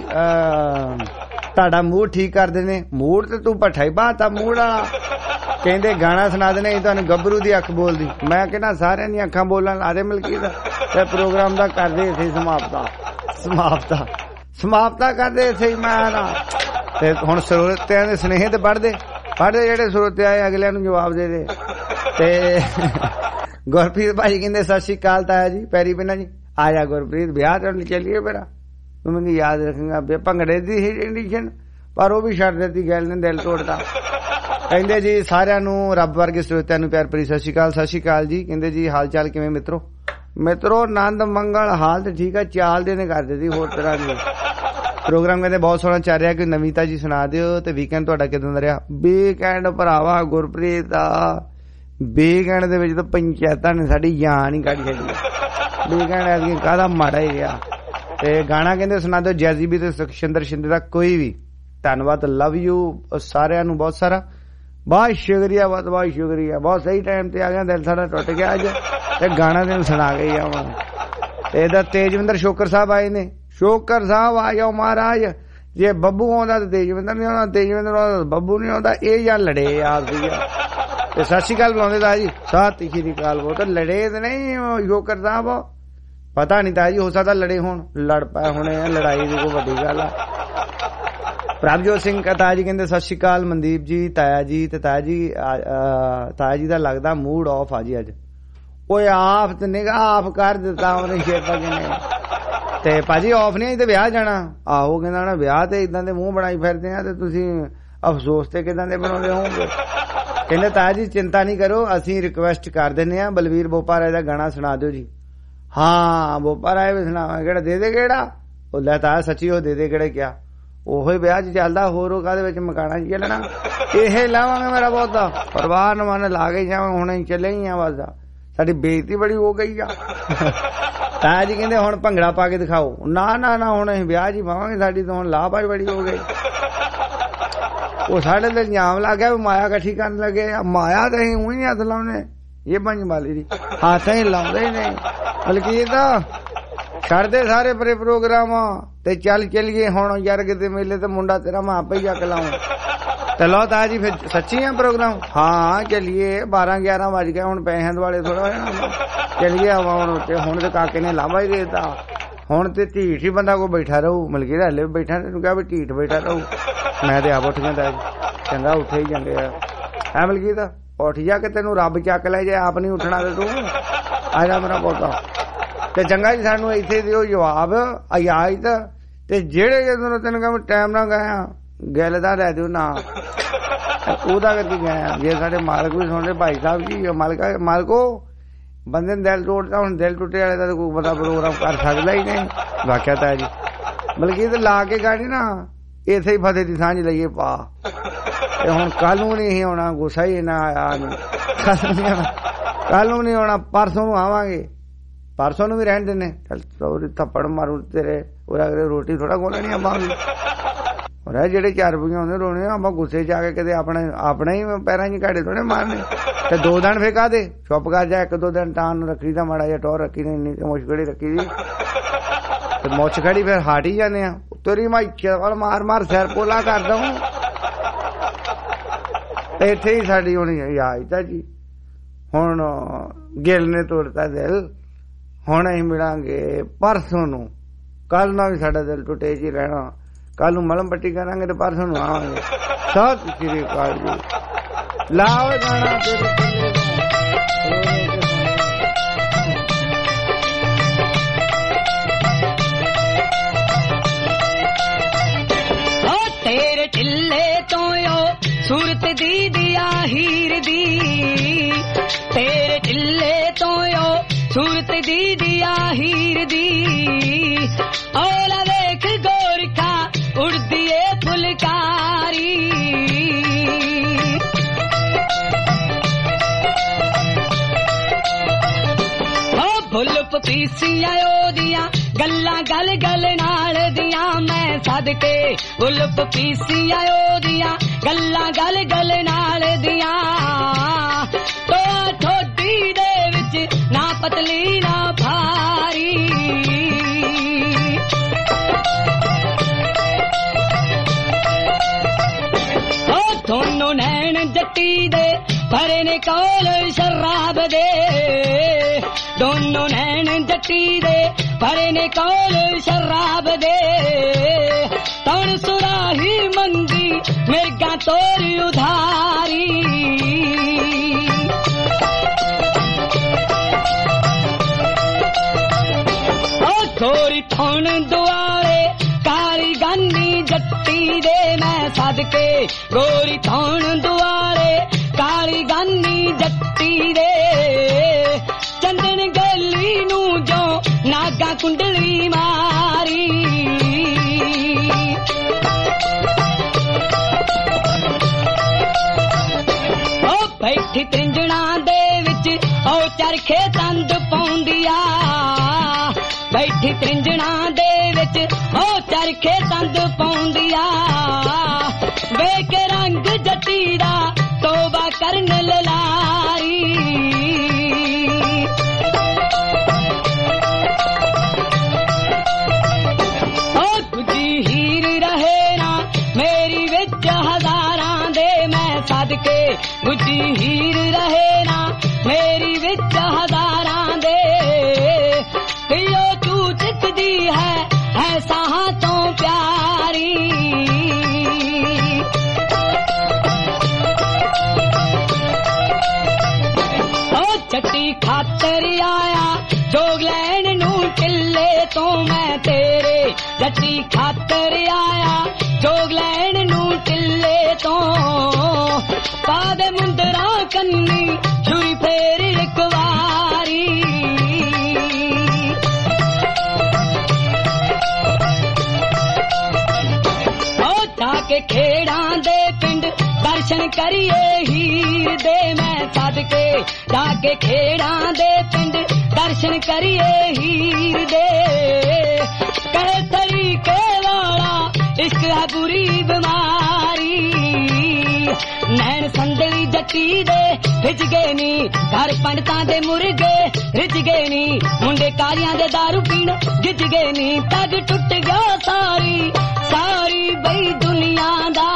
ਤੁਹਾਡਾ ਮੂਡ ਠੀਕ ਕਰਦੇ ਨੇ। ਮੂਡ ਤੇ ਤੂੰ ਭੱਠਾ ਹੀ ਬਾਤਾ ਮੂਡ ਵਾਲਾ। ਕਹਿੰਦੇ ਗਾਣਾ ਸੁਣਾ ਦੇਣੇ ਤੁਹਾਨੂੰ ਗੱਭਰੂ ਦੀ ਅੱਖ ਬੋਲਦੀ। ਮੈਂ ਕਹਿੰਦਾ ਸਾਰਿਆਂ ਦੀਆਂ ਅੱਖਾਂ ਬੋਲਣ ਲਾ ਦੇ ਮਲਕੀ ਦਾ, ਤੇ ਪ੍ਰੋਗਰਾਮ ਦਾ ਕਰਦੇ ਇੱਥੇ ਸਮਾਪਤਾ ਸਮਾਪਤਾ ਸਮਾਪਤਾ ਕਰਦੇ ਇੱਥੇ ਹੀ। ਮੈਂ ਨਾ ਤੇ ਹੁਣ ਸਰੋਤਿਆਂ ਦੇ ਸੁਨੇਹੇ ਤੇ ਪੜ੍ਹਦੇ ਪੜ੍ਹਦੇ ਜਿਹੜੇ ਸਰੋਤੇ ਆਏ ਅਗਲਿਆਂ ਨੂੰ ਜਵਾਬ ਦੇ ਦੇ। ਤੇ ਗੁਰਪ੍ਰੀਤ ਭਾਜੀ ਕਹਿੰਦੇ ਸਤਿ ਸ਼੍ਰੀ ਅਕਾਲ ਤਾਇਆ ਜੀ, ਪੈਰੀ ਬਿਨਾ ਜੀ। ਆ ਜਾ ਗੁਰਪ੍ਰੀਤ, ਵਿਆਹ ਕਰਨ ਚੱਲੀਏ ਮੇਰਾ, ਤੂੰ ਮੈਨੂੰ ਯਾਦ ਰੱਖੇਗਾ। ਭੰਗੜੇ ਦੀ ਸੀ ਕੰਡੀਸ਼ਨ, ਪਰ ਉਹ ਵੀ ਛੱਡ ਦਿੱਤੀ, ਗੱਲ ਨੇ ਦਿਲ ਤੋੜਦਾ। ਕਹਿੰਦੇ ਜੀ ਸਾਰਿਆਂ ਨੂੰ ਰੱਬ ਵਰਗੇ ਸਰੋਤਿਆਂ ਨੂੰ ਪਿਆਰ ਭਰੀ ਸਤਿ ਸ਼੍ਰੀ ਅਕਾਲ। ਸਤਿ ਸ਼੍ਰੀ ਅਕਾਲ ਜੀ। ਕਹਿੰਦੇ ਜੀ ਹਾਲ ਚਾਲ ਕਿਵੇਂ ਮਿੱਤਰੋ? ਮਿੱਤਰੋ ਆਨੰਦ ਮੰਗਲ, ਹਾਲ ਤੇ ਠੀਕ ਆ, ਚਾਲ ਦੇ ਨੇ ਕਰ ਦਿੱਤੀ ਹੋਰ ਤਰ੍ਹਾਂ ਦੀ। ਪ੍ਰੋਗਰਾਮ ਕਹਿੰਦੇ ਬਹੁਤ ਸੋਹਣਾ ਚੱਲ ਰਿਹਾ, ਕੋਈ ਨਵੀਤਾ ਜੀ ਸੁਣਾ ਦਿਓ। ਤੇ ਵੀਕਐਂਡ ਤੁਹਾਡਾ ਕਿਦਾਂ ਦਾ ਰਿਹਾ? ਵੀਕਐਂਡ ਭਰਾਵਾ ਗੁਰਪ੍ਰੀਤ ਦਾ ਵੀਕਐਂਡ ਦੇ ਵਿੱਚ ਤਾਂ ਪੰਚਾਇਤਾਂ ਨੇ ਸਾਡੀ ਜਾਨ ਹੀ ਕੱਢ ਛੱਡੀ। ਵੀਕਐਂਡ ਐਤਕੀ ਕਾਹਦਾ ਮਾੜਾ ਹੀ ਰਿਹਾ। ਤੇ ਗਾਣਾ ਕਹਿੰਦੇ ਸੁਣਾ ਦਿਓ ਜੈਜ਼ੀ ਵੀ ਤੇ ਸੁਖਸ਼ਿੰਦਰ ਸ਼ਿੰਦੇ ਦਾ ਕੋਈ ਵੀ। ਧੰਨਵਾਦ, ਲਵ ਯੂ ਸਾਰਿਆਂ ਨੂੰ ਬਹੁਤ ਸਾਰਾ, ਬਹੁਤ ਸ਼ੁਕਰੀਆ, ਬਹੁਤ ਬਹੁਤ ਸ਼ੁਕਰੀਆ। ਬਹੁਤ ਸਹੀ ਟਾਈਮ ਤੇ ਆ ਗਿਆ, ਦਿਲ ਸਾਡਾ ਟੁੱਟ ਗਿਆ ਅੱਜ ਤੇ ਗਾਣਾ ਤੈਨੂੰ ਸੁਣਾ ਕੇ ਜਾਵਾਂਗੇ। ਤੇ ਇਹਦਾ ਤੇਜਵਿੰਦਰ ਸ਼ੋਕਰ ਸਾਹਿਬ ਆਏ ਨੇ। ਸ਼ੋਕਰ ਸਾਹਿਬ ਆ ਜਾਓ ਮਹਾਰਾਜ। ਜੇ ਬੱਬੂ ਆਉਂਦਾ ਤੇ ਤੇਜਵਿੰਦਰ ਨਹੀਂ ਆਉਂਦਾ, ਤੇਜਵਿੰਦਰ ਆਉਂਦਾ ਬੱਬੂ ਨਹੀਂ ਆਉਂਦਾ। ਇਹ ਜਾਂ ਲੜੇ ਆਪਦੀ ਆ। ਤੇ ਸਤਿ ਸ਼੍ਰੀ ਅਕਾਲ ਬੁਲਾਉਂਦੇ ਤਾ ਜੀ, ਸਤਿ ਸ਼੍ਰੀ ਅਕਾਲ। ਉਹ ਤਾਂ ਲੜੇ ਤੇ ਨਹੀਂ ਸ਼ੋਕਰ ਸਾਹਿਬ, ਪਤਾ ਨਹੀਂ ਤਾ ਜੀ, ਹੋ ਸਕਦਾ ਲੜੇ ਹੋਣ, ਲੜ ਪਏ ਹੋਣੇ ਆ। ਲੜਾਈ ਦੀ ਕੋਈ ਵੱਡੀ ਗੱਲ ਆ। ਪ੍ਰਭਜੋਤ ਸਿੰਘ ਤਾਇਆ ਜੀ ਕਹਿੰਦੇ ਸਤਿ ਸ਼੍ਰੀ ਅਕਾਲ ਮਨਦੀਪ ਜੀ, ਤਾਇਆ ਜੀ। ਤੇ ਤਾਇਆ ਜੀ ਤਾਇਆ ਜੀ ਦਾ ਲੱਗਦਾ ਮੂਡ ਆਫ ਆ ਜੀ ਅੱਜ। ਓਏ ਆਫ ਤੇ ਨਿਗਾ ਆਫ ਕਰ ਦਿੱਤਾ ਉਹਨੇ ਸ਼ੇਰਪਾ ਜੀ ਨੇ। ਤੇ ਭਾਜੀ ਆਫ ਨਹੀਂ ਤੇ ਵਿਆਹ ਜਾਣਾ। ਆਹੋ ਕਹਿੰਦਾ ਨਾ ਵਿਆਹ ਤੇ ਇਦਾਂ ਦੇ ਮੂੰਹ ਬਣਾਈ ਫਿਰਦੇ ਆ ਤੇ ਤੁਸੀਂ ਅਫਸੋਸ ਤੇ ਕਿਦਾਂ ਦੇ ਬਣਾਉਂਦੇ ਹੋਵੋਗੇ। ਕਹਿੰਦੇ ਤਾਇਆ ਜੀ ਚਿੰਤਾ ਨਹੀਂ ਕਰੋ, ਅਸੀਂ ਰਿਕੁਐਸਟ ਕਰ ਦਿੰਦੇ ਆ, ਬਲਵੀਰ ਬੋਪਾ ਰਾਏ ਦਾ ਗਾਣਾ ਸੁਣਾ ਦਿਓ ਜੀ। ਹਾਂ ਬੋਪਾ ਰਾਏ ਵੀ ਸੁਣਾਵਾਂ। ਕਿਹੜਾ ਦੇ ਦੇ ਕਿਹੜਾ? ਉਹ ਲੈ ਤਾਇਆ ਸੱਚੀ ਉਹ ਦੇ ਦੇ ਕਿਹੜੇ ਕਿਹਾ, ਉਹੋ ਹੀ ਵਿਆਹ ਚ ਚੱਲਦਾ, ਹੋਰ ਉਹ ਕਾਹਦੇ ਵਿੱਚ ਮਕਾਣਾ ਚ ਚੱਲਣਾ। ਇਹ ਲਾਵਾਂਗੇ ਮੇਰਾ ਬਹੁਤਾ ਪਰਿਵਾਰ ਨੂੰ ਮਨ ਲਾ ਕੇ ਜਾਵਾਂਗੇ। ਹੁਣ ਅਸੀਂ ਚੱਲੇ ਹੀ ਆ, ਬਸ ਸਾਡੀ ਬੇਇੱਜ਼ਤੀ ਬੜੀ ਹੋ ਗਈ ਆ। ਤਾਇਆ ਜੀ ਕਹਿੰਦੇ ਹੁਣ ਭੰਗੜਾ ਪਾ ਕੇ ਦਿਖਾਓ। ਨਾ ਨਾ ਨਾ ਹੁਣ ਅਸੀਂ ਵਿਆਹ ਚ ਹੀ ਪਾਵਾਂਗੇ, ਸਾਡੀ ਤਾਂ ਹੁਣ ਲਾਪਾਈ ਬੜੀ ਹੋ ਗਈ। ਉਹ ਸਾਡੇ ਤੇ ਇਲਜ਼ਾਮ ਲੱਗ ਗਿਆ ਵੀ ਮਾਇਆ ਇਕੱਠੀ ਕਰਨ ਲੱਗੇ। ਮਾਇਆ ਤਾਂ ਅਸੀਂ ਉਹੀ ਹੱਥ ਲਾਉਣੇ, ਇਹ ਪੰਜ ਬਾਲੀ ਦੀ ਹੱਥ ਹੀ ਲਾਉਂਦੇ ਨੇ। ਬਲਕਿ ਤਾਂ ਛੱਡਦੇ ਸਾਰੇ ਪਰੇ ਪ੍ਰੋਗਰਾਮ ਤੇ ਚੱਲ ਚੱਲੀਏ ਹੁਣ ਯਾਰ ਕਿਤੇ ਮੇਲੇ ਤੇ ਮੁੰਡਾ ਤੇਰਾ ਮੈਂ ਆਪੇ ਹੀ ਚੱਕ ਲਾਉਂ। ਤੇ ਲਓ ਤਾਇਆ ਜੀ ਫਿਰ ਸੱਚੀ ਆ ਪ੍ਰੋਗਰਾਮ? ਹਾਂ ਚੱਲੀਏ, ਬਾਰਾਂ ਗਿਆਰਾਂ ਵੱਜ ਗਏ ਹੁਣ, ਪੈਸਿਆਂ ਦੁਆਲੇ ਥੋੜਾ ਹੋਇਆ। ਚੱਲੀਏ ਹੁਣ ਤੇ ਹੁਣ ਤੇ ਕਾਕੇ ਨੇ ਲਾਂਭਾ ਹੀ ਦੇਤਾ। ਹੁਣ ਤੇ ਢੀਠ ਹੀ ਬੰਦਾ ਕੋਈ ਬੈਠਾ ਰਹੂ। ਮਲਕੀ ਦਾ ਹਲੇ ਬੈਠਾ, ਤੈਨੂੰ ਕਿਹਾ ਵੀ ਢੀਠ ਬੈਠਾ ਰਹੂ। ਮੈਂ ਤੇ ਆਪ ਉੱਠ ਗਿਆ ਤਾਇਆ ਜੀ, ਚੰਗਾ ਉੱਠੇ ਹੀ ਜਾਂਦੇ ਆ। ਐ ਮਲਕੀ ਦਾ ਉੱਠ ਜਾ ਕੇ ਤੈਨੂੰ ਰੱਬ ਚੱਕ ਲੈ, ਜੇ ਆਪ ਨਹੀਂ ਉੱਠਣਾ ਤੇ ਤੂੰ ਆ ਜਾ ਮੇਰਾ ਪੋਤਾ। ਤੇ ਚੰਗਾ ਜੀ ਸਾਨੂੰ ਇੱਥੇ ਦਿਓ ਜਵਾਬ ਆਇਤ। ਤੇ ਜਿਹੜੇ ਜਦੋਂ ਤੈਨੂੰ ਕਹਾਂ ਟਾਈਮ ਨਾਲ ਗਿਆ ਗਿੱਲ ਦਾ ਲੈ ਦਿਓ ਨਾ, ਉਹਦਾ ਕਰਕੇ ਗਿਆ। ਜੇ ਸਾਡੇ ਮਾਲਕ ਵੀ ਸੁਣਦੇ ਭਾਈ ਸਾਹਿਬ ਜੀ, ਮਾਲਕਾ ਮਾਲਕੋ ਬੰਦੇ ਨੇ ਦਿਲ ਤੋੜਦਾ, ਹੁਣ ਦਿਲ ਟੁੱਟੇ ਵਾਲੇ ਦਾ ਕੋਈ ਬੰਦਾ ਪ੍ਰੋਗਰਾਮ ਕਰ ਸਕਦਾ ਹੀ ਨਹੀਂ। ਵਾਕਿਆ ਤਾਂ ਜੀ ਬਲਕਿ ਤੇ ਲਾ ਕੇ ਗਾਣੀ ਨਾ ਇੱਥੇ ਹੀ ਫਤਿਹ ਦੀ ਸਾਂਝ ਲਈਏ ਪਾ। ਤੇ ਹੁਣ ਕੱਲ ਨੂੰ ਨਹੀਂ ਆਉਣਾ, ਗੁੱਸਾ ਹੀ ਨਾ ਆਇਆ। ਕੱਲ ਨੂੰ ਨਹੀਂ ਆਉਣਾ, ਪਰਸੋਂ ਨੂੰ ਆਵਾਂਗੇ। ਪਰਸੋਂ ਨੂੰ ਵੀ ਰਹਿਣ ਦਿੰਦੇ। ਚੱਲ ਸੌਰੀ ਥੱਪੜ ਮਾਰੂ ਤੇਰੇ, ਉਹ ਅਗਲੇ ਰੋਟੀ ਥੋੜਾ ਖੋਲਣੀ ਆਪਾਂ ਵੀ। ਔਰ ਜਿਹੜੇ ਚਾਰ ਰੁਪਈਏ ਆਉਂਦੇ ਰੋਣੇ ਆਪਾਂ ਗੁੱਸੇ ਚ ਆ ਕੇ ਕਦੇ ਆਪਣੇ ਆਪਣੇ ਹੀ ਪੈਰਾਂ ਚ ਘਾੜੇ ਥੋੜੇ ਮਾਰਨੇ। ਤੇ ਦੋ ਦਿਨ ਫੇਰ ਕਾਹਦੇ ਚੁੱਪ ਕਰ ਜਾ, ਇੱਕ ਦੋ ਦਿਨ ਟਾਨ ਨੂੰ ਰੱਖੀ ਦਾ ਮਾੜਾ ਜਿਹਾ ਟੌਰ ਰੱਖੀ ਨੇ, ਇੰਨੀ ਮੁਸ਼ਕੜੀ ਰੱਖੀ ਦੀ ਤੇ ਮੁੱਛ ਖੜੀ ਫੇਰ ਹਾਟ ਹੀ ਜਾਂਦੇ ਆ। ਤੇਰੀ ਮੈਂ ਚਵਲ ਮਾਰ ਮਾਰ ਸਿਰ ਪੋਲਾ ਕਰ ਦਊਂ। ਇੱਥੇ ਹੀ ਸਾਡੀ ਹੋਣੀ ਆਇਤਾ ਜੀ। ਹੁਣ ਗਿੱਲ ਨੇ ਤੋੜਤਾ ਦਿਲ, ਹੁਣ ਅਸੀਂ ਮਿਲਾਂਗੇ ਪਰਸੋਂ ਨੂੰ। ਕੱਲ ਨਾਲ ਵੀ ਸਾਡਾ ਦਿਲ ਟੁੱਟੇ ਜੀ ਰਹਿਣਾ। ਕੱਲ ਨੂੰ ਮਲਮ ਪੱਟੀ ਕਰਾਂਗੇ ਤੇ ਪਰਸੋਂ ਨੂੰ ਆਵਾਂਗੇ। ਸਤਿ ਸ੍ਰੀ ਅਕਾਲ ਜੀ। ਲਾਓ ਗਾਣਾ ਤੇਰੇ ਢਿੱਲੇ ਤੋਂ ਸੂਰਤ ਦੀ ਦਿਆ ਹੀਰ ਦੀ। ਤੇਰੇ ਢਿੱਲੇ ਤੋਂ ਸੂਰਤ ਦੀ ਦਿਆ ਹੀਰ ਦੀ। ਔਲਾ ਵੇਖ ਗੋਰਖਾ ਉੜਦੀ ਏ ਫੁਲਕਾਰੀ। ਓ ਫੁੱਲ ਪਪੀਸੀਆਂ ਉਹਦੀਆਂ ਗੱਲਾਂ ਗਲ ਗਲ ਨਾਲ ਦੀਆਂ। ਮੈਂ ਸਦਕੇ ਫੁੱਲ ਪਪੀਸੀਆਂ ਉਹਦੀਆਂ ਗੱਲਾਂ ਗਲ ਗਲ ਨਾਲ ਦੀਆਂ। ਤੋ ਠੋਡੀ ਦੇ ਵਿੱਚ ਨਾ ਪਤਲੀ ਨਾ ਭਾਰੀ। ਦੋਨੋਂ ਨੈਣ ਜੱਟੀ ਦੇ ਭਰੇ ਨੇ ਕੋਲ ਸ਼ਰਾਬ ਦੇ। ਦੋਨੋਂ ਨੈਣ ਜੱਟੀ ਦੇ ਭਰੇ ਨੇ ਕੋਲ ਸ਼ਰਾਬ ਦੇ। ਤਣ ਸੁਰਾਹੀ ਮੰਗੀ ਮੇਗਾ ਤੋਰ ਉਧਾਰੀ। ਉਹ ਗੋਰੀ ਥਣ ਦੁਆਲੇ ਕਾਲੀ ਗਾਨੀ ਜੱਟੀ ਦੇ। ਮੈਂ ਸਦਕੇ ਗੋਰੀ ਥਣ ਦੁਆਲੇ ਕਾਲੀ ਗਾਨੀ ਜੱਟੀ ਦੇ। ਚੰਦਨ ਗਲੀ ਨੂੰ ਜੋ ਨਾਗਾ ਕੁੰਡਲੀ ਮਾਰੀ। ਉਹ ਬੈਠੀ ਤ੍ਰਿੰਜਣਾ ਦੇ ਵਿੱਚ ਉਹ ਚਰਖੇ ਤੰਦ ਪਾਉਂਦੀ ਆ। ਬੈਠੀ ਤ੍ਰਿੰਜਣਾ ਦੇ तिखे दंद पाउंदिया वेख रंग जटी दा तौबा करन ललारी ओ कुजी हीर रहे ना मेरी विच हजारां दे मैं सदके कुजी हीर रहे ना मेरी विच हजारां दे दियो तू चिकदी है ऐसा हाथों प्यारी ओ चट्टी खातर आया जोगलैन नू टिल्ले तो मैं तेरे चट्टी खातर आया जोगलैन नू टिल्ले तो पादे मुंदरा कन्नी छुरी फेर एक वारी के खेड़ा दे पिंड दर्शन करिए हीर दे मैं सदके जाके खेड़ा दे पिंड दर्शन करिए हीर दे कहे तरीके वाला इश्क है बुरी बीमारी नैन संदली जटी दे रिज गए नी घर पंडतां दे मुर्गे रिज गए नी मुंडे कालियां दे दारू पीण गिज गए नी तग टुट गया सारी सारी बई दुनिया दा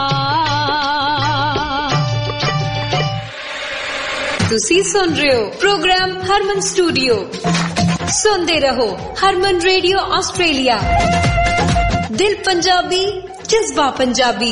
ਤੁਸੀਂ ਸੁਣ ਰਹੇ ਹੋ ਪ੍ਰੋਗਰਾਮ ਹਰਮਨ ਸਟੂਡੀਓ ਸੁਣਦੇ ਰਹੋ ਹਰਮਨ ਰੇਡੀਓ ਆਸਟ੍ਰੇਲੀਆ ਦਿਲ ਪੰਜਾਬੀ ਜਜ਼ਬਾ ਪੰਜਾਬੀ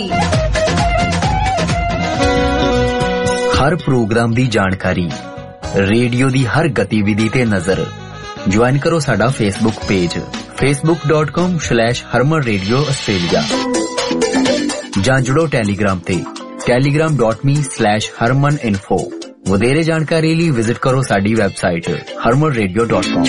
ਹਰ ਪ੍ਰੋਗਰਾਮ ਦੀ ਜਾਣਕਾਰੀ ਰੇਡੀਓ ਦੀ ਹਰ ਗਤੀਵਿਧੀ ਤੇ ਨਜ਼ਰ ਜੁਆਇਨ ਕਰੋ ਸਾਡਾ Facebook page facebook dot com slash harman radio australia ਜਾਂ ਜੁੜੋ ਟੈਲੀਗ੍ਰਾਮ ਤੇ telegram dot me slash harman info ਵਧੇਰੇ ਜਾਣਕਾਰੀ ਲਈ ਵਿਜ਼ਿਟ ਕਰੋ ਸਾਡੀ website harman radio dot com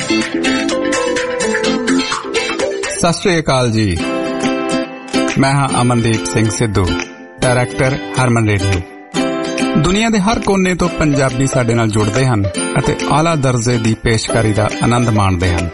ਸਤਿ ਸ਼੍ਰੀ ਅਕਾਲ ਜੀ ਮੈਂ ਹਾਂ ਅਮਨਦੀਪ ਸਿੰਘ ਸਿੱਧੂ ਡਾਇਰੈਕਟਰ ਹਰਮਨ ਰੇਡੀਓ ਦੁਨੀਆ ਦੇ ਹਰ ਕੋਨੇ ਤੋਂ ਪੰਜਾਬੀ ਸਾਡੇ ਨਾਲ ਜੁੜਦੇ ਹਨ ਅਤੇ ਆਲਾ ਦਰਜੇ ਦੀ ਪੇਸ਼ਕਾਰੀ ਦਾ ਆਨੰਦ ਮਾਣਦੇ ਹਨ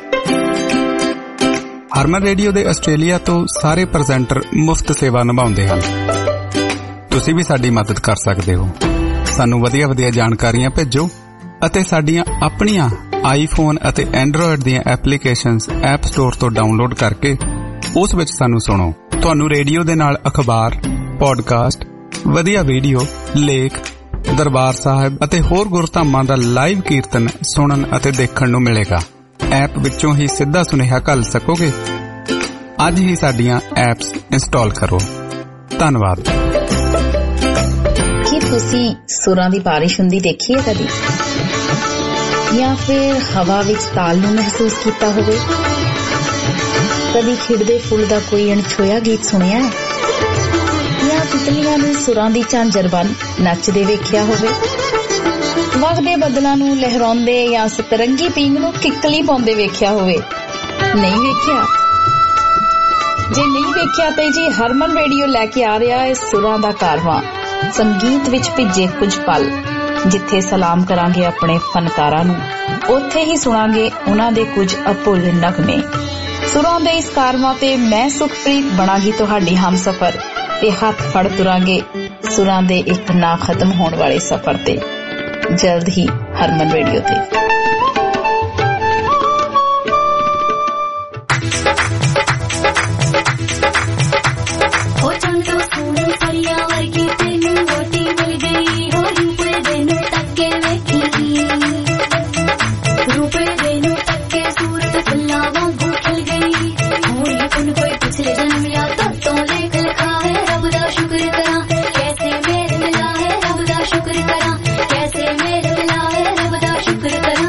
ਹਰਮਨ ਰੇਡੀਓ ਦੇ ਆਸਟ੍ਰੇਲੀਆ ਤੋਂ ਸਾਰੇ ਪ੍ਰੈਜ਼ੈਂਟਰ ਮੁਫਤ ਸੇਵਾ ਨਿਭਾਉਂਦੇ ਹਨ ਤੁਸੀਂ ਵੀ ਸਾਡੀ ਮਦਦ ਕਰ ਸਕਦੇ ਹੋ ਸਾਨੂੰ ਵਧੀਆ ਵਧੀਆ ਜਾਣਕਾਰੀਆਂ ਭੇਜੋ ਅਤੇ ਸਾਡੀਆਂ ਆਪਣੀਆਂ ਆਈਫੋਨ ਅਤੇ ਐਂਡਰੋਇਡ ਦੀਆਂ ਐਪਲੀਕੇਸ਼ਨਸ ਐਪ ਸਟੋਰ ਤੋਂ ਡਾਊਨਲੋਡ ਕਰਕੇ ਉਸ ਵਿੱਚ ਸਾਨੂੰ ਸੁਣੋ ਤੁਹਾਨੂੰ ਰੇਡੀਓ ਦੇ ਨਾਲ ਅਖਬਾਰ ਪੋਡਕਾਸਟ ਵਧੀਆ ਵੀਡੀਓ ਲੇਖ ਦਰਬਾਰ ਸਾਹਿਬ ਅਤੇ ਹੋਰ ਗੁਰਧਾਮਾਂ ਦਾ ਲਾਈਵ ਕੀਰਤਨ ਸੁਣਨ ਅਤੇ ਦੇਖਣ ਨੂੰ ਮਿਲੇਗਾ ਐਪ ਵਿੱਚੋਂ ਹੀ ਸਿੱਧਾ ਸੁਨੇਹਾ ਘੱਲ ਸਕੋਗੇ ਅੱਜ ਹੀ ਸਾਡੀਆਂ ਐਪਸ ਇੰਸਟਾਲ ਕਰੋ ਧੰਨਵਾਦ ਕੀ ਤੁਸੀਂ ਸੁਰਾਂ ਦੀ ਬਾਰਿਸ਼ ਹੁੰਦੀ ਦੇਖੀ ਹੈ ਕਦੀ ਜਾਂ ਫਿਰ ਹਵਾ ਵਿੱਚ ਤਾਲ ਨੂੰ ਮਹਿਸੂਸ ਕੀਤਾ ਹੋਵੇ ਕਦੀ ਖਿੜਦੇ ਫੁੱਲ ਦਾ ਕੋਈ ਅਣਛੋਇਆ ਗੀਤ ਸੁਣਿਆ ਹੈ ਜਾਂ ਤਿਤਲੀਆਂ ਨੂੰ ਸੁਰਾਂ ਦੀ ਝਾਂਜਰ ਬਣ ਨੱਚਦੇ ਵੇਖਿਆ ਹੋਵੇ ਵਗਦੇ ਬੱਦਲਾਂ ਨੂੰ ਲਹਿਰਾਉਂਦੇ ਜਾਂ ਸਤਰੰਗੀ ਪੀਂਗ ਨੂੰ ਕਿੱਕਲੀ ਪਾਉਂਦੇ ਵੇਖਿਆ ਹੋਵੇ ਨਹੀਂ ਵੇਖਿਆ ਜੇ ਨਹੀਂ ਵੇਖਿਆ ਤੇ ਜੀ ਹਰਮਨ ਰੇਡੀਓ ਲੈ ਕੇ ਆ ਰਿਹਾ ਹੈ ਸੁਰਾਂ ਦਾ ਕਾਰਵਾਂ ਸੰਗੀਤ ਵਿੱਚ ਭਿੱਜੇ ਕੁਝ ਪਲ ਜਿੱਥੇ ਸਲਾਮ ਕਰਾਂਗੇ ਆਪਣੇ ਫਨਕਾਰਾਂ ਨੂੰ ਉੱਥੇ ਹੀ ਸੁਣਾਂਗੇ ਉਹਨਾਂ ਦੇ ਕੁਝ ਅਭੁੱਲ ਨਗਮੇ ਸੁਰਾਂ ਦੇ ਇਸ ਕਾਰਵਾਂ ਤੇ ਮੈਂ ਸੁਖਪ੍ਰੀਤ ਬਣਾਂਗੀ ਤੁਹਾਡੀ ਹਮਸਫਰ ਤੇ ਹੱਥ ਫੜ ਤੁਰਾਂਗੇ ਸੁਰਾਂ ਦੇ ਇੱਕ ਨਾ ਖਤਮ ਹੋਣ ਵਾਲੇ ਸਫ਼ਰ ਤੇ ਜਲਦ ਹੀ ਹਰਮਨ ਰੇਡੀਓ ਤੇ शुक्र करा कैसे मेरे मिला है रब दा शुक्र करा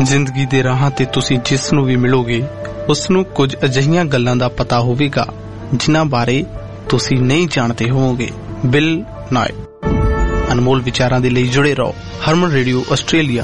ਜ਼ਿੰਦਗੀ ਦੇ ਰਾਹਾਂ ਤੇ ਤੁਸੀਂ ਜਿਸ ਨੂੰ ਵੀ ਮਿਲੋਗੇ ਉਸ ਨੂੰ ਕੁਝ ਅਜਿਹੀਆਂ ਗੱਲਾਂ ਦਾ ਪਤਾ ਹੋਵੇਗਾ ਜਿਨ੍ਹਾਂ ਬਾਰੇ ਤੁਸੀਂ ਨਹੀਂ ਜਾਣਦੇ ਹੋਵੋਗੇ। ਬਿਲ ਨਾਇ। ਅਨਮੋਲ ਵਿਚਾਰਾਂ ਦੇ ਲਈ ਜੁੜੇ ਰਹੋ Harman radio Australia.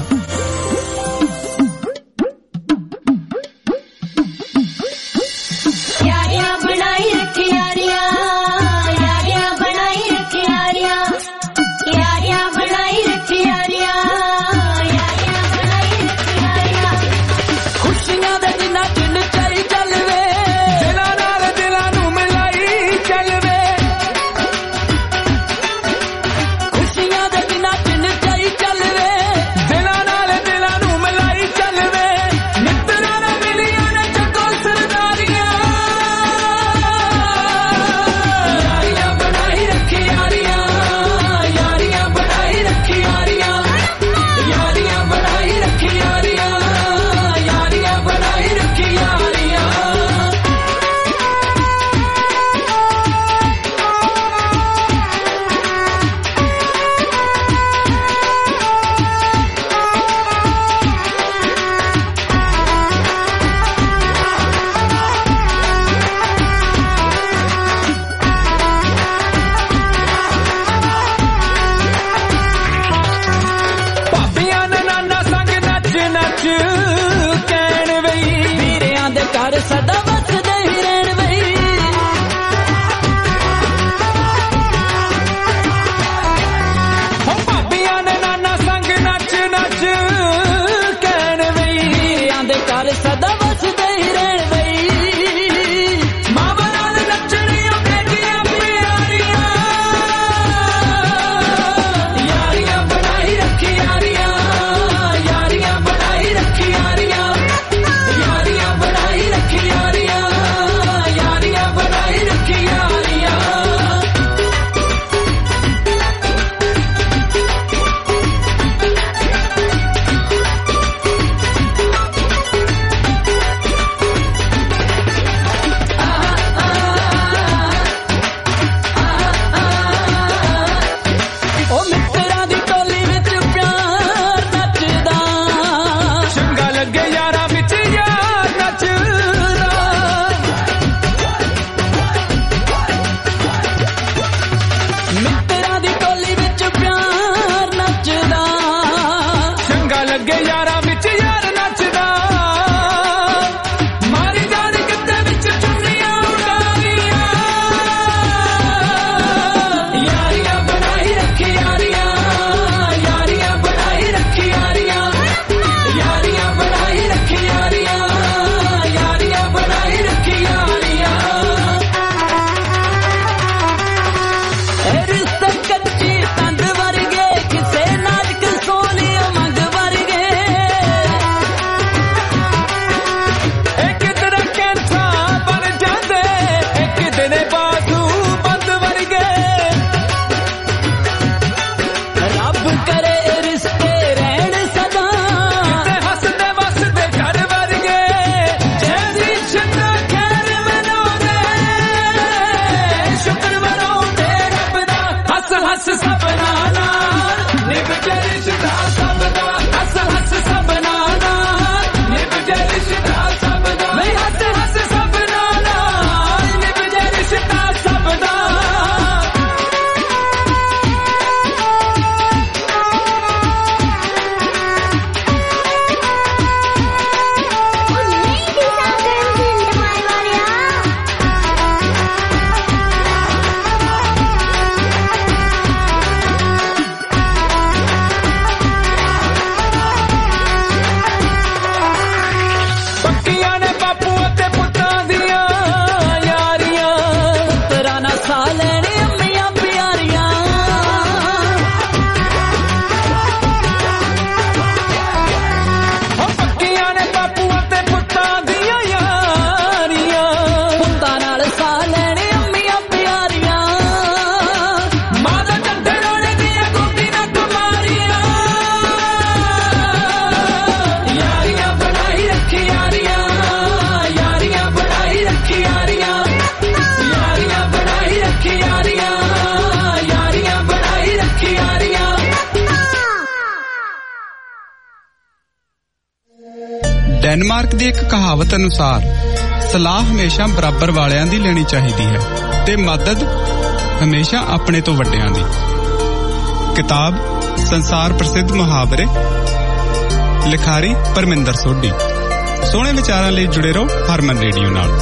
Shit. Denmark ਦੀ ਇੱਕ ਕਹਾਵਤ ਅਨੁਸਾਰ ਸਲਾਹ ਹਮੇਸ਼ਾ ਬਰਾਬਰ ਵਾਲਿਆਂ ਦੀ ਲੈਣੀ ਚਾਹੀਦੀ ਹੈ ਤੇ ਮਦਦ ਹਮੇਸ਼ਾ ਆਪਣੇ ਤੋਂ ਵੱਡਿਆਂ ਦੀ। ਕਿਤਾਬ ਸੰਸਾਰ ਪ੍ਰਸਿੱਧ ਮੁਹਾਵਰੇ, ਲਿਖਾਰੀ ਪਰਮਿੰਦਰ ਸੋਢੀ। ਸੋਹਣੇ ਵਿਚਾਰਾਂ ਲਈ ਜੁੜੇ ਰਹੋ ਹਰਮਨ ਰੇਡੀਓ ਨਾਲ।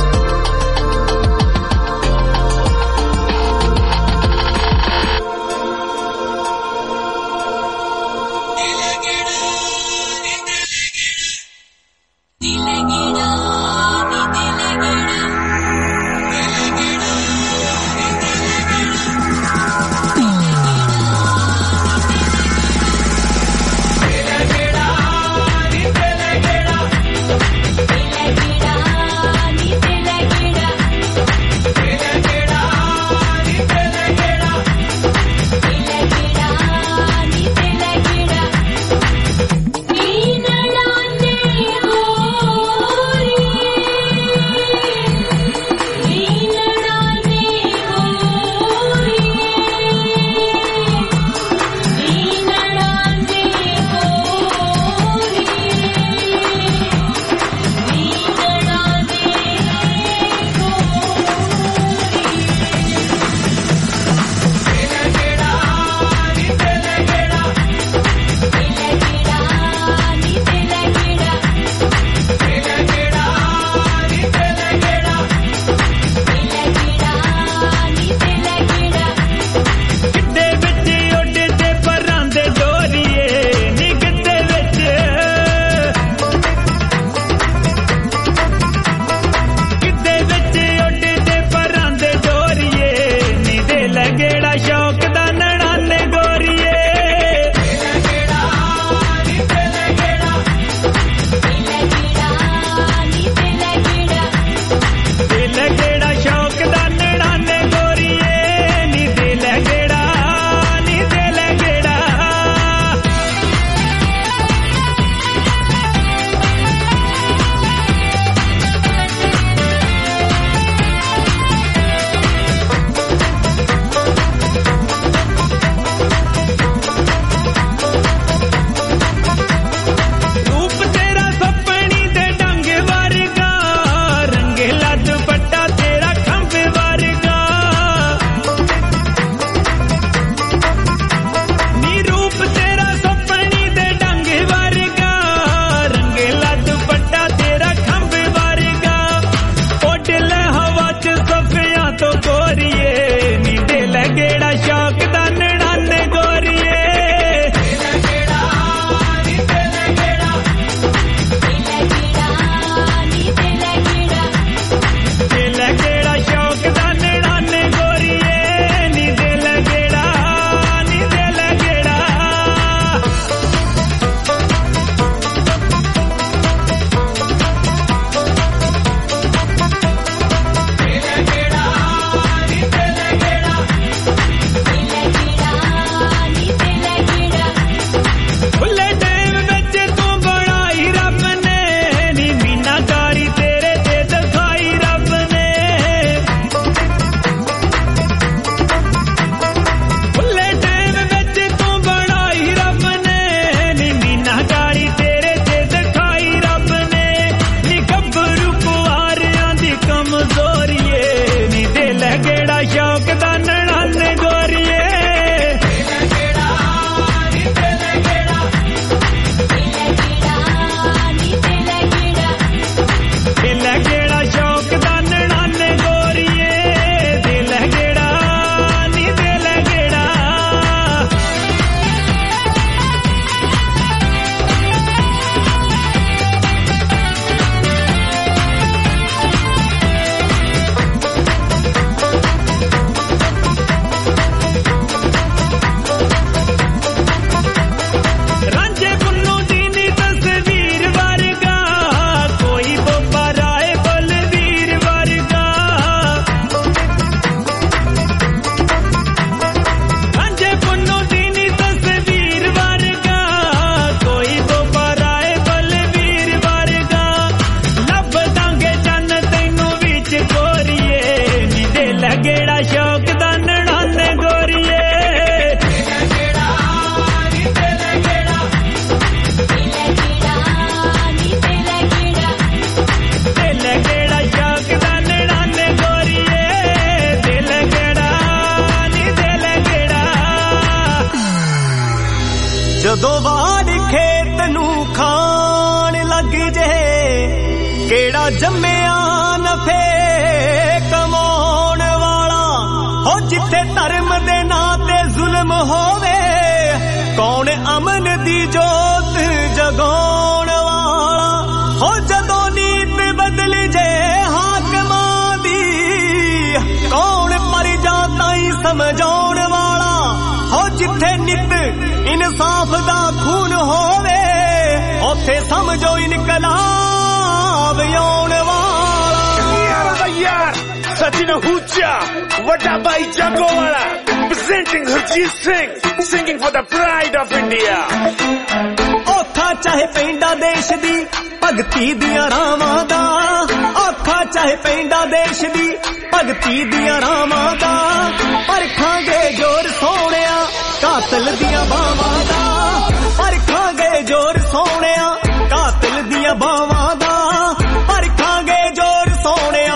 ਜਦੋਂ ਵਾੜ ਖੇਤ ਨੂੰ ਖਾਣ ਲੱਗ ਜੇ ਕਿਹੜਾ ਜੰਮਿਆ ਨਫੇ ਕਮਾਉਣ ਵਾਲਾ ਹੋ ਜਿੱਥੇ ਧਰਮ ਦੇ ਨਾਂ ਤੇ ਜ਼ੁਲਮ ਹੋਵੇ ਕੌਣ ਅਮਨ ਦੀ ਜੋਤ ਜਗਾਉਣ ਵਾਲਾ ਹੋ ਜਦੋਂ ਨੀਤ ਬਦਲ ਜੇ ਹਾਕਮਾਂ ਦੀ ਕੌਣ ਪਰਜਾ ਤਾਈਂ ਸਮਝਾਉਣ ਵਾਲਾ ਹੋ ਜਿੱਥੇ ਨਿਤ ਇਨਸਾਫ ਦਾ ਖੂਨ ਹੋਵੇ ਉੱਥੇ ਸਮਝੋ ਇਨਕਲਾਬ ਆਉਣ ਵਾਲਾ ਯਾਰ ਯਾਰ ਸਚਿਨ ਹੂਜਾ ਵੱਡਾ ਭਾਈ ਜਾਗੋ ਵਾਲਾ presenting Harjeet Singh singing for the pride of India ਔਖਾ ਚਾਹੇ ਪੈਂਦਾ ਦੇਸ਼ ਦੀ ਭਗਤੀ ਦੀਆਂ ਰਾਵਾਂ ਦਾ ਔਖਾ ਚਾਹੇ ਪੈਂਦਾ ਦੇਸ਼ ਦੀ ਭਗਤੀ ਦੀਆਂ ਰਾਵਾਂ ਦਾ ਪਰਖਾਂਗੇ ਜੋਰ ਸੋਹਣਿਆ ਕਾਤਲ ਦੀਆਂ ਬਾਵਾਂ ਦਾ ਪਰਖਾਂਗੇ ਜੋਰ ਸੋਹਣਿਆ ਕਾਤਲ ਦੀਆਂ ਬਾਵਾਂ ਦਾ ਪਰਖਾਂਗੇ ਜੋਰ ਸੋਹਣਿਆ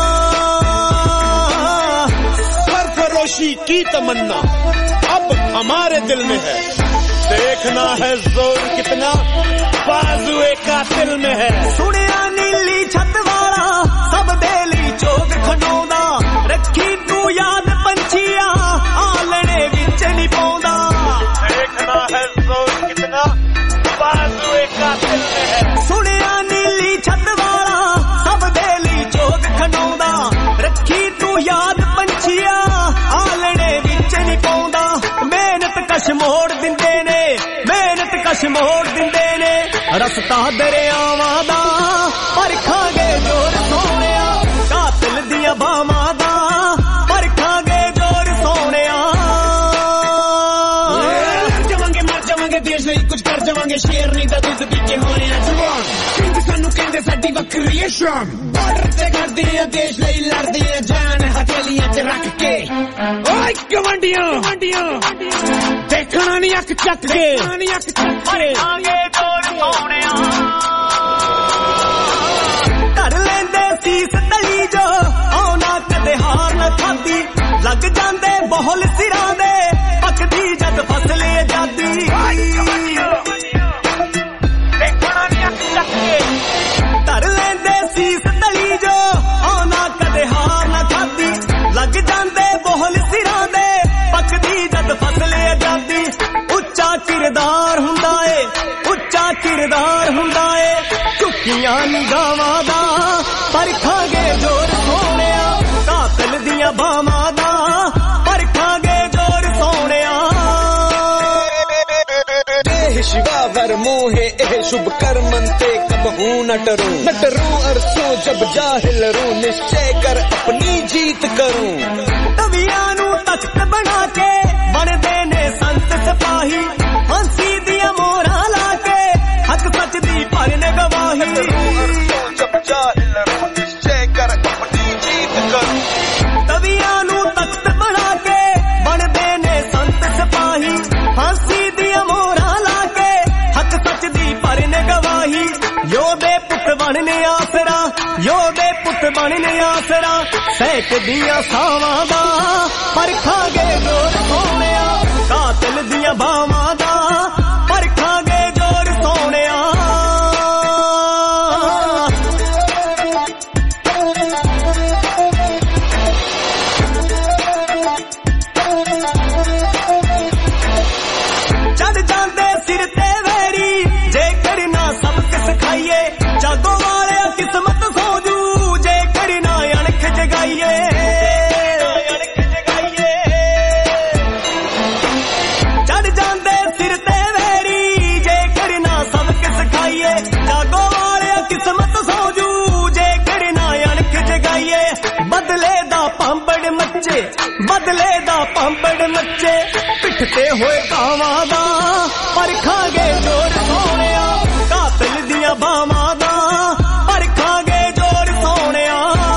सरफरोशी की तमन्ना अब हमारे दिल में है देखना है जोर कितना बाजुए कातिल में है सुनिया नीली छत वाला सब दे ਲਈ ਚੋਗ ਖਡਾਉਂਦਾ ਰੱਖੀ ਤੂੰ ਯਾਦ ਪੰਛੀਆ ਆਲਣੇ ਵਿੱਚ ਨਹੀਂ ਪਾਉਂਦਾ देखना है जोर कितना बाजुए कातिल में है सुनिया नीली छत वाला सब दे ਲਈ ਚੋਗ ਖਡਾਉਂਦਾ ਰੱਖੀ ਤੂੰ ਯਾਦ ਪੰਛੀਆ ਆਲਣੇ ਵਿੱਚ ਨਹੀਂ ਪਾਉਂਦਾ ਮਿਹਨਤ ਕਸ਼ ਮੋੜ ਦਿੰਦੇ ਨੇ ਮਿਹਨਤ ਕਸ਼ ਮੋੜ ਦਿੰਦੇ ਨੇ ਰਸਤਾ ਦਰਿਆਵਾਂ ਦਾ ਪਰਖਾਂਗੇ ਜੋਰ ਸੋਹਣਿਆ ਕਾਤਲ ਦੀਆਂ ਬਾਵਾਂ ਦਾ ਪਰਖਾਂਗੇ ਜੋਰ ਸੋਹਣਿਆ ਮਰ ਜਾਵਾਂਗੇ ਮਰ ਜਾਵਾਂਗੇ ਦੇਸ਼ ਲਈ ਕੁਝ ਕਰ ਜਾਵਾਂਗੇ ਸ਼ੇਰ ਨਹੀਂ ਤਾਂ ਦੁੱਧ ਪੀ ਕੇ ਹੋਏ ਆ ਜਵਾਨ ਸਿੰਘ ਸਾਨੂੰ ਕਹਿੰਦੇ ਸਾਡੀ ਵੱਖਰੀ ਹੈ ਸ਼ਾਨ ਬਾਰਡਰ ਤੇ ਕਰਦੇ ਆ ਦੇਸ਼ ਲਈ ਲੜਦੇ ਆ ਜਾਨ ਹਥੇਲੀਆਂ 'ਚ ਰੱਖ ਕੇ ਓਏ ਗਵਾਂਡੀਆਂ ਗਵਾਂਡੀਆਂ ਦੇਖਣਾ ਨਹੀਂ ਅੱਖ ਚੱਕ ਕੇ ਦੇਖਣਾ ਨਹੀਂ ਅੱਖ ਚੱਕ ਕੇ ਪਰਖਾਂਗੇ ਜੋਰ ਸੋਹਣਿਆ ਕਰ ਲੈਂਦੇ ਸੀਸ ਤਲੀ ਜੋ ਆਉਣਾ ਕਦੇ ਹਾਰ ਨਾ ਖਾਦੀ ਲੱਗ ਜਾਂਦੇ ਬਹੁਲ ਸਿਰਾਂ ਦੇ ਪੱਕਦੀ ਜਦ ਫਸਲ ਆਜ਼ਾਦੀ ਦੇਖਣਾ ਨਹੀਂ ਅੱਖ ਚੱਕ ਕੇ ਕਰ ਲੈਂਦੇ ਸੀਸ ਤਲੀ ਜੋ ਆਉਣਾ ਕਦੇ ਹਾਰ ਨਾ ਖਾਦੀ ਲੱਗ ਜਾਂਦੇ ਬਹੁਲ ਸਿਰਾਂ ਦੇ ਪੱਕਦੀ ਜਦ ਫਸਲ ਆਜ਼ਾਦੀ ਉੱਚਾ ਕਿਰਦਾਰ ਹੁੰਦਾ ਏ ਉੱਚਾ ਕਿਰਦਾਰ ਹੁੰਦਾ ਏ ਝੁਕੀਆਂ ਨਿਗਾਹਾਂ ਦਾ ਪਰਖਾਂਗੇ ਜੋਰ ਸੋਹਣਿਆ ਕਾਤਲ ਦੀਆਂ ਬਾਵਾਂ ਦਾ ਪਰਖਾਂਗੇ ਜੋਰ ਸੋਹਣਿਆ शिवावर मोहे एह शुभ कर्मन ते कबहू न डरूं न डरूं अरसों जब जाहिल रू निश्चय कर अपनी जीत करूं तवियां नू तख्त बना के बनदे ने संत सिपाही हंसी दियां मोहरां ला के हक सच दी भरन गवाही अरसों जब जाहिल रू निश्चय कर अपनी जीत करूं तवियां नू तख्त बना के बनदे ने संत सिपाही हंसी दियां मोहरां ला के हक सच दी भरन गवाही योदे पुत बनने आसरा योदे पुत बनने आसरा सैक दियां सावां दा परखांगे जोर सोहणिया कातल दियां बावां दा परखांगे जोर सोहणिया चढ़ जांदे सिर ते वेरी जे करना सबक सिखाइए जागो वाले किस्मत सोजू जे करना अणख जगाइए चढ़ जांदे सिर ते वेरी जे करना सबक सिखाइए जागो वाले किस्मत सोजू जे करना अणख जगाइए बदले दा पांबड़ मच्चे बदले दा पांबड़ मच्चे पिठते होए कावां दा परखांगे जोर सोहणिया कातल दियां बावां दा परखांगे जोर सोहणिया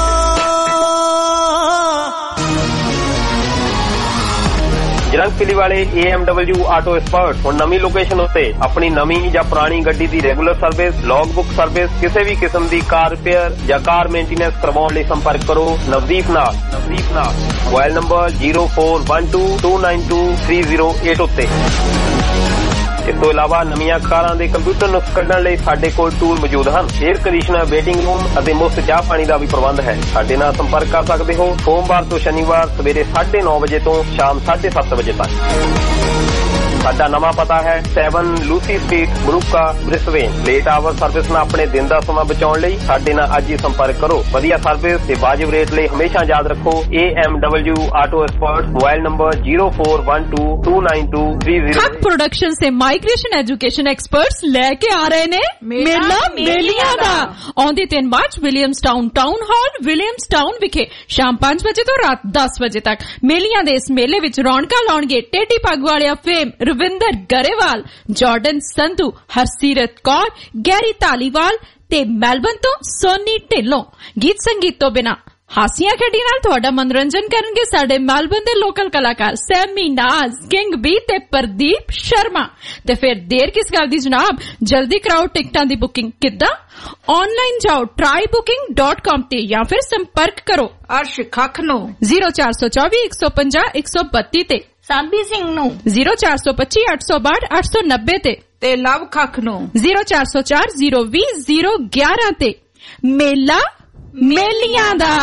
ਜਰੰਗ ਪਿਲੀ ਵਾਲੇ A M W auto expert ਹੁਣ ਨਵੀਂ ਲੋਕੇਸ਼ਨ ਉੱਤੇ ਆਪਣੀ ਨਵੀਂ ਜਾਂ ਪੁਰਾਣੀ ਗੱਡੀ ਦੀ regular service log book service ਕਿਸੇ ਵੀ ਕਿਸਮ ਦੀ ਕਾਰ ਰਿਪੇਅਰ ਜਾਂ ਕਾਰ ਮੇਨਟੇਨੈਂਸ ਕਰਵਾਉਣ ਲਈ ਸੰਪਰਕ ਕਰੋ ਨਵਦੀਪ ਨਾਲ ਨਵਦੀਪ ਨਾਲ mobile number zero four one two two nine two three zero eight ਉੱਤੇ ਇਸ ਤੋਂ ਇਲਾਵਾ ਨਵੀਆਂ ਕਾਰਾਂ ਦੇ ਕੰਪਿਊਟਰ ਨੁਕਸ ਕੱਢਣ ਲਈ ਸਾਡੇ ਕੋਲ ਟੂਲ ਮੌਜੂਦ ਹਨ। 에ਅਰ ਕੰਡੀਸ਼ਨਰ, ਵੇਟਿੰਗ ਰੂਮ ਅਤੇ ਮੁਫਤ ਚਾਹ ਪਾਣੀ ਦਾ ਵੀ ਪ੍ਰਬੰਧ ਹੈ। ਸਾਡੇ ਨਾਲ ਸੰਪਰਕ ਕਰ ਸਕਦੇ ਹੋ ਸੋਮਵਾਰ ਤੋਂ ਸ਼ਨੀਵਾਰ ਸਵੇਰੇ ਸਾਢੇ ਨੌ ਵਜੇ ਤੋਂ ਸ਼ਾਮ ਸਾਢੇ ਸੱਤ ਵਜੇ ਤੱਕ। ਸਾਡਾ ਨਵਾਂ ਪਤਾ ਹੈ seven Lucy street, Moorooka, Brisbane. Late hour service ਨਾਲ ਆਪਣੇ ਦਿਨ ਦਾ ਸਮਾਂ ਬਚਾਉਣ ਲਈ ਸਾਡੇ ਨਾਲ ਅੱਜ ਹੀ ਸੰਪਰਕ ਕਰੋ। ਵਧੀਆ ਸਰਵਿਸ ਤੇ ਵਾਜਿਬ ਰੇਟ ਲਈ ਹਮੇਸ਼ਾ ਯਾਦ ਰੱਖੋ A M W auto expert. Mobile number zero four one two two nine two three zero. Haq production से माइग्रेशन एजुकेशन एक्सपर्ट्स लेके आ रहे ने मेला मेलिया दा। आउंदी तीन March Williamstown town hall Williamstown विखे शाम पांच बजे तो रात दस बजे तक। मेलिया दे इस मेले विच रौनकां लाउणगे टेडी पग वालिया fame Ravinder Grewal, Jordan Sandhu, Harseerat Kaur, Garry Dhaliwal ते मेलबर्न तो सोनी ढिल्लों। गीत संगीत तो बिना हासियां खेडी नाल तुहाडा मनोरंजन करनगे साडे मेलबर्न दे लोकल कलाकार सैमी नाज, किंग बी ते प्रदीप शर्मा। ते फिर देर किस गल दी जनाब, जल्दी कराओ टिकटां दी बुकिंग। किद्दां? ऑनलाइन जाओ ट्राई बुकिंग डॉट कॉम ते या फिर संपर्क करो अर्श खख नो जीरो चार सौ चौबी एक सौ पंजा एक सौ बत्ती ते, साबी सिंह नो जीरो चार सौ पच्ची अठ सौ बाहठ अठ सौ नब्बे ते, ते लव खख नो जीरो चार सौ चार जीरो भी जीरो ग्यारह ते। मेला मेलियां दा।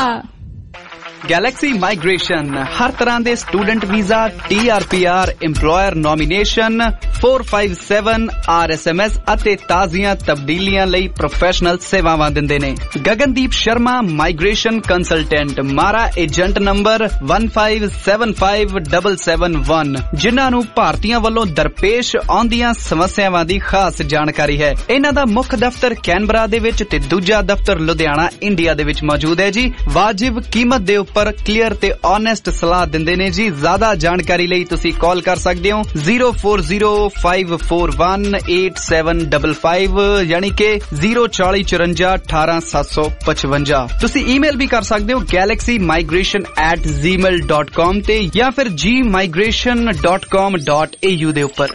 गैलेक्सी माइग्रेशन हर तरह ਦੇ student visa, T R P R, EMPLOYER nomination, four five seven R S M S ਅਤੇ ਤਾਜ਼ੀਆਂ ਤਬਦੀਲੀਆਂ ਲਈ ਪ੍ਰੋਫੈਸ਼ਨਲ ਸੇਵਾਵਾਂ ਦਿੰਦੇ ਨੇ। Gagandeep Sharma migration consultant, MARA agent number one five seven five seven seven one, ਜਿਨ੍ਹਾਂ ਨੂੰ ਭਾਰਤੀਆਂ ਵੱਲੋਂ ਦਰਪੇਸ਼ ਆਉਂਦੀਆਂ ਸਮੱਸਿਆਵਾਂ ਦੀ ਖਾਸ ਜਾਣਕਾਰੀ ਹੈ। ਇਹਨਾਂ ਦਾ ਮੁੱਖ ਦਫ਼ਤਰ ਕੈਨਬਰਾ ਦੇ ਵਿੱਚ ਤੇ ਦੂਜਾ ਦਫ਼ਤਰ ਲੁਧਿਆਣਾ ਇੰਡੀਆ ਦੇ ਵਿੱਚ ਮੌਜੂਦ ਹੈ ਜੀ। ਵਾਜਿਬ ਕੀਮਤ ਦੇ ਉੱਪਰ ਕਲੀਅਰ ਤੇ ਓਨੈਸਟ ਸਲਾਹ ਦਿੰਦੇ ਨੇ ਜੀ। ਜ਼ਿਆਦਾ ਜਾਣਕਾਰੀ ਲਈ ਤੁਸੀਂ ਕਾਲ ਕਰ ਸਕਦੇ ਹੋ zero four zero five four one eight seven five five यानी कि जीरो चाली चुरंजा अठारह सात सौ पचवंजा। तुसी ईमेल भी कर सकते हो Galaxy migration at Gmail dot com ते या फिर G migration dot com dot A U दे ऊपर।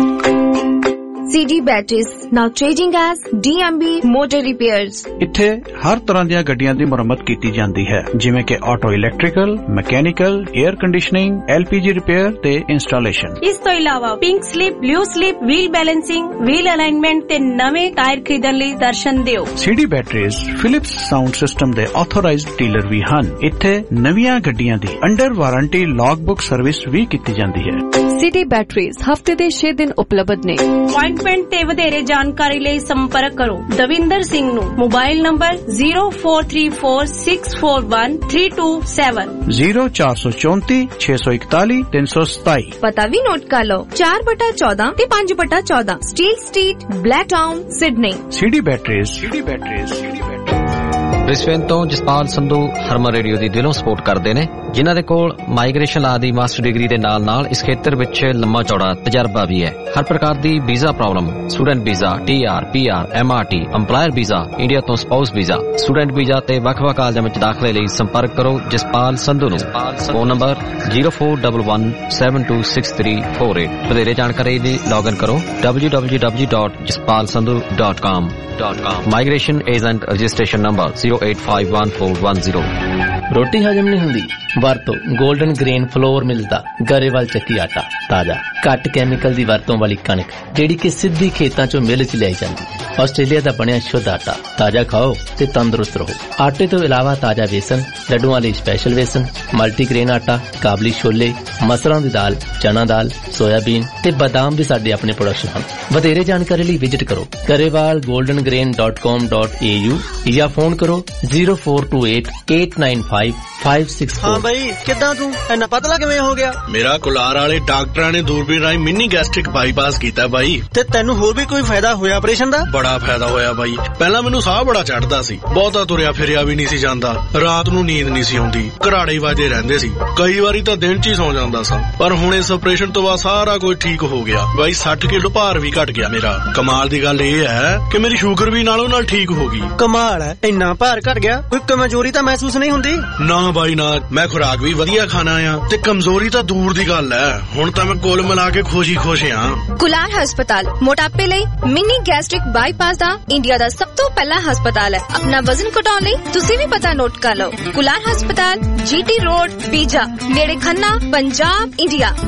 C D Batteries, now changing as D M B Motor Repairs। ਇੱਥੇ ਹਰ ਤਰ੍ਹਾਂ ਦੀਆਂ ਗੱਡੀਆਂ ਦੀ ਮੁਰੰਮਤ ਕੀਤੀ ਜਾਂਦੀ ਹੈ, ਜਿਵੇਂ ਕਿ auto electrical, mechanical, air conditioning, L P G repair ਤੇ ਇੰਸਟਾਲੇਸ਼ਨ। ਇਸ ਤੋਂ ਇਲਾਵਾ pink slip, blue slip, wheel balancing, wheel alignment ਤੇ ਨਵੇਂ ਟਾਇਰ ਖਰੀਦਣ ਲਈ ਦਰਸ਼ਨ ਦਿਓ। C D Batteries Philips sound system ਦੇ ਆਥੋਰਾਈਜ਼ਡ ਡੀਲਰ ਵੀ ਹਨ। ਇੱਥੇ ਨਵੀਆਂ ਗੱਡੀਆਂ ਦੀ under warranty log book service ਵੀ ਕੀਤੀ ਜਾਂਦੀ ਹੈ। C D Batteries ਹਫਤੇ ਦੇ ਛੇ ਦਿਨ ਉਪਲਬਧ ਨੇ। ਅਪਾਇੰਟਮੈਂਟ ਤੇ ਵਧੇਰੇ ਜਾਣਕਾਰੀ ਲਈ ਸੰਪਰਕ ਕਰੋ ਦਵਿੰਦਰ ਸਿੰਘ ਨੂੰ। Mobile number zero four three four six four one three two seven zero ਚਾਰ ਸੌ ਚੌਂਤੀ ਛੇ ਸੌ ਇਕਤਾਲੀ ਤਿੰਨ ਸੌ ਸਤਾਈ। ਪਤਾ ਵੀ ਨੋਟ ਕਰ ਲਓ ਚਾਰ ਬਟਾ ਚੌਦਾਂ ਤੇ ਪੰਜ ਬਟਾ ਚੌਦਾਂ steel street, Blacktown, Sydney. C D Batteries C D Batteries C D Batteries Brisbane ਤੋਂ ਜਸਪਾਲ ਸੰਧੂ ਹਰਮਨ ਰੇਡੀਓ ਦੀ ਦਿਲੋਂ ਸਪੋਰਟ ਕਰਦੇ ਨੇ, ਜਿਨ੍ਹਾਂ ਦੇ ਕੋਲ ਮਾਈਗ੍ਰੇਸ਼ਨ ਲਾ ਦੀ ਮਾਸਟਰ ਡਿਗਰੀ ਦੇ ਨਾਲ ਨਾਲ ਇਸ ਖੇਤਰ ਵਿੱਚ ਲੰਮਾ ਚੌੜਾ ਤਜਰਬਾ ਵੀ ਹੈ। ਹਰ ਪ੍ਰਕਾਰ ਦੀ visa problem, student visa, T R, P R, M R T, EMPLOYER visa, India ਤੋਂ ਸਪਾਊਸ ਵੀਜ਼ਾ, ਸਟੂਡੈਂਟ ਵੀਜ਼ਾ ਤੇ ਵੱਖ-ਵੱਖ ਕਾਲਜਾਂ ਵਿੱਚ ਦਾਖਲੇ ਲਈ ਸੰਪਰਕ ਕਰੋ ਜਸਪਾਲ ਸੰਧੂ ਨੂੰ। Phone number zero four one one seven two six three four eight. ਵਧੇਰੇ ਜਾਣਕਾਰੀ ਲਈ ਲੌਗਇਨ ਕਰੋ W W W dot Jaspal Sandhu dot com. Migration agent registration number zero eight five one four one zero. ਰੋਟੀ ਹਜਮ ਨਹੀਂ ਹੁੰਦੀ, ਵਰਤੋ ਗੋਲਡਨ ਗ੍ਰੇਨ ਫਲੋਰ ਮਿਲਦਾ ਗਰੇਵਾਲ ਚੱਕੀ ਆਟਾ। ਤਾਜ਼ਾ ਘੱਟ ਕੈਮੀਕਲ ਦੀ ਵਰਤੋਂ ਵਾਲੀ ਕਣਕ ਜਿਹੜੀ ਕਿ ਸਿੱਧੀ ਖੇਤਾਂ ਚੋਂ ਮਿਲ ਚ ਲਿਆਈ ਜਾਂਦੀ। ਆਸਟ੍ਰੇਲੀਆ ਦਾ ਬਣਿਆ ਸ਼ੁੱਧ ਆਟਾ। ਤਾਜ਼ਾ ਖਾਓ ਤੇ ਤੰਦਰੁਸਤ ਰਹੋ। ਆਟੇ ਤੋਂ ਇਲਾਵਾ ਤਾਜ਼ਾ ਵੇਸਣ, ਲੱਡੂਆਂ ਲਈ ਸਪੈਸ਼ਲ ਵੇਸਣ, ਮਲਟੀਗ੍ਰੇਨ ਆਟਾ, ਕਾਬਲੀ ਛੋਲੇ, ਮਸਰਾਂ ਦੀ ਦਾਲ, ਚਨਾ ਦਾਲ, ਸੋਇਆਬੀਨ ਤੇ ਬਦਾਮ ਵੀ ਸਾਡੇ ਆਪਣੇ ਪ੍ਰੋਡਕਸ਼ਨ ਹਨ। ਵਧੇਰੇ ਜਾਣਕਾਰੀ ਲਈ ਵਿਜ਼ਿਟ ਕਰੋ Grewal golden grain dot com dot A U ਜਾਂ ਫੋਨ ਕਰੋ zero four two eight eight nine five five six four. हाँ भाई किद्दां तू इन्ना पतला किवें हो गया? मेरा कुलार वाले डॉक्टरां ने दूरबीन राही मिनी गैस्ट्रिक बाईपास कीता भाई। ते तैनू होर भी कोई फायदा होया ऑपरेशन दा? बड़ा फायदा होया भाई। पहला मैनू साह बड़ा चढ़दा सी, बहुता तुरिया फिरिया भी नहीं सी जांदा, रात नू नींद नहीं सी आउंदी, घराड़े वाजे रहंदे सी, कई वारी तां दिन च ही सौ जांदा सा। पर हुण इस ऑपरेशन तो बाद सारा कुछ ठीक हो गया भाई। साठ किलो भार भी घट गया मेरा। कमाल दी गल इह है कि मेरी शुगर भी नालों नाल ठीक हो गई। कमाल है, इन्ना भार घट गया, कोई कमजोरी तां महसूस नहीं हुंदी? ना भाई ना, मैं खुराक भी वधिया खाना आ ते कमजोरी तां दूर दी गल है। हुण तां मैं कुल मिला के खुश ही खुश हां। ਕੁਲਾਰ ਹਸਪਤਾਲ ਮੋਟਾਪੇ ਲਈ ਮਿਨੀ ਗੈਸਟ੍ਰਿਕ ਬਾਈਪਾਸ ਦਾ ਇੰਡੀਆ ਦਾ ਸਭ ਤੋਂ ਪਹਿਲਾ ਹਸਪਤਾਲ ਹੈ। ਆਪਣਾ ਵਜ਼ਨ ਘਟਾਉਣ ਲਈ ਤੁਸੀਂ ਵੀ ਪਤਾ ਨੋਟ ਕਰ ਲਓ। ਕੁਲਾਰ ਹਸਪਤਾਲ, ਜੀਟੀ ਰੋਡ, ਪੀਜਾ, ਨੇੜੇ ਖੰਨਾ, ਪੰਜਾਬ, ਇੰਡੀਆ।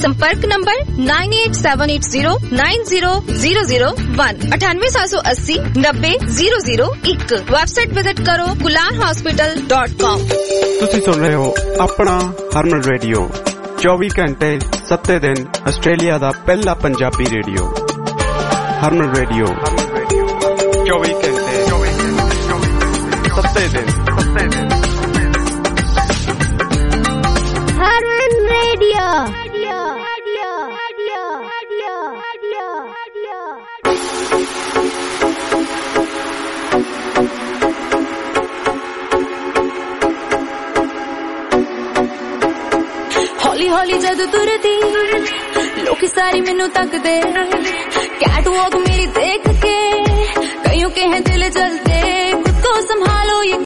संपर्क number nine eight seven eight zero nine zero zero zero one अठानवे सात सौ अस्सी नब्बे जीरो जीरो एक। वेबसाइट विजिट करो कुलार हॉस्पिटल डॉट कॉम। ਤੁਸੀਂ ਸੁਣ ਰਹੇ ਹੋ ਆਪਣਾ ਹਰਮਨ ਰੇਡੀਓ चौबीस घंटे सत्ते दिन ਆਸਟ੍ਰੇਲੀਆ ਦਾ ਪਹਿਲਾ ਪੰਜਾਬੀ ਰੇਡੀਓ ਹਰਮਨ ਰੇਡੀਓ चौबीस घंटे सत्ते दिन हरमन रेडियो। हौली हौली जदों तुरदी लोकी सारी मैनू तकदे कैट वॉक मेरी देख के कईयों के हैं दिल जलते खुद को संभालो ये